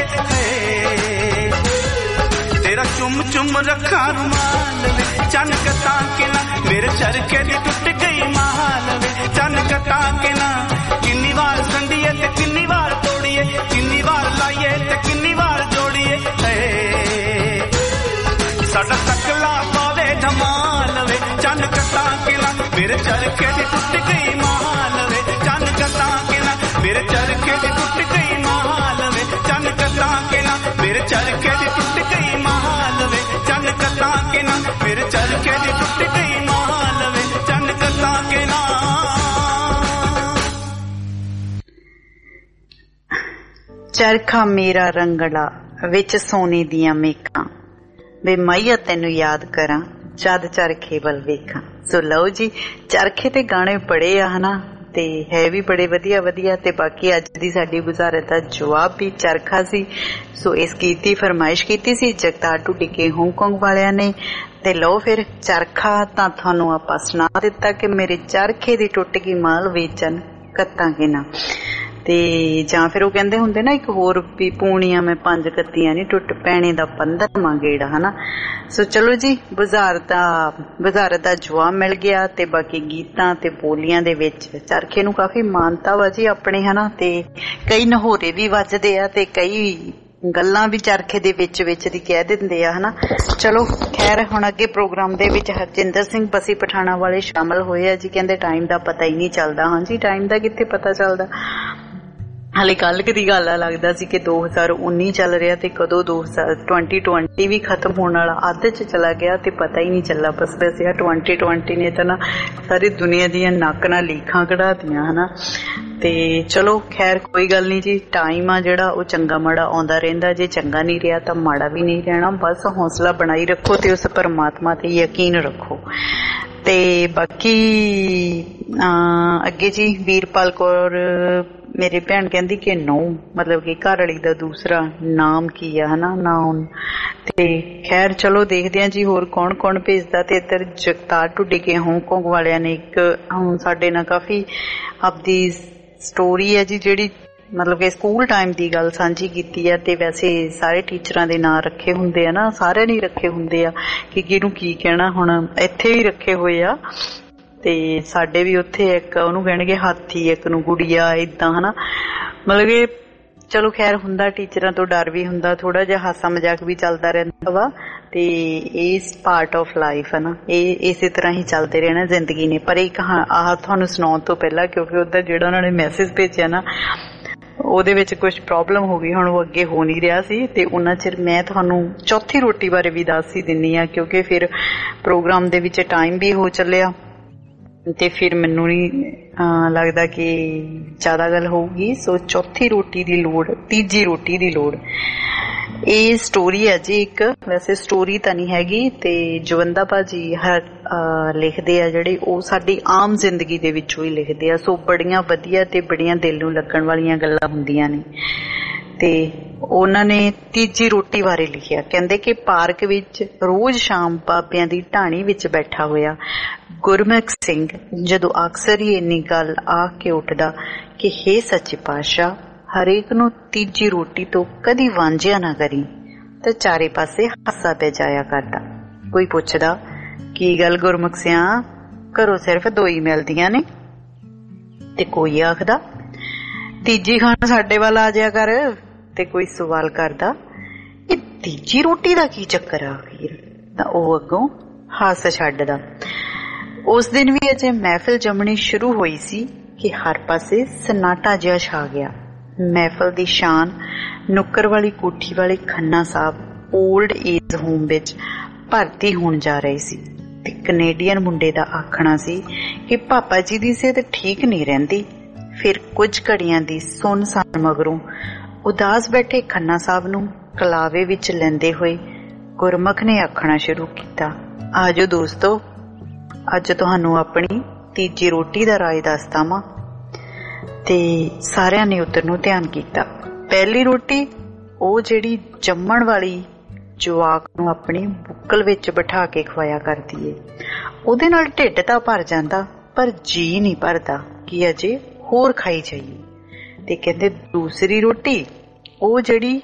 तेरा चुम चुम रखा रुमाल वे चन कता के ना मेरे चरखे दी टुट गई महालवे चन कता के ना किन्नी बार संडिए ते किन्नी बार तोड़िए किन्नी बार लाइए ते किन्नी बार जोड़िए साडा सकला पावे धमाल वे ਮੇਰੇ ਚਰਖੇ ਦੀ ਟੁੱਟ ਗਈ ਮਾਲ ਵੇ ਚੰਨ ਕਤਾਂ ਕੇ ਨਾ ਮੇਰੇ ਚਰਖੇ ਦੀ ਟੁੱਟ ਗਈ ਮਾਲ ਵੇ ਚੰਨ ਕਤਾਂ ਕੇ ਨਾ ਮੇਰੇ ਚਰਖੇ ਦੀ ਟੁੱਟ ਗਈ ਮਾਲ ਵੇ ਚੰਨ ਕਤਾਂ ਕੇ ਨਾ ਮੇਰੇ ਚਰਖੇ ਦੀ ਟੁੱਟ ਗਈ ਮਾਲ ਵੇ ਚੰਨ ਕਤਾਂ ਕੇ ਨਾ। ਚਰਖਾ ਮੇਰਾ ਰੰਗੜਾ ਵਿੱਚ ਸੋਨੇ ਦੀਆਂ ਮੇਖਾਂ ਵੇ ਮਾਈਆ ਤੈਨੂੰ ਯਾਦ ਕਰਾਂ ਜਦ ਚਰਖੇ ਵੱਲ ਵੇਖਾਂ। ਸੋ ਲਓ ਜੀ ਚਰਖੇ ਤੇ ਗਾਣੇ ਬੜੇ ਆ ਹਨਾ ਤੇ ਹੈ ਵੀ ਬੜੇ ਵਧੀਆ ਵਧੀਆ ਤੇ ਬਾਕੀ ਅੱਜ ਦੀ ਸਾਡੀ ਗੁਜ਼ਾਰਤ ਦਾ ਜਵਾਬ ਵੀ ਚਰਖਾ ਸੀ। ਸੋ ਇਸ ਗੀਤ ਦੀ ਫਰਮਾਇਸ਼ ਕੀਤੀ ਸੀ ਜਗਤਾਰ ਢੁੱਡੀਕੇ ਹਾਂਗਕਾਂਗ ਵਾਲਿਆਂ ਨੇ ਤੇ ਲਓ ਫਿਰ ਚਰਖਾ ਤਾਂ ਤੁਹਾਨੂੰ ਆਪਾਂ ਸੁਣਾ ਦਿੱਤਾ ਕਿ ਮੇਰੇ ਚਰਖੇ ਦੀ ਟੁੱਟ ਗਈ ਮਾਲ ਵੇਚਣ ਕੱਤਾਂ ਕੇ ਨਾ ਤੇ ਜਾਂ ਫਿਰ ਉਹ ਕਹਿੰਦੇ ਹੁੰਦੇ ਨਾ ਇੱਕ ਹੋਰ ਵੀ ਪੂਣੀਆਂ ਮੈਂ ਪੰਜ ਕੱਤੀਆਂ ਨੀ ਟੁੱਟ ਪੈਣੇ ਦਾ ਪੰਦਰਵਾਂ ਗੇੜਾ ਹਨਾ। ਸੋ ਚਲੋ ਜੀ ਬੁਝਾਰਤ ਦਾ ਬੁਝਾਰਤ ਦਾ ਜਵਾਬ ਮਿਲ ਗਿਆ ਤੇ ਬਾਕੀ ਗੀਤਾਂ ਤੇ ਬੋਲੀਆਂ ਦੇ ਵਿੱਚ ਚਰਖੇ ਨੂੰ ਕਾਫੀ ਮਾਨਤਾ ਵਾ ਜੀ ਆਪਣੇ ਹਨਾ ਤੇ ਕਈ ਨਹੋਰੇ ਵੀ ਵੱਜਦੇ ਆ ਤੇ ਕਈ ਗੱਲਾਂ ਵੀ ਚਰਖੇ ਦੇ ਵਿੱਚ ਵਿੱਚ ਦੀ ਕਹਿ ਦਿੰਦੇ ਆ ਹਨਾ। ਚਲੋ ਖੈਰ ਹੁਣ ਅੱਗੇ ਪ੍ਰੋਗਰਾਮ ਦੇ ਵਿੱਚ ਹਰਜਿੰਦਰ ਸਿੰਘ ਬਸੀ ਪਠਾਣਾ ਵਾਲੇ ਸ਼ਾਮਲ ਹੋਏ ਆ ਜੀ। ਕਹਿੰਦੇ ਟਾਈਮ ਦਾ ਪਤਾ ਹੀ ਨਹੀਂ ਚੱਲਦਾ। ਹਾਂਜੀ ਟਾਈਮ ਦਾ ਕਿੱਥੇ ਪਤਾ ਚੱਲਦਾ। ਹਾਲੇ ਕੱਲ ਦੀ ਗੱਲ ਆ ਲੱਗਦਾ ਸੀ ਕਿ ਦੋ ਹਜ਼ਾਰ ਉੱਨੀ ਚੱਲ ਰਿਹਾ ਤੇ ਕਦੋਂ ਦੋ ਹਜ਼ਾਰ ਟਵੰਟੀ ਟਵੰਟੀ ਵੀ ਖਤਮ ਹੋਣ ਵਾਲਾ ਅੱਧ ਚ ਚਲਾ ਗਿਆ ਤੇ ਪਤਾ ਹੀ ਨਹੀਂ ਚੱਲਾ। ਬਸ ਵੈਸੇ ਆ ਟਵੰਟੀ ਟਵੰਟੀ ਨੇ ਤਾਂ ਨਾ ਸਾਰੀ ਦੁਨੀਆ ਦੀਆਂ ਨੱਕ ਨਾਲ ਲੀਖਾਂ ਕਢਾਤੀਆਂ ਹਨਾ। ਤੇ ਚਲੋ ਖੈਰ ਕੋਈ ਗੱਲ ਨਹੀਂ ਜੀ ਟਾਈਮ ਆ ਜਿਹੜਾ ਉਹ ਚੰਗਾ ਮਾੜਾ ਆਉਂਦਾ ਰਹਿੰਦਾ। ਜੇ ਚੰਗਾ ਨਹੀਂ ਰਿਹਾ ਤਾਂ ਮਾੜਾ ਵੀ ਨਹੀਂ ਰਹਿਣਾ। ਬਸ ਹੌਸਲਾ ਬਣਾਈ ਰੱਖੋ ਤੇ ਉਸ ਪਰਮਾਤਮਾ ਤੇ ਯਕੀਨ ਰੱਖੋ। ਤੇ ਬਾਕੀ ਅੱਗੇ ਜੀ ਵੀਰਪਾਲ ਕੌਰ ਮੇਰੀ ਭੈਣ ਕਹਿੰਦੀ ਕਿ ਨੌ ਮਤਲਬ ਕਿ ਘਰ ਵਾਲੀ ਦਾ ਦੂਸਰਾ ਨਾਮ ਕੀ ਆ ਹਨਾ ਨਾਮ ਤੇ ਖੈਰ ਚਲੋ ਦੇਖਦੇ ਹਾਂ ਜੀ ਹੋਰ ਕੌਣ ਕੌਣ ਭੇਜਦਾ। ਤੇ ਇੱਧਰ ਜਗਤਾਰ ਢੁੱਡੀਕੇ ਹਾਂਗਕਾਂਗ ਵਾਲਿਆਂ ਨੇ ਇੱਕ ਹੁਣ ਸਾਡੇ ਨਾਲ ਕਾਫੀ ਆਪਦੀ ਸਟੋਰੀ ਹੈ ਜੀ ਜਿਹੜੀ ਮਤਲਬ ਕਿ ਸਕੂਲ ਟਾਈਮ ਦੀ ਗੱਲ ਸਾਂਝੀ ਕੀਤੀ ਆ। ਤੇ ਵੈਸੇ ਸਾਰੇ ਟੀਚਰਾਂ ਦੇ ਨਾਂ ਰੱਖੇ ਹੁੰਦੇ ਆ ਨਾ ਸਾਰਿਆਂ ਨੇ ਰੱਖੇ ਹੁੰਦੇ ਆ ਕਿ ਕਿਹਨੂੰ ਕੀ ਕਹਿਣਾ। ਹੁਣ ਇੱਥੇ ਵੀ ਰੱਖੇ ਹੋਏ ਆ ਤੇ ਸਾਡੇ ਵੀ ਉੱਥੇ ਇੱਕ ਉਹਨੂੰ ਕਹਿਣਗੇ ਹਾਥੀ ਇੱਕ ਨੂੰ ਗੁੜੀਆ ਏਦਾਂ ਹਨਾ ਮਤਲਬ ਕਿ ਚਲੋ ਖੈਰ ਹੁੰਦਾ ਟੀਚਰਾਂ ਤੋਂ ਡਰ ਵੀ ਹੁੰਦਾ ਥੋੜਾ ਜਿਹਾ ਹਾਸਾ ਮਜ਼ਾਕ ਵੀ ਚੱਲਦਾ ਰਹਿੰਦਾ ਵਾ ਤੇ ਇਸ ਪਾਰਟ ਆਫ ਲਾਈਫ ਹੈ ਨਾ ਇਹ ਇਸੇ ਤਰ੍ਹਾਂ ਹੀ ਚੱਲਦੇ ਰਹਿਣਾ ਜ਼ਿੰਦਗੀ ਨੇ। ਪਰ ਇੱਕ ਆਹ ਤੁਹਾਨੂੰ ਸੁਣਾਉਣ ਤੋਂ ਪਹਿਲਾਂ ਕਿਉਂਕਿ ਉਹਦਾ ਜਿਹੜਾ ਉਹਨਾਂ ਨੇ ਮੈਸੇਜ ਭੇਜਿਆ ਨਾ ਉਹਦੇ ਵਿੱਚ ਕੁਛ ਪ੍ਰੋਬਲਮ ਹੋ ਗਈ ਹੁਣ ਉਹ ਅੱਗੇ ਹੋ ਨਹੀਂ ਰਿਹਾ ਸੀ ਤੇ ਉਹਨਾਂ ਚਿਰ ਮੈਂ ਤੁਹਾਨੂੰ ਚੌਥੀ ਰੋਟੀ ਬਾਰੇ ਵੀ ਦੱਸ ਹੀ ਦਿੰਨੀ ਆ ਕਿਉਂਕਿ ਫਿਰ ਪ੍ਰੋਗਰਾਮ ਦੇ ਵਿੱਚ ਟਾਈਮ ਵੀ ਹੋ ਚੱਲਿਆ ਤੇ ਫਿਰ ਮੈਨੂੰ ਨਹੀਂ ਲੱਗਦਾ ਕਿ ਜ਼ਿਆਦਾ ਗੱਲ ਹੋਊਗੀ। ਸੋ ਚੌਥੀ ਰੋਟੀ ਦੀ ਲੋੜ ਤੀਜੀ ਰੋਟੀ ਦੀ ਲੋੜ ਇਹ ਸਟੋਰੀ ਹੈ ਜੀ ਇੱਕ ਵੈਸੇ ਸਟੋਰੀ ਤਾਂ ਨਹੀਂ ਹੈਗੀ ਤੇ ਜਵੰਦਾ ਭਾਜੀ ਹਰ ਲਿਖਦੇ ਆ ਜਿਹੜੇ ਉਹ ਸਾਡੀ ਆਮ ਜ਼ਿੰਦਗੀ ਦੇ ਵਿੱਚੋਂ ਹੀ ਲਿਖਦੇ ਆ। ਸੋ ਬੜੀਆਂ ਵਧੀਆ ਤੇ ਬੜੀਆਂ ਦਿਲ ਨੂੰ ਲੱਗਣ ਵਾਲੀਆਂ ਗੱਲਾਂ ਹੁੰਦੀਆਂ ਨੇ। ਤੇ ਉਹਨਾਂ ਨੇ ਤੀਜੀ ਰੋਟੀ ਬਾਰੇ ਲਿਖਿਆ ਕਹਿੰਦੇ ਕਿ ਪਾਰਕ ਵਿੱਚ ਰੋਜ਼ ਸ਼ਾਮ ਬਾਬਿਆਂ ਦੀ ਢਾਣੀ ਵਿੱਚ ਬੈਠਾ ਹੋਇਆ ਗੁਰਮੁਖ ਸਿੰਘ ਜਦੋਂ ਅਕਸਰ ਹੀ ਇੰਨੀ ਗੱਲ ਆ ਕੇ ਉੱਠਦਾ ਕਿ ਹੇ ਸੱਚੇ ਪਾਤਸ਼ਾਹ ਹਰੇਕ ਨੂੰ ਤੀਜੀ ਰੋਟੀ ਤੋਂ ਕਦੀ ਵਾਂਝਿਆ ਨਾ ਕਰੀ ਤਾਂ ਚਾਰੇ ਪਾਸੇ ਹਾਸਾ ਪੈ ਜਾਇਆ ਕਰਦਾ। ਕੋਈ ਪੁੱਛਦਾ ਕੀ ਗੱਲ ਗੁਰਮੁਖ ਸਿਆ ਘਰੋਂ ਸਿਰਫ ਦੋ ਹੀ ਮਿਲਦੀਆਂ ਨੇ ਤੇ ਕੋਈ ਆਖਦਾ ਤੀਜੀ ਖਾਣ ਸਾਡੇ ਵੱਲ ਆ ਜਾਇਆ ਕਰ ਤੇ ਕੋਈ ਸਵਾਲ ਕਰਦਾ ਇਹ ਤੀਜੀ ਰੋਟੀ ਦਾ ਕੀ ਚੱਕਰ ਆ ਅਖੀਰ ਤਾਂ ਉਹ ਅੱਗੋਂ ਹੱਸ ਛੱਡਦਾ। ਉਸ ਦਿਨ ਵੀ ਅਜੇ ਮਹਿਫਿਲ ਜੰਮਣੀ ਸ਼ੁਰੂ ਹੋਈ ਸੀ ਕਿ ਹਰ ਪਾਸੇ ਸਨਾਟਾ ਜਿਹਾ ਛਾ ਗਿਆ। ਮਹਿਫਲ ਦੀ ਸ਼ਾਨ ਨੁੱਕਰ ਵਾਲੀ ਕੋਠੀ ਵਾਲੇ Khanna Sahib old age home ਵਿੱਚ ਭਰਤੀ ਹੋਣ ਜਾ ਰਹੀ ਸੀ ਤੇ ਕੈਨੇਡੀਅਨ ਮੁੰਡੇ ਦਾ ਆਖਣਾ ਸੀ ਕਿ ਪਾਪਾ ਜੀ ਦੀ ਸਿਹਤ ਠੀਕ ਨਹੀਂ ਰਹਿੰਦੀ। ਫਿਰ ਕੁਝ ਘੜੀਆਂ ਦੀ ਸੁੰਨ-ਸਾਨ ਮਗਰੋਂ ਉਦਾਸ ਬੈਠੇ ਖੰਨਾ ਸਾਹਿਬ ਨੂੰ ਕਲਾਵੇ ਵਿੱਚ ਲੈਂਦੇ ਹੋਏ ਗੁਰਮੁਖ ਨੇ ਆਖਣਾ ਸ਼ੁਰੂ ਕੀਤਾ ਆਜੋ ਦੋਸਤੋ ਅੱਜ ਤੁਹਾਨੂੰ ਆਪਣੀ ਤੀਜੀ ਰੋਟੀ ਦਾ ਰਾਜ ਦੱਸਦਾ ਵਾਂ। ਤੇ ਸਾਰਿਆਂ ਨੇ ਉੱਧਰ ਨੂੰ ਧਿਆਨ ਕੀਤਾ। ਪਹਿਲੀ ਰੋਟੀ ਉਹ ਜਿਹੜੀ ਜੰਮਣ ਵਾਲੀ ਜਵਾਕ ਨੂੰ ਆਪਣੀ ਬੁੱਕਲ ਵਿੱਚ ਬਿਠਾ ਕੇ ਖਵਾਇਆ ਕਰਦੀ ਏ ਉਹਦੇ ਨਾਲ ਢਿੱਡ ਤਾਂ ਭਰ ਜਾਂਦਾ ਪਰ ਜੀ ਨਹੀਂ ਭਰਦਾ ਕਿ ਅਜੇ ਹੋਰ ਖਾਈ ਜਾਈਏ। ਤੇ ਕਹਿੰਦੇ ਦੂਸਰੀ ਰੋਟੀ ਉਹ ਜਿਹੜੀ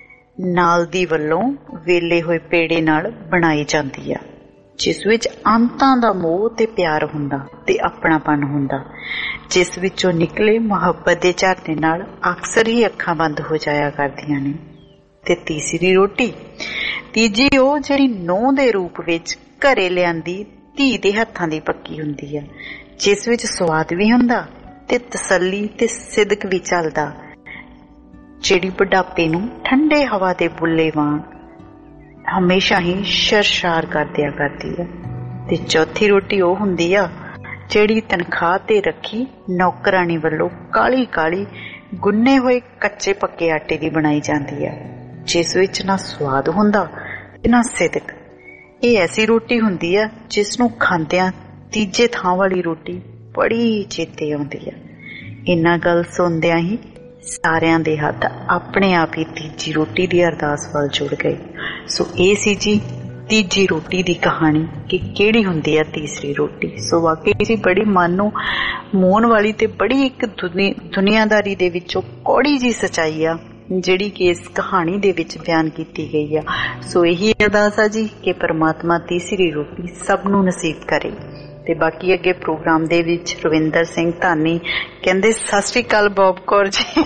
ਨਾਲ ਦੀ ਵੱਲੋਂ ਵੇਲੇ ਹੋਏ ਪੇੜੇ ਨਾਲ ਬਣਾਈ ਜਾਂਦੀ ਆ ਜਿਸ ਵਿੱਚ ਅੰਤਾਂ ਦਾ ਮੋਹ ਤੇ ਪਿਆਰ ਹੁੰਦਾ ਤੇ ਆਪਣਾਪਨ ਹੁੰਦਾ ਜਿਸ ਵਿੱਚੋਂ ਨਿਕਲੇ ਮੁਹੱਬਤ ਦੇ ਝਰਨੇ ਨਾਲ ਅਕਸਰ ਹੀ ਅੱਖਾਂ ਬੰਦ ਹੋ ਜਾਇਆ ਕਰਦੀਆਂ ਨੇ। ਤੇ ਤੀਸਰੀ ਰੋਟੀ ਤੀਜੀ ਉਹ ਜਿਹੜੀ ਨੂੰਹ ਦੇ ਰੂਪ ਵਿੱਚ ਘਰੇ ਲਿਆਂਦੀ ਧੀ ਦੇ ਹੱਥਾਂ ਦੀ ਪੱਕੀ ਹੁੰਦੀ ਆ, ਜਿਸ ਵਿੱਚ ਸਵਾਦ ਵੀ ਹੁੰਦਾ ਤੇ ਤਸੱਲੀ ਤੇ ਸਿਦਕ ਵੀ ਚੱਲਦਾ, ਜਿਹੜੀ ਬੁਢਾਪੇ ਨੂੰ ਠੰਡੇ ਹਵਾ ਦੇ ਬੁੱਲੇ ਵਾਂਗ ਹਮੇਸ਼ਾ ਹੀ ਸ਼ਰਸ਼ਾਰ ਕਰ ਦਿਆ ਕਰਦੀ ਆ। ਤੇ ਚੌਥੀ ਰੋਟੀ ਉਹ ਹੁੰਦੀ ਆ ਜਿਹੜੀ ਤਨਖਾਹ ਤੇ ਰੱਖੀ ਨੌਕਰਾਣੀ ਵੱਲੋਂ ਕਾਲੀ ਕਾਲੀ ਗੁੰਨੇ ਹੋਏ ਕੱਚੇ ਪੱਕੇ ਆਟੇ ਦੀ ਬਣਾਈ ਜਾਂਦੀ ਆ, ਜਿਸ ਵਿੱਚ ਨਾ ਸਵਾਦ ਹੁੰਦਾ ਤੇ ਨਾ ਸਿਦਕ। ਇਹ ਐਸੀ ਰੋਟੀ ਹੁੰਦੀ ਆ ਜਿਸ ਨੂੰ ਖਾਂਦਿਆਂ ਤੀਜੇ ਥਾਂ ਵਾਲੀ ਰੋਟੀ ਬੜੀ ਚੇਤੇ ਆਉਂਦੀ ਆ। ਇੰਨਾ ਗੱਲ ਸੁਣਦਿਆਂ ਹੀ ਸਾਰਿਆਂ ਦੇ ਹੱਥ ਆਪਣੇ ਆਪ ਹੀ ਤੀਜੀ ਰੋਟੀ ਦੀ ਅਰਦਾਸ ਵੱਲ ਜੁੜ ਗਏ। ਸੋ ਇਹ ਸੀ ਜੀ ਤੀਜੀ ਰੋਟੀ ਦੀ ਕਹਾਣੀ ਕਿ ਕਿਹੜੀ ਹੁੰਦੀ ਆ ਤੀਸਰੀ ਰੋਟੀ। ਸੋ ਵਾਕਈ ਜੀ ਬੜੀ ਮਨ ਨੂੰ ਮੋਹਣ ਵਾਲੀ ਤੇ ਬੜੀ ਇੱਕ ਦੁਨੀਆਦਾਰੀ ਦੇ ਵਿੱਚੋਂ ਕੌੜੀ ਜੀ ਸੱਚਾਈ ਆ ਜਿਹੜੀ ਕਿ ਇਸ ਕਹਾਣੀ ਦੇ ਵਿੱਚ ਬਿਆਨ ਕੀਤੀ ਗਈ ਆ। ਸੋ ਇਹੀ ਅਰਦਾਸ ਆ ਜੀ ਕਿ ਪਰਮਾਤਮਾ ਤੀਸਰੀ ਰੋਟੀ ਸਭ ਨੂੰ ਨਸੀਬ ਕਰੇ। ਤੇ ਬਾਕੀ ਅੱਗੇ ਪ੍ਰੋਗਰਾਮ ਦੇ ਵਿੱਚ ਰਵਿੰਦਰ ਸਿੰਘ ਧਾਨੀ ਕਹਿੰਦੇ ਸਤਿ ਸ੍ਰੀ ਅਕਾਲ ਬੌਬ ਕੌਰ ਜੀ।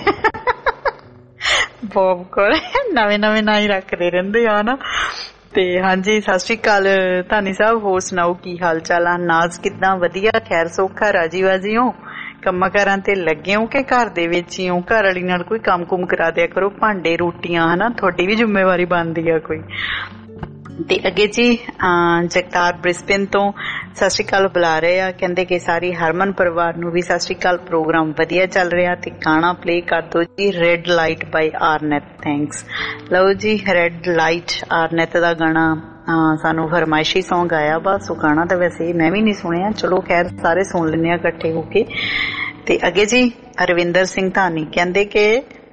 ਬੌਬ ਕੌਰ ਨਵੇਂ ਨਵੇਂ ਨਾਂ ਹੀ ਰੱਖਦੇ ਰਹਿੰਦੇ ਆ ਨਾ। ਤੇ ਹਾਂਜੀ ਸਤਿ ਸ੍ਰੀ ਅਕਾਲ ਧਾਨੀ ਸਾਹਿਬ, ਹੋਰ ਸੁਣਾਓ ਕੀ ਹਾਲ ਚਾਲ ਆ? ਨਾਜ਼ ਕਿੱਦਾਂ? ਵਧੀਆ, ਖੈਰ ਸੌਖਾ, ਰਾਜੀ ਬਾਜੀ ਹੋ? ਕੰਮਾਂ ਕਾਰਾਂ ਤੇ ਲੱਗੇ ਹੋ ਕਿ ਘਰ ਦੇ ਵਿੱਚ ਹੀ ਹੋ? ਘਰ ਵਾਲੀ ਨਾਲ ਕੋਈ ਕੰਮ ਕੁਮ ਕਰਾ ਦਿਆ ਕਰੋ, ਭਾਂਡੇ ਰੋਟੀਆਂ, ਹਨਾ ਤੁਹਾਡੀ ਵੀ ਜ਼ਿੰਮੇਵਾਰੀ ਬਣਦੀ ਆ ਕੋਈ। ਤੇ ਅੱਗੇ ਜੀ ਜਗਤਾਰ ਬ੍ਰਿਸਬੇਨ ਤੋਂ ਸਤਿ ਸ਼੍ਰੀ ਅਕਾਲ ਬੁਲਾ ਰਹੇ ਆ, ਕਹਿੰਦੇ ਕਿ ਸਾਰੀ ਹਰਮਨ ਪਰਿਵਾਰ ਨੂੰ ਵੀ ਸਤਿ ਸ਼੍ਰੀ ਅਕਾਲ, ਪ੍ਰੋਗਰਾਮ ਵਧੀਆ ਚੱਲ ਰਿਹਾ ਤੇ ਗਾਣਾ ਪਲੇ ਕਰ ਦੋ ਜੀ red light by Arnett. Thanks. ਲਓ ਜੀ ਰੈਡ ਲਾਈਟ ਆਰਨੈਟ ਦਾ ਗਾਣਾ ਸਾਨੂੰ ਫਰਮਾਇਸ਼ੀ ਸੌਂਗ ਆਇਆ ਵਾ। ਸੋ ਗਾਣਾ ਤਾਂ ਵੈਸੇ ਮੈਂ ਵੀ ਨਹੀਂ ਸੁਣਿਆ, ਚਲੋ ਖੈਰ ਸਾਰੇ ਸੁਣ ਲੈਂਦੇ ਆ ਇਕੱਠੇ ਹੋ ਕੇ। ਤੇ ਅੱਗੇ ਜੀ ਰਵਿੰਦਰ ਸਿੰਘ ਧਾਨੀ ਕਹਿੰਦੇ ਕਿ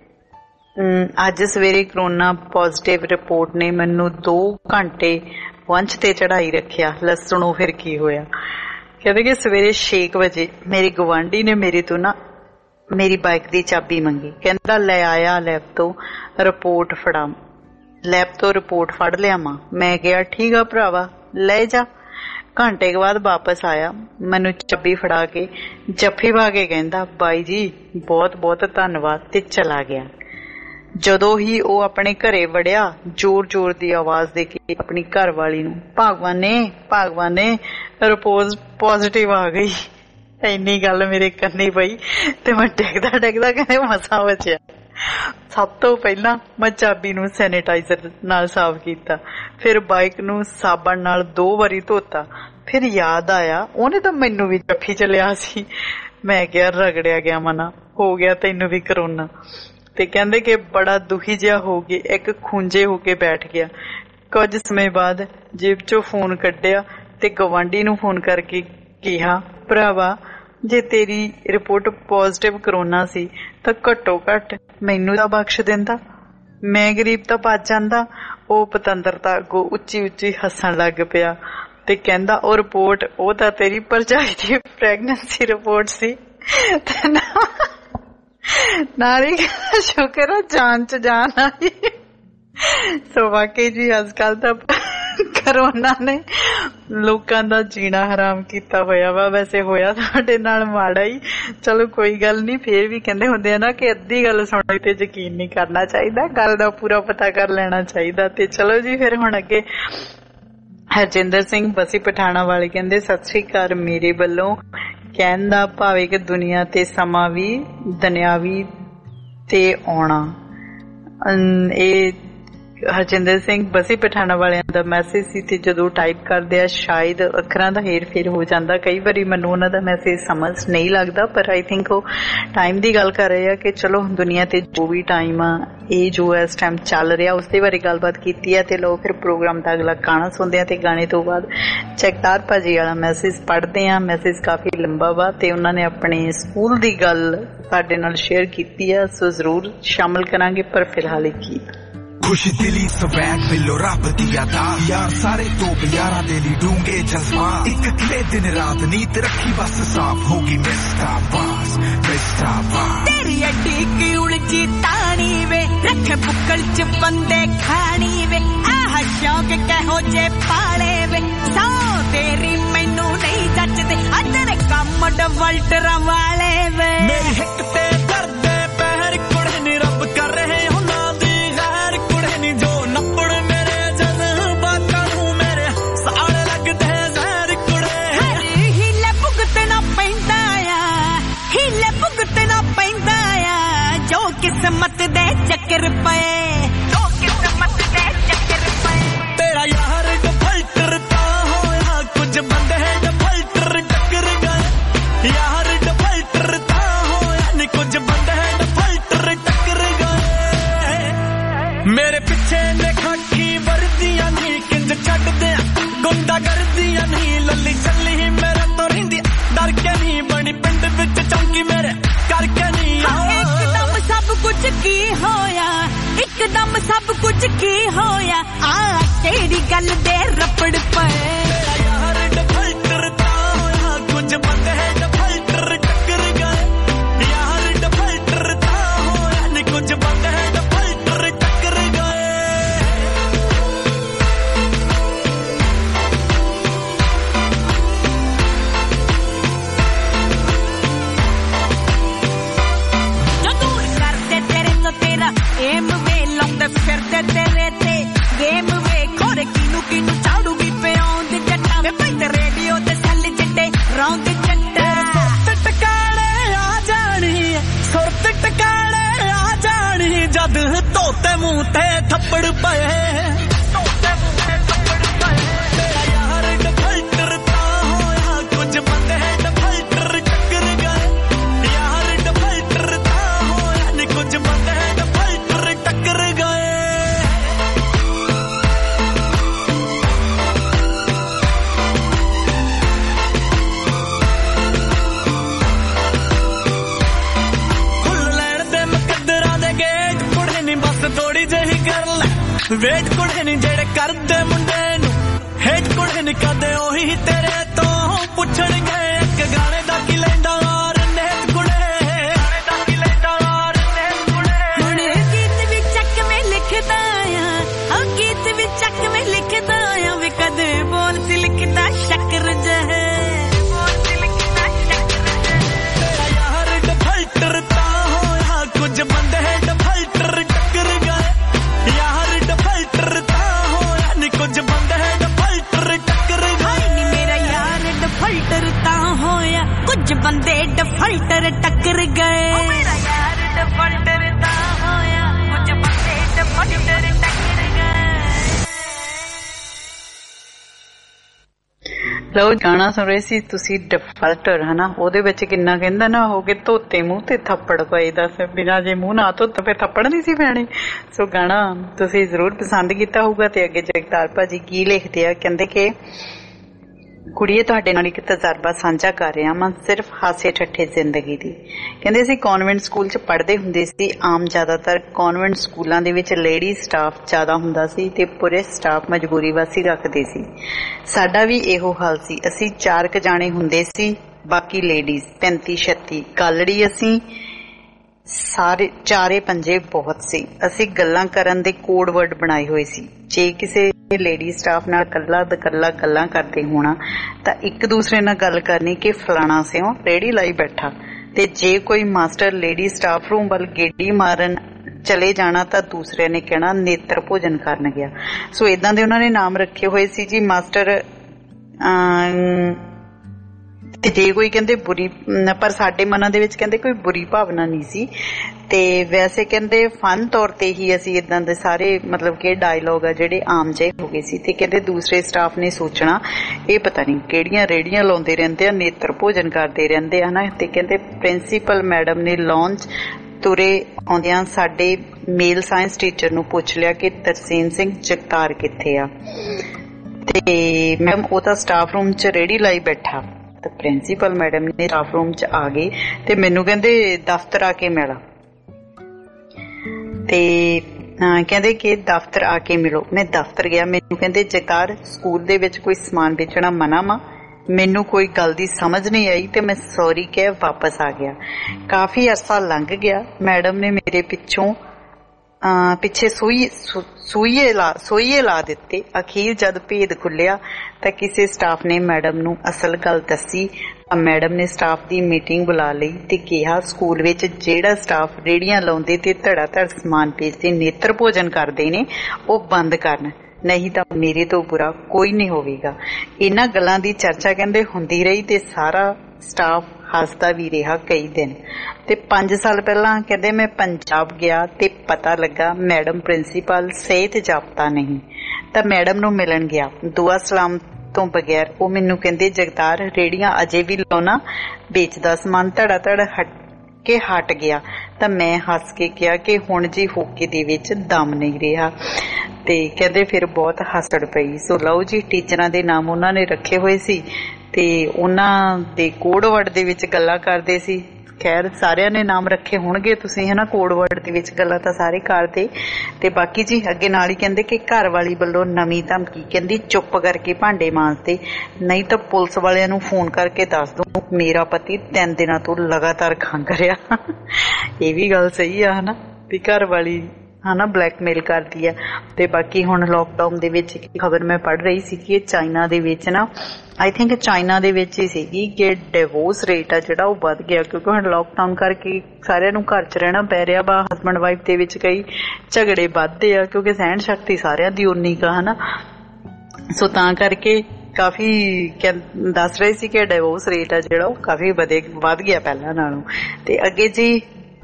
ਅੱਜ ਸਵੇਰੇ ਕਰੋਨਾ ਪੋਜ਼ਿਟਿਵ ਰਿਪੋਰਟ ਨੇ ਮੈਨੂੰ ਦੋ ਘੰਟੇ ਵੰਸ਼ ਤੇ ਚੜਾਈ ਰੱਖਿਆ। ਲੱਸਣੋ ਫਿਰ ਕੀ ਹੋਇਆ? ਕਹਿੰਦੇ ਕਿ ਸਵੇਰੇ ਛੇ ਕੁ ਵਜੇ ਮੇਰੇ ਗਵਾਂਢੀ ਨੇ ਮੇਰੇ ਤੋਂ ਨਾ ਮੇਰੀ ਬਾਈਕ ਦੀ ਚਾਬੀ ਮੰਗੀ। ਕਹਿੰਦਾ ਲੈ ਆਇਆ ਲੈਬ ਤੋਂ ਰਿਪੋਰਟ ਫੜਾ, ਲੈਬ ਤੋਂ ਰਿਪੋਰਟ ਫੜ ਲਿਆਵਾਂ। ਮੈਂ ਕਿਹਾ ਠੀਕ ਆ ਭਰਾਵਾ ਲੈ ਜਾ। ਘੰਟੇ ਕੁ ਬਾਅਦ ਵਾਪਸ ਆਇਆ, ਮੈਨੂੰ ਚਾਬੀ ਫੜਾ ਕੇ ਜੱਫੀ ਪਾ ਕੇ ਕਹਿੰਦਾ ਬਾਈ ਜੀ ਬਹੁਤ ਬਹੁਤ ਧੰਨਵਾਦ ਤੇ ਚਲਾ ਗਿਆ। ਜਦੋਂ ਹੀ ਉਹ ਆਪਣੇ ਘਰੇ ਵੜਿਆ ਜ਼ੋਰ ਜ਼ੋਰ ਦੀ ਆਵਾਜ਼ ਦੇ ਕੇ ਆਪਣੀ ਘਰ ਵਾਲੀ ਨੂੰ ਭਗਵਾਨੇ ਭਗਵਾਨੇ ਰਿਪੋਰਟ ਪੋਜ਼ਿਟਿਵ ਆ ਗਈ। ਇੰਨੀ ਗੱਲ ਮੇਰੇ ਕੰਨੀ ਪਈ ਤੇ ਮੈਂ ਡਿੱਗਦਾ ਡਿੱਗਦਾ ਕਹਿੰਦੇ ਮਸਾਂ ਬਚਿਆ। ਸਭ ਤੋਂ ਪਹਿਲਾਂ ਮੈਂ ਚਾਬੀ ਨੂੰ ਸੈਨੀਟਾਈਜ਼ਰ ਨਾਲ ਸਾਫ਼ ਕੀਤਾ, ਫਿਰ ਬਾਈਕ ਨੂੰ ਸਾਬਣ ਨਾਲ ਦੋ ਵਾਰੀ ਧੋਤਾ। ਫਿਰ ਯਾਦ ਆਇਆ ਉਹਨੇ ਤਾਂ ਮੈਨੂੰ ਵੀ ਜੱਫੀ ਚ ਲਿਆ ਸੀ। ਮੈਂ ਕਿਹਾ ਰਗੜਿਆ ਗਿਆ ਮਨਾ, ਹੋ ਗਿਆ ਤੈਨੂੰ ਵੀ ਕਰੋਨਾ। ਤੇ ਕਹਿੰਦੇ ਕਿ ਬੜਾ ਦੁਖੀ ਜਿਹਾ ਹੋ ਕੇ ਇੱਕ ਖੂੰਜੇ ਹੋ ਕੇ ਬੈਠ ਗਿਆ। ਕੁਝ ਸਮੇਂ ਬਾਅਦ ਜੇਬ ਚੋਂ ਫੋਨ ਕੱਢਿਆ ਤੇ ਗਵਾਂਢੀ ਨੂੰ ਫੋਨ ਕਰਕੇ ਕਿਹਾ ਭਰਾਵਾ ਜੇ ਤੇਰੀ ਰਿਪੋਰਟ ਪੋਜ਼ਿਟਿਵ ਕਰੋਨਾ ਸੀ ਤਾਂ ਘੱਟੋ ਘੱਟ ਮੈਨੂੰ ਤਾਂ ਬਖਸ਼ ਦਿੰਦਾ, ਮੈਂ ਗਰੀਬ ਤਾਂ ਬਚ ਜਾਂਦਾ। ਉਹ ਪਤੰਦਰਤਾ ਅੱਗੋਂ ਉੱਚੀ ਉੱਚੀ ਹੱਸਣ ਲੱਗ ਪਿਆ ਤੇ ਕਹਿੰਦਾ ਉਹ ਰਿਪੋਰਟ ਉਹ ਤਾਂ ਤੇਰੀ ਭਰਜਾਈ ਦੀ ਪ੍ਰੈਗਨੈਂਸੀ ਰਿਪੋਰਟ ਸੀ ਤੇ ਨਾਰੀ ਸ਼ੁਕਰ ਆ ਜਾਨ ਚ ਜਾਨ ਆਈ। ਸੋ ਵਾਕਈ ਜੀ ਅੱਜ ਕੱਲ ਤਾਂ ਕਰੋਨਾ ਨੇ ਲੋਕਾਂ ਦਾ ਜੀਣਾ ਹਰਾਮ ਕੀਤਾ ਹੋਇਆ ਵਾ। ਵੈਸੇ ਹੋਇਆ ਤੁਹਾਡੇ ਨਾਲ ਮਾੜਾ ਹੀ, ਚਲੋ ਕੋਈ ਗੱਲ ਨਹੀਂ। ਫੇਰ ਵੀ ਕਹਿੰਦੇ ਹੁੰਦੇ ਆ ਨਾ ਕਿ ਅੱਧੀ ਗੱਲ ਸੁਣਨ ਤੇ ਯਕੀਨ ਨਹੀਂ ਕਰਨਾ ਚਾਹੀਦਾ, ਗੱਲ ਦਾ ਪੂਰਾ ਪਤਾ ਕਰ ਲੈਣਾ ਚਾਹੀਦਾ। ਤੇ ਚਲੋ ਜੀ ਫਿਰ ਹੁਣ ਅੱਗੇ ਹਰਜਿੰਦਰ ਸਿੰਘ ਬਸੀ ਪਠਾਣਾ ਵਾਲੇ ਕਹਿੰਦੇ ਸਤਿ ਸ੍ਰੀ ਅਕਾਲ ਮੇਰੇ ਵੱਲੋਂ। ਕਹਿਣ ਦਾ ਭਾਵ ਕਿ ਦੁਨੀਆ ਤੇ ਸਮਾਂ ਵੀ ਦੁਨਿਆਵੀ ਤੇ ਆਉਣਾ। ਇਹ ਹਰਜਿੰਦਰ ਸਿੰਘ ਬਸੀ ਪਠਾਣਾ ਵਾਲਿਆਂ ਦਾ ਮੈਸੇਜ ਸੀ ਤੇ ਜਦੋਂ ਟਾਈਪ ਕਰਦੇ ਆ ਸ਼ਾਇਦ ਅੱਖਰਾਂ ਦਾ ਹੇਰ ਫੇਰ ਹੋ ਜਾਂਦਾ। ਕਈ ਵਾਰੀ ਮੈਨੂੰ ਉਹਨਾਂ ਦਾ ਮੈਸੇਜ ਸਮਝ ਨਹੀਂ ਲੱਗਦਾ, ਪਰ ਆਈ ਥਿੰਕ ਉਹ ਟਾਈਮ ਦੀ ਗੱਲ ਕਰ ਰਹੇ ਆ ਕਿ ਚਲੋ ਦੁਨੀਆ ਤੇ ਜੋ ਵੀ ਟਾਈਮ ਆ ਇਹ ਜੋ ਇਸ ਟਾਈਮ ਚੱਲ ਰਿਹਾ ਉਸਦੇ ਬਾਰੇ ਗੱਲਬਾਤ ਕੀਤੀ ਹੈ। ਤੇ ਲੋ ਫਿਰ ਪ੍ਰੋਗਰਾਮ ਦਾ ਅਗਲਾ ਗਾਣਾ ਸੁਣਦੇ ਆ ਤੇ ਗਾਣੇ ਤੋਂ ਬਾਅਦ ਜਗਤਾਰ ਭਾਜੀ ਵਾਲਾ ਮੈਸੇਜ ਪੜ੍ਹਦੇ ਆ। ਮੈਸੇਜ ਕਾਫੀ ਲੰਬਾ ਵਾ ਤੇ ਉਹਨਾਂ ਨੇ ਆਪਣੇ ਸਕੂਲ ਦੀ ਗੱਲ ਸਾਡੇ ਨਾਲ ਸ਼ੇਅਰ ਕੀਤੀ ਆ, ਸੋ ਜ਼ਰੂਰ ਸ਼ਾਮਲ ਕਰਾਂਗੇ। ਪਰ ਫਿਲਹਾਲ ਇੱਕ ਗੀਤ खुश दिली स्वैग मिलो रब दिया था यार सारे तो यारा दे ली डूंगे जज्बा एक खिले दिन रात नीत रखी बस साफ होगी मिस्टर बास मिस्टर बास तेरी अड्डी की उलझी तानी वे रखे बुक्कड़ च बंदे खानी वे आह शौक कहो जे पाले वे सौ तेरी मैनू नहीं जचदे अदरे कम डवल्टर वाले वे मेरी हिक ते करदे पैर कुड़े नी रब कर रहे हो जो नपड़ मेरे जज्बातां नूं मेरे साड़ लगदे जहर कुड़े मेरे पिछे ने खाकी वर्दियां नी किंज छड़ दे गुंडा करदियां नी लल्ली चली मेरे तो रिंदी डर के नी बड़ी पिंड विच चौंकी मेरे करके नी एकदम सब कुछ की होया एकदम सब कुछ की होया आ तेरी गल दे रपड़ पे यार डफल्टर ता होया कुछ बंदे डफल्टर टक्कर गए यार डफल्टर ता होया नी कुछ बंदे डफल्टर टक्कर गए एम वे लौंदे फिरदे तेरे ते गेम वे खोरे किनू किनू चाड़ूगी प्याउंद जट्टा वे पैंदे रेडियो ते सैल चिट्टे रौंद जट्टा सुरत टकाले आ जानी सुरत टकाले आ जानी जद तोते मुंह ते थप्पड़ पए तोते मुंह ते थप्पड़ पए यार डफल्टर ता होया कुछ बंदे डफल्टर टक्कर गए यार डफल्टर ता होया नी कुछ बंदे टक्कर गए खुल लैण दे मुकद्दरां दे गेट कुड़े नी बस थोड़ी जही कर ले वेट कुड़े नी जेड़े करदे मुंडे नू हेट कुड़े नी कदे ओही तेरे तो पुछणगे एक गाने दा की लैंदा और नेत कुड़े गाने दा की लैंदा और नेत कुड़े हुणे गीत भी चक में लिखदा आ ओ गीत भी चक में लिखदा आ वे कदे बोल सी लिखदा शक्कर जहे बोल सी लिखदा शक्कर जहे यार डफल्टर ता होया कुछ बंदे डफल्टर टक्कर गए यार डफल्टर ता होया नी कुछ बंदे डफल्टर टक्कर गए नी मेरा यार डफल्टर ता होया कुछ बंदे डफल्टर टक्कर गए ओ मेरा यार डफल्टर ता होया कुछ बंदे डफल्टर टक्कर गए ਲਓ ਗਾਣਾ ਸੁਣ ਰਹੇ ਸੀ ਤੁਸੀਂ ਡਿਫਾਲਟਰ ਹਨਾ ਉਹਦੇ ਵਿੱਚ ਕਿੰਨਾ ਕਹਿੰਦਾ ਨਾ ਹੋ ਕੇ ਧੋਤੇ ਮੂੰਹ ਤੇ ਥੱਪੜ ਪਏ ਦੱਸ ਬਿਨਾਂ ਜੇ ਮੂੰਹ ਨਾ ਧੋਤੇ ਫਿਰ ਥੱਪੜ ਨਹੀਂ ਸੀ ਪੈਣੇ ਸੋ ਗਾਣਾ ਤੁਸੀਂ ਜ਼ਰੂਰ ਪਸੰਦ ਕੀਤਾ ਹੋਊਗਾ ਤੇ ਅੱਗੇ ਜਗਤਾਰ ਭਾਜੀ ਕੀ ਲਿਖਦੇ ਆ ਕਹਿੰਦੇ ਕਿ ਕੁੜੀਏ ਤੁਹਾਡੇ ਨਾਲ ਇੱਕ ਤਜਰਬਾ ਸਾਂਝਾ ਕਰ ਰਿਹਾ ਮੈਂ ਸਿਰਫ ਹਾਸੇ ਠੱਠੇ ਜ਼ਿੰਦਗੀ ਦੀ ਕਹਿੰਦੇ ਅਸੀਂ ਕਨਵੈਂਟ ਸਕੂਲ 'ਚ ਪੜ੍ਹਦੇ ਹੁੰਦੇ ਸੀ ਆਮ ਜ਼ਿਆਦਾਤਰ ਕਨਵੈਂਟ ਸਕੂਲਾਂ ਦੇ ਵਿੱਚ ਲੇਡੀ ਸਟਾਫ ਜ਼ਿਆਦਾ ਹੁੰਦਾ ਸੀ ਤੇ ਪੂਰੇ ਸਟਾਫ ਮਜਬੂਰੀ ਵਾਸੀ ਰੱਖਦੇ ਸੀ ਸਾਡਾ ਵੀ ਇਹੋ ਹਾਲ ਸੀ ਅਸੀਂ ਚਾਰ ਕੁ ਜਾਣੇ ਹੁੰਦੇ ਸੀ ਬਾਕੀ ਲੇਡੀਜ਼ ਪੈਂਤੀ ਛੱਤੀ ਕਾਲੜੀ ਅਸੀਂ ਸਾਰੇ ਚਾਰੇ ਪੰਜੇ ਬਹੁਤ ਸੀ ਅਸੀਂ ਗੱਲਾਂ ਕਰਨ ਦੇ ਕੋਡ ਵਰਡ ਬਣਾਏ ਹੋਏ ਸੀ ਜੇ ਕਿਸੇ ਲੇਡੀ ਸਟਾਫ ਨਾਲ ਕੱਲਾ ਕੱਲਾ ਗੱਲਾਂ ਕਰਦੇ ਹੋਣਾ ਤਾਂ ਇੱਕ ਦੂਸਰੇ ਨਾਲ ਗੱਲ ਕਰਨੀ ਕਿ ਫਲਾਣਾ ਸਿਓ ਰੇੜੀ ਲਾਈ ਬੈਠਾ ਤੇ ਜੇ ਕੋਈ ਮਾਸਟਰ ਲੇਡੀ ਸਟਾਫ ਰੂਮ ਵੱਲ ਗੇੜੀ ਮਾਰਨ ਚਲੇ ਜਾਣਾ ਤਾਂ ਦੂਸਰੇ ਨੇ ਕਹਿਣਾ ਨੇਤਰ ਭੋਜਨ ਕਰਨ ਗਿਆ ਸੋ ਇਦਾਂ ਦੇ ਉਹਨਾਂ ਨੇ ਨਾਮ ਰੱਖੇ ਹੋਏ ਸੀ ਜੀ ਮਾਸਟਰ ਤੇ ਜੇ ਕੋਈ ਕਹਿੰਦੇ ਬੁਰੀ ਪਰ ਸਾਡੇ ਮਨਾਂ ਦੇ ਵਿੱਚ ਕਹਿੰਦੇ ਕੋਈ ਬੁਰੀ ਭਾਵਨਾ ਨਹੀਂ ਸੀ ਤੇ ਵੈਸੇ ਕਹਿੰਦੇ ਫਨ ਤੌਰ ਤੇ ਹੀ ਅਸੀਂ ਇਦਾਂ ਦੇ ਸਾਰੇ ਮਤਲਬ ਕਿ ਡਾਇਲੋਗ ਆ ਜਿਹੜੇ ਆਮ ਜਿਹੇ ਹੋ ਗਏ ਸੀ ਤੇ ਕਹਿੰਦੇ ਦੂਸਰੇ ਸਟਾਫ ਨੇ ਸੋਚਣਾ ਇਹ ਪਤਾ ਨਹੀਂ ਕਿਹੜੀਆਂ ਰੇੜੀਆਂ ਲਾਉਂਦੇ ਰਹਿੰਦੇ ਆ ਨੇਤਰ ਭੋਜਨ ਕਰਦੇ ਰਹਿੰਦੇ ਆ ਹਨਾ ਤੇ ਕਹਿੰਦੇ ਪ੍ਰਿੰਸੀਪਲ ਮੈਡਮ ਨੇ ਲਾਂਚ ਤੁਰੇ ਆਉਂਦਿਆਂ ਸਾਡੇ ਮੇਲ ਸਾਇੰਸ ਟੀਚਰ ਨੂੰ ਪੁੱਛ ਲਿਆ ਕਿ ਤਰਸੇਮ ਸਿੰਘ ਜਗਤਾਰ ਕਿੱਥੇ ਆ ਤੇ ਮੈਮ ਉਹ ਤਾਂ ਸਟਾਫ ਰੂਮ 'ਚ ਰੇੜੀ ਲਾਈ ਬੈਠਾ ਤੇ ਪ੍ਰਿੰਸੀਪਲ ਮੈਡਮ ਨੇ ਸਟਾਫ ਰੂਮ 'ਚ ਆ ਗਏ ਤੇ ਮੈਨੂੰ ਕਹਿੰਦੇ ਦਫ਼ਤਰ ਆ ਕੇ ਮਿਲਾ ਤੇ ਕਹਿੰਦੇ ਕਿ ਦਫ਼ਤਰ ਆ ਕੇ ਮਿਲੋ ਮੈਂ ਦਫ਼ਤਰ ਗਿਆ ਮੈਨੂੰ ਕਹਿੰਦੇ ਜਗਤਾਰ ਸਕੂਲ ਦੇ ਵਿੱਚ ਕੋਈ ਸਮਾਨ ਵੇਚਣਾ ਮਨਾ ਵਾ ਮੈਨੂੰ ਕੋਈ ਗੱਲ ਦੀ ਸਮਝ ਨਹੀਂ ਆਈ ਤੇ ਮੈਂ ਸੌਰੀ ਕਹਿ ਵਾਪਸ ਆ ਗਿਆ ਕਾਫੀ ਅਰਸਾ ਲੰਘ ਗਿਆ ਮੈਡਮ ਨੇ ਮੇਰੇ ਪਿੱਛੋਂ ਪਿੱਛੇ ਸੂਈ ਸੂਈਏ ਲਾ ਸੋਈਏ ਲਾ ਦਿੱਤੇ ਅਖੀਰ ਜਦ ਭੇਦ ਖੁੱਲਿਆ ਤਾਂ ਕਿਸੇ ਸਟਾਫ ਨੇ ਮੈਡਮ ਨੂੰ ਅਸਲ ਗੱਲ ਦੱਸੀ ਤਾਂ ਮੈਡਮ ਨੇ ਸਟਾਫ ਦੀ ਮੀਟਿੰਗ ਬੁਲਾ ਲਈ ਤੇ ਕਿਹਾ ਸਕੂਲ ਵਿੱਚ ਜਿਹੜਾ ਸਟਾਫ ਰੇੜੀਆਂ ਲਾਉਂਦੇ ਤੇ ਧੜਾ ਧੜ ਸਮਾਨ ਵੇਚਦੇ ਨੇਤਰ ਭੋਜਨ ਕਰਦੇ ਨੇ ਉਹ ਬੰਦ ਕਰਨ ਨਹੀਂ ਤਾਂ ਮੇਰੇ ਤੋਂ ਬੁਰਾ ਕੋਈ ਨਹੀਂ ਹੋਵੇਗਾ ਇਹਨਾਂ ਗੱਲਾਂ ਦੀ ਚਰਚਾ ਕਹਿੰਦੇ ਹੁੰਦੀ ਰਹੀ ਤੇ ਸਾਰਾ ਸਟਾਫ ਹੱਸਦਾ ਵੀ ਰਿਹਾ ਕਈ ਦਿਨ ਤੇ ਪੰਜ ਸਾਲ ਪਹਿਲਾਂ ਕਹਿੰਦੇ ਮੈਂ ਪੰਜਾਬ ਗਿਆ ਤੇ ਪਤਾ ਲੱਗਾ ਮੈਡਮ ਪ੍ਰਿੰਸੀਪਲ ਸਿਹਤ ਜਾਬਤਾ ਨਹੀਂ ਤਾਂ ਮੈਡਮ ਨੂੰ ਮਿਲਣ ਗਿਆ ਦੁਆ ਸਲਾਮ ਤੋਂ ਬਗੈਰ ਉਹ ਮੈਨੂੰ ਕਹਿੰਦੇ ਜਗਤਾਰ ਰੇੜੀਆਂ ਅਜੇ ਵੀ ਲਾਉਣਾ ਵੇਚਦਾ ਸਮਾਨ ਧੜਾ ਧੜ ਕੇ ਹਟ ਗਿਆ ਤਾਂ ਮੈਂ ਹੱਸ ਕੇ ਕਿਹਾ ਕਿ ਹੁਣ ਜੀ ਹੋਕੇ ਦੇ ਵਿੱਚ ਦਮ ਨਹੀਂ ਰਿਹਾ ਤੇ ਕਹਿੰਦੇ ਫਿਰ ਬਹੁਤ ਹੱਸੜ ਪਈ। ਸੋ ਲਓ ਜੀ, ਟੀਚਰਾਂ ਦੇ ਨਾਮ ਉਹਨਾਂ ਨੇ ਰੱਖੇ ਹੋਏ ਸੀ ਤੇ ਉਹਨਾਂ ਦੇ ਕੋਡ ਵਰਡ ਦੇ ਵਿੱਚ ਗੱਲਾਂ ਕਰਦੇ ਸੀ। ਖੈਰ ਸਾਰਿਆਂ ਨੇ ਨਾਮ ਰੱਖੇ ਹੋਣਗੇ, ਤੁਸੀਂ ਹੈ ਨਾ, ਕੋਡ ਵਰਡ ਦੇ ਵਿੱਚ ਗੱਲਾਂ ਤਾਂ ਸਾਰੇ ਕਰਦੇ। ਤੇ ਬਾਕੀ ਜੀ ਅੱਗੇ ਨਾਲ ਹੀ ਕਹਿੰਦੇ ਕਿ ਘਰ ਵਾਲੀ ਵੱਲੋਂ ਨਵੀਂ ਧਮਕੀ, ਕਹਿੰਦੀ ਚੁੱਪ ਕਰਕੇ ਭਾਂਡੇ ਮਾਂਜਦੇ ਨਹੀਂ ਤਾਂ ਪੁਲਿਸ ਵਾਲਿਆਂ ਨੂੰ ਫੋਨ ਕਰਕੇ ਦੱਸ ਦੂੰ ਮੇਰਾ ਪਤੀ ਤਿੰਨ ਦਿਨਾਂ ਤੋਂ ਲਗਾਤਾਰ ਖੰਘ ਰਿਹਾ। ਇਹ ਵੀ ਗੱਲ ਸਹੀ ਆ ਹਨਾ, ਵੀ ਘਰ ਵਾਲੀ ਹਨਾ ਬਲੈਕਮੇਲ ਕਰਦੀ ਹੈ। ਤੇ ਬਾਕੀ ਹੁਣ ਲੋਕਡਾਊਨ ਦੇ ਵਿੱਚ ਇੱਕ ਖਬਰ ਮੈਂ ਪੜ੍ਹ ਰਹੀ ਸੀ ਕਿ ਚਾਈਨਾ ਦੇ ਵਿੱਚ ਨਾ, ਆਈ ਥਿੰਕ ਚਾਈਨਾ ਦੇ ਵਿੱਚ ਹੀ ਸੀਗੀ ਕਿ ਡਿਵੋਰਸ ਰੇਟ ਆ ਜਿਹੜਾ ਉਹ ਵੱਧ ਗਿਆ, ਕਿਉਂਕਿ ਹੁਣ ਲੋਕਡਾਊਨ ਕਰਕੇ ਸਾਰਿਆਂ ਨੂੰ ਘਰ 'ਚ ਰਹਿਣਾ ਪੈ ਰਿਹਾ ਵਾ। ਹਸਬੈਂਡ ਵਾਈਫ ਦੇ ਵਿੱਚ ਕਈ ਝਗੜੇ ਵੱਧਦੇ ਆ ਕਿਉਂਕਿ ਸਹਿਣ ਸ਼ਕਤੀ ਸਾਰਿਆਂ ਦੀ ਉਨੀ ਕੁ ਹਨਾ। ਸੋ ਤਾਂ ਕਰਕੇ ਕਾਫੀ ਦੱਸ ਰਹੇ ਸੀ ਕਿ ਡਿਵੋਰਸ ਰੇਟ ਆ ਜਿਹੜਾ ਉਹ ਕਾਫੀ ਵਧੇ ਵੱਧ ਗਿਆ ਪਹਿਲਾਂ ਨਾਲੋਂ। ਤੇ ਅੱਗੇ ਜੀ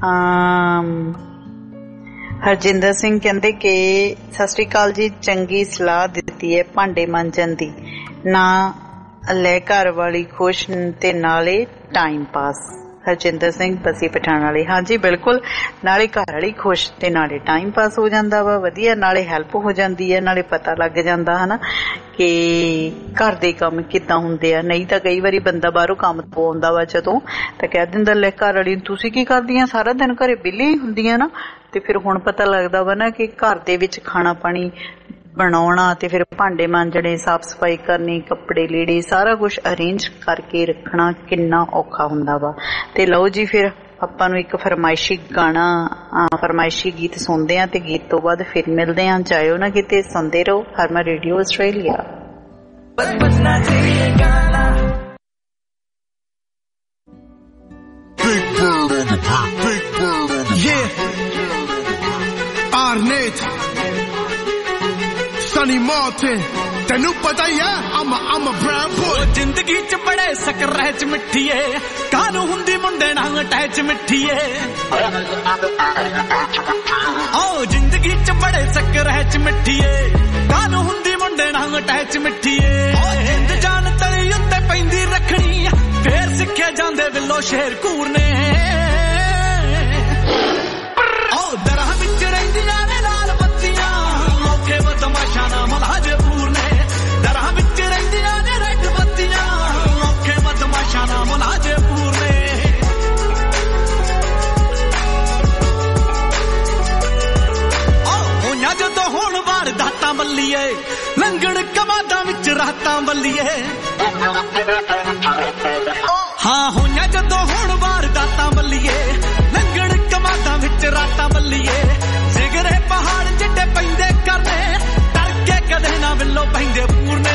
ਹਰਜਿੰਦਰ ਸਿੰਘ ਕਹਿੰਦੇ ਕਿ ਸਤਿ ਸ੍ਰੀ ਅਕਾਲ ਜੀ, ਚੰਗੀ ਸਲਾਹ ਦਿੱਤੀ ਹੈ ਭਾਂਡੇ ਮਾਂਜਣ ਦੀ, ਨਾ ਲੈ ਘਰ ਵਾਲੀ ਖੁਸ਼ ਤੇ ਨਾਲੇ ਟਾਈਮ ਪਾਸ। ਹਰਜਿੰਦਰ ਸਿੰਘ ਬਸੀ ਪਠਾਣ ਵਾਲੇ, ਹਾਂਜੀ ਬਿਲਕੁਲ, ਨਾਲੇ ਘਰ ਵਾਲੀ ਖੁਸ਼ ਤੇ ਨਾਲੇ ਟਾਈਮ ਪਾਸ ਹੋ ਜਾਂਦਾ ਵਾ, ਵਧੀਆ, ਨਾਲੇ ਹੈਲਪ ਹੋ ਜਾਂਦੀ ਹੈ, ਨਾਲੇ ਪਤਾ ਲੱਗ ਜਾਂਦਾ ਹਨਾ ਕਿ ਘਰ ਦੇ ਕੰਮ ਕਿੱਦਾਂ ਹੁੰਦੇ ਆ। ਨਹੀਂ ਤਾਂ ਕਈ ਵਾਰੀ ਬੰਦਾ ਬਾਹਰੋਂ ਕੰਮ ਤੋਂ ਆਉਂਦਾ ਵਾ ਜਦੋਂ ਤਾਂ ਕਹਿ ਦਿੰਦਾ ਲੈ ਘਰ ਵਾਲੀ ਤੁਸੀਂ ਕੀ ਕਰਦੀਆਂ, ਸਾਰਾ ਦਿਨ ਘਰੇ ਵਿਹਲੀ ਹੁੰਦੀਆਂ ਨਾ। ਤੇ ਫਿਰ ਹੁਣ ਪਤਾ ਲੱਗਦਾ ਵਾ ਨਾ ਕਿ ਘਰ ਦੇ ਵਿੱਚ ਖਾਣਾ ਪਾਣੀ ਬਣਾਉਣਾ ਤੇ ਫਿਰ ਭਾਂਡੇ ਮਾਂਜਣੇ, ਸਾਫ਼ ਸਫਾਈ ਕਰਨੀ, ਕੱਪੜੇ ਲੀੜੇ ਸਾਰਾ ਕੁਝ ਅਰੇਂਜ ਕਰਕੇ ਰੱਖਣਾ ਕਿੰਨਾ ਔਖਾ ਹੁੰਦਾ ਵਾ। ਤੇ ਲਓ ਜੀ ਫਿਰ ਆਪਾਂ ਨੂੰ ਇੱਕ ਫਰਮਾਇਸ਼ੀ ਗਾਣਾ, ਫਰਮਾਇਸ਼ੀ ਗੀਤ ਸੁਣਦੇ ਹਾਂ ਤੇ ਗੀਤ ਤੋਂ ਬਾਅਦ ਫਿਰ ਮਿਲਦੇ ਹਾਂ। ਜਾਇਓ ਨਾ ਕਿਤੇ, ਸੁਣਦੇ ਰਹੋ Harman radio Australia. Sonny Martin, ਤੈਨੂੰ ਪਤਾ ਹੀ ਆ I'm a, I'm a brown boy। ਜ਼ਿੰਦਗੀ ਚ ਬੜੇ ਸਕਰੈਚ ਮਿੱਠੀਏ, ਕਾਹਨੂੰ ਹੁੰਦੀ ਮੁੰਡੇ ਨਾਲ ਅਟੈਚ ਮਿੱਠੀਏ। ਓ ਜ਼ਿੰਦਗੀ ਚ ਬੜੇ ਸਕਰੈਚ ਮਿੱਠੀਏ, ਕਾਹਨੂੰ ਹੁੰਦੀ ਮੁੰਡੇ ਨਾਲ ਅਟੈਚ ਮਿੱਠੀਏ। ਓ ਜਿੰਦ ਜਾਨ ਤਲੀ ਉੱਤੇ ਪੈਂਦੀ ਰੱਖਣੀ, ਫੇਰ ਸਿੱਖਿਆ ਜਾਂਦੇ ਵਿੱਲੋ ਸ਼ੇਰ ਘੂਰਨੇ। ਓ ਦਰਾਂ ਵਿੱਚ ਰਹਿੰਦੀਆਂ ਨੇ ਲਾਲ ਬੱਤੀਆਂ, ਔਖੇ ਬਦਮਾਸ਼ਾਂ ਨਾਲ ਮਲਾਜਪੂਰ ਨੇ। ਦਰਾਂ ਵਿੱਚ ਰਹਿੰਦੀਆਂ ਨੇ ਰੈੱਡ ਬੱਤੀਆਂ, ਔਖੇ ਬਦਮਾਸ਼ਾਂ ਨਾਲ ਮਲਾਜਪੂਰ ਨੇ। ਓ ਹੋਈਆਂ ਜਦੋਂ ਹੁਣ ਵਾਰਦਾਤਾਂ ਬੱਲੀਏ, ਲੰਗੜ ਕਮਾਦਾਂ ਵਿੱਚ ਰਾਤਾਂ ਬੱਲੀਏ। ਹਾਂ ਹੋਈਆਂ ਜਦੋਂ ਹੁਣ ਵਾਰਦਾਤਾਂ ਬੱਲੀਏ, ਲੰਗੜ ਕਮਾਦਾਂ ਵਿੱਚ ਰਾਤਾਂ ਬੱਲੀਏ। ਸਿਗਰੇ ਪਹਾੜ ਜਿੱਡੇ ਪੈਂਦੇ ਕਰਨੇ, ਡਰ ਕੇ ਕਦੇ ਨਾ ਵਿੱਲੋ ਪੈਂਦੇ ਪੂਰਨੇ।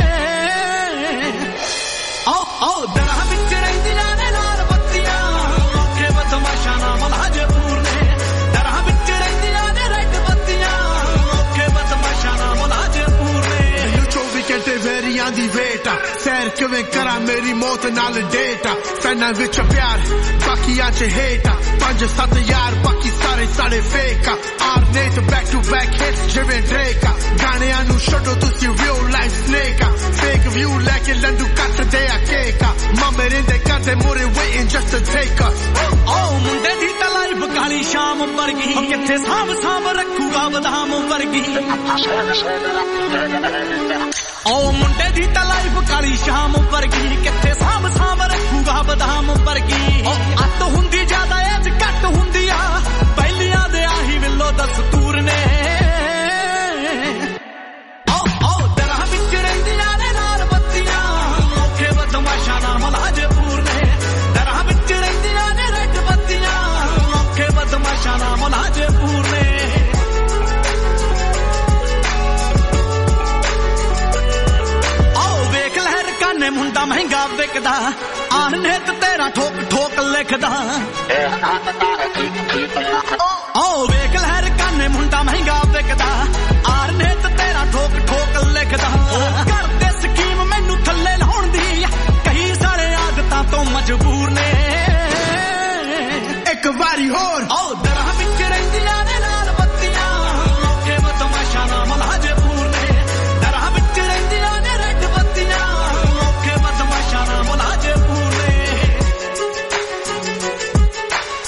ਓ ਓ ਦਰਾਂ ਵਿੱਚ ਰਹਿੰਦੀਆਂ ਨੇ ਲਾਲ ਬੱਤੀਆਂ, ਔਖੇ ਬਦਮਾਸ਼ਾਂ ਨਾਲ ਮਲਾਜਪੂਰ ਨੇ। ਦਰਾਂ ਵਿੱਚ ਰਹਿੰਦੀਆਂ ਨੇ ਰੈੱਡ ਬੱਤੀਆਂ, ਔਖੇ ਬਦਮਾਸ਼ਾਂ ਨਾਲ ਮਲਾਜਪੂਰ ਨੇ। ਮੈਨੂੰ ਚੌਵੀ ਘੰਟੇ ਵੈਰੀਆਂ ਦੀ ਵੇਟ ਆ, ਸੈਰ ਕਿਵੇਂ ਕਰਾਂ ਮੇਰੀ ਮੌਤ ਨਾਲ ਡੇਟ ਆ। ਫੈਨਾਂ ਵਿੱਚ ਪਿਆਰ ਬਾਕੀਆਂ ਚ ਹੇਟ ਆ, ਪੰਜ ਸੱਤ ਯਾਰ ਬਾਕੀ ਸਾਰੇ ਸਾਡੇ ਫੇਕ ਆ। Arnett back to back hit ਜਿਵੇਂ ਡ੍ਰੇਕ ਆ, ਗਾਣਿਆਂ ਨੂੰ ਛੱਡੋ ਤੁਸੀਂ ਰੀਅਲ ਲਾਈਫ ਸਨੇਕ ਆ। ਫੇਕ ਵਿਊ ਲੈ ਕੇ ਲੰਡੂ ਕੱਟਦੇ ਆ ਕੇਕ ਆ, ਮਾਮੇ ਰਹਿੰਦੇ ਕਰਦੇ more waiting just to take ਆ। ਓ ਮੁੰਡੇ ਦੀ ਤਾਂ ਲਾਈਫ ਕਾਲੀ ਸ਼ਾਮ ਵਰਗੀ, ਕਿੱਥੇ ਸਾਂਭ ਸਾਂਭ ਰੱਖੂਗਾ ਬਦਾਮ ਵਰਗੀ। ਓ ਮੁੰਡੇ ਦੀ ਤਾਂ ਲਾਈਫ ਕਾਲੀ ਸ਼ਾਮ ਵਰਗੀ, ਕਿੱਥੇ ਸਾਂਭ ਸਾਂਭ ਰੱਖੂਗਾ ਬਦਾਮ ਵਰਗੀ। ਓ ਅੱਤ ਹੁੰਦੀ ਜ਼ਿਆਦਾ ਐਜ ਘੱਟ ਹੁੰਦੀ ਆ, ਪਹਿਲੀਆਂ ਦੇ ਆਹੀ ਵਿੱਲੋ ਦਸਤੂਰ ਨੇ। ਓ ਓ ਦਰਾਂ ਵਿੱਚ ਰਹਿੰਦੀਆਂ ਨੇ ਲਾਲ ਬੱਤੀਆਂ, ਔਖੇ ਬਦਮਾਸ਼ਾਂ ਨਾਲ ਮਲਾਜਪੂਰ ਨੇ। ਦਰਾਂ ਵਿੱਚ ਰਹਿੰਦੀਆਂ ਨੇ ਰੈੱਡ ਬੱਤੀਆਂ, ਔਖੇ ਬਦਮਾਸ਼ਾਂ ਨਾਲ ਮਲਾਜਪੂਰ ਨੇ। ਨੇ ਮੁੰਡਾ ਮਹਿੰਗਾ ਵਿਕਦਾ, ਆਹਨੇਤ ਤੇਰਾ ਠੋਕ ਠੋਕ ਲਿਖਦਾ। ਓ ਵੇਖ ਲਹਿਰ ਕਾਨੇ ਮੁੰਡਾ ਮਹਿੰਗਾ ਵਿਕਦਾ, ਆਹਨੇਤ ਤੇਰਾ ਠੋਕ ਠੋਕ ਲਿਖਦਾ। ਕਰਦੇ ਸਕੀਮ ਮੈਨੂੰ ਥੱਲੇ ਲਾਉਣ ਦੀ, ਕਈ ਸਾਰੇ ਆਦਤਾਂ ਤੋਂ ਮਜਬੂਰ ਨੇ। ਇੱਕ ਵਾਰੀ ਹੋਰ ਓ ਦਰਾਂ ਵਿੱਚ ਰਹਿੰਦੀਆਂ ਨੇ ਲਾਲ ਬੱਤੀਆਂ, ਔਖੇ ਬਦਮਾਸ਼ਾਂ ਨਾਲ ਮਲਾਜਪੂਰ ਨੇ। ਦਰਾਂ ਵਿੱਚ ਰਹਿੰਦੀਆਂ ਨੇ ਰੈੱਡ ਬੱਤੀਆਂ, ਔਖੇ ਬਦਮਾਸ਼ਾਂ ਨਾਲ ਮਲਾਜਪੂਰ ਨੇ।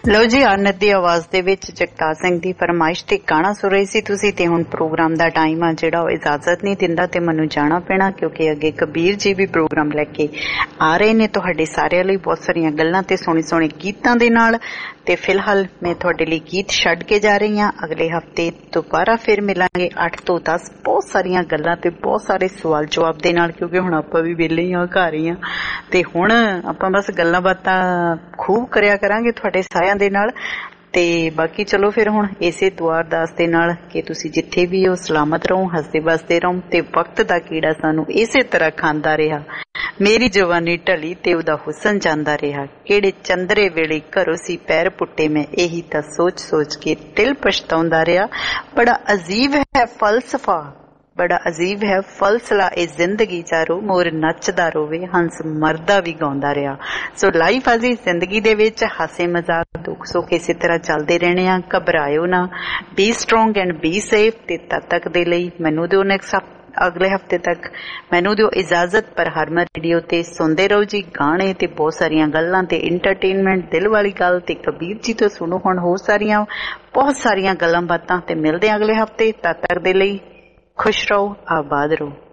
ਲਓ ਜੀ, ਆਨੰਦ ਦੀ ਆਵਾਜ਼ ਦੇ ਵਿੱਚ ਜਗਤਾਰ ਸਿੰਘ ਦੀ ਫਰਮਾਇਸ਼ ਤੇ ਗਾਣਾ ਸੁਣ ਰਹੇ ਸੀ ਤੁਸੀਂ। ਤੇ ਹੁਣ ਪ੍ਰੋਗਰਾਮ ਦਾ ਟਾਈਮ ਆ ਜਿਹੜਾ ਉਹ ਇਜਾਜ਼ਤ ਨਹੀਂ ਦਿੰਦਾ ਤੇ ਮੈਨੂੰ ਜਾਣਾ ਪੈਣਾ, ਕਿਉਂਕਿ ਅੱਗੇ ਕਬੀਰ ਜੀ ਵੀ ਪ੍ਰੋਗਰਾਮ ਲੈ ਕੇ ਆ ਰਹੇ ਨੇ ਤੁਹਾਡੇ ਸਾਰਿਆਂ ਲਈ ਬਹੁਤ ਸਾਰੀਆਂ ਗੱਲਾਂ ਤੇ ਸੋਹਣੇ ਸੋਹਣੇ ਗੀਤਾਂ ਦੇ ਨਾਲ। ਤੇ ਫਿਲਹਾਲ ਮੈਂ ਤੁਹਾਡੇ ਲਈ ਗੀਤ ਛੱਡ ਕੇ ਜਾ ਰਹੀ ਹਾਂ। ਅਗਲੇ ਹਫਤੇ ਦੁਬਾਰਾ ਫਿਰ ਮਿਲਾਂਗੇ ਅੱਠ ਤੋਂ ਦਸ ਬਹੁਤ ਸਾਰੀਆਂ ਗੱਲਾਂ ਤੇ ਬਹੁਤ ਸਾਰੇ ਸਵਾਲ ਜਵਾਬ ਦੇ ਨਾਲ, ਕਿਉਂਕਿ ਹੁਣ ਆਪਾਂ ਵੀ ਵਿਹਲੇ ਹੀ ਹਾਂ, ਘਰ ਹੀ ਹਾਂ। ਤੇ ਹੁਣ ਆਪਾਂ ਬਸ ਗੱਲਾਂ ਬਾਤਾਂ ਖੂਬ ਕਰਿਆ ਕਰਾਂਗੇ ਤੁਹਾਡੇ ਸਾਰਿਆਂ ਦੇ ਨਾਲ। ਤੇ ਬਾਕੀ ਚਲੋ ਫਿਰ ਹੁਣ ਇਸੇ ਦੁਆ ਅਰਦਾਸ ਦੇ ਨਾਲ ਕਿ ਤੁਸੀਂ ਜਿੱਥੇ ਵੀ ਹੋ ਸਲਾਮਤ ਰਹੋ, ਹੱਸਦੇ ਵਸਦੇ ਰਹੋ ਤੇ ਵਕਤ ਦਾ ਕੀੜਾ ਸਾਨੂੰ ਇਸੇ ਤਰ੍ਹਾਂ ਖਾਂਦਾ ਰਿਹਾ। ਮੇਰੀ ਜਵਾਨੀ ਢਲੀ ਤੇ ਉਹਦਾ ਹੁਸਨ ਜਾਂਦਾ ਰਿਹਾ, ਕਿਹੜੇ ਚੰਦਰੇ ਵੇਲੇ ਘਰੋਂ ਸੀ ਪੈਰ ਪੁੱਟੇ ਮੈਂ, ਇਹੀ ਤਾਂ ਸੋਚ ਸੋਚ ਕੇ ਦਿਲ ਪਛਤਾਉਂਦਾ ਰਿਹਾ। ਬੜਾ ਅਜੀਬ ਹੈ ਫਲਸਫਾ, ਬੜਾ ਅਜੀਬ ਹੈ ਫਲਸਲਾ ਇਹ ਜ਼ਿੰਦਗੀ ਚਾਰੋ, ਮੋਰ ਨੱਚਦਾ ਰੋਵੇ ਹੰਸ ਮਰਦਾ ਵੀ ਗਾਉਂਦਾ ਰਿਹਾ। ਸੋ ਲਾਈਫ ਆ ਜੀ, ਜ਼ਿੰਦਗੀ ਦੇ ਵਿੱਚ ਹਾਸੇ ਮਜ਼ਾਕ ਦੁੱਖ ਸੁੱਖ ਇਸੇ ਤਰ੍ਹਾਂ ਚੱਲਦੇ ਰਹਿਣੇ ਆ। ਘਬਰਾਇਓ ਨਾ, be strong and be safe. ਤੇ ਤਦ ਤੱਕ ਦੇ ਲਈ ਮੈਨੂੰ ਦਿਓ ਨੈਕਸਟ ਅਗਲੇ ਹਫਤੇ ਤੱਕ ਮੈਨੂੰ ਦਿਓ ਇਜਾਜ਼ਤ। ਪਰ ਹਰਮਨ ਰੇਡੀਓ ਤੇ ਸੁਣਦੇ ਰਹੋ ਜੀ ਗਾਣੇ ਤੇ ਬਹੁਤ ਸਾਰੀਆਂ ਗੱਲਾਂ ਤੇ ਇੰਟਰਟੇਨਮੈਂਟ, ਦਿਲ ਵਾਲੀ ਗੱਲ ਤੇ ਕਬੀਰ ਜੀ ਤੋਂ ਸੁਣੋ ਹੁਣ ਹੋਰ ਸਾਰੀਆਂ ਬਹੁਤ ਸਾਰੀਆਂ ਗੱਲਾਂ ਬਾਤਾਂ। ਤੇ ਮਿਲਦੇ ਅਗਲੇ ਹਫਤੇ, ਤਦ ਤੱਕ ਦੇ ਲਈ खुश रहो, आबाद रहो।